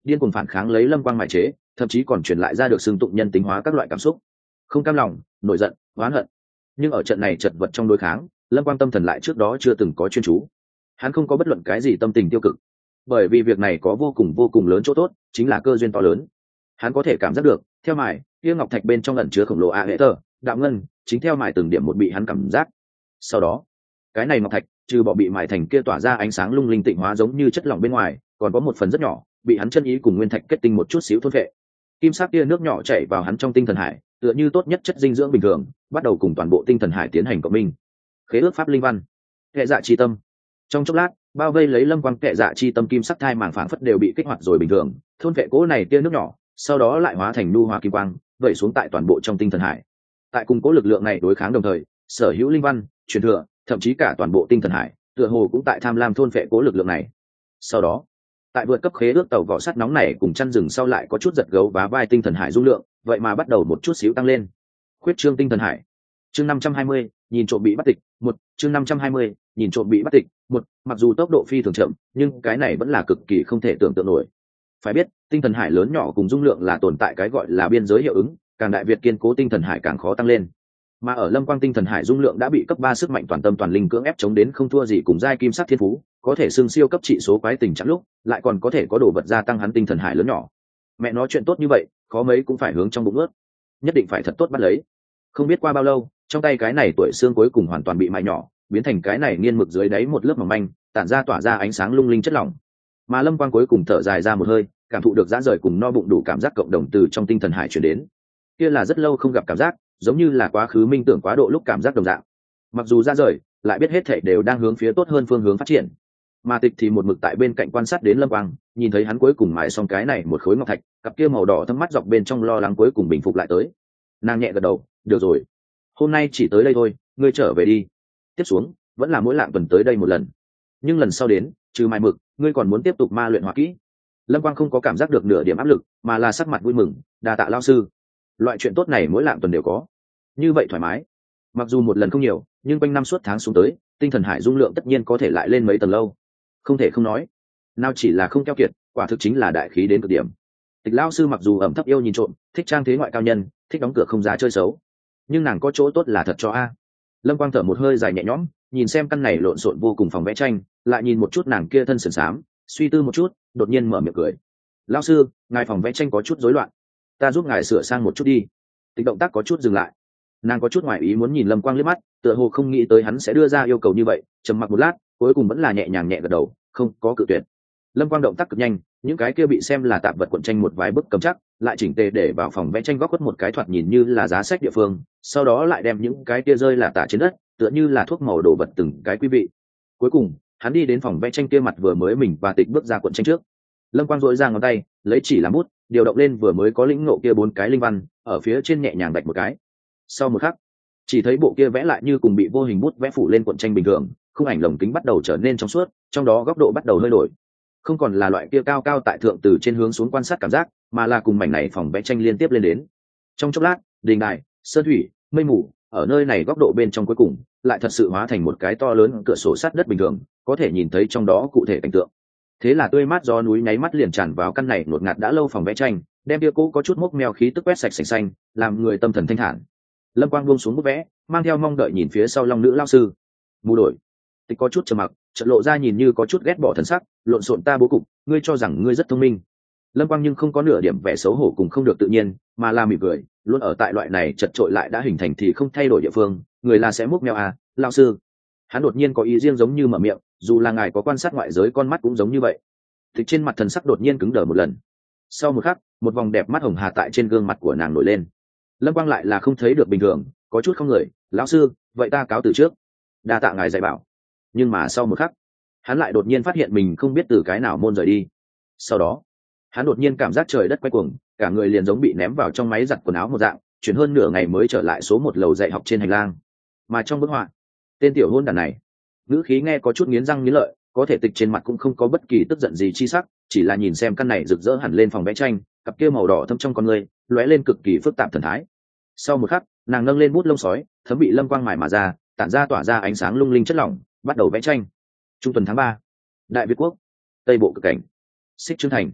điên cuồng phản kháng lấy lâm quang mại chế, thậm chí còn truyền lại ra được xương tụng nhân tính hóa các loại cảm xúc, không cam lòng, nổi giận, oán hận. Nhưng ở trận này chật vật trong đối kháng, lâm quang tâm thần lại trước đó chưa từng có chuyên chú. Hắn không có bất luận cái gì tâm tình tiêu cực, bởi vì việc này có vô cùng vô cùng lớn chỗ tốt, chính là cơ duyên to lớn. Hắn có thể cảm giác được, theo mài kia ngọc thạch bên trong ẩn chứa khổng lồ a hệ tơ đạo ngân, chính theo mài từng điểm một bị hắn cảm giác. Sau đó, cái này ngọc thạch trừ bỏ bị mài thành kia tỏa ra ánh sáng lung linh tịnh hóa giống như chất lỏng bên ngoài, còn có một phần rất nhỏ bị hắn chân ý cùng nguyên thạch kết tinh một chút xíu thôn vệ. Kim sắc kia nước nhỏ chảy vào hắn trong tinh thần hải, tựa như tốt nhất chất dinh dưỡng bình thường, bắt đầu cùng toàn bộ tinh thần hải tiến hành cộng minh. Khế ước pháp linh văn, kệ dạ chi tâm. Trong chốc lát, bao vây lấy lâm quang kệ dạ chi tâm kim sắc thai màng phảng phất đều bị kích hoạt rồi bình thường, thôn vệ cỗ này tia nước nhỏ, sau đó lại hóa thành nu hòa kim quang, vẩy xuống tại toàn bộ trong tinh thần hải. Tại cùng cố lực lượng này đối kháng đồng thời, sở hữu linh văn, truyền thừa, thậm chí cả toàn bộ tinh thần hải, tựa hồ cũng tại tham lam thôn vệ cố lực lượng này. Sau đó, tại vượt cấp khế ước tàu vỏ sắt nóng này cùng chăn rừng sau lại có chút giật gấu vá vai tinh thần hải dung lượng, vậy mà bắt đầu một chút xíu tăng lên. Khuyết trương tinh thần hải. Chương năm trăm hai mươi, nhìn trộm bị bắt tịch, một, chương năm trăm hai mươi, nhìn trộm bị bắt tịch, một, mặc dù tốc độ phi thường chậm, nhưng cái này vẫn là cực kỳ không thể tưởng tượng nổi. Phải biết, tinh thần hải lớn nhỏ cùng dung lượng là tồn tại cái gọi là biên giới hiệu ứng, càng đại việt kiên cố tinh thần hải càng khó tăng lên. Mà ở lâm quang tinh thần hải dung lượng đã bị cấp ba sức mạnh toàn tâm toàn linh cưỡng ép chống đến không thua gì cùng giai kim sắc thiên phú, có thể xưng siêu cấp trị số quái tình trạng lúc, lại còn có thể có đồ vật gia tăng hắn tinh thần hải lớn nhỏ. Mẹ nói chuyện tốt như vậy, khó mấy cũng phải hướng trong bụng ướt, nhất định phải thật tốt bắt lấy. Không biết qua bao lâu, trong tay cái này tuổi xương cuối cùng hoàn toàn bị mại nhỏ, biến thành cái này nghiên mực dưới đáy một lớp mỏng manh, tản ra tỏa ra ánh sáng lung linh chất lỏng. Mà lâm quang cuối cùng thở dài ra một hơi, cảm thụ được dã rời cùng no bụng đủ cảm giác cộng đồng từ trong tinh thần hải truyền đến. Kia là rất lâu không gặp cảm giác, giống như là quá khứ minh tưởng quá độ lúc cảm giác đồng dạng. Mặc dù ra rời, lại biết hết thảy đều đang hướng phía tốt hơn phương hướng phát triển. Mà Tịch thì một mực tại bên cạnh quan sát đến lâm quang, nhìn thấy hắn cuối cùng mài xong cái này một khối ngọc thạch, cặp kia màu đỏ thâm mắt dọc bên trong lo lắng cuối cùng bình phục lại tới. Nàng nhẹ gật đầu, được rồi, hôm nay chỉ tới đây thôi, ngươi trở về đi. Tiếp xuống vẫn là mỗi lạng tuần tới đây một lần, nhưng lần sau đến, trừ mài mực, ngươi còn muốn tiếp tục ma luyện hỏa kỹ. Lâm quang không có cảm giác được nửa điểm áp lực, mà là sắc mặt vui mừng, đa tạ lão sư. Loại chuyện tốt này mỗi lạng tuần đều có, như vậy thoải mái. Mặc dù một lần không nhiều, nhưng quanh năm suốt tháng xuống tới, tinh thần hải dung lượng tất nhiên có thể lại lên mấy tầng lâu. Không thể không nói, nào chỉ là không keo kiệt, quả thực chính là đại khí đến cực điểm. Tịch lão sư mặc dù ẩm thấp yêu nhìn trộm, thích trang thế ngoại cao nhân, thích đóng cửa không giá chơi xấu, nhưng nàng có chỗ tốt là thật cho a. Lâm quang thở một hơi dài nhẹ nhõm, nhìn xem căn này lộn xộn vô cùng phòng vẽ tranh, lại nhìn một chút nàng kia thân sườn xám, suy tư một chút, đột nhiên mở miệng cười. Lão sư, ngài phòng vẽ tranh có chút rối loạn, ta giúp ngài sửa sang một chút đi. Tịch động tác có chút dừng lại, nàng có chút ngoài ý muốn nhìn lâm quang liếc mắt, tựa hồ không nghĩ tới hắn sẽ đưa ra yêu cầu như vậy, trầm mặc một lát, cuối cùng vẫn là nhẹ nhàng nhẹ gật đầu, không có cự tuyệt. Lâm quang động tác cực nhanh, những cái kia bị xem là tạp vật cuộn tranh một vài bức cầm chắc, lại chỉnh tề để vào phòng vẽ tranh góc khuất một cái thoạt nhìn như là giá sách địa phương, sau đó lại đem những cái kia rơi là tả trên đất, tựa như là thuốc màu đổ vật từng cái quý vị. Cuối cùng, hắn đi đến phòng vẽ tranh kia mặt vừa mới mình và Tịch bước ra cuộn tranh trước. Lâm quang duỗi ra ngón tay, lấy chỉ làm bút, điều động lên vừa mới có lĩnh ngộ kia bốn cái linh văn, ở phía trên nhẹ nhàng đạch một cái. Sau một khắc, chỉ thấy bộ kia vẽ lại như cùng bị vô hình bút vẽ phủ lên cuộn tranh bình thường, khung ảnh lồng kính bắt đầu trở nên trong suốt, trong đó góc độ bắt đầu hơi đổi, không còn là loại kia cao cao tại thượng từ trên hướng xuống quan sát cảm giác, mà là cùng mảnh này phòng vẽ tranh liên tiếp lên đến. Trong chốc lát, đình đài, sơn thủy, mây mù, ở nơi này góc độ bên trong cuối cùng lại thật sự hóa thành một cái to lớn cửa sổ sắt đất bình thường, có thể nhìn thấy trong đó cụ thể cảnh tượng. Thế là tươi mát gió núi nháy mắt liền tràn vào căn này ngột ngạt đã lâu phòng vẽ tranh, đem bia cũ có chút mốc meo khí tức quét sạch sành xanh, làm người tâm thần thanh thản. Lâm quang buông xuống bút vẽ, mang theo mong đợi nhìn phía sau long nữ lao sư. Mù đổi. Tịch có chút trầm mặc, chợt lộ ra nhìn như có chút ghét bỏ thần sắc, lộn xộn ta bố cục, ngươi cho rằng ngươi rất thông minh. Lâm quang nhưng không có nửa điểm vẻ xấu hổ cùng không được tự nhiên, mà là mỉm cười, luôn ở tại loại này chật trội lại đã hình thành thì không thay đổi địa phương, người là sẽ múc mèo à, lao sư. Hắn đột nhiên có ý riêng giống như mở miệng, dù là ngài có quan sát ngoại giới con mắt cũng giống như vậy. Tịch trên mặt thần sắc đột nhiên cứng đờ một lần. Sau một khắc, một vòng đẹp mắt hồng hà tại trên gương mặt của nàng nổi lên. Lâm quang lại là không thấy được bình thường, có chút không người, lão sư, vậy ta cáo từ trước. Đa tạ ngài dạy bảo. Nhưng mà sau một khắc, hắn lại đột nhiên phát hiện mình không biết từ cái nào môn rời đi. Sau đó, hắn đột nhiên cảm giác trời đất quay cuồng, cả người liền giống bị ném vào trong máy giặt quần áo một dạng, chuyển hơn nửa ngày mới trở lại số một lầu dạy học trên hành lang. Mà trong bức họa, tên tiểu hôn đàn này, ngữ khí nghe có chút nghiến răng nghiến lợi, có thể Tịch trên mặt cũng không có bất kỳ tức giận gì chi sắc, chỉ là nhìn xem căn này rực rỡ hẳn lên phòng vẽ tranh, cặp kia màu đỏ thâm trong con người lóe lên cực kỳ phức tạp thần thái. Sau một khắc, nàng nâng lên bút lông sói, thấm bị lâm quang mài mà ra, tản ra tỏa ra ánh sáng lung linh chất lỏng, bắt đầu vẽ tranh. Trung tuần tháng ba, Đại Việt quốc, Tây bộ cực cảnh, Xích Trương thành.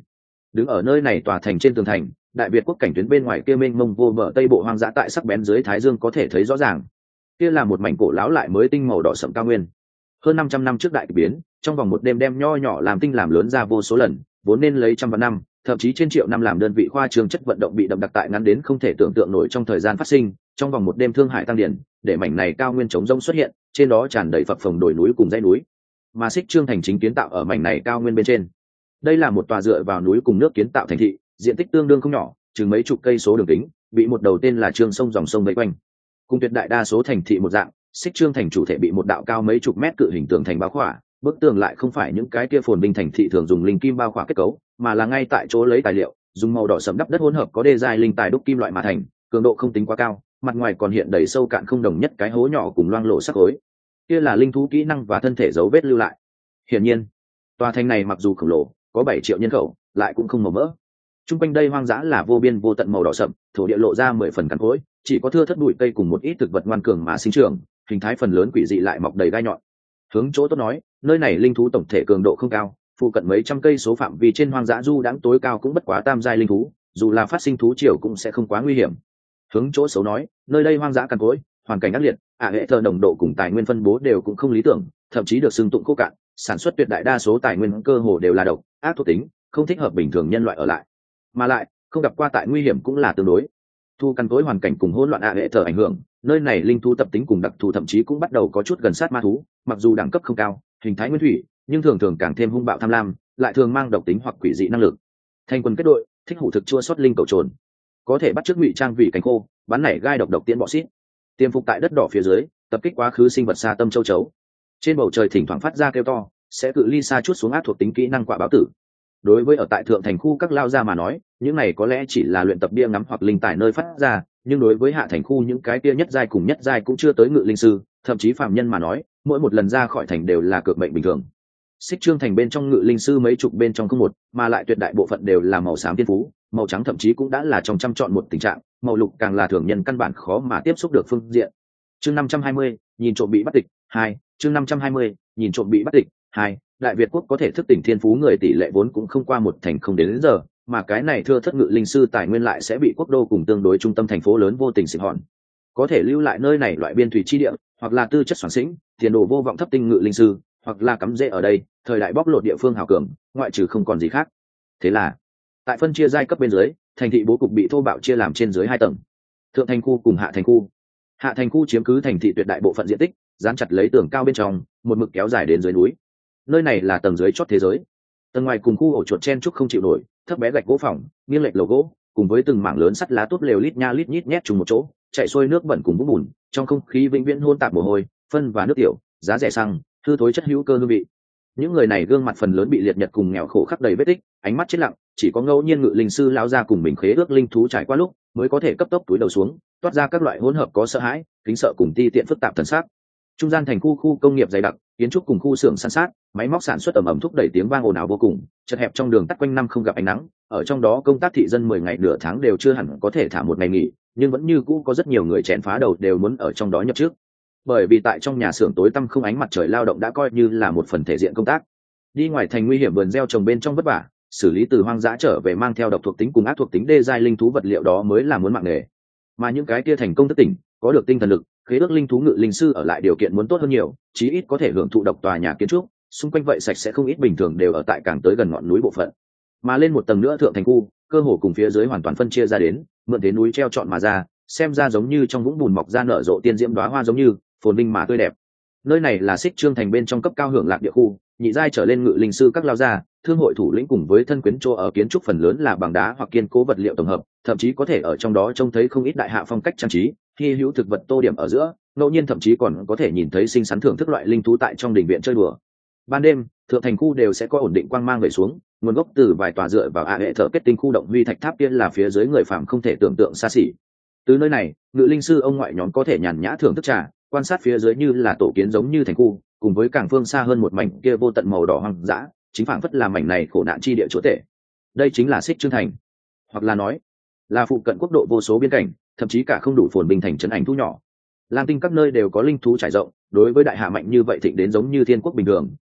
đứng ở nơi này tòa thành trên tường thành, đại Việt quốc cảnh tuyến bên ngoài kia mênh mông vô bờ tây bộ hoang dã tại sắc bén dưới thái dương có thể thấy rõ ràng. Kia là một mảnh cổ lão lại mới tinh màu đỏ sẫm cao nguyên. Hơn năm trăm năm trước đại kỳ biến, trong vòng một đêm đem nho nhỏ làm tinh làm lớn ra vô số lần, vốn nên lấy trăm vạn năm, thậm chí trên triệu năm làm đơn vị khoa trương chất vận động bị đậm đặc tại ngắn đến không thể tưởng tượng nổi trong thời gian phát sinh, trong vòng một đêm thương hải tăng điển, để mảnh này cao nguyên trống rông xuất hiện, trên đó tràn đầy phập phồng đồi núi cùng dãy núi. Mà Xích Trương thành chính kiến tạo ở mảnh này cao nguyên bên trên. Đây là một tòa dựa vào núi cùng nước kiến tạo thành thị, diện tích tương đương không nhỏ, chừng mấy chục cây số đường kính, bị một đầu tên là Trương sông dòng sông vây quanh. Cùng tuyệt đại đa số thành thị một dạng, Xích Trương thành chủ thể bị một đạo cao mấy chục mét cự hình tường thành bao khỏa, bức tường lại không phải những cái kia phồn binh thành thị thường dùng linh kim bao khỏa kết cấu, mà là ngay tại chỗ lấy tài liệu, dùng màu đỏ sẫm đắp đất hỗn hợp có đê giai linh tài đúc kim loại mà thành, cường độ không tính quá cao, mặt ngoài còn hiện đầy sâu cạn không đồng nhất cái hố nhỏ cùng loang lổ sắc khối. Kia là linh thú kỹ năng và thân thể dấu vết lưu lại. Hiển nhiên, tòa thành này mặc dù khổng lồ, có bảy triệu nhân khẩu, lại cũng không màu mỡ. Trung quanh đây hoang dã là vô biên vô tận màu đỏ sậm, thổ địa lộ ra mười phần cằn cỗi, chỉ có thưa thất bụi cây cùng một ít thực vật ngoan cường mà sinh trưởng, hình thái phần lớn quỷ dị lại mọc đầy gai nhọn. Hướng chỗ tốt nói, nơi này linh thú tổng thể cường độ không cao, phụ cận mấy trăm cây số phạm vi trên hoang dã du đãng tối cao cũng bất quá tam giai linh thú, dù là phát sinh thú triều cũng sẽ không quá nguy hiểm. Hướng chỗ xấu nói, nơi đây hoang dã cằn cỗi, hoàn cảnh ác liệt, ả hệ thờ nồng độ cùng tài nguyên phân bố đều cũng không lý tưởng, thậm chí được xưng tụng khô cạn, sản xuất tuyệt đại đa số tài nguyên cơ hồ đều là độc, ác thuộc tính, không thích hợp bình thường nhân loại ở lại. Mà lại, không gặp qua tại nguy hiểm cũng là tương đối. Thu căn tối hoàn cảnh cùng hỗn loạn ả hệ thờ ảnh hưởng, nơi này linh thú tập tính cùng đặc thù thậm chí cũng bắt đầu có chút gần sát ma thú, mặc dù đẳng cấp không cao, hình thái nguyên thủy, nhưng thường thường càng thêm hung bạo tham lam, lại thường mang độc tính hoặc quỷ dị năng lực. Thành quân kết đội, thích hủ thực chua sót linh cầu trồn, có thể bắt chước ngụy trang vị cánh khô, bắn nảy gai độc độc tiễn bọ xít, tiềm phục tại đất đỏ phía dưới, tập kích quá khứ sinh vật xa tâm châu chấu. Trên bầu trời thỉnh thoảng phát ra kêu to, sẽ cự ly xa chút xuống ác thuộc tính kỹ năng quả báo tử. Đối với ở tại thượng thành khu các lao gia mà nói, những này có lẽ chỉ là luyện tập bia ngắm hoặc linh tài nơi phát ra, nhưng đối với hạ thành khu những cái kia nhất giai cùng nhất giai cũng chưa tới ngự linh sư, thậm chí phàm nhân mà nói, mỗi một lần ra khỏi thành đều là cược bệnh bình thường. Xích Trương thành bên trong ngự linh sư mấy chục bên trong không một, mà lại tuyệt đại bộ phận đều là màu xám thiên phú, màu trắng thậm chí cũng đã là trong trăm chọn một tình trạng, màu lục càng là thường nhân căn bản khó mà tiếp xúc được phương diện. Chương năm trăm hai mươi, nhìn trộm bị bắt tịch, hai, chương năm trăm hai mươi, nhìn trộm bị bắt tịch, hai, đại Việt quốc có thể thức tỉnh thiên phú người tỷ lệ vốn cũng không qua một thành không đến, đến giờ, mà cái này thưa thất ngự linh sư tài nguyên lại sẽ bị quốc đô cùng tương đối trung tâm thành phố lớn vô tình xịt hòn. Có thể lưu lại nơi này loại biên thủy chi địa, hoặc là tư chất soản xĩnh, tiền đồ vô vọng thấp tinh ngự linh sư, hoặc là cắm rễ ở đây, thời đại bóc lột địa phương hào cường, ngoại trừ không còn gì khác. Thế là, tại phân chia giai cấp bên dưới, thành thị bố cục bị thô bạo chia làm trên dưới hai tầng. Thượng thành khu cùng hạ thành khu. Hạ thành khu chiếm cứ thành thị tuyệt đại bộ phận diện tích, dán chặt lấy tường cao bên trong, một mực kéo dài đến dưới núi. Nơi này là tầng dưới chót thế giới. Tầng ngoài cùng khu ổ chuột chen trúc không chịu nổi, thấp bé gạch gỗ phỏng, nghiêng lệch lầu gỗ, cùng với từng mảng lớn sắt lá tốt lều lít nha lít nhít nhét trùng một chỗ, chạy xuôi nước bẩn cùng bùn bùn, trong không khí vĩnh viễn hôn tạp mồ hôi, phân và nước tiểu, giá rẻ xăng, hư thối chất hữu cơ hương vị. Những người này gương mặt phần lớn bị liệt nhật cùng nghèo khổ khắc đầy vết tích, ánh mắt chết lặng, chỉ có ngẫu nhiên ngự linh sư lão ra cùng mình khế ước linh thú trải qua lúc mới có thể cấp tốc túi đầu xuống, toát ra các loại hỗn hợp có sợ hãi, kính sợ cùng ti tiện phức tạp thần sắc. Trung gian thành khu khu công nghiệp dày đặc, kiến trúc cùng khu xưởng san sát, máy móc sản xuất ầm ầm thúc đẩy tiếng vang ồn ào vô cùng, chật hẹp trong đường tắt quanh năm không gặp ánh nắng, ở trong đó công tác thị dân mười ngày nửa tháng đều chưa hẳn có thể thả một ngày nghỉ, nhưng vẫn như cũ có rất nhiều người chèn phá đầu đều muốn ở trong đó nhập trước. Bởi vì tại trong nhà xưởng tối tăm không ánh mặt trời lao động đã coi như là một phần thể diện công tác. Đi ngoài thành nguy hiểm vườn gieo trồng bên trong vất vả, xử lý từ hoang dã trở về mang theo độc thuộc tính cùng ác thuộc tính đê giai linh thú vật liệu đó mới là muốn mạng nghề. Mà những cái kia thành công thức tỉnh, có được tinh thần lực, khế ước linh thú ngự linh sư ở lại điều kiện muốn tốt hơn nhiều, chí ít có thể hưởng thụ độc tòa nhà kiến trúc, xung quanh vậy sạch sẽ không ít bình thường đều ở tại càng tới gần ngọn núi bộ phận. Mà lên một tầng nữa thượng thành khu, cơ hồ cùng phía dưới hoàn toàn phân chia ra đến, mượn thế núi treo trọn mà ra, xem ra giống như trong vũng bùn mọc ra nở rộ tiên diễm đóa hoa giống như, phồn vinh mà tươi đẹp. Nơi này là Xích Trương thành bên trong cấp cao hưởng lạc địa khu, nhị giai trở lên ngự linh sư các lao gia, thương hội thủ lĩnh cùng với thân quyến chỗ ở kiến trúc phần lớn là bằng đá hoặc kiên cố vật liệu tổng hợp, thậm chí có thể ở trong đó trông thấy không ít đại hạ phong cách trang trí, hy hữu thực vật tô điểm ở giữa, ngẫu nhiên thậm chí còn có thể nhìn thấy xinh xắn thưởng thức loại linh thú tại trong đình viện chơi đùa. Ban đêm, thượng thành khu đều sẽ có ổn định quang mang về xuống, nguồn gốc từ vài tòa dựa vào ạ hệ thợ kết tinh khu động huy thạch tháp kia là phía dưới người phàm không thể tưởng tượng xa xỉ. Từ nơi này, ngự linh sư ông ngoại nhóm có thể nhàn nhã thưởng thức trà, quan sát phía dưới như là tổ kiến giống như thành khu, cùng với càng phương xa hơn một mảnh kia vô tận màu đỏ hoang dã, chính phảng phất là mảnh này khổ nạn chi địa chúa tể. Đây chính là Xích Trương thành, hoặc là nói là phụ cận quốc độ vô số biên cảnh, thậm chí cả không đủ phồn bình thành trấn ảnh thu nhỏ. Lam tinh các nơi đều có linh thú trải rộng, đối với đại hạ mạnh như vậy thịnh đến giống như thiên quốc bình thường,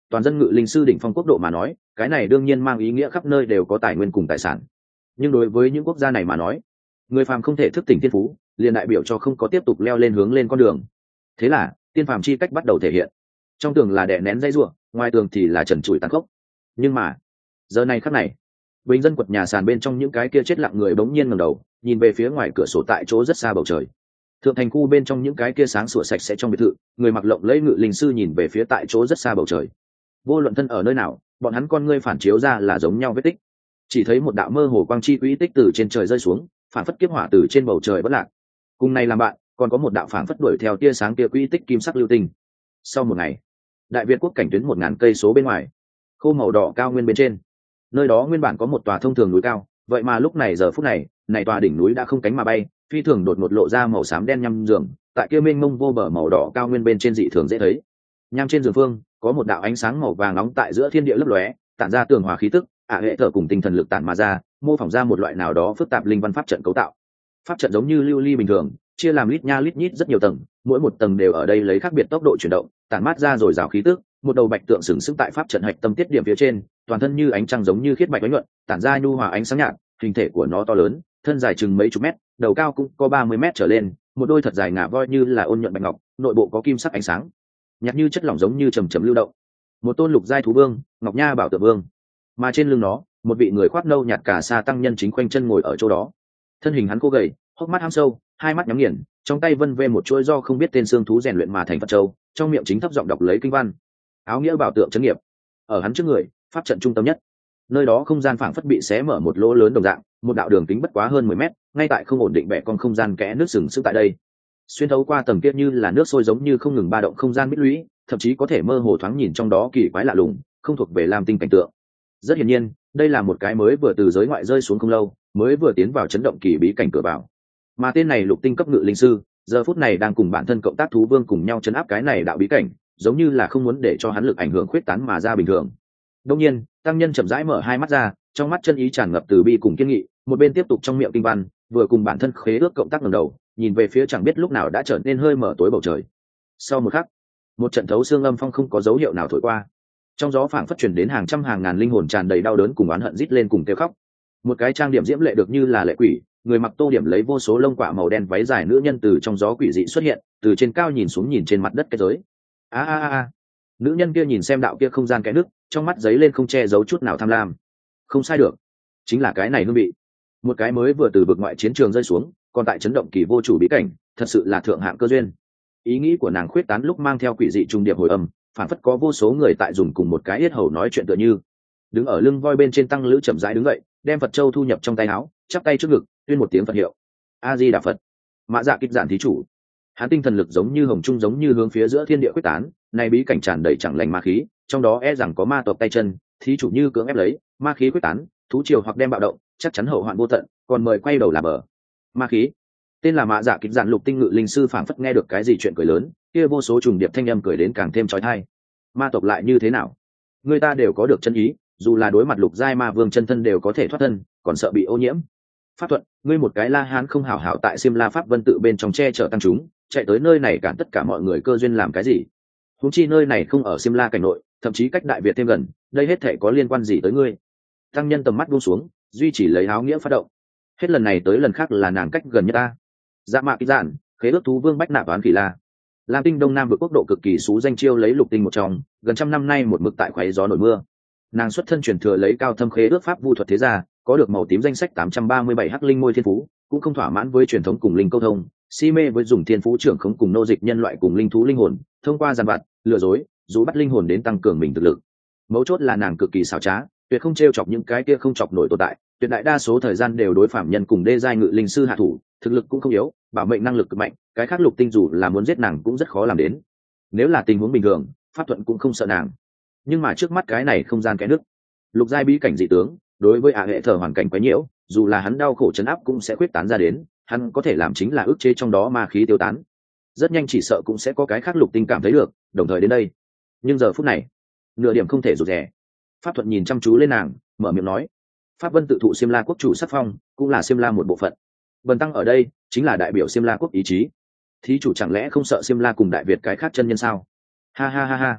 toàn dân ngự linh sư đỉnh phong quốc độ mà nói, cái này đương nhiên mang ý nghĩa khắp nơi đều có tài nguyên cùng tài sản. Nhưng đối với những quốc gia này mà nói, người phàm không thể thức tỉnh thiên phú, liền đại biểu cho không có tiếp tục leo lên hướng lên con đường. Thế là tiên phàm chi cách bắt đầu thể hiện. Trong tường là đè nén dây ruộng, ngoài tường thì là trần trụi tàn khốc. Nhưng mà giờ này khắc này, bình dân quật nhà sàn bên trong những cái kia chết lặng người bỗng nhiên ngẩng đầu, nhìn về phía ngoài cửa sổ tại chỗ rất xa bầu trời. Thượng thành khu bên trong những cái kia sáng sủa sạch sẽ trong biệt thự, người mặc lộng lẫy ngự linh sư nhìn về phía tại chỗ rất xa bầu trời. Vô luận thân ở nơi nào, bọn hắn con ngươi phản chiếu ra là giống nhau vết tích. Chỉ thấy một đạo mơ hồ quang chi quỹ tích từ trên trời rơi xuống, phản phất kiếp hỏa từ trên bầu trời bất lạc. Cùng này làm bạn, còn có một đạo phản phất đuổi theo tia sáng tia quỹ tích kim sắc lưu tinh. Sau một ngày, đại việt quốc cảnh tuyến một ngàn cây số bên ngoài, khô màu đỏ cao nguyên bên trên, nơi đó nguyên bản có một tòa thông thường núi cao, vậy mà lúc này giờ phút này, này tòa đỉnh núi đã không cánh mà bay, phi thường đột ngột lộ ra màu xám đen nhăm giường, tại kia mênh mông vô bờ màu đỏ cao nguyên bên trên dị thường dễ thấy. Nham trên giường phương, có một đạo ánh sáng màu vàng nóng tại giữa thiên địa lấp lóe, tản ra tường hòa khí tức, ả hệ thở cùng tinh thần lực tản mà ra, mô phỏng ra một loại nào đó phức tạp linh văn pháp trận cấu tạo. Pháp trận giống như lưu ly bình thường, chia làm lít nha lít nhít rất nhiều tầng, mỗi một tầng đều ở đây lấy khác biệt tốc độ chuyển động, tản mát ra rồi rào khí tức. Một đầu bạch tượng sừng sững tại pháp trận hạch tâm tiết điểm phía trên, toàn thân như ánh trăng giống như khiết bạch ánh nhuận, tản ra nhu hòa ánh sáng nhạt, hình thể của nó to lớn, thân dài chừng mấy chục mét, đầu cao cũng có ba mươi mét trở lên, một đôi thật dài ngà voi như là ôn nhuận bạch ngọc, nội bộ có kim sắc ánh sáng, nhạt như chất lỏng giống như trầm trầm lưu động. Một tôn lục giai thú vương, Ngọc Nha Bảo Tượng Vương, mà trên lưng nó, một vị người khoác nâu nhạt cả sa tăng nhân chính khoanh chân ngồi ở chỗ đó. Thân hình hắn khô gầy, hốc mắt ham sâu, hai mắt nhắm nghiền, trong tay vân vê một chuỗi do không biết tên xương thú rèn luyện mà thành Phật châu, trong miệng chính thấp giọng đọc lấy kinh văn. Áo nghĩa bảo tượng chấn nghiệp, ở hắn trước người, pháp trận trung tâm nhất, nơi đó không gian phảng phất bị xé mở một lỗ lớn đồng dạng, một đạo đường kính bất quá hơn mười mét, ngay tại không ổn định bẻ con không gian kẽ nước sừng sững tại đây, xuyên thấu qua tầng kia như là nước sôi giống như không ngừng ba động không gian bích lũy, thậm chí có thể mơ hồ thoáng nhìn trong đó kỳ quái lạ lùng, không thuộc về lam tinh cảnh tượng. Rất hiển nhiên, đây là một cái mới vừa từ giới ngoại rơi xuống không lâu, mới vừa tiến vào chấn động kỳ bí cảnh cửa vào. Mà tên này lục tinh cấp ngự linh sư, giờ phút này đang cùng bản thân cộng tác thú vương cùng nhau chấn áp cái này đạo bí cảnh, giống như là không muốn để cho hắn lực ảnh hưởng khuyết tán mà ra bình thường. Đương nhiên, tăng nhân chậm rãi mở hai mắt ra, trong mắt chân ý tràn ngập từ bi cùng kiên nghị, một bên tiếp tục trong miệng kinh văn, vừa cùng bản thân khế ước cộng tác ngẩng đầu, nhìn về phía chẳng biết lúc nào đã trở nên hơi mở tối bầu trời. Sau một khắc, một trận thấu xương âm phong không có dấu hiệu nào thổi qua, trong gió phảng phất truyền đến hàng trăm hàng ngàn linh hồn tràn đầy đau đớn cùng oán hận rít lên cùng kêu khóc. Một cái trang điểm diễm lệ được như là lệ quỷ, người mặc tô điểm lấy vô số lông quả màu đen váy dài nữ nhân từ trong gió quỷ dị xuất hiện, từ trên cao nhìn xuống nhìn trên mặt đất cái giới. A a a, nữ nhân kia nhìn xem đạo kia không gian cái nước, trong mắt giấy lên không che giấu chút nào tham lam. Không sai được, chính là cái này hương vị. Một cái mới vừa từ vực ngoại chiến trường rơi xuống, còn tại chấn động kỳ vô chủ bí cảnh, thật sự là thượng hạng cơ duyên. Ý nghĩ của nàng khuyết tán lúc mang theo quỷ dị trung điệp hồi âm, phản phất có vô số người tại dùng cùng một cái yết hầu nói chuyện tựa như. Đứng ở lưng voi bên trên tăng lữ chậm rãi đứng dậy, đem Phật châu thu nhập trong tay áo, chắp tay trước ngực, tuyên một tiếng Phật hiệu. A Di Đà Phật. Mã Dạ kích giản thí chủ. Hắn tinh thần lực giống như hồng trung giống như hướng phía giữa thiên địa quyết tán, này bí cảnh tràn đầy chẳng lành ma khí, trong đó e rằng có ma tộc tay chân, thí chủ như cưỡng ép lấy, ma khí quyết tán, thú triều hoặc đem bạo động, chắc chắn hậu hoạn vô tận, còn mời quay đầu làm bờ. Ma khí. Tên là Mã Dạ kích giản lục tinh ngự linh sư phảng phất nghe được cái gì chuyện cười lớn, kia vô số trùng điệp thanh âm cười đến càng thêm chói tai. Ma tộc lại như thế nào? Người ta đều có được chân ý, dù là đối mặt lục giai ma vương chân thân đều có thể thoát thân, còn sợ bị ô nhiễm. Pháp Thuận, ngươi một cái La Hán không hảo hảo tại Xiêm La Pháp Vân tự bên trong che chở tăng chúng, chạy tới nơi này cản tất cả mọi người cơ duyên làm cái gì? Huống chi nơi này không ở Xiêm La cảnh nội, thậm chí cách Đại Việt thêm gần, đây hết thể có liên quan gì tới ngươi? Tăng nhân tầm mắt buông xuống, duy chỉ lấy áo nghĩa phát động. Hết lần này tới lần khác là nàng cách gần nhất ta. Dạ mạ kích giản, khế ước thú vương bách nạp toán khỉ la. Lam Tinh Đông Nam vực quốc độ cực kỳ xú danh chiêu lấy lục tinh một trong, gần trăm năm nay một mực tại khoáy gió nổi mưa. Nàng xuất thân truyền thừa lấy cao thâm khế ước pháp vu thuật thế gia, có được màu tím danh sách tám trăm ba mươi bảy hắc linh môi thiên phú, cũng không thỏa mãn với truyền thống cùng linh câu thông, si mê với dùng thiên phú trưởng khống cùng nô dịch nhân loại cùng linh thú linh hồn, thông qua giàn vặt, lừa dối, dù bắt linh hồn đến tăng cường mình thực lực. Mấu chốt là nàng cực kỳ xảo trá, tuyệt không trêu chọc những cái kia không chọc nổi tồn tại, tuyệt đại đa số thời gian đều đối phạm nhân cùng đê giai ngự linh sư hạ thủ, thực lực cũng không yếu, bảo mệnh năng lực cực mạnh, cái khác lục tinh dù là muốn giết nàng cũng rất khó làm đến. Nếu là tình huống bình thường, Pháp Thuận cũng không sợ nàng. Nhưng mà trước mắt cái này không gian cái nước, lục giai bí cảnh dị tướng, đối với ả hệ thở hoàn cảnh quấy nhiễu, dù là hắn đau khổ chấn áp cũng sẽ khuyết tán ra đến, hắn có thể làm chính là ức chế trong đó ma khí tiêu tán. Rất nhanh chỉ sợ cũng sẽ có cái khác lục tinh cảm thấy được, đồng thời đến đây. Nhưng giờ phút này, nửa điểm không thể rụt rè. Pháp Thuận nhìn chăm chú lên nàng, mở miệng nói: Pháp Vân tự thụ Xiêm La quốc chủ sắc phong, cũng là Xiêm La một bộ phận. Bần tăng ở đây chính là đại biểu Xiêm La quốc ý chí. Thí chủ chẳng lẽ không sợ Xiêm La cùng Đại Việt cái khác chân nhân sao? Ha ha ha ha.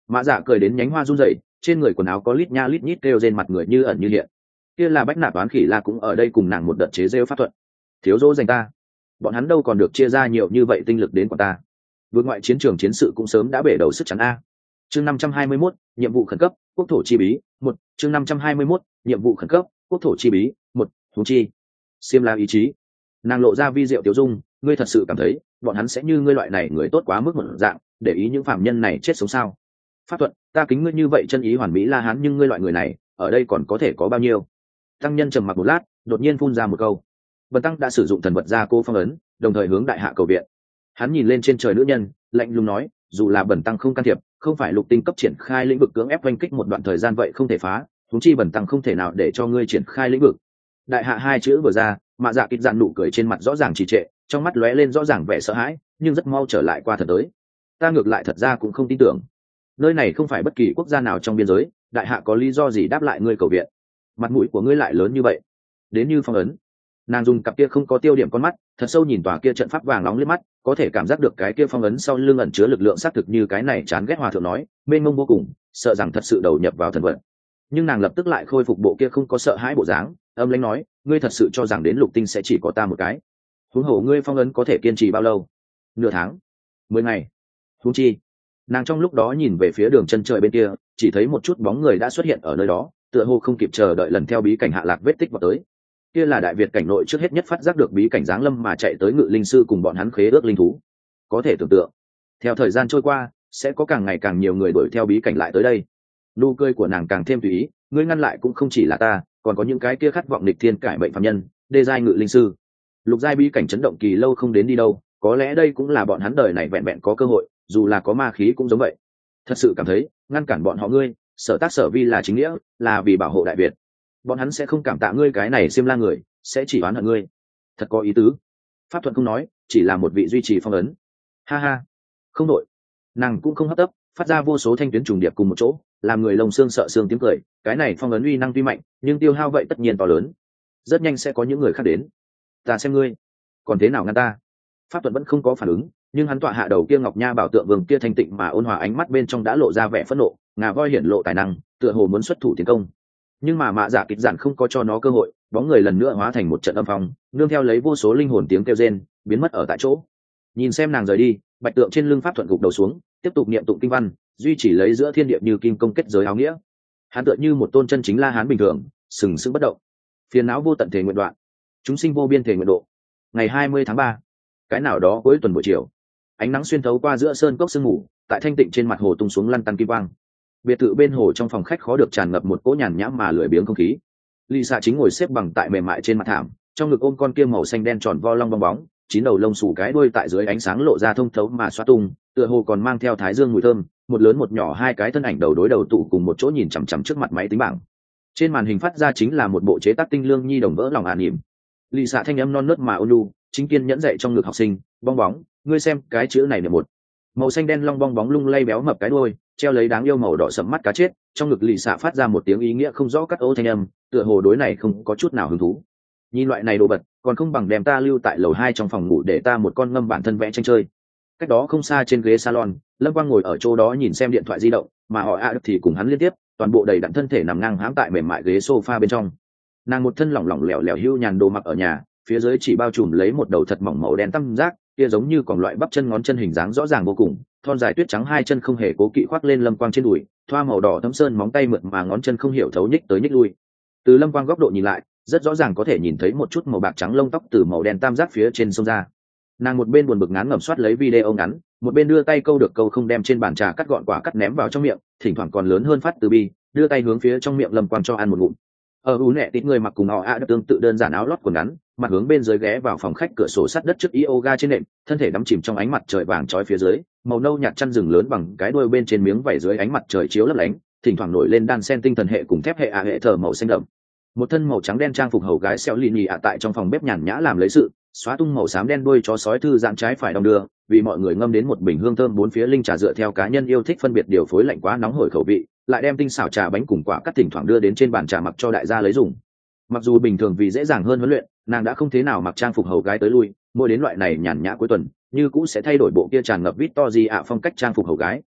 Mã Dạ cười đến nhánh hoa run rẩy, trên người quần áo có lít nha lít nhít kêu trên mặt người như ẩn như hiện. Kia là Bách Nạp Toán Khỉ La cũng ở đây cùng nàng một đợt chế rêu pháp thuận. Thiếu dỗ dành ta, bọn hắn đâu còn được chia ra nhiều như vậy tinh lực đến của ta. Vượt ngoại chiến trường chiến sự cũng sớm đã bể đầu sức chắn a. Chương năm trăm hai mươi mốt, nhiệm vụ khẩn cấp, quốc thổ chi bí, một, chương năm trăm hai mươi mốt, nhiệm vụ khẩn cấp, quốc thổ chi bí, một, huống chi. Xiêm La ý chí. Nàng lộ ra vi diệu tiểu dung, ngươi thật sự cảm thấy bọn hắn sẽ như ngươi loại này người tốt quá mức một dạng, để ý những phạm nhân này chết sống sao? Pháp Thuận, ta kính ngươi như vậy chân ý hoàn mỹ La Hán, nhưng ngươi loại người này, ở đây còn có thể có bao nhiêu? Tăng nhân trầm mặc một lát, đột nhiên phun ra một câu. Bần tăng đã sử dụng thần vật gia cô phong ấn, đồng thời hướng đại hạ cầu viện. Hắn nhìn lên trên trời nữ nhân, lạnh lùng nói, dù là bần tăng không can thiệp, không phải lục tinh cấp triển khai lĩnh vực cưỡng ép oanh kích một đoạn thời gian vậy không thể phá, huống chi bần tăng không thể nào để cho ngươi triển khai lĩnh vực. Đại hạ hai chữ vừa ra, Mạ Dạ kịch dạn nụ cười trên mặt rõ ràng trì trệ, trong mắt lóe lên rõ ràng vẻ sợ hãi, nhưng rất mau trở lại qua thật tới. Ta ngược lại thật ra cũng không tin tưởng, nơi này không phải bất kỳ quốc gia nào trong biên giới, đại hạ có lý do gì đáp lại ngươi cầu viện? Mặt mũi của ngươi lại lớn như vậy, đến như phong ấn. Nàng dùng cặp kia không có tiêu điểm con mắt thật sâu nhìn tòa kia trận pháp vàng nóng liếc mắt, có thể cảm giác được cái kia phong ấn sau lưng ẩn chứa lực lượng xác thực như cái này chán ghét hòa thượng nói, mênh mông vô cùng, sợ rằng thật sự đầu nhập vào thần vận. Nhưng nàng lập tức lại khôi phục bộ kia không có sợ hãi bộ dáng, âm lãnh nói, ngươi thật sự cho rằng đến lục tinh sẽ chỉ có ta một cái? Huống hồ ngươi phong ấn có thể kiên trì bao lâu? Nửa tháng? Mười ngày? Huống chi. Nàng trong lúc đó nhìn về phía đường chân trời bên kia, chỉ thấy một chút bóng người đã xuất hiện ở nơi đó, tựa hồ không kịp chờ đợi lần theo bí cảnh hạ lạc vết tích vào tới. Kia là đại việt cảnh nội trước hết nhất phát giác được bí cảnh giáng lâm mà chạy tới ngự linh sư cùng bọn hắn khế ước linh thú. Có thể tưởng tượng, theo thời gian trôi qua, sẽ có càng ngày càng nhiều người đuổi theo bí cảnh lại tới đây. Nụ cười của nàng càng thêm tùy ý, ngươi ngăn lại cũng không chỉ là ta, còn có những cái kia khát vọng nghịch thiên cải bệnh phàm nhân, đê giai ngự linh sư. Lục giai bí cảnh chấn động kỳ lâu không đến đi đâu, có lẽ đây cũng là bọn hắn đời này vẹn vẹn có cơ hội, dù là có ma khí cũng giống vậy. Thật sự cảm thấy, ngăn cản bọn họ ngươi, sở tác sở vi là chính nghĩa, là vì bảo hộ đại việt. Bọn hắn sẽ không cảm tạ ngươi cái này Xiêm La người, sẽ chỉ oán hận ngươi. Thật có ý tứ. Pháp Thuận không nói, chỉ là một vị duy trì phong ấn. Ha ha, không đội. Nàng cũng không hấp tấp, phát ra vô số thanh tuyến trùng điệp cùng một chỗ, làm người lồng xương sợ xương tiếng cười. Cái này phong ấn uy năng tuy mạnh, nhưng tiêu hao vậy tất nhiên to lớn. Rất nhanh sẽ có những người khác đến. Ta xem ngươi, còn thế nào ngăn ta? Pháp Thuận vẫn không có phản ứng, nhưng hắn tọa hạ đầu kia ngọc nha bảo tượng vương kia thanh tịnh mà ôn hòa ánh mắt bên trong đã lộ ra vẻ phẫn nộ, ngà voi hiển lộ tài năng, tựa hồ muốn xuất thủ tiến công. Nhưng mà Mạ Dạ kịch giản không có cho nó cơ hội, bóng người lần nữa hóa thành một trận âm phong, nương theo lấy vô số linh hồn tiếng kêu rên, biến mất ở tại chỗ. Nhìn xem nàng rời đi, bạch tượng trên lưng Pháp Thuận gục đầu xuống, tiếp tục niệm tụng kinh văn, duy trì lấy giữa thiên địa như kim công kết giới áo nghĩa. Hắn tựa như một tôn chân chính La Hán bình thường, sừng sững bất động. Phiền não vô tận thể nguyện đoạn, chúng sinh vô biên thể nguyện độ. Ngày hai mươi tháng ba, cái nào đó cuối tuần buổi chiều, ánh nắng xuyên thấu qua giữa sơn cốc sương mù, tại thanh tịnh trên mặt hồ tung xuống lăn tăn kim quang. Biệt thự bên hồ trong phòng khách khó được tràn ngập một cỗ nhàn nhãm mà lười biếng không khí. Lisa chính ngồi xếp bằng tại mềm mại trên mặt thảm, trong ngực ôm con kia màu xanh đen tròn vo long bong bóng, chín đầu lông xù cái đuôi tại dưới ánh sáng lộ ra thông thấu mà xoa tung, tựa hồ còn mang theo thái dương mùi thơm. Một lớn một nhỏ hai cái thân ảnh đầu đối đầu tụ cùng một chỗ nhìn chằm chằm trước mặt máy tính bảng. Trên màn hình phát ra chính là một bộ chế tác tinh lương nhi đồng vỡ lòng an nỉm. Lisa thanh âm non nớt mà ôn nhu, chính kiên nhẫn dạy trong ngực học sinh, bong bóng, ngươi xem cái chữ này là một màu xanh đen long bong bóng lung lay béo mập cái đuôi, treo lấy đáng yêu màu đỏ sẫm mắt cá chết, trong ngực lì xạ phát ra một tiếng ý nghĩa không rõ cắt ô thanh âm, tựa hồ đối này không có chút nào hứng thú. Nhìn loại này đồ vật, còn không bằng đem ta lưu tại lầu hai trong phòng ngủ để ta một con ngâm bản thân vẽ tranh chơi. Cách đó không xa trên ghế salon, Lâm Quang ngồi ở chỗ đó nhìn xem điện thoại di động, mà họ ạ thì cùng hắn liên tiếp, toàn bộ đầy đặn thân thể nằm ngang hãm tại mềm mại ghế sofa bên trong. Nàng một thân lỏng lỏng lẻo lẻo hưu nhàn đồ mặc ở nhà, phía dưới chỉ bao trùm lấy một đầu thật mỏng màu đen tăm giác, kia giống như còn loại bắp chân ngón chân hình dáng rõ ràng vô cùng, thon dài tuyết trắng hai chân không hề cố kỵ khoác lên Lâm Quang trên đùi, thoa màu đỏ thấm sơn móng tay mượt mà ngón chân không hiểu thấu nhích tới nhích lui. Từ Lâm Quang góc độ nhìn lại, rất rõ ràng có thể nhìn thấy một chút màu bạc trắng lông tóc từ màu đen tam giác phía trên sông ra. Nàng một bên buồn bực ngán ngẩm soát lấy video ngắn, một bên đưa tay câu được câu không đem trên bàn trà cắt gọn quả cắt ném vào trong miệng, thỉnh thoảng còn lớn hơn phát từ bi, đưa tay hướng phía trong miệng Lâm Quang cho ăn một ngụm. Ở u nẹ tít người mặc cùng họ ạ tương tự đơn giản áo lót quần ngắn, mặt hướng bên dưới ghé vào phòng khách cửa sổ sắt đất trước yoga trên nệm, thân thể đắm chìm trong ánh mặt trời vàng chói phía dưới, màu nâu nhạt chăn rừng lớn bằng cái đuôi bên trên miếng vảy dưới ánh mặt trời chiếu lấp lánh, thỉnh thoảng nổi lên đan sen tinh thần hệ cùng thép hệ ạ hệ thờ màu xanh đậm. Một thân màu trắng đen trang phục hầu gái xéo lì nhì ạ tại trong phòng bếp nhàn nhã làm lấy sự, xóa tung màu xám đen đuôi chó sói thư giãn trái phải đong đưa, vì mọi người ngâm đến một bình hương thơm bốn phía linh trà dựa theo cá nhân yêu thích phân biệt điều phối lạnh quá nóng hổi khẩu vị, lại đem tinh xảo trà bánh cùng quả cắt thỉnh thoảng đưa đến trên bàn trà mặc cho đại gia lấy dùng. Mặc dù bình thường vì dễ dàng hơn huấn luyện, nàng đã không thế nào mặc trang phục hầu gái tới lui, mỗi đến loại này nhàn nhã cuối tuần, như cũ sẽ thay đổi bộ kia tràn ngập Victory ạ phong cách trang phục hầu gái,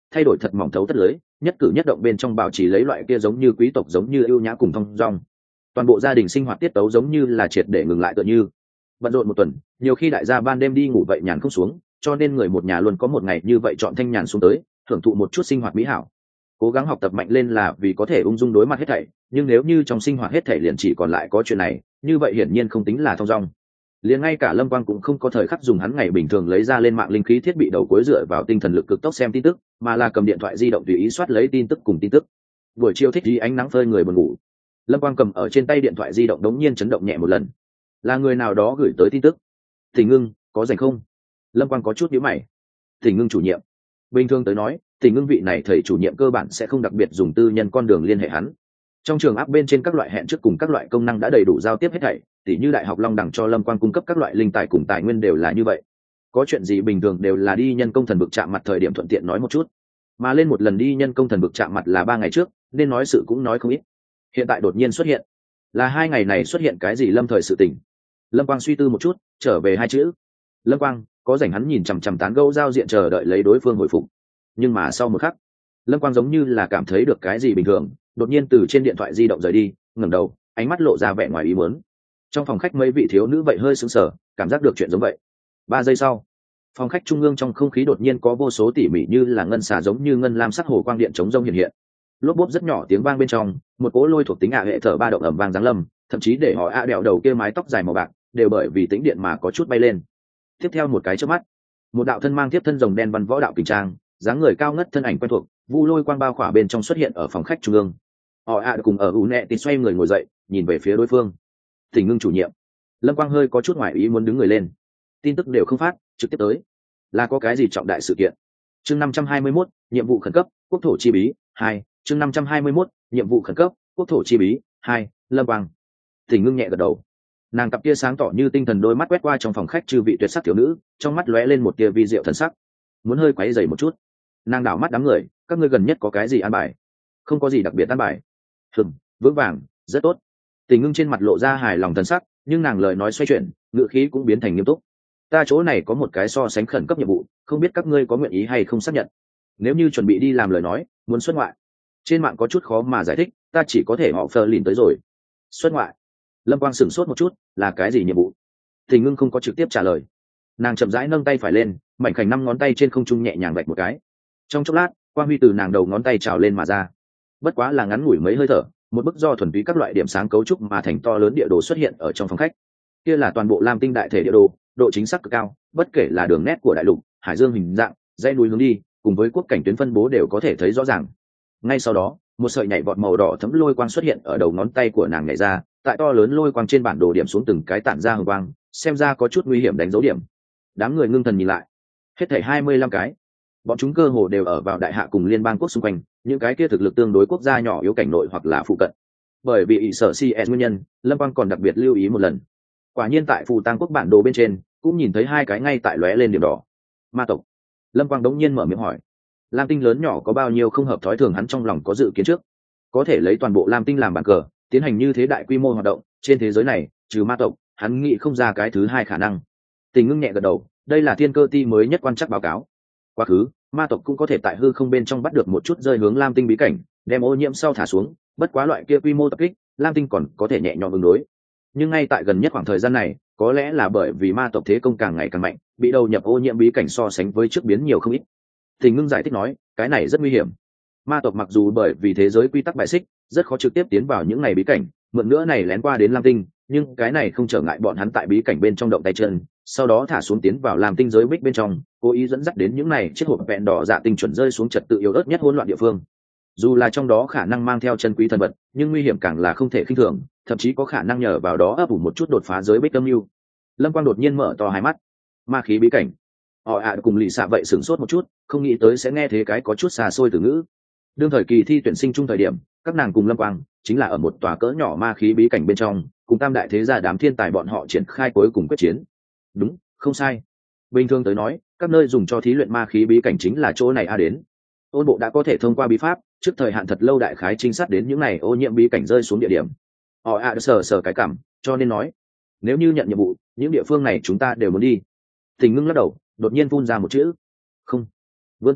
thay đổi thật mỏng thấu tất lưới, nhất cử nhất động bên trong bảo trì lấy loại kia giống như quý tộc giống như ưu nhã cùng thong dong. Toàn bộ gia đình sinh hoạt tiết tấu giống như là triệt để ngừng lại tựa như. Bận rộn một tuần, nhiều khi đại gia ban đêm đi ngủ vậy nhàn không xuống, cho nên người một nhà luôn có một ngày như vậy chọn thanh nhàn xuống tới, thưởng thụ một chút sinh hoạt mỹ hảo. Cố gắng học tập mạnh lên là vì có thể ung dung đối mặt hết thảy, nhưng nếu như trong sinh hoạt hết thảy liền chỉ còn lại có chuyện này, như vậy hiển nhiên không tính là thong dong. Liền ngay cả Lâm Quang cũng không có thời khắc dùng hắn ngày bình thường lấy ra lên mạng linh khí thiết bị đầu cuối dựa vào tinh thần lực cực tốc xem tin tức, mà là cầm điện thoại di động tùy ý soát lấy tin tức cùng tin tức. Buổi chiều thích đi ánh nắng phơi người buồn ngủ, Lâm Quang cầm ở trên tay điện thoại di động đống nhiên chấn động nhẹ một lần. Là người nào đó gửi tới tin tức. Tình Ngưng, có rảnh không? Lâm Quang có chút nhíu mày. Tình Ngưng chủ nhiệm. Bình thường tới nói, Tình Ngưng vị này thầy chủ nhiệm cơ bản sẽ không đặc biệt dùng tư nhân con đường liên hệ hắn. Trong trường áp bên trên các loại hẹn trước cùng các loại công năng đã đầy đủ giao tiếp hết thảy, tỉ như Đại học Long Đẳng cho Lâm Quang cung cấp các loại linh tài cùng tài nguyên đều là như vậy. Có chuyện gì bình thường đều là đi nhân công thần vực chạm mặt thời điểm thuận tiện nói một chút, mà lên một lần đi nhân công thần vực chạm mặt là ba ngày trước, nên nói sự cũng nói không ít. Hiện tại đột nhiên xuất hiện, là hai ngày này xuất hiện cái gì lâm thời sự tình. Lâm Quang suy tư một chút, trở về hai chữ. Lâm Quang có rảnh hắn nhìn chằm chằm tán gẫu giao diện chờ đợi lấy đối phương hồi phục. Nhưng mà sau một khắc, Lâm Quang giống như là cảm thấy được cái gì bình thường, đột nhiên từ trên điện thoại di động rời đi, ngẩng đầu, ánh mắt lộ ra vẻ ngoài ý muốn. Trong phòng khách mấy vị thiếu nữ vậy hơi sững sờ, cảm giác được chuyện giống vậy. Ba giây sau, phòng khách trung ương trong không khí đột nhiên có vô số tỉ mỉ như là ngân xà giống như ngân lam sắc hồ quang điện chống rông hiện hiện. Lốp bốp rất nhỏ tiếng vang bên trong, một cỗ lôi thuộc tính ạ hệ thở ba động ầm vang giáng lâm, thậm chí để họ ạ đèo đầu kia mái tóc dài màu bạc đều bởi vì tĩnh điện mà có chút bay lên. Tiếp theo một cái chớp mắt, một đạo thân mang tiếp thân rồng đen văn võ đạo kình trang, dáng người cao ngất thân ảnh quen thuộc, vu lôi quang bao khỏa bên trong xuất hiện ở phòng khách trung ương. Họ ạ cùng ở u nẹ thì xoay người ngồi dậy, nhìn về phía đối phương. Tình Ngưng chủ nhiệm. Lâm Quang hơi có chút ngoài ý muốn đứng người lên. Tin tức đều không phát, trực tiếp tới. Là có cái gì trọng đại sự kiện? Chương năm trăm hai mươi mốt, nhiệm vụ khẩn cấp, quốc thổ chi bí, hai. Chương năm trăm hai mươi mốt, nhiệm vụ khẩn cấp, quốc thổ chi bí, hai. Lâm Quang. Tình Ngưng nhẹ gật đầu. Nàng cặp kia sáng tỏ như tinh thần đôi mắt quét qua trong phòng khách chư vị tuyệt sắc thiếu nữ, trong mắt lóe lên một tia vi diệu thần sắc. Muốn hơi quấy rầy một chút. Nàng đảo mắt đám người, các ngươi gần nhất có cái gì an bài? Không có gì đặc biệt an bài. Hừm, vững vàng, rất tốt. Tình Ngưng trên mặt lộ ra hài lòng thần sắc, nhưng nàng lời nói xoay chuyển, ngữ khí cũng biến thành nghiêm túc. Ta chỗ này có một cái so sánh khẩn cấp nhiệm vụ, không biết các ngươi có nguyện ý hay không xác nhận. Nếu như chuẩn bị đi làm lời nói, muốn xuất ngoại. Trên mạng có chút khó mà giải thích, ta chỉ có thể họ phờ lìn tới rồi. Xuất ngoại. Lâm Quang sửng sốt một chút, là cái gì nhiệm vụ? Tình Ngưng không có trực tiếp trả lời. Nàng chậm rãi nâng tay phải lên, mảnh khảnh năm ngón tay trên không trung nhẹ nhàng vạch một cái. Trong chốc lát, quang huy từ nàng đầu ngón tay trào lên mà ra. Bất quá là ngắn ngủi mấy hơi thở, một bức do thuần túy các loại điểm sáng cấu trúc mà thành to lớn địa đồ xuất hiện ở trong phòng khách. Kia là toàn bộ Lam Tinh đại thể địa đồ, độ chính xác cực cao, bất kể là đường nét của đại lục, hải dương hình dạng, dãy núi hướng đi, cùng với quốc cảnh tuyến phân bố đều có thể thấy rõ ràng. Ngay sau đó, một sợi nhảy vọt màu đỏ thấm lôi quang xuất hiện ở đầu ngón tay của nàng nhảy ra, tại to lớn lôi quang trên bản đồ điểm xuống từng cái tản ra hồng quang, xem ra có chút nguy hiểm đánh dấu điểm. Đám người ngưng thần nhìn lại, hết thảy hai mươi lăm cái. Bọn chúng cơ hồ đều ở vào đại hạ cùng liên bang quốc xung quanh, những cái kia thực lực tương đối quốc gia nhỏ yếu cảnh nội hoặc là phụ cận. Bởi vì ỷ sở xê ét nguyên nhân, Lâm Quang còn đặc biệt lưu ý một lần. Quả nhiên tại phù tang quốc bản đồ bên trên cũng nhìn thấy hai cái ngay tại lóe lên điểm đỏ. Ma tộc. Lâm Quang đống nhiên mở miệng hỏi. Lam Tinh lớn nhỏ có bao nhiêu không hợp thói thường hắn trong lòng có dự kiến trước. Có thể lấy toàn bộ Lam Tinh làm bàn cờ, tiến hành như thế đại quy mô hoạt động, trên thế giới này, trừ ma tộc, hắn nghĩ không ra cái thứ hai khả năng. Tình Ngưng nhẹ gật đầu, đây là thiên cơ ti mới nhất quan chắc báo cáo. Quá khứ, ma tộc cũng có thể tại hư không bên trong bắt được một chút rơi hướng Lam Tinh bí cảnh, đem ô nhiễm sau thả xuống, bất quá loại kia quy mô tập kích, Lam Tinh còn có thể nhẹ nhõm ứng đối. Nhưng ngay tại gần nhất khoảng thời gian này, có lẽ là bởi vì ma tộc thế công càng ngày càng mạnh, bị đầu nhập ô nhiễm bí cảnh so sánh với trước biến nhiều không ít. Tình Ngưng giải thích nói, cái này rất nguy hiểm. Ma tộc mặc dù bởi vì thế giới quy tắc bại xích, rất khó trực tiếp tiến vào những ngày bí cảnh, mượn nữa này lén qua đến Lam Tinh, nhưng cái này không trở ngại bọn hắn tại bí cảnh bên trong động tay chân, sau đó thả xuống tiến vào Lam Tinh giới bích bên trong, cố ý dẫn dắt đến những này chiếc hộp vẹn đỏ dạ tinh chuẩn rơi xuống trật tự yếu ớt nhất hỗn loạn địa phương. Dù là trong đó khả năng mang theo chân quý thần vật, nhưng nguy hiểm càng là không thể khinh thường, thậm chí có khả năng nhờ vào đó ấp ủ một chút đột phá giới bích âm mưu. Lâm Quang đột nhiên mở to hai mắt. Ma khí bí cảnh. Họ ạ cùng lì xạ vậy sửng sốt một chút, không nghĩ tới sẽ nghe thế cái có chút xa xôi từ ngữ. Đương thời kỳ thi tuyển sinh chung thời điểm, các nàng cùng Lâm Quang chính là ở một tòa cỡ nhỏ ma khí bí cảnh bên trong, cùng tam đại thế gia đám thiên tài bọn họ triển khai cuối cùng quyết chiến. Đúng, không sai. Bình thường tới nói, các nơi dùng cho thí luyện ma khí bí cảnh chính là chỗ này a đến. Ôn bộ đã có thể thông qua bí pháp, trước thời hạn thật lâu đại khái trinh sát đến những này ô nhiễm bí cảnh rơi xuống địa điểm. Họ ạ sờ sờ cái cảm, cho nên nói, nếu như nhận nhiệm vụ, những địa phương này chúng ta đều muốn đi. Tình Ngưng lắc đầu, đột nhiên phun ra một chữ. Không. Vươn tay,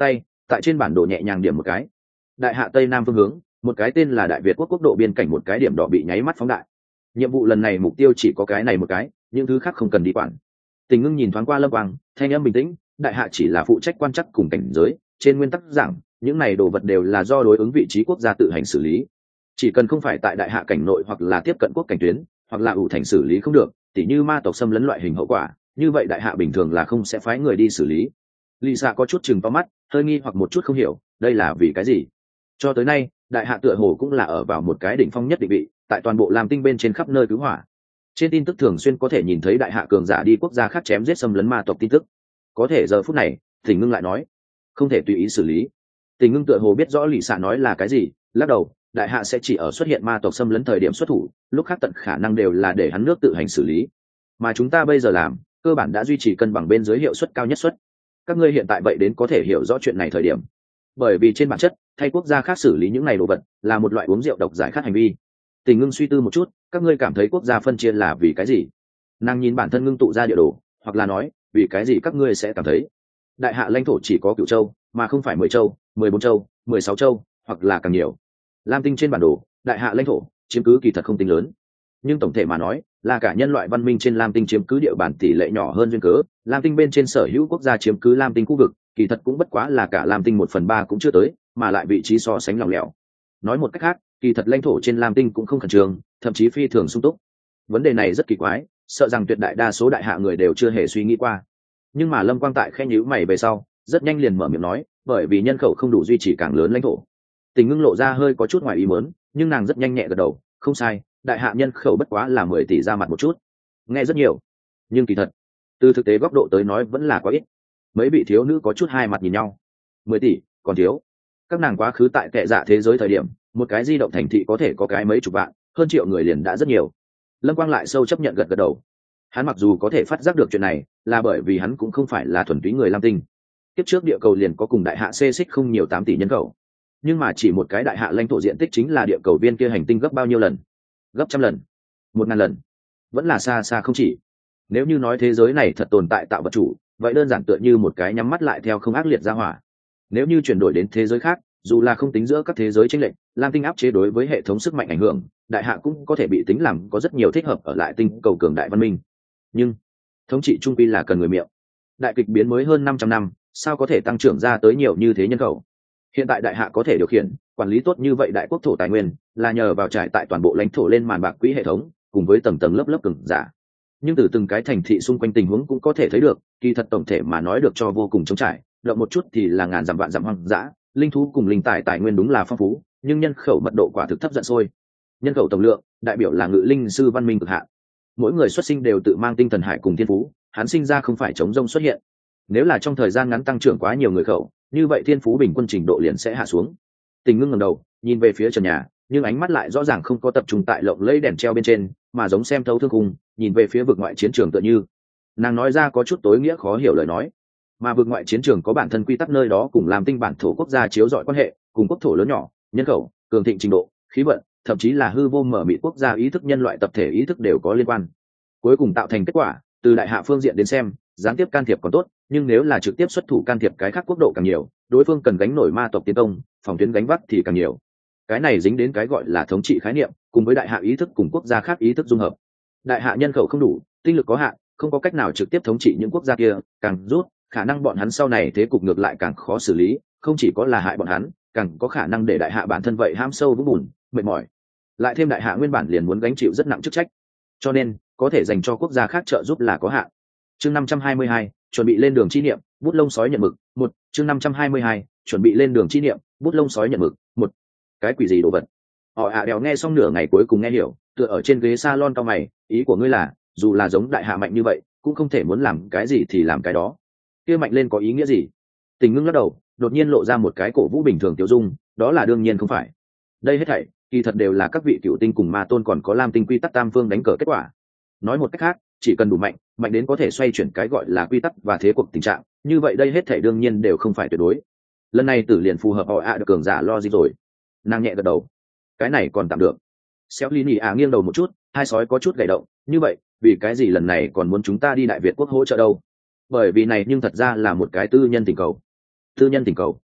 tại trên bản đồ nhẹ nhàng điểm một cái, đại hạ tây nam phương hướng một cái tên là đại việt quốc quốc độ biên cảnh một cái điểm đỏ bị nháy mắt phóng đại. Nhiệm vụ lần này mục tiêu chỉ có cái này một cái, những thứ khác không cần đi quản. Tình Ngưng nhìn thoáng qua Lâm Quang, thanh âm bình tĩnh, đại hạ chỉ là phụ trách quan trắc cùng cảnh giới, trên nguyên tắc giảng những này đồ vật đều là do đối ứng vị trí quốc gia tự hành xử lý, chỉ cần không phải tại đại hạ cảnh nội hoặc là tiếp cận quốc cảnh tuyến hoặc là ủ thành xử lý không được, tỉ như ma tộc xâm lấn loại hình hậu quả, như vậy đại hạ bình thường là không sẽ phái người đi xử lý. Lisa có chút chừng to mắt, hơi nghi hoặc một chút không hiểu đây là vì cái gì. Cho tới nay đại hạ tựa hồ cũng là ở vào một cái đỉnh phong nhất định vị, tại toàn bộ Lam Tinh bên trên khắp nơi cứu hỏa. Trên tin tức thường xuyên có thể nhìn thấy đại hạ cường giả đi quốc gia khác chém giết xâm lấn ma tộc tin tức. Có thể giờ phút này Tình Ngưng lại nói không thể tùy ý xử lý. Tình Ngưng tựa hồ biết rõ Lisa nói là cái gì, lắc đầu, đại hạ sẽ chỉ ở xuất hiện ma tộc xâm lấn thời điểm xuất thủ, lúc khác tận khả năng đều là để hắn nước tự hành xử lý, mà chúng ta bây giờ làm cơ bản đã duy trì cân bằng bên dưới hiệu suất cao nhất suất. Các ngươi hiện tại vậy đến có thể hiểu rõ chuyện này thời điểm, bởi vì trên bản chất thay quốc gia khác xử lý những này đồ vật là một loại uống rượu độc giải khát hành vi. Tình Ngưng suy tư một chút, các ngươi cảm thấy quốc gia phân chia là vì cái gì? Nàng nhìn bản thân ngưng tụ ra địa đồ, hoặc là nói vì cái gì các ngươi sẽ cảm thấy đại hạ lãnh thổ chỉ có Cửu Châu mà không phải mười châu, mười bốn châu, mười sáu châu hoặc là càng nhiều. Lam Tinh trên bản đồ đại hạ lãnh thổ chiếm cứ kỳ thật không tính lớn, nhưng tổng thể mà nói là cả nhân loại văn minh trên Lam Tinh chiếm cứ địa bàn tỷ lệ nhỏ hơn duyên cớ. Lam Tinh bên trên sở hữu quốc gia chiếm cứ Lam Tinh khu vực kỳ thật cũng bất quá là cả Lam Tinh một phần ba cũng chưa tới, mà lại vị trí so sánh lỏng lẻo. Nói một cách khác, kỳ thật lãnh thổ trên Lam Tinh cũng không khẩn trương, thậm chí phi thường sung túc. Vấn đề này rất kỳ quái, sợ rằng tuyệt đại đa số đại hạ người đều chưa hề suy nghĩ qua. Nhưng mà Lâm Quang tại khe nhíu mày về sau rất nhanh liền mở miệng nói, bởi vì nhân khẩu không đủ duy trì càng lớn lãnh thổ. Tình Ngưng lộ ra hơi có chút ngoài ý muốn, nhưng nàng rất nhanh nhẹ gật đầu, không sai, đại hạ nhân khẩu bất quá là mười tỷ ra mặt một chút, nghe rất nhiều, nhưng kỳ thật từ thực tế góc độ tới nói vẫn là quá ít. Mấy vị thiếu nữ có chút hai mặt nhìn nhau. Mười tỷ còn thiếu. Các nàng quá khứ tại tệ dạ thế giới thời điểm, một cái di động thành thị có thể có cái mấy chục vạn, hơn triệu người liền đã rất nhiều. Lâm Quang lại sâu chấp nhận gật gật đầu. Hắn mặc dù có thể phát giác được chuyện này, là bởi vì hắn cũng không phải là thuần túy người Lam Tinh. Tiếp trước địa cầu liền có cùng đại hạ xê xích không nhiều tám tỷ nhân khẩu, nhưng mà chỉ một cái đại hạ lãnh thổ diện tích chính là địa cầu viên kia hành tinh gấp bao nhiêu lần? Gấp trăm lần, một ngàn lần, vẫn là xa xa không chỉ. Nếu như nói thế giới này thật tồn tại tạo vật chủ, vậy đơn giản tựa như một cái nhắm mắt lại theo không ác liệt ra hỏa. Nếu như chuyển đổi đến thế giới khác, dù là không tính giữa các thế giới chênh lệch, Lam Tinh áp chế đối với hệ thống sức mạnh ảnh hưởng, đại hạ cũng có thể bị tính làm có rất nhiều thích hợp ở lại tinh cầu cường đại văn minh. Nhưng thống trị trung quy là cần người miệng. Đại kịch biến mới hơn năm trăm năm, sao có thể tăng trưởng ra tới nhiều như thế nhân khẩu? Hiện tại đại hạ có thể điều khiển quản lý tốt như vậy đại quốc thổ tài nguyên là nhờ vào trải tại toàn bộ lãnh thổ lên màn bạc quỹ hệ thống cùng với tầng tầng lớp lớp cường giả. Nhưng từ từng cái thành thị xung quanh tình huống cũng có thể thấy được, kỳ thật tổng thể mà nói được cho vô cùng trống trải, động một chút thì là ngàn dặm vạn dặm hoang dã, linh thú cùng linh tài tài nguyên đúng là phong phú, nhưng nhân khẩu mật độ quả thực thấp giận sôi. Nhân khẩu tổng lượng đại biểu là ngự linh sư văn minh cực hạn. Mỗi người xuất sinh đều tự mang tinh thần hải cùng thiên phú, hắn sinh ra không phải chống rông xuất hiện. Nếu là trong thời gian ngắn tăng trưởng quá nhiều người khẩu, như vậy thiên phú bình quân trình độ liền sẽ hạ xuống. Tình Ngưng ngẩng đầu nhìn về phía trần nhà, nhưng ánh mắt lại rõ ràng không có tập trung tại lộng lẫy đèn treo bên trên, mà giống xem thấu thương khung, nhìn về phía vực ngoại chiến trường tựa như. Nàng nói ra có chút tối nghĩa khó hiểu lời nói, mà vực ngoại chiến trường có bản thân quy tắc nơi đó cùng làm tinh bản thổ quốc gia chiếu rọi quan hệ, cùng quốc thổ lớn nhỏ, nhân khẩu, cường thịnh trình độ, khí vận, thậm chí là hư vô mở mịt quốc gia ý thức nhân loại tập thể ý thức đều có liên quan. Cuối cùng tạo thành kết quả, từ đại hạ phương diện đến xem, gián tiếp can thiệp còn tốt, nhưng nếu là trực tiếp xuất thủ can thiệp cái khác quốc độ càng nhiều, đối phương cần gánh nổi ma tộc tiến công, phòng tuyến gánh vác thì càng nhiều. Cái này dính đến cái gọi là thống trị khái niệm, cùng với đại hạ ý thức cùng quốc gia khác ý thức dung hợp. Đại hạ nhân khẩu không đủ, tinh lực có hạn, không có cách nào trực tiếp thống trị những quốc gia kia, càng rút, khả năng bọn hắn sau này thế cục ngược lại càng khó xử lý, không chỉ có là hại bọn hắn, càng có khả năng để đại hạ bản thân vậy ham sâu vũng bùn, mệt mỏi. Lại thêm đại hạ nguyên bản liền muốn gánh chịu rất nặng chức trách, cho nên có thể dành cho quốc gia khác trợ giúp là có hạn. Chương năm trăm hai mươi hai, chuẩn bị lên đường chi niệm, bút lông sói nhận mực. Một, chương năm trăm hai mươi hai, chuẩn bị lên đường chi niệm, bút lông sói nhận mực. Một, cái quỷ gì đồ vật? Họ ạ đèo nghe xong nửa ngày cuối cùng nghe hiểu, tựa ở trên ghế salon cao mày, ý của ngươi là, dù là giống đại hạ mạnh như vậy, cũng không thể muốn làm cái gì thì làm cái đó. Kia mạnh lên có ý nghĩa gì? Tình Ngưng lắc đầu, đột nhiên lộ ra một cái cổ vũ bình thường tiêu dung, đó là đương nhiên không phải. Đây hết thảy, kỳ thật đều là các vị cựu tinh cùng ma tôn còn có lam tinh quy tắc tam phương đánh cờ kết quả. Nói một cách khác, chỉ cần đủ mạnh, mạnh đến có thể xoay chuyển cái gọi là quy tắc và thế cuộc tình trạng, như vậy đây hết thảy đương nhiên đều không phải tuyệt đối. Lần này tử liền phù hợp họ ạ được cường giả lo gì rồi. Nàng nhẹ gật đầu, cái này còn tạm được. Xéo Lý Nỉ ạ nghiêng đầu một chút, hai sói có chút gầy động, như vậy vì cái gì lần này còn muốn chúng ta đi đại việt quốc hỗ trợ đâu? Bởi vì này nhưng thật ra là một cái tư nhân tình cầu. Tư nhân tình cầu?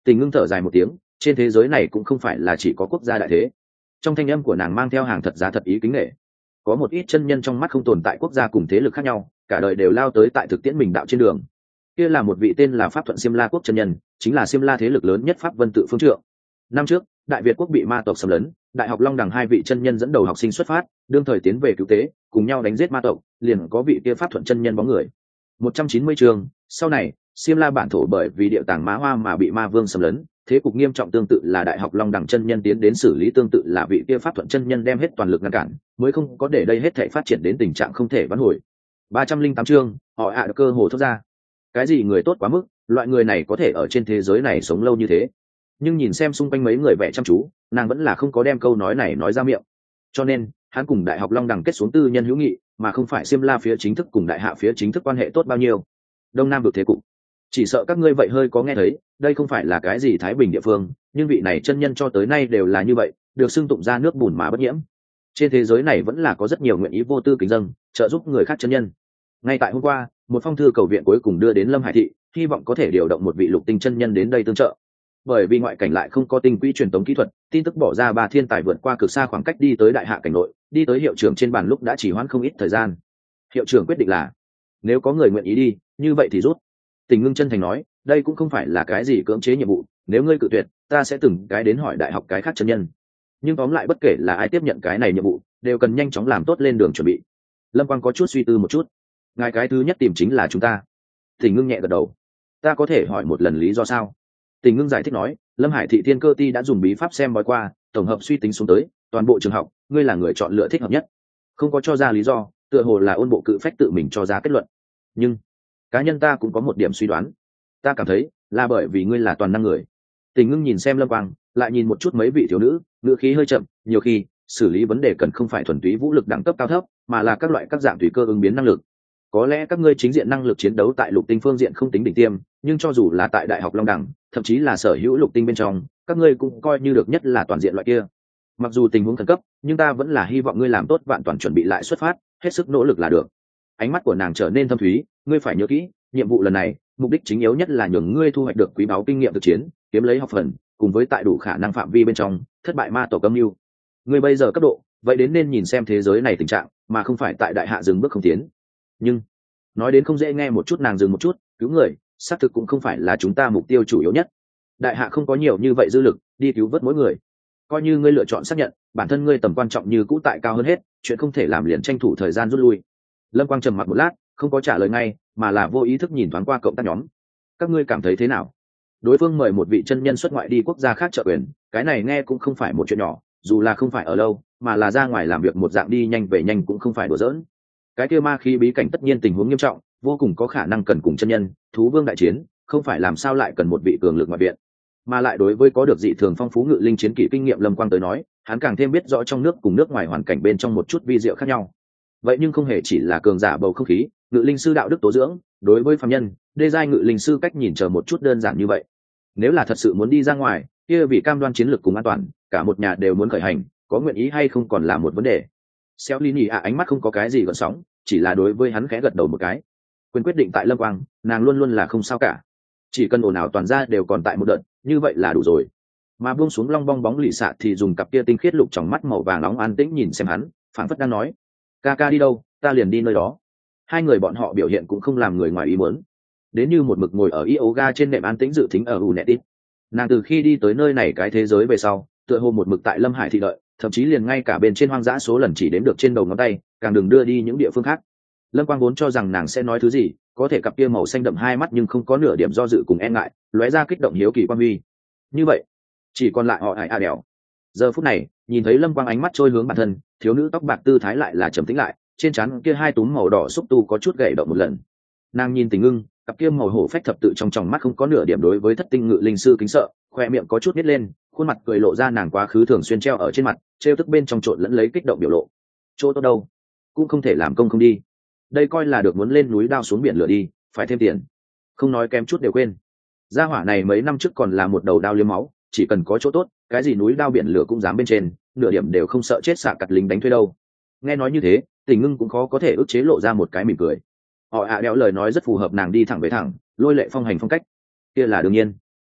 Tình ngưng thở dài một tiếng, trên thế giới này cũng không phải là chỉ có quốc gia đại thế. Trong thanh âm của nàng mang theo hàng thật giá thật ý kính nể. Có một ít chân nhân trong mắt không tồn tại quốc gia cùng thế lực khác nhau, cả đời đều lao tới tại thực tiễn mình đạo trên đường. Kia là một vị tên là Pháp Thuận Xiêm La quốc chân nhân, chính là Xiêm La thế lực lớn nhất Pháp Vân tự phương trượng. Năm trước, Đại Việt quốc bị ma tộc xâm lấn, Đại học Long Đằng hai vị chân nhân dẫn đầu học sinh xuất phát, đương thời tiến về cứu tế, cùng nhau đánh giết ma tộc, liền có vị kia Pháp Thuận chân nhân bóng người. một trăm chín mươi chương, sau này, Xiêm La bản thổ bởi vì địa tàng Mã Hoa mà bị ma vương xâm lấn, thế cục nghiêm trọng, tương tự là Đại học Long Đằng chân nhân tiến đến xử lý, tương tự là vị kia Pháp Thuận chân nhân đem hết toàn lực ngăn cản, mới không có để đây hết thảy phát triển đến tình trạng không thể vãn hồi. ba trăm linh tám chương, họ ạ được cơ hồ thoát ra. Cái gì người tốt quá mức, loại người này có thể ở trên thế giới này sống lâu như thế. Nhưng nhìn xem xung quanh mấy người vẻ chăm chú, nàng vẫn là không có đem câu nói này nói ra miệng. Cho nên, hắn cùng Đại học Long Đằng kết xuống tư nhân hữu nghị, mà không phải Xiêm La phía chính thức cùng Đại hạ phía chính thức quan hệ tốt bao nhiêu. Đông Nam được thế cục, chỉ sợ các ngươi vậy hơi có nghe thấy, đây không phải là cái gì thái bình địa phương, nhưng vị này chân nhân cho tới nay đều là như vậy, được xưng tụng ra nước bùn mà bất nhiễm. Trên thế giới này vẫn là có rất nhiều nguyện ý vô tư kính dâng, trợ giúp người khác chân nhân. Ngay tại hôm qua, một phong thư cầu viện cuối cùng đưa đến Lâm Hải thị, hy vọng có thể điều động một vị lục tinh chân nhân đến đây tương trợ. Bởi vì ngoại cảnh lại không có tinh quỹ truyền tống kỹ thuật, tin tức bỏ ra ba thiên tài vượt qua cực xa khoảng cách đi tới đại hạ cảnh nội, đi tới hiệu trưởng trên bàn lúc đã chỉ hoãn không ít thời gian. Hiệu trưởng quyết định là, nếu có người nguyện ý đi, như vậy thì rút. Tình Ngưng chân thành nói, đây cũng không phải là cái gì cưỡng chế nhiệm vụ, nếu ngươi cự tuyệt, ta sẽ từng cái đến hỏi đại học cái khác chân nhân. Nhưng tóm lại bất kể là ai tiếp nhận cái này nhiệm vụ, đều cần nhanh chóng làm tốt lên đường chuẩn bị. Lâm Quang có chút suy tư một chút, ngài cái thứ nhất tìm chính là chúng ta. Tình Ngưng nhẹ gật đầu, ta có thể hỏi một lần lý do sao? Tình Ngưng giải thích nói, Lâm Hải thị Thiên Cơ Ti đã dùng bí pháp xem bói qua, tổng hợp suy tính xuống tới, toàn bộ trường học, ngươi là người chọn lựa thích hợp nhất. Không có cho ra lý do, tựa hồ là ôn bộ cự phách tự mình cho ra kết luận. Nhưng cá nhân ta cũng có một điểm suy đoán, ta cảm thấy là bởi vì ngươi là toàn năng người. Tình Ngưng nhìn xem Lâm Quang, lại nhìn một chút mấy vị thiếu nữ, ngữ khí hơi chậm, nhiều khi xử lý vấn đề cần không phải thuần túy vũ lực đẳng cấp cao thấp, mà là các loại các dạng tùy cơ ứng biến năng lực. Có lẽ các ngươi chính diện năng lực chiến đấu tại lục tinh phương diện không tính đỉnh tiêm, nhưng cho dù là tại đại học Long Đẳng, thậm chí là sở hữu lục tinh bên trong, các ngươi cũng coi như được nhất là toàn diện loại kia. Mặc dù tình huống khẩn cấp, nhưng ta vẫn là hy vọng ngươi làm tốt vạn toàn chuẩn bị lại xuất phát, hết sức nỗ lực là được. Ánh mắt của nàng trở nên thâm thúy, ngươi phải nhớ kỹ, nhiệm vụ lần này, mục đích chính yếu nhất là nhường ngươi thu hoạch được quý báu kinh nghiệm thực chiến, kiếm lấy học phần, cùng với tại đủ khả năng phạm vi bên trong, thất bại ma tổ âm mưu. Ngươi bây giờ cấp độ, vậy đến nên nhìn xem thế giới này tình trạng, mà không phải tại đại hạ dừng bước không tiến. Nhưng nói đến không dễ nghe một chút, nàng dừng một chút, cứu người xác thực cũng không phải là chúng ta mục tiêu chủ yếu nhất. Đại hạ không có nhiều như vậy dư lực đi cứu vớt mỗi người. Coi như ngươi lựa chọn xác nhận bản thân ngươi tầm quan trọng như cũ tại cao hơn hết, chuyện không thể làm liền tranh thủ thời gian rút lui. Lâm Quang trầm mặc một lát, không có trả lời ngay, mà là vô ý thức nhìn thoáng qua cộng tác nhóm. Các ngươi cảm thấy thế nào? Đối phương mời một vị chân nhân xuất ngoại đi quốc gia khác trợ quyền, cái này nghe cũng không phải một chuyện nhỏ, dù là không phải ở lâu, mà là ra ngoài làm việc một dạng đi nhanh về nhanh cũng không phải đùa giỡn. Cái kia ma khí bí cảnh tất nhiên tình huống nghiêm trọng, vô cùng có khả năng cần cùng chân nhân, thú vương đại chiến, không phải làm sao lại cần một vị cường lực ngoại viện. Mà lại đối với có được dị thường phong phú ngự linh chiến kỷ kinh nghiệm Lâm Quang tới nói, hắn càng thêm biết rõ trong nước cùng nước ngoài hoàn cảnh bên trong một chút vi diệu khác nhau. Vậy nhưng không hề chỉ là cường giả bầu không khí, ngự linh sư đạo đức tố dưỡng, đối với phàm nhân, đê giai ngự linh sư cách nhìn chờ một chút đơn giản như vậy. Nếu là thật sự muốn đi ra ngoài, kia vì cam đoan chiến lược cùng an toàn, cả một nhà đều muốn khởi hành, có nguyện ý hay không còn là một vấn đề. Xéo Lý Nhị ạ ánh mắt không có cái gì gợn sóng, chỉ là đối với hắn khẽ gật đầu một cái. Quyền quyết định tại Lâm Quang, nàng luôn luôn là không sao cả. Chỉ cần ồn ào toàn ra đều còn tại một đợt, như vậy là đủ rồi. Mà buông xuống long bong bóng lì xạ thì dùng cặp kia tinh khiết lục trong mắt màu vàng nóng an tĩnh nhìn xem hắn, phảng phất đang nói: "Ca ca đi đâu, ta liền đi nơi đó." Hai người bọn họ biểu hiện cũng không làm người ngoài ý muốn. Đến như một mực ngồi ở yoga trên nệm an tĩnh dự thính ở Unetit. Nàng từ khi đi tới nơi này cái thế giới về sau, tựa hồ một mực tại Lâm Hải thị đợi, thậm chí liền ngay cả bên trên hoang dã số lần chỉ đếm được trên đầu ngón tay, càng đừng đưa đi những địa phương khác. Lâm Quang vốn cho rằng nàng sẽ nói thứ gì, có thể cặp kia màu xanh đậm hai mắt nhưng không có nửa điểm do dự cùng e ngại, lóe ra kích động hiếu kỳ quan huy. Như vậy, chỉ còn lại họ Hải A Đèo. Giờ phút này, nhìn thấy Lâm Quang ánh mắt trôi hướng bản thân, thiếu nữ tóc bạc tư thái lại là trầm tĩnh lại, trên trán kia hai túm màu đỏ xúc tu có chút gảy động một lần. Nàng nhìn Tình Ngưng, cặp kia màu hổ phách thập tự trong tròng mắt không có nửa điểm đối với thất tinh ngự linh sư kính sợ, khoe miệng có chút nít lên, khuôn mặt cười lộ ra nàng quá khứ thường xuyên treo ở trên mặt, trêu tức bên trong trộn lẫn lấy kích động biểu lộ. Chỗ tốt đâu, cũng không thể làm công không đi. Đây coi là được muốn lên núi đao xuống biển lửa đi, phải thêm tiền. Không nói kém chút đều quên. Gia hỏa này mấy năm trước còn là một đầu đao liếm máu, chỉ cần có chỗ tốt, cái gì núi đao biển lửa cũng dám bên trên, nửa điểm đều không sợ chết xạ cặt lính đánh thuê đâu. Nghe nói như thế, Tình Ngưng cũng khó có thể ức chế lộ ra một cái mỉm cười. Họ ạ đéo lời nói rất phù hợp nàng đi thẳng về thẳng, lôi lệ phong hành phong cách, kia là đương nhiên.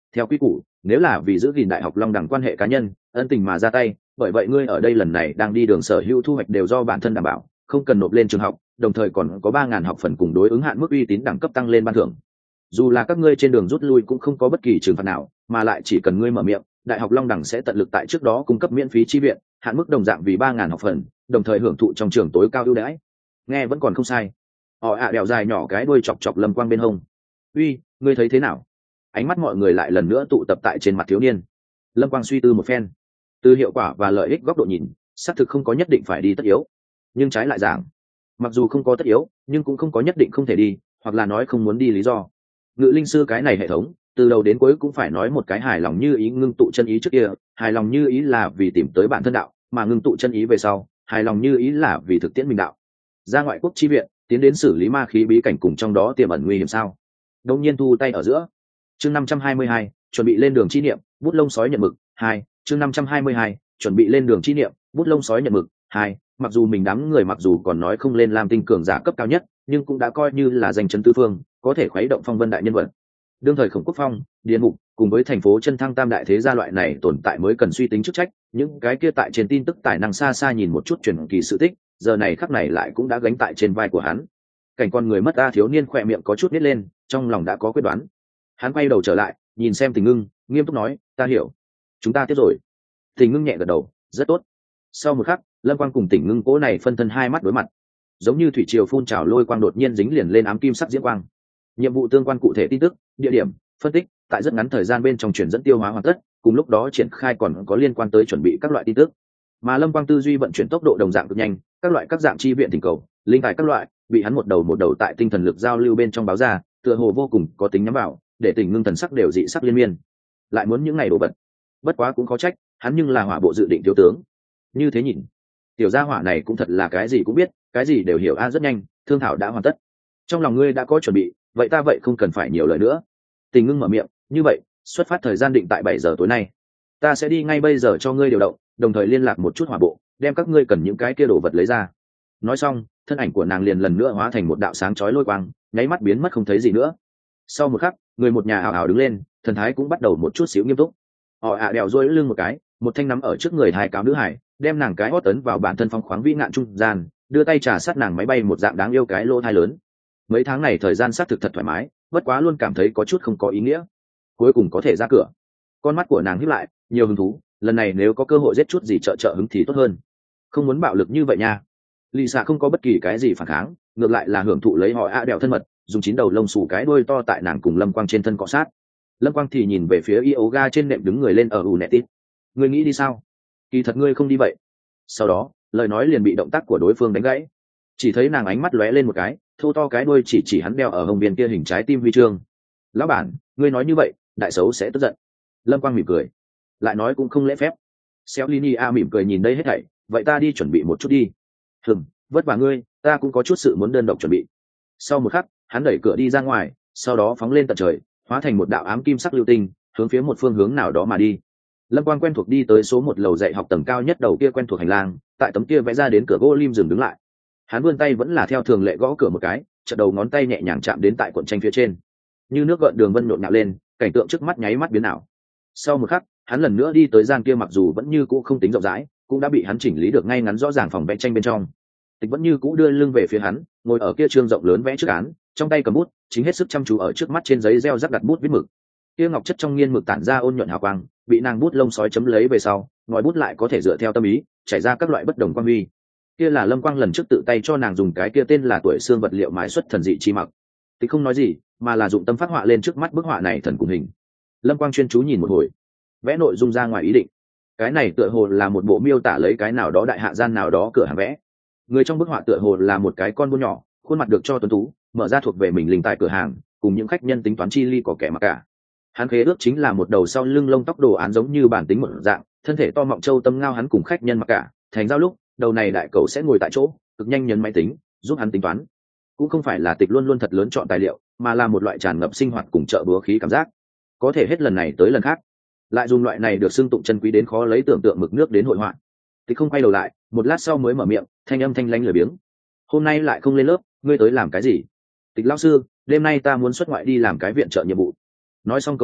theo quy củ, nếu là vì giữ gìn đại học Long Đẳng quan hệ cá nhân ân tình mà ra tay, bởi vậy ngươi ở đây lần này đang đi đường sở hữu thu hoạch đều do bản thân đảm bảo, không cần nộp lên trường học, đồng thời còn có ba ngàn học phần cùng đối ứng hạn mức uy tín đẳng cấp tăng lên ban thưởng. Dù là các ngươi trên đường rút lui cũng không có bất kỳ trừng phạt nào, mà lại chỉ cần ngươi mở miệng, đại học Long Đẳng sẽ tận lực tại trước đó cung cấp miễn phí chi viện, hạn mức đồng dạng vì ba ngàn học phần, đồng thời hưởng thụ trong trường tối cao ưu đãi. Nghe vẫn còn không sai. Họ ạ đèo dài nhỏ cái đuôi chọc chọc Lâm Quang bên hông. Uy, ngươi thấy thế nào? Ánh mắt mọi người lại lần nữa tụ tập tại trên mặt thiếu niên. Lâm Quang suy tư một phen, từ hiệu quả và lợi ích góc độ nhìn, xác thực không có nhất định phải đi tất yếu, nhưng trái lại giảng, mặc dù không có tất yếu nhưng cũng không có nhất định không thể đi, hoặc là nói không muốn đi lý do. Ngự linh sư cái này hệ thống từ đầu đến cuối cũng phải nói một cái hài lòng như ý ngưng tụ chân ý trước kia, hài lòng như ý là vì tìm tới bản thân đạo, mà ngưng tụ chân ý về sau, hài lòng như ý là vì thực tiễn minh đạo. Ra ngoại quốc chi viện, tiến đến xử lý ma khí bí cảnh cùng trong đó tiềm ẩn nguy hiểm sao? Đông nhiên thu tay ở giữa. Chương năm trăm hai mươi hai, chuẩn bị lên đường chi niệm, bút lông sói nhận mực. Hai, chương năm trăm hai mươi hai, chuẩn bị lên đường chi niệm, bút lông sói nhận mực. Hai, mặc dù mình đám người mặc dù còn nói không lên làm tinh cường giả cấp cao nhất, nhưng cũng đã coi như là danh chấn tứ phương, có thể khuấy động phong vân đại nhân vật. Đương thời Khổng Quốc Phong, Điền Mục cùng với thành phố chân thăng tam đại thế gia loại này tồn tại mới cần suy tính chức trách, những cái kia tại trên tin tức tài năng xa xa nhìn một chút truyền kỳ sự tích, giờ này khắc này lại cũng đã gánh tại trên vai của hắn. Cảnh con người mất ta thiếu niên khỏe miệng có chút nít lên, trong lòng đã có quyết đoán. Hắn quay đầu trở lại, nhìn xem Tình Ngưng, nghiêm túc nói, ta hiểu, chúng ta tiếp rồi. Tình Ngưng nhẹ gật đầu, rất tốt. Sau một khắc, Lâm Quang cùng Tình Ngưng cố này phân thân hai mắt đối mặt, giống như thủy triều phun trào lôi quang đột nhiên dính liền lên ám kim sắc diễm quang. Nhiệm vụ tương quan cụ thể tin tức, địa điểm, phân tích, tại rất ngắn thời gian bên trong truyền dẫn tiêu hóa hoàn tất, cùng lúc đó triển khai còn có liên quan tới chuẩn bị các loại tin tức. Mà Lâm Quang tư duy vận chuyển tốc độ đồng dạng cực nhanh, các loại các dạng chi viện tình cầu, linh tài các loại, bị hắn một đầu một đầu tại tinh thần lực giao lưu bên trong báo ra, tựa hồ vô cùng có tính nhắm vào, để Tình Ngưng thần sắc đều dị sắc liên miên. Lại muốn những ngày đồ vật, bất quá cũng có trách, hắn nhưng là hỏa bộ dự định thiếu tướng. Như thế nhìn, tiểu gia hỏa này cũng thật là cái gì cũng biết, cái gì đều hiểu a. Rất nhanh, thương thảo đã hoàn tất. Trong lòng ngươi đã có chuẩn bị, vậy ta vậy không cần phải nhiều lời nữa. Tình Ngưng mở miệng, như vậy, xuất phát thời gian định tại bảy giờ tối nay. Ta sẽ đi ngay bây giờ cho ngươi điều động, đồng thời liên lạc một chút hỏa bộ, đem các ngươi cần những cái kia đồ vật lấy ra. Nói xong, thân ảnh của nàng liền lần nữa hóa thành một đạo sáng chói lôi quang, nháy mắt biến mất không thấy gì nữa. Sau một khắc, người một nhà ảo ảo đứng lên, thần thái cũng bắt đầu một chút xíu nghiêm túc. Họ ạ đèo duỗi lưng một cái, một thanh nắm ở trước người thái cáo nữ hải, đem nàng cái hót tấn vào bản thân phong khoáng vĩ ngạn trung gian, đưa tay trà sát nàng máy bay một dạng đáng yêu cái lỗ thai lớn. Mấy tháng này thời gian xác thực thật thoải mái, bất quá luôn cảm thấy có chút không có ý nghĩa. Cuối cùng có thể ra cửa. Con mắt của nàng híp lại, nhiều hứng thú, lần này nếu có cơ hội giết chút gì trợ trợ hứng thì tốt hơn. Không muốn bạo lực như vậy nha. Lisa không có bất kỳ cái gì phản kháng, ngược lại là hưởng thụ lấy họ ạ đèo thân mật, dùng chín đầu lông xù cái đuôi to tại nàng cùng Lâm Quang trên thân cọ sát. Lâm Quang thì nhìn về phía yoga trên nệm đứng người lên ở Unetit. Ngươi nghĩ đi sao? Kỳ thật ngươi không đi vậy. Sau đó, lời nói liền bị động tác của đối phương đánh gãy. Chỉ thấy nàng ánh mắt lóe lên một cái, thô to cái đuôi chỉ chỉ hắn đeo ở hông viên kia hình trái tim huy chương. Lão bản, ngươi nói như vậy, đại xấu sẽ tức giận. Lâm Quang mỉm cười, lại nói cũng không lễ phép. Celinia mỉm cười nhìn đây hết thảy, vậy ta đi chuẩn bị một chút đi. Hừm, vất vả ngươi, ta cũng có chút sự muốn đơn độc chuẩn bị. Sau một khắc, hắn đẩy cửa đi ra ngoài, sau đó phóng lên tận trời, hóa thành một đạo ám kim sắc lưu tinh, hướng phía một phương hướng nào đó mà đi. Lâm Quang quen thuộc đi tới số một lầu dạy học tầng cao nhất đầu kia quen thuộc hành lang, tại tấm kia vẽ ra đến cửa gỗ lim dừng đứng lại. Hắn vươn tay vẫn là theo thường lệ gõ cửa một cái, chợt đầu ngón tay nhẹ nhàng chạm đến tại cuộn tranh phía trên. Như nước gợn đường vân nhộn nhạo lên, cảnh tượng trước mắt nháy mắt biến ảo. Sau một khắc, hắn lần nữa đi tới gian kia mặc dù vẫn như cũ không tính rộng rãi, cũng đã bị hắn chỉnh lý được ngay ngắn rõ ràng phòng vẽ tranh bên trong. Tịch vẫn như cũ đưa lưng về phía hắn, ngồi ở kia trương rộng lớn vẽ trước án, trong tay cầm bút, chính hết sức chăm chú ở trước mắt trên giấy gieo rắc đặt bút viết mực. Kia ngọc chất trong nghiên mực tản ra ôn nhuận hào quang, bị nàng bút lông sói chấm lấy về sau, ngòi bút lại có thể dựa theo tâm ý, chảy ra các loại bất đồng quang huy. Kia là Lâm Quang lần trước tự tay cho nàng dùng cái kia tên là tuổi xương vật liệu mái xuất thần dị chi mặc. Tịch không nói gì, mà là dụng tâm phát họa lên trước mắt bức họa này thần cùng hình. Lâm Quang chuyên chú nhìn một hồi, vẽ nội dung ra ngoài ý định. Cái này tựa hồ là một bộ miêu tả lấy cái nào đó đại hạ gian nào đó cửa hàng vẽ. Người trong bức họa tựa hồ là một cái con buôn nhỏ, khuôn mặt được cho tuấn tú, mở ra thuộc về mình linh tài cửa hàng, cùng những khách nhân tính toán chi ly có kẻ mà cả. Hắn khế ước chính là một đầu sau lưng lông tóc đồ án giống như bản tính một dạng, thân thể to mọng châu tâm ngao hắn cùng khách nhân mà cả, thành giao lúc, đầu này đại cậu sẽ ngồi tại chỗ, cực nhanh nhấn máy tính, giúp hắn tính toán. Cũng không phải là tịch luôn luôn thật lớn chọn tài liệu, mà là một loại tràn ngập sinh hoạt cùng trợ búa khí cảm giác. Có thể hết lần này tới lần khác, lại dùng loại này được xưng tụng chân quý đến khó lấy tưởng tượng mực nước đến hội họa. Tịch không quay đầu lại, một lát sau mới mở miệng, thanh âm thanh lãnh lười biếng. Hôm nay lại không lên lớp, ngươi tới làm cái gì? Tịch lão sư, đêm nay ta muốn xuất ngoại đi làm cái viện trợ nhiệm vụ. Nói xong câu đó,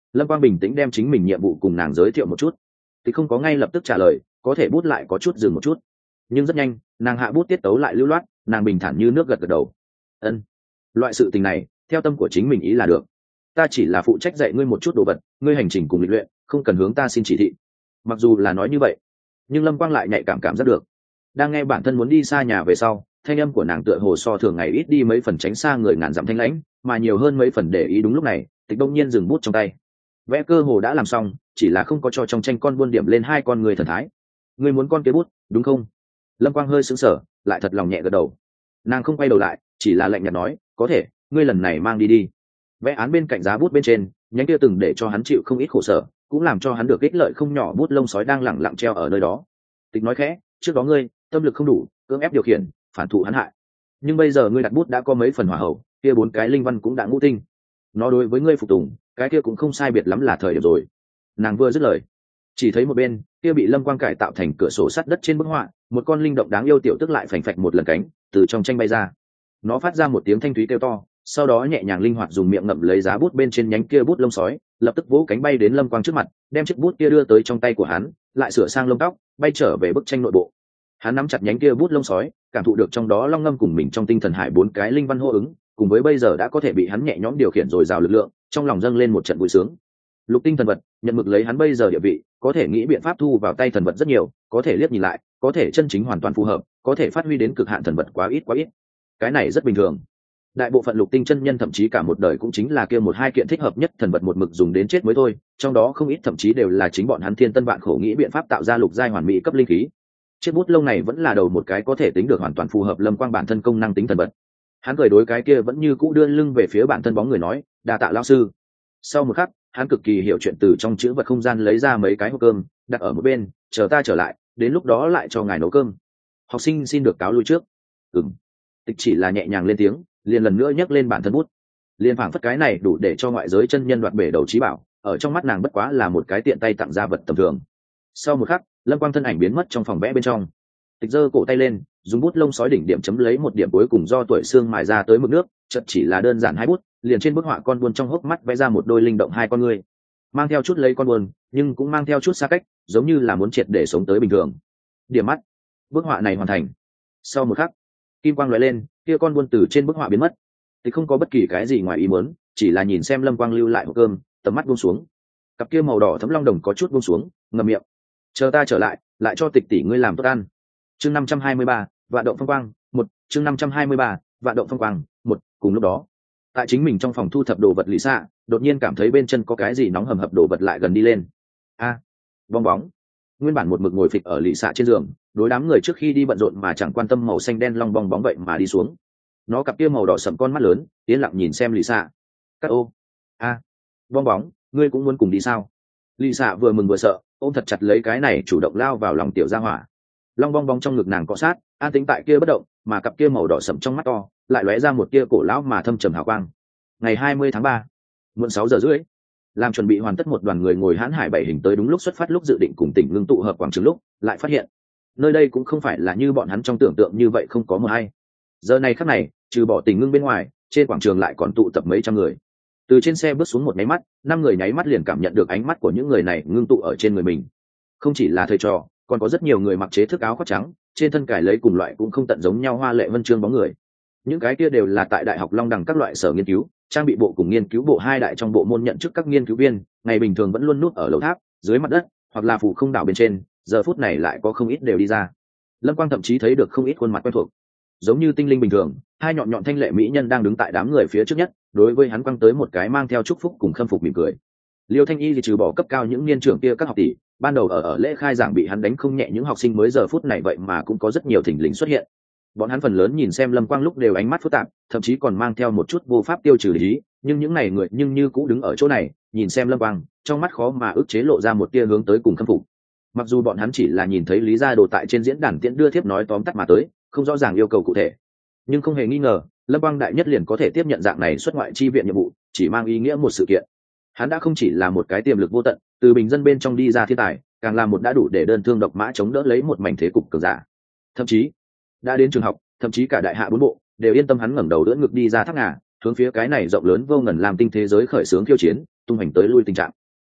Lâm Quang bình tĩnh đem chính mình nhiệm vụ cùng nàng giới thiệu một chút. Thì không có ngay lập tức trả lời, có thể bút lại có chút dừng một chút, nhưng rất nhanh nàng hạ bút tiết tấu lại lưu loát, nàng bình thản như nước gật gật đầu. Ân, loại sự tình này theo tâm của chính mình ý là được, ta chỉ là phụ trách dạy ngươi một chút đồ vật, ngươi hành trình cùng lịch luyện không cần hướng ta xin chỉ thị. Mặc dù là nói như vậy, nhưng Lâm Quang lại nhạy cảm cảm giác được, đang nghe bản thân muốn đi xa nhà về sau, thanh âm của nàng tựa hồ so thường ngày ít đi mấy phần tránh xa người ngàn dặm thanh lãnh, mà nhiều hơn mấy phần để ý. Đúng lúc này Tịch đông nhiên dừng bút trong tay, vẽ cơ hồ đã làm xong, chỉ là không có cho trong tranh con buôn điểm lên hai con người thần thái. Ngươi muốn con kế bút đúng không? Lâm Quang hơi sững sờ, lại thật lòng nhẹ gật đầu. Nàng không quay đầu lại, chỉ là lạnh nhạt nói, có thể, ngươi lần này mang đi đi. Vẽ án bên cạnh giá bút bên trên, nhánh kia từng để cho hắn chịu không ít khổ sở, cũng làm cho hắn được ích lợi không nhỏ, bút lông sói đang lẳng lặng treo ở nơi đó. Tịch nói khẽ, trước đó ngươi tâm lực không đủ, cưỡng ép điều khiển, phản thụ hắn hại, nhưng bây giờ ngươi đặt bút đã có mấy phần hỏa hậu, kia bốn cái linh văn cũng đã ngũ tinh, nó đối với ngươi phục tùng, cái kia cũng không sai biệt lắm là thời điểm rồi. Nàng vừa dứt lời, chỉ thấy một bên kia bị Lâm Quang cải tạo thành cửa sổ sắt đất trên bức họa, một con linh động đáng yêu tiểu tức lại phành phạch một lần cánh từ trong tranh bay ra. Nó phát ra một tiếng thanh thúy kêu to, sau đó nhẹ nhàng linh hoạt dùng miệng ngậm lấy giá bút bên trên nhánh kia bút lông sói, lập tức vỗ cánh bay đến Lâm Quang trước mặt, đem chiếc bút kia đưa tới trong tay của hắn, lại sửa sang lông tóc, bay trở về bức tranh nội bộ. Hắn nắm chặt nhánh kia bút lông sói, cảm thụ được trong đó long ngâm cùng mình trong tinh thần hải bốn cái linh văn hô ứng, cùng với bây giờ đã có thể bị hắn nhẹ nhõm điều khiển rồi rào lực lượng, trong lòng dâng lên một trận vui sướng. Lục tinh thần vật, nhận mực lấy hắn bây giờ địa vị, có thể nghĩ biện pháp thu vào tay thần vật rất nhiều, có thể liếc nhìn lại, có thể chân chính hoàn toàn phù hợp, có thể phát huy đến cực hạn thần vật quá ít quá ít. Cái này rất bình thường. Đại bộ phận lục tinh chân nhân thậm chí cả một đời cũng chính là kia một hai kiện thích hợp nhất thần vật một mực dùng đến chết mới thôi, trong đó không ít thậm chí đều là chính bọn hắn thiên tân vạn khổ nghĩ biện pháp tạo ra lục giai hoàn mỹ cấp linh khí. Chiếc bút lông này vẫn là đầu một cái có thể tính được hoàn toàn phù hợp Lâm Quang bản thân công năng tính thần vật. Hắn cười đối cái kia vẫn như cũ đưa lưng về phía bản thân bóng người nói, đa tạ lão sư. Sau một khắc, hắn cực kỳ hiểu chuyện từ trong chữ vật không gian lấy ra mấy cái hộp cơm, đặt ở một bên, chờ ta trở lại, đến lúc đó lại cho ngài nấu cơm. Học sinh xin được cáo lui trước. Ừm. Tịch chỉ là nhẹ nhàng lên tiếng, liền lần nữa nhấc lên bản thân bút. Liên phảng phất cái này đủ để cho ngoại giới chân nhân đoạt bể đầu trí bảo, ở trong mắt nàng bất quá là một cái tiện tay tặng ra vật tầm thường. Sau một khắc, Lâm Quang thân ảnh biến mất trong phòng vẽ bên trong. Tịch giơ cổ tay lên, dùng bút lông sói đỉnh điểm chấm lấy một điểm cuối cùng do tuổi xương mài ra tới mực nước, chợt chỉ là đơn giản hai bút, liền trên bức họa con buôn trong hốc mắt vẽ ra một đôi linh động hai con người, mang theo chút lấy con buôn, nhưng cũng mang theo chút xa cách, giống như là muốn triệt để sống tới bình thường. Điểm mắt, bức họa này hoàn thành. Sau một khắc, kim quang lóe lên, kia con buôn từ trên bức họa biến mất. Tịch không có bất kỳ cái gì ngoài ý muốn, chỉ là nhìn xem Lâm Quang lưu lại hộp cơm, tầm mắt buông xuống. Cặp kia màu đỏ thấm long đồng có chút buông xuống, ngậm miệng. Chờ ta trở lại, lại cho Tịch tỷ ngươi làm tốt ăn. Chương năm trăm hai mươi ba, Vạn động phong quang, một, chương năm trăm hai mươi ba, Vạn động phong quang, một. Cùng lúc đó, tại chính mình trong phòng thu thập đồ vật Lý Sa, đột nhiên cảm thấy bên chân có cái gì nóng hầm hập đồ vật lại gần đi lên. A, à, bong bóng. Nguyên bản một mực ngồi phịch ở Lý Sa trên giường, đối đám người trước khi đi bận rộn mà chẳng quan tâm màu xanh đen long bong bóng vậy mà đi xuống. Nó cặp kia màu đỏ sẫm con mắt lớn, yên lặng nhìn xem Lý Sa. Cắt ô. A, à, bong bóng, ngươi cũng muốn cùng đi sao? Lý Sa vừa mừng vừa sợ, ôm thật chặt lấy cái này chủ động lao vào lòng tiểu gia hỏa. Long bong bóng trong ngực nàng cọ sát, an tĩnh tại kia bất động, mà cặp kia màu đỏ sẫm trong mắt to lại lóe ra một kia cổ lão mà thâm trầm hào quang. Ngày hai mươi tháng ba, muộn sáu giờ rưỡi, làm chuẩn bị hoàn tất một đoàn người ngồi hãn hải bảy hình tới đúng lúc xuất phát lúc dự định cùng tỉnh ngưng tụ hợp quảng trường lúc, lại phát hiện nơi đây cũng không phải là như bọn hắn trong tưởng tượng như vậy không có một ai. Giờ này khắc này, trừ bỏ tỉnh ngưng bên ngoài, trên quảng trường lại còn tụ tập mấy trăm người. Từ trên xe bước xuống một nháy mắt, năm người nháy mắt liền cảm nhận được ánh mắt của những người này ngưng tụ ở trên người mình. Không chỉ là thầy trò, còn có rất nhiều người mặc chế thức áo khoác trắng, trên thân cài lấy cùng loại cũng không tận giống nhau hoa lệ vân chương bóng người. Những cái kia đều là tại đại học Long Đằng các loại sở nghiên cứu, trang bị bộ cùng nghiên cứu bộ hai đại trong bộ môn nhận chức các nghiên cứu viên, ngày bình thường vẫn luôn núp ở lầu tháp, dưới mặt đất, hoặc là phủ không đảo bên trên, giờ phút này lại có không ít đều đi ra. Lâm Quang thậm chí thấy được không ít khuôn mặt quen thuộc, giống như tinh linh bình thường, hai nhọn nhọn thanh lệ mỹ nhân đang đứng tại đám người phía trước nhất, đối với hắn quăng tới một cái mang theo chúc phúc cùng khâm phục mỉm cười. Liêu Thanh Y thì trừ bỏ cấp cao những niên trưởng kia các học tỷ, ban đầu ở ở lễ khai giảng bị hắn đánh không nhẹ những học sinh mới giờ phút này vậy mà cũng có rất nhiều thỉnh lình xuất hiện. Bọn hắn phần lớn nhìn xem Lâm Quang lúc đều ánh mắt phức tạp, thậm chí còn mang theo một chút vô pháp tiêu trừ lý, nhưng những này người nhưng như cũng đứng ở chỗ này, nhìn xem Lâm Quang, trong mắt khó mà ức chế lộ ra một tia hướng tới cùng khâm phục. Mặc dù bọn hắn chỉ là nhìn thấy Lý Gia Đồ tại trên diễn đàn tiễn đưa thiếp nói tóm tắt mà tới, không rõ ràng yêu cầu cụ thể, nhưng không hề nghi ngờ, Lâm Quang đại nhất liền có thể tiếp nhận dạng này xuất ngoại chi viện nhiệm vụ, chỉ mang ý nghĩa một sự kiện. Hắn đã không chỉ là một cái tiềm lực vô tận, từ bình dân bên trong đi ra thiên tài, càng là một đã đủ để đơn thương độc mã chống đỡ lấy một mảnh thế cục cường giả. Thậm chí, đã đến trường học, thậm chí cả đại hạ bốn bộ đều yên tâm hắn ngẩng đầu đỡ ngực đi ra thác ngà, hướng phía cái này rộng lớn vô ngần làm tinh thế giới khởi xướng khiêu chiến, tung hành tới lui tình trạng.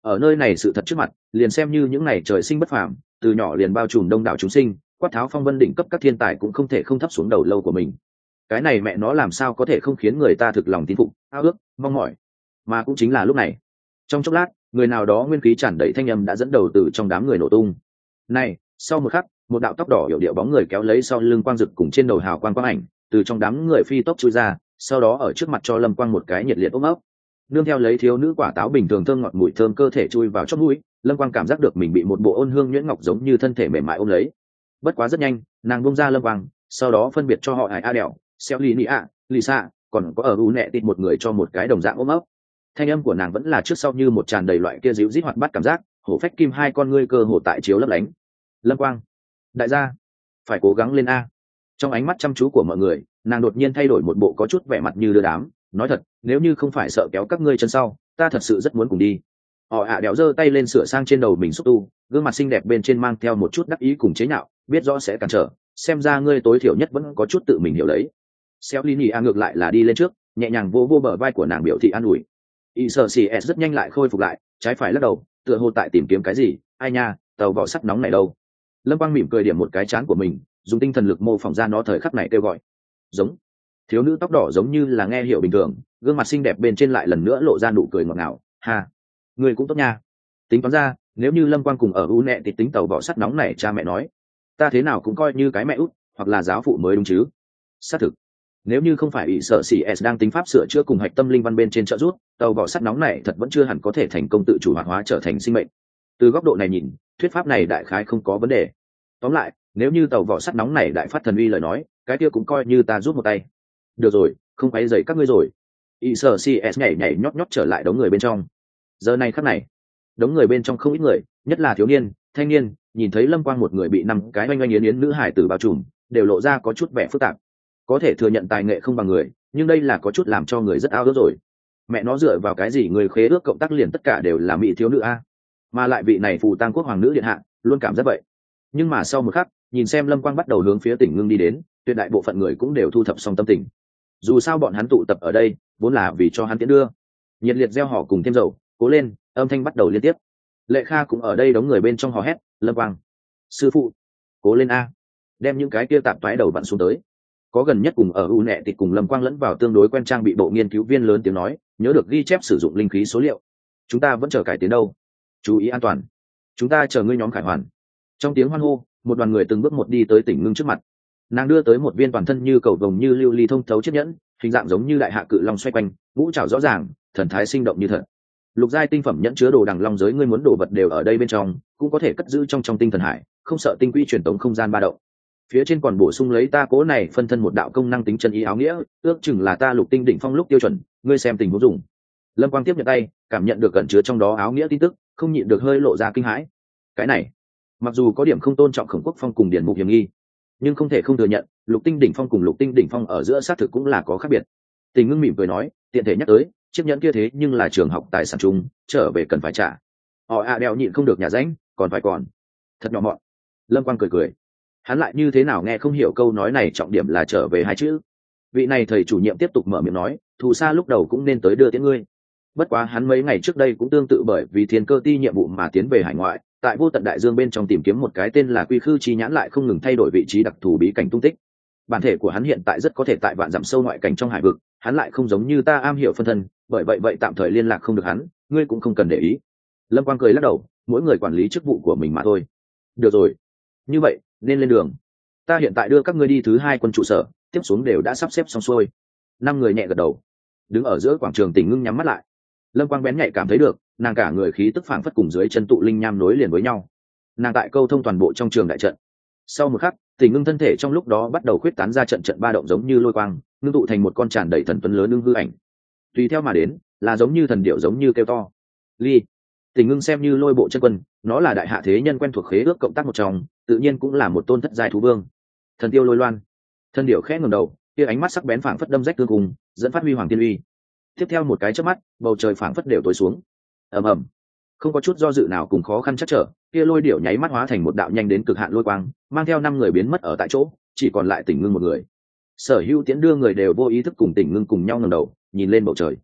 ở nơi này sự thật trước mặt, liền xem như những này trời sinh bất phàm, từ nhỏ liền bao trùm đông đảo chúng sinh, quát tháo phong vân đỉnh cấp các thiên tài cũng không thể không thấp xuống đầu lâu của mình. Cái này mẹ nó làm sao có thể không khiến người ta thực lòng tín phục, ao ước, mong mỏi. Mà cũng chính là lúc này, trong chốc lát, người nào đó nguyên khí tràn đầy thanh âm đã dẫn đầu từ trong đám người nổ tung. Này, sau một khắc, một đạo tóc đỏ hiểu điệu bóng người kéo lấy sau lưng quang dực cùng trên đầu hào quang quang ảnh, từ trong đám người phi tốc chui ra, sau đó ở trước mặt cho Lâm Quang một cái nhiệt liệt ôm ấp. Nương theo lấy thiếu nữ quả táo bình thường thơm ngọt mùi thơm cơ thể chui vào chóp mũi, Lâm Quang cảm giác được mình bị một bộ ôn hương nhuyễn ngọc giống như thân thể mềm mại ôm lấy. Bất quá rất nhanh, nàng buông ra Lâm Quang, sau đó phân biệt cho họ Hải A Đèo, Xeo Lý Nị ạ, Lisa, còn có ở u nẹ tịt một người cho một cái đồng dạng ôm ấp. Thanh âm của nàng vẫn là trước sau như một tràn đầy loại kia dịu rít hoạt bát cảm giác, hổ phách kim hai con ngươi cơ hồ tại chiếu lấp lánh. Lâm Quang, đại gia, phải cố gắng lên a. Trong ánh mắt chăm chú của mọi người, nàng đột nhiên thay đổi một bộ có chút vẻ mặt như đưa đám, nói thật, nếu như không phải sợ kéo các ngươi chân sau, ta thật sự rất muốn cùng đi. Họ ạ đéo giơ tay lên sửa sang trên đầu mình xúc tu, gương mặt xinh đẹp bên trên mang theo một chút đắc ý cùng chế nhạo, biết rõ sẽ cản trở, xem ra ngươi tối thiểu nhất vẫn có chút tự mình hiểu lấy. Xéo Lý Nị a ngược lại là đi lên trước, nhẹ nhàng vô vô bờ vai của nàng biểu thị an ủi. Y Sở Sì S rất nhanh lại khôi phục lại, trái phải lắc đầu, tựa hồ tại tìm kiếm cái gì, ai nha, tàu vỏ sắt nóng này đâu. Lâm Quang mỉm cười điểm một cái trán của mình, dùng tinh thần lực mô phỏng ra nó thời khắc này kêu gọi. Giống. Thiếu nữ tóc đỏ giống như là nghe hiểu bình thường, gương mặt xinh đẹp bên trên lại lần nữa lộ ra nụ cười ngọt ngào, ha, người cũng tốt nha. Tính toán ra, nếu như Lâm Quang cùng ở u nẹ thì tính tàu vỏ sắt nóng này, cha mẹ nói, ta thế nào cũng coi như cái mẹ út, hoặc là giáo phụ mới đúng chứ. Xác thực, nếu như không phải Y Sở Sì S đang tính pháp sửa chữa cùng hạch tâm linh văn bên trên trợ giúp, tàu vỏ sắt nóng này thật vẫn chưa hẳn có thể thành công tự chủ hoạt hóa trở thành sinh mệnh. Từ góc độ này nhìn, thuyết pháp này đại khái không có vấn đề. Tóm lại, nếu như tàu vỏ sắt nóng này đại phát thần uy lời nói, cái kia cũng coi như ta giúp một tay. Được rồi, không quấy rầy các ngươi rồi. Y Sở Sì S nhảy nhảy nhót nhót trở lại đống người bên trong. Giờ này khắc này, đống người bên trong không ít người, nhất là thiếu niên, thanh niên, nhìn thấy Lâm Quang một người bị năm cái oanh oanh yến yến nữ hải tử bao trùm, đều lộ ra có chút vẻ phức tạp. Có thể thừa nhận tài nghệ không bằng người, nhưng đây là có chút làm cho người rất ao ước rồi. Mẹ nó dựa vào cái gì người khế ước cộng tác liền tất cả đều là mỹ thiếu nữ a? Mà lại vị này phù tang quốc hoàng nữ điện hạ, luôn cảm giác vậy. Nhưng mà sau một khắc, nhìn xem Lâm Quang bắt đầu hướng phía tỉnh ngưng đi đến, tuyệt đại bộ phận người cũng đều thu thập xong tâm tình. Dù sao bọn hắn tụ tập ở đây, vốn là vì cho hắn tiễn đưa. Nhiệt liệt gieo họ cùng thêm dầu, cố lên, âm thanh bắt đầu liên tiếp. Lệ Kha cũng ở đây đống người bên trong hò hét, Lâm Quang, sư phụ, cố lên a, đem những cái kia tạp toái đầu vặn xuống tới. Có gần nhất cùng ở u nẹ tịt cùng Lâm Quang lẫn vào tương đối quen trang bị bộ nghiên cứu viên lớn tiếng nói, nhớ được ghi chép sử dụng linh khí số liệu. Chúng ta vẫn chờ cải tiến đâu, chú ý an toàn, chúng ta chờ ngươi nhóm khải hoàn. Trong tiếng hoan hô, một đoàn người từng bước một đi tới tỉnh ngưng trước mặt. Nàng đưa tới một viên toàn thân như cầu vồng như lưu ly thông thấu chiếc nhẫn, hình dạng giống như đại hạ cự long xoay quanh, ngũ trảo rõ ràng, thần thái sinh động như thật. Lục giai tinh phẩm nhẫn chứa đồ đằng long giới, ngươi muốn đồ vật đều ở đây bên trong, cũng có thể cất giữ trong trong tinh thần hải, không sợ tinh quỹ truyền tống không gian ba động. Phía trên còn bổ sung lấy ta cố này phân thân một đạo công năng tính chân ý áo nghĩa, ước chừng là ta lục tinh đỉnh phong lúc tiêu chuẩn, ngươi xem tình huống dùng. Lâm Quang tiếp nhận tay, cảm nhận được gần chứa trong đó áo nghĩa tin tức, không nhịn được hơi lộ ra kinh hãi. Cái này, mặc dù có điểm không tôn trọng Khổng Quốc Phong cùng Điển Mục hiểm nghi, nhưng không thể không thừa nhận, lục tinh đỉnh phong cùng lục tinh đỉnh phong ở giữa xác thực cũng là có khác biệt. Tình Ngưng mỉm cười nói, tiện thể nhắc tới, chiếc nhẫn kia thế nhưng là trường học tài sản chung, trở về cần phải trả. Họ ạ đeo nhịn không được nhà ránh, còn phải còn. Thật nhỏ mọn. Lâm Quang cười cười. Hắn lại như thế nào nghe không hiểu câu nói này, trọng điểm là trở về hai chữ. Vị này thầy chủ nhiệm tiếp tục mở miệng nói, thù xa lúc đầu cũng nên tới đưa tiễn ngươi. Bất quá hắn mấy ngày trước đây cũng tương tự bởi vì thiên cơ ti nhiệm vụ mà tiến về hải ngoại, tại vô tận đại dương bên trong tìm kiếm một cái tên là Quy Khư Chi Nhãn lại không ngừng thay đổi vị trí đặc thù bí cảnh tung tích. Bản thể của hắn hiện tại rất có thể tại vạn dặm sâu ngoại cảnh trong hải vực, hắn lại không giống như ta am hiểu phân thân, bởi vậy vậy tạm thời liên lạc không được hắn, ngươi cũng không cần để ý. Lâm Quang cười lắc đầu, mỗi người quản lý chức vụ của mình mà thôi. Được rồi, như vậy nên lên đường. Ta hiện tại đưa các ngươi đi thứ hai quân trụ sở, tiếp xuống đều đã sắp xếp xong xuôi. Năm người nhẹ gật đầu, đứng ở giữa quảng trường Tình Ngưng nhắm mắt lại. Lâm Quang bén nhạy cảm thấy được, nàng cả người khí tức phảng phất cùng dưới chân tụ linh nham nối liền với nhau. Nàng tại câu thông toàn bộ trong trường đại trận. Sau một khắc, Tình Ngưng thân thể trong lúc đó bắt đầu khuyết tán ra trận trận ba động giống như lôi quang, ngưng tụ thành một con tràn đầy thần tuấn lớn ưng hư ảnh. Tùy theo mà đến, là giống như thần điệu giống như kêu to. Ly. Tình Ngưng xem như lôi bộ chân quân, nó là đại hạ thế nhân quen thuộc khế ước cộng tác một trong, tự nhiên cũng là một tôn thất giai thú vương. Thần tiêu lôi loan. Thần điệu khẽ ngẩng đầu, kia ánh mắt sắc bén phảng phất đâm rách tương cùng, dẫn phát huy hoàng tiên uy. Tiếp theo một cái chớp mắt, bầu trời phảng phất đều tối xuống. Ầm ầm. Không có chút do dự nào cùng khó khăn chắc trở, kia lôi điệu nháy mắt hóa thành một đạo nhanh đến cực hạn lôi quang, mang theo năm người biến mất ở tại chỗ, chỉ còn lại Tình Ngưng một người. Sở hữu tiễn đưa người đều vô ý thức cùng Tình Ngưng cùng nhau ngẩng đầu, nhìn lên bầu trời.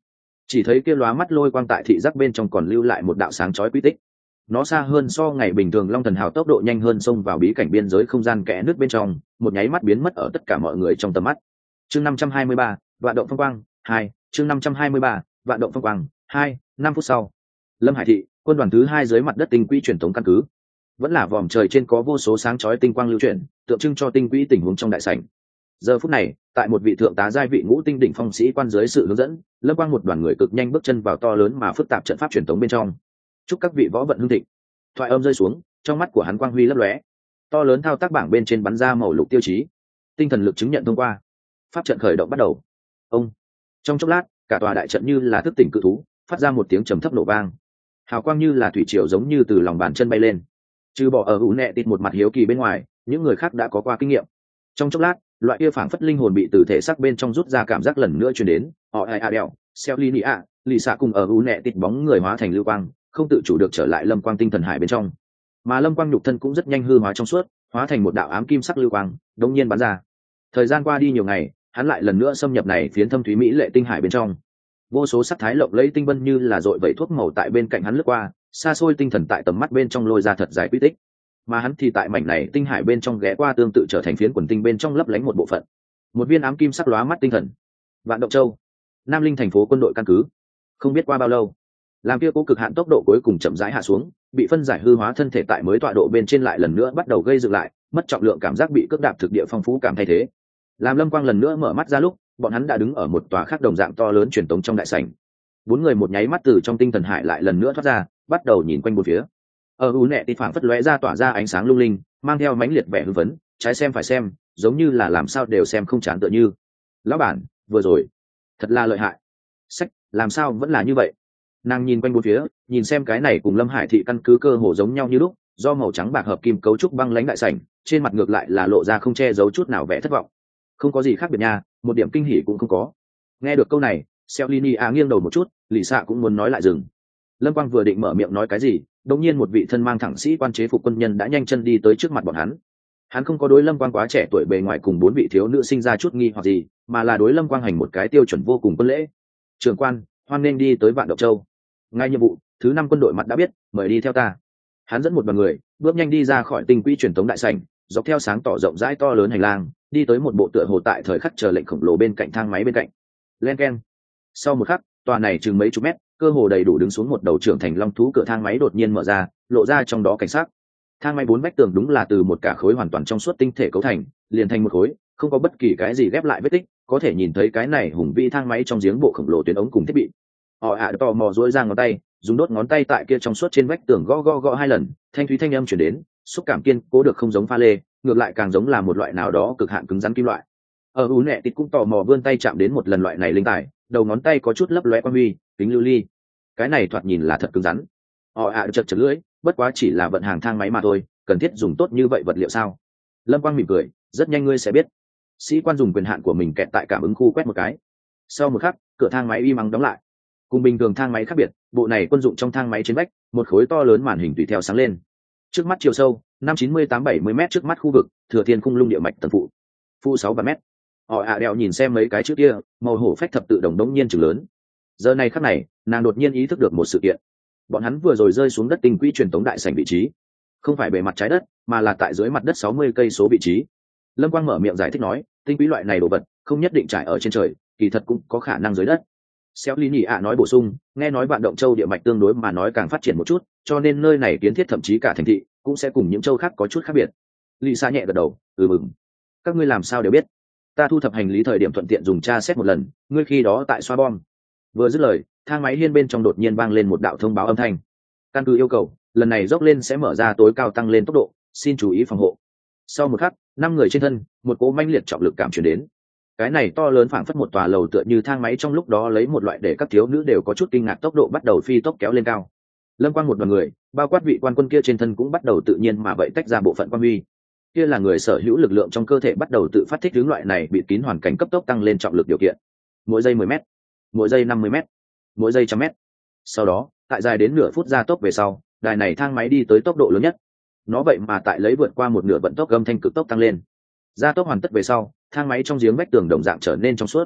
chỉ thấy kia lóa mắt lôi quang tại thị giác bên trong còn lưu lại một đạo sáng chói quy tích. Nó xa hơn so ngày bình thường long thần hào tốc độ nhanh hơn xông vào bí cảnh biên giới không gian kẽ nước bên trong, một nháy mắt biến mất ở tất cả mọi người trong tầm mắt. Chương năm trăm hai mươi ba, vạn động phong quang hai. Chương năm trăm hai mươi ba, vạn động phong quang hai. Năm phút sau, Lâm Hải thị, quân đoàn thứ hai dưới mặt đất tinh quỹ truyền thống căn cứ. Vẫn là vòm trời trên có vô số sáng chói tinh quang lưu chuyển, tượng trưng cho tinh quỹ tình huống trong đại sảnh. Giờ phút này, tại một vị thượng tá giai vị ngũ tinh đỉnh phong sĩ quan dưới sự hướng dẫn, Lâm Quang một đoàn người cực nhanh bước chân vào to lớn mà phức tạp trận pháp truyền thống bên trong. Chúc các vị võ vận hưng thịnh. Thoại âm rơi xuống, trong mắt của hắn quang huy lấp lóe. To lớn thao tác bảng bên trên bắn ra màu lục tiêu chí. Tinh thần lực chứng nhận thông qua. Pháp trận khởi động bắt đầu. Ông. Trong chốc lát, cả tòa đại trận như là thức tỉnh cự thú, phát ra một tiếng trầm thấp nổ vang. Hào quang như là thủy triều giống như từ lòng bàn chân bay lên. Trừ bỏ ở hữu nệ tịt một mặt hiếu kỳ bên ngoài, những người khác đã có qua kinh nghiệm. Trong chốc lát, loại kia phảng phất linh hồn bị từ thể xác bên trong rút ra cảm giác lần nữa truyền đến. Họ ai a đèo, Celinia, lì xạ cùng ở hữu nệ tịt bóng người hóa thành lưu quang, không tự chủ được trở lại Lâm Quang tinh thần hải bên trong. Mà Lâm Quang nhục thân cũng rất nhanh hư hóa trong suốt, hóa thành một đạo ám kim sắc lưu quang, đột nhiên bắn ra. Thời gian qua đi nhiều ngày, hắn lại lần nữa xâm nhập này phiến thâm thúy mỹ lệ tinh hải bên trong. Vô số sắc thái lộng lẫy tinh vân như là dội vẩy thuốc màu tại bên cạnh hắn lướt qua, xa xôi tinh thần tại tầm mắt bên trong lôi ra thật dài quy tích. Mà hắn thì tại mảnh này tinh hải bên trong ghé qua tương tự trở thành phiến quần tinh bên trong lấp lánh một bộ phận. Một viên ám kim sắc lóa mắt tinh thần. Vạn Động Châu, Nam Linh thành phố quân đội căn cứ. Không biết qua bao lâu, làm kia cố cực hạn tốc độ cuối cùng chậm rãi hạ xuống, bị phân giải hư hóa thân thể tại mới tọa độ bên trên lại lần nữa bắt đầu gây dựng lại, mất trọng lượng cảm giác bị cước đạp thực địa phong phú cảm thay thế. Làm Lâm Quang lần nữa mở mắt ra lúc, bọn hắn đã đứng ở một tòa khác đồng dạng to lớn truyền tống trong đại sảnh. Bốn người một nháy mắt từ trong tinh thần hải lại lần nữa thoát ra, bắt đầu nhìn quanh bốn phía. Ở u nẹ thì phảng phất lóe ra tỏa ra ánh sáng lung linh, mang theo mãnh liệt vẻ hưng phấn, trái xem phải xem, giống như là làm sao đều xem không chán tựa như. Lão bản, vừa rồi, thật là lợi hại. Sách, làm sao vẫn là như vậy? Nàng nhìn quanh bốn phía, nhìn xem cái này cùng Lâm Hải thị căn cứ cơ hồ giống nhau như lúc, do màu trắng bạc hợp kim cấu trúc băng lãnh đại sảnh, trên mặt ngược lại là lộ ra không che giấu chút nào vẻ thất vọng. Không có gì khác biệt nha, một điểm kinh hỉ cũng không có. Nghe được câu này, Cellini à nghiêng đầu một chút, lì xạ cũng muốn nói lại dừng. Lâm Quang vừa định mở miệng nói cái gì, đột nhiên một vị thân mang thẳng sĩ quan chế phục quân nhân đã nhanh chân đi tới trước mặt bọn hắn. Hắn không có đối Lâm Quang quá trẻ tuổi bề ngoài cùng bốn vị thiếu nữ sinh ra chút nghi hoặc gì, mà là đối Lâm Quang hành một cái tiêu chuẩn vô cùng quân lễ. Trưởng quan, hoan nên đi tới Vạn Động Châu. Ngay nhiệm vụ, thứ năm quân đội mặt đã biết, mời đi theo ta. Hắn dẫn một đoàn người, bước nhanh đi ra khỏi tinh quỹ truyền thống đại sảnh, dọc theo sáng tỏ rộng rãi to lớn hành lang, đi tới một bộ tựa hồ tại thời khắc chờ lệnh khổng lồ bên cạnh thang máy bên cạnh. Len keng. Sau một khắc, tòa này chừng mấy chục mét, cơ hồ đầy đủ đứng xuống một đầu trưởng thành long thú cửa thang máy đột nhiên mở ra, lộ ra trong đó cảnh sát. Thang máy bốn vách tường đúng là từ một cả khối hoàn toàn trong suốt tinh thể cấu thành, liền thành một khối, không có bất kỳ cái gì ghép lại vết tích, có thể nhìn thấy cái này hùng vĩ thang máy trong giếng bộ khổng lồ tuyến ống cùng thiết bị. Họ ạ tò mò duỗi ra ngón tay, dùng đốt ngón tay tại kia trong suốt trên vách tường gõ gõ gõ hai lần, thanh thúy thanh âm truyền đến, xúc cảm kiên cố được không giống pha lê, ngược lại càng giống là một loại nào đó cực hạn cứng rắn kim loại. Ở u nẹ tịt cũng tò mò vươn tay chạm đến một lần loại này linh tài, đầu ngón tay có chút lấp lóe quang huy, kính lưu ly. Cái này thoạt nhìn là thật cứng rắn. Họ ạ chật chật lưỡi, bất quá chỉ là vận hàng thang máy mà thôi, cần thiết dùng tốt như vậy vật liệu sao? Lâm Quang mỉm cười, rất nhanh ngươi sẽ biết. Sĩ quan dùng quyền hạn của mình kẹt tại cảm ứng khu quét một cái. Sau một khắc, cửa thang máy im ắng đóng lại. Cùng bình thường thang máy khác biệt, bộ này quân dụng trong thang máy trên vách, một khối to lớn màn hình tùy theo sáng lên. Trước mắt chiều sâu, năm chín mươi tám bảy mươi m trước mắt khu vực, Thừa Thiên khung lung địa mạch tầng phụ. Phụ sáu ba m. Họ ạ đèo nhìn xem mấy cái chữ kia, màu hổ phách thập tự đồng đống nhiên chừng lớn. Giờ này khắc này, nàng đột nhiên ý thức được một sự kiện. Bọn hắn vừa rồi rơi xuống đất tinh quỹ truyền tống đại sảnh vị trí, không phải bề mặt trái đất, mà là tại dưới mặt đất sáu mươi cây số vị trí. Lâm Quang mở miệng giải thích nói, tinh quỹ loại này đồ vật, không nhất định trải ở trên trời, kỳ thật cũng có khả năng dưới đất. Cellini ạ nói bổ sung, nghe nói Vạn Động Châu địa mạch tương đối mà nói càng phát triển một chút, cho nên nơi này kiến thiết thậm chí cả thành thị cũng sẽ cùng những châu khác có chút khác biệt. Lisa nhẹ gật đầu, ừ mừng. Các ngươi làm sao đều biết? Ta thu thập hành lý thời điểm thuận tiện dùng tra xét một lần, ngươi khi đó tại xoa bom. Vừa dứt lời, thang máy hiên bên trong đột nhiên vang lên một đạo thông báo âm thanh. Căn cứ yêu cầu, lần này dốc lên sẽ mở ra tối cao tăng lên tốc độ, xin chú ý phòng hộ. Sau một khắc, năm người trên thân, một cỗ manh liệt trọng lực cảm truyền đến. Cái này to lớn phảng phất một tòa lầu tựa như thang máy trong lúc đó lấy một loại để các thiếu nữ đều có chút kinh ngạc tốc độ bắt đầu phi tốc kéo lên cao. Lâm Quang một đoàn người, bao quát vị quan quân kia trên thân cũng bắt đầu tự nhiên mà vậy tách ra bộ phận quan huy. Kia là người sở hữu lực lượng trong cơ thể bắt đầu tự phát thích hướng loại này bị kín hoàn cảnh cấp tốc tăng lên trọng lực điều kiện. Mỗi giây mười mét, mỗi giây năm mươi mét, mỗi giây trăm mét. Sau đó, tại dài đến nửa phút gia tốc về sau, đài này thang máy đi tới tốc độ lớn nhất. Nó vậy mà tại lấy vượt qua một nửa vận tốc âm thanh cực tốc tăng lên. Gia tốc hoàn tất về sau, thang máy trong giếng vách tường đồng dạng trở nên trong suốt.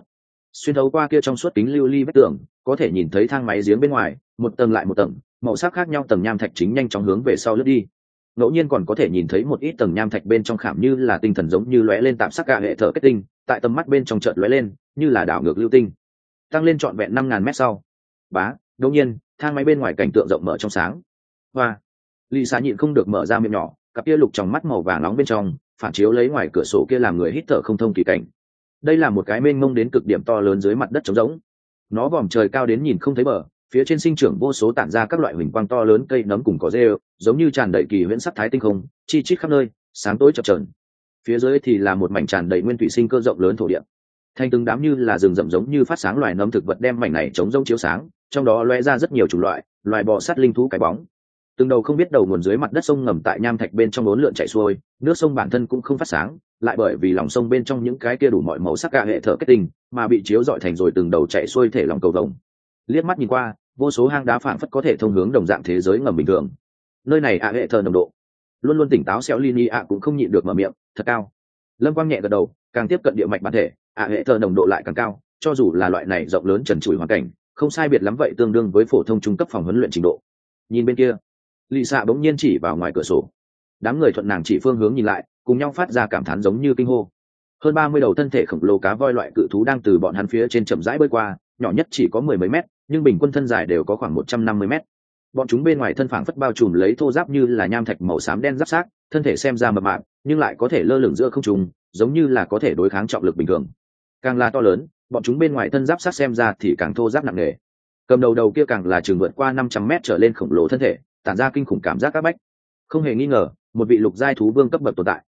xuyên thấu qua kia trong suốt kính lưu ly vách tường có thể nhìn thấy thang máy giếng bên ngoài một tầng lại một tầng, màu sắc khác nhau tầng nham thạch chính nhanh chóng hướng về sau lướt đi. Ngẫu nhiên còn có thể nhìn thấy một ít tầng nham thạch bên trong khảm như là tinh thần giống như lóe lên tạm sắc gạ hệ thở kết tinh, tại tầm mắt bên trong chợt lóe lên như là đảo ngược lưu tinh, tăng lên trọn vẹn năm ngàn mét sau. Bá, đột nhiên thang máy bên ngoài cảnh tượng rộng mở trong sáng. Hoa, Lì Xạ nhịn không được mở ra miệng nhỏ, cặp kia lục trong mắt màu vàng nóng bên trong phản chiếu lấy ngoài cửa sổ kia làm người hít thở không thông kỳ cảnh. Đây là một cái mênh mông đến cực điểm to lớn dưới mặt đất trống rỗng, nó vòm trời cao đến nhìn không thấy bờ, phía trên sinh trưởng vô số tản ra các loại huỳnh quang to lớn cây nấm cùng cỏ rêu, giống như tràn đầy kỳ huyễn sắc thái tinh không, chi chít khắp nơi, sáng tối chập chờn. Phía dưới thì là một mảnh tràn đầy nguyên thủy sinh cơ rộng lớn thổ địa, thành từng đám như là rừng rậm giống như phát sáng loài nấm thực vật đem mảnh này chống rông chiếu sáng, trong đó lóe ra rất nhiều chủng loại, loài bò sát linh thú cái bóng. Từng đầu không biết đầu nguồn dưới mặt đất sông ngầm tại nham thạch bên trong bốn lượn chảy xuôi, nước sông bản thân cũng không phát sáng, lại bởi vì lòng sông bên trong những cái kia đủ mọi màu sắc gạ hệ thở kết tinh mà bị chiếu rọi thành rồi từng đầu chảy xuôi thể lòng cầu vồng. Liếc mắt nhìn qua, vô số hang đá phảng phất có thể thông hướng đồng dạng thế giới ngầm bình thường. Nơi này ạ hệ thở nồng độ luôn luôn tỉnh táo xéo Lini ạ cũng không nhịn được mở miệng, thật cao. Lâm Quang nhẹ gật đầu, càng tiếp cận địa mạch bản thể, ạ hệ thở nồng độ lại càng cao, cho dù là loại này rộng lớn trần trụi hoàn cảnh, không sai biệt lắm vậy tương đương với phổ thông trung cấp phòng huấn luyện trình độ. Nhìn bên kia, Lì Xạ bỗng nhiên chỉ vào ngoài cửa sổ. Đám người thuận nàng chỉ phương hướng nhìn lại, cùng nhau phát ra cảm thán giống như kinh hô. Hơn ba mươi đầu thân thể khổng lồ cá voi loại cự thú đang từ bọn hắn phía trên chậm rãi bơi qua, nhỏ nhất chỉ có mười mấy mét, nhưng bình quân thân dài đều có khoảng một trăm năm mươi mét. Bọn chúng bên ngoài thân phảng phất bao trùm lấy thô giáp như là nham thạch màu xám đen giáp xác, thân thể xem ra mập mạp, nhưng lại có thể lơ lửng giữa không trung, giống như là có thể đối kháng trọng lực bình thường. Càng là to lớn, bọn chúng bên ngoài thân giáp xác xem ra thì càng thô giáp nặng nề. Cầm đầu đầu kia càng là chừng vượt qua năm trăm mét trở lên khổng lồ thân thể, tản ra kinh khủng cảm giác áp bách. Không hề nghi ngờ, một vị lục giai thú vương cấp bậc tồn tại.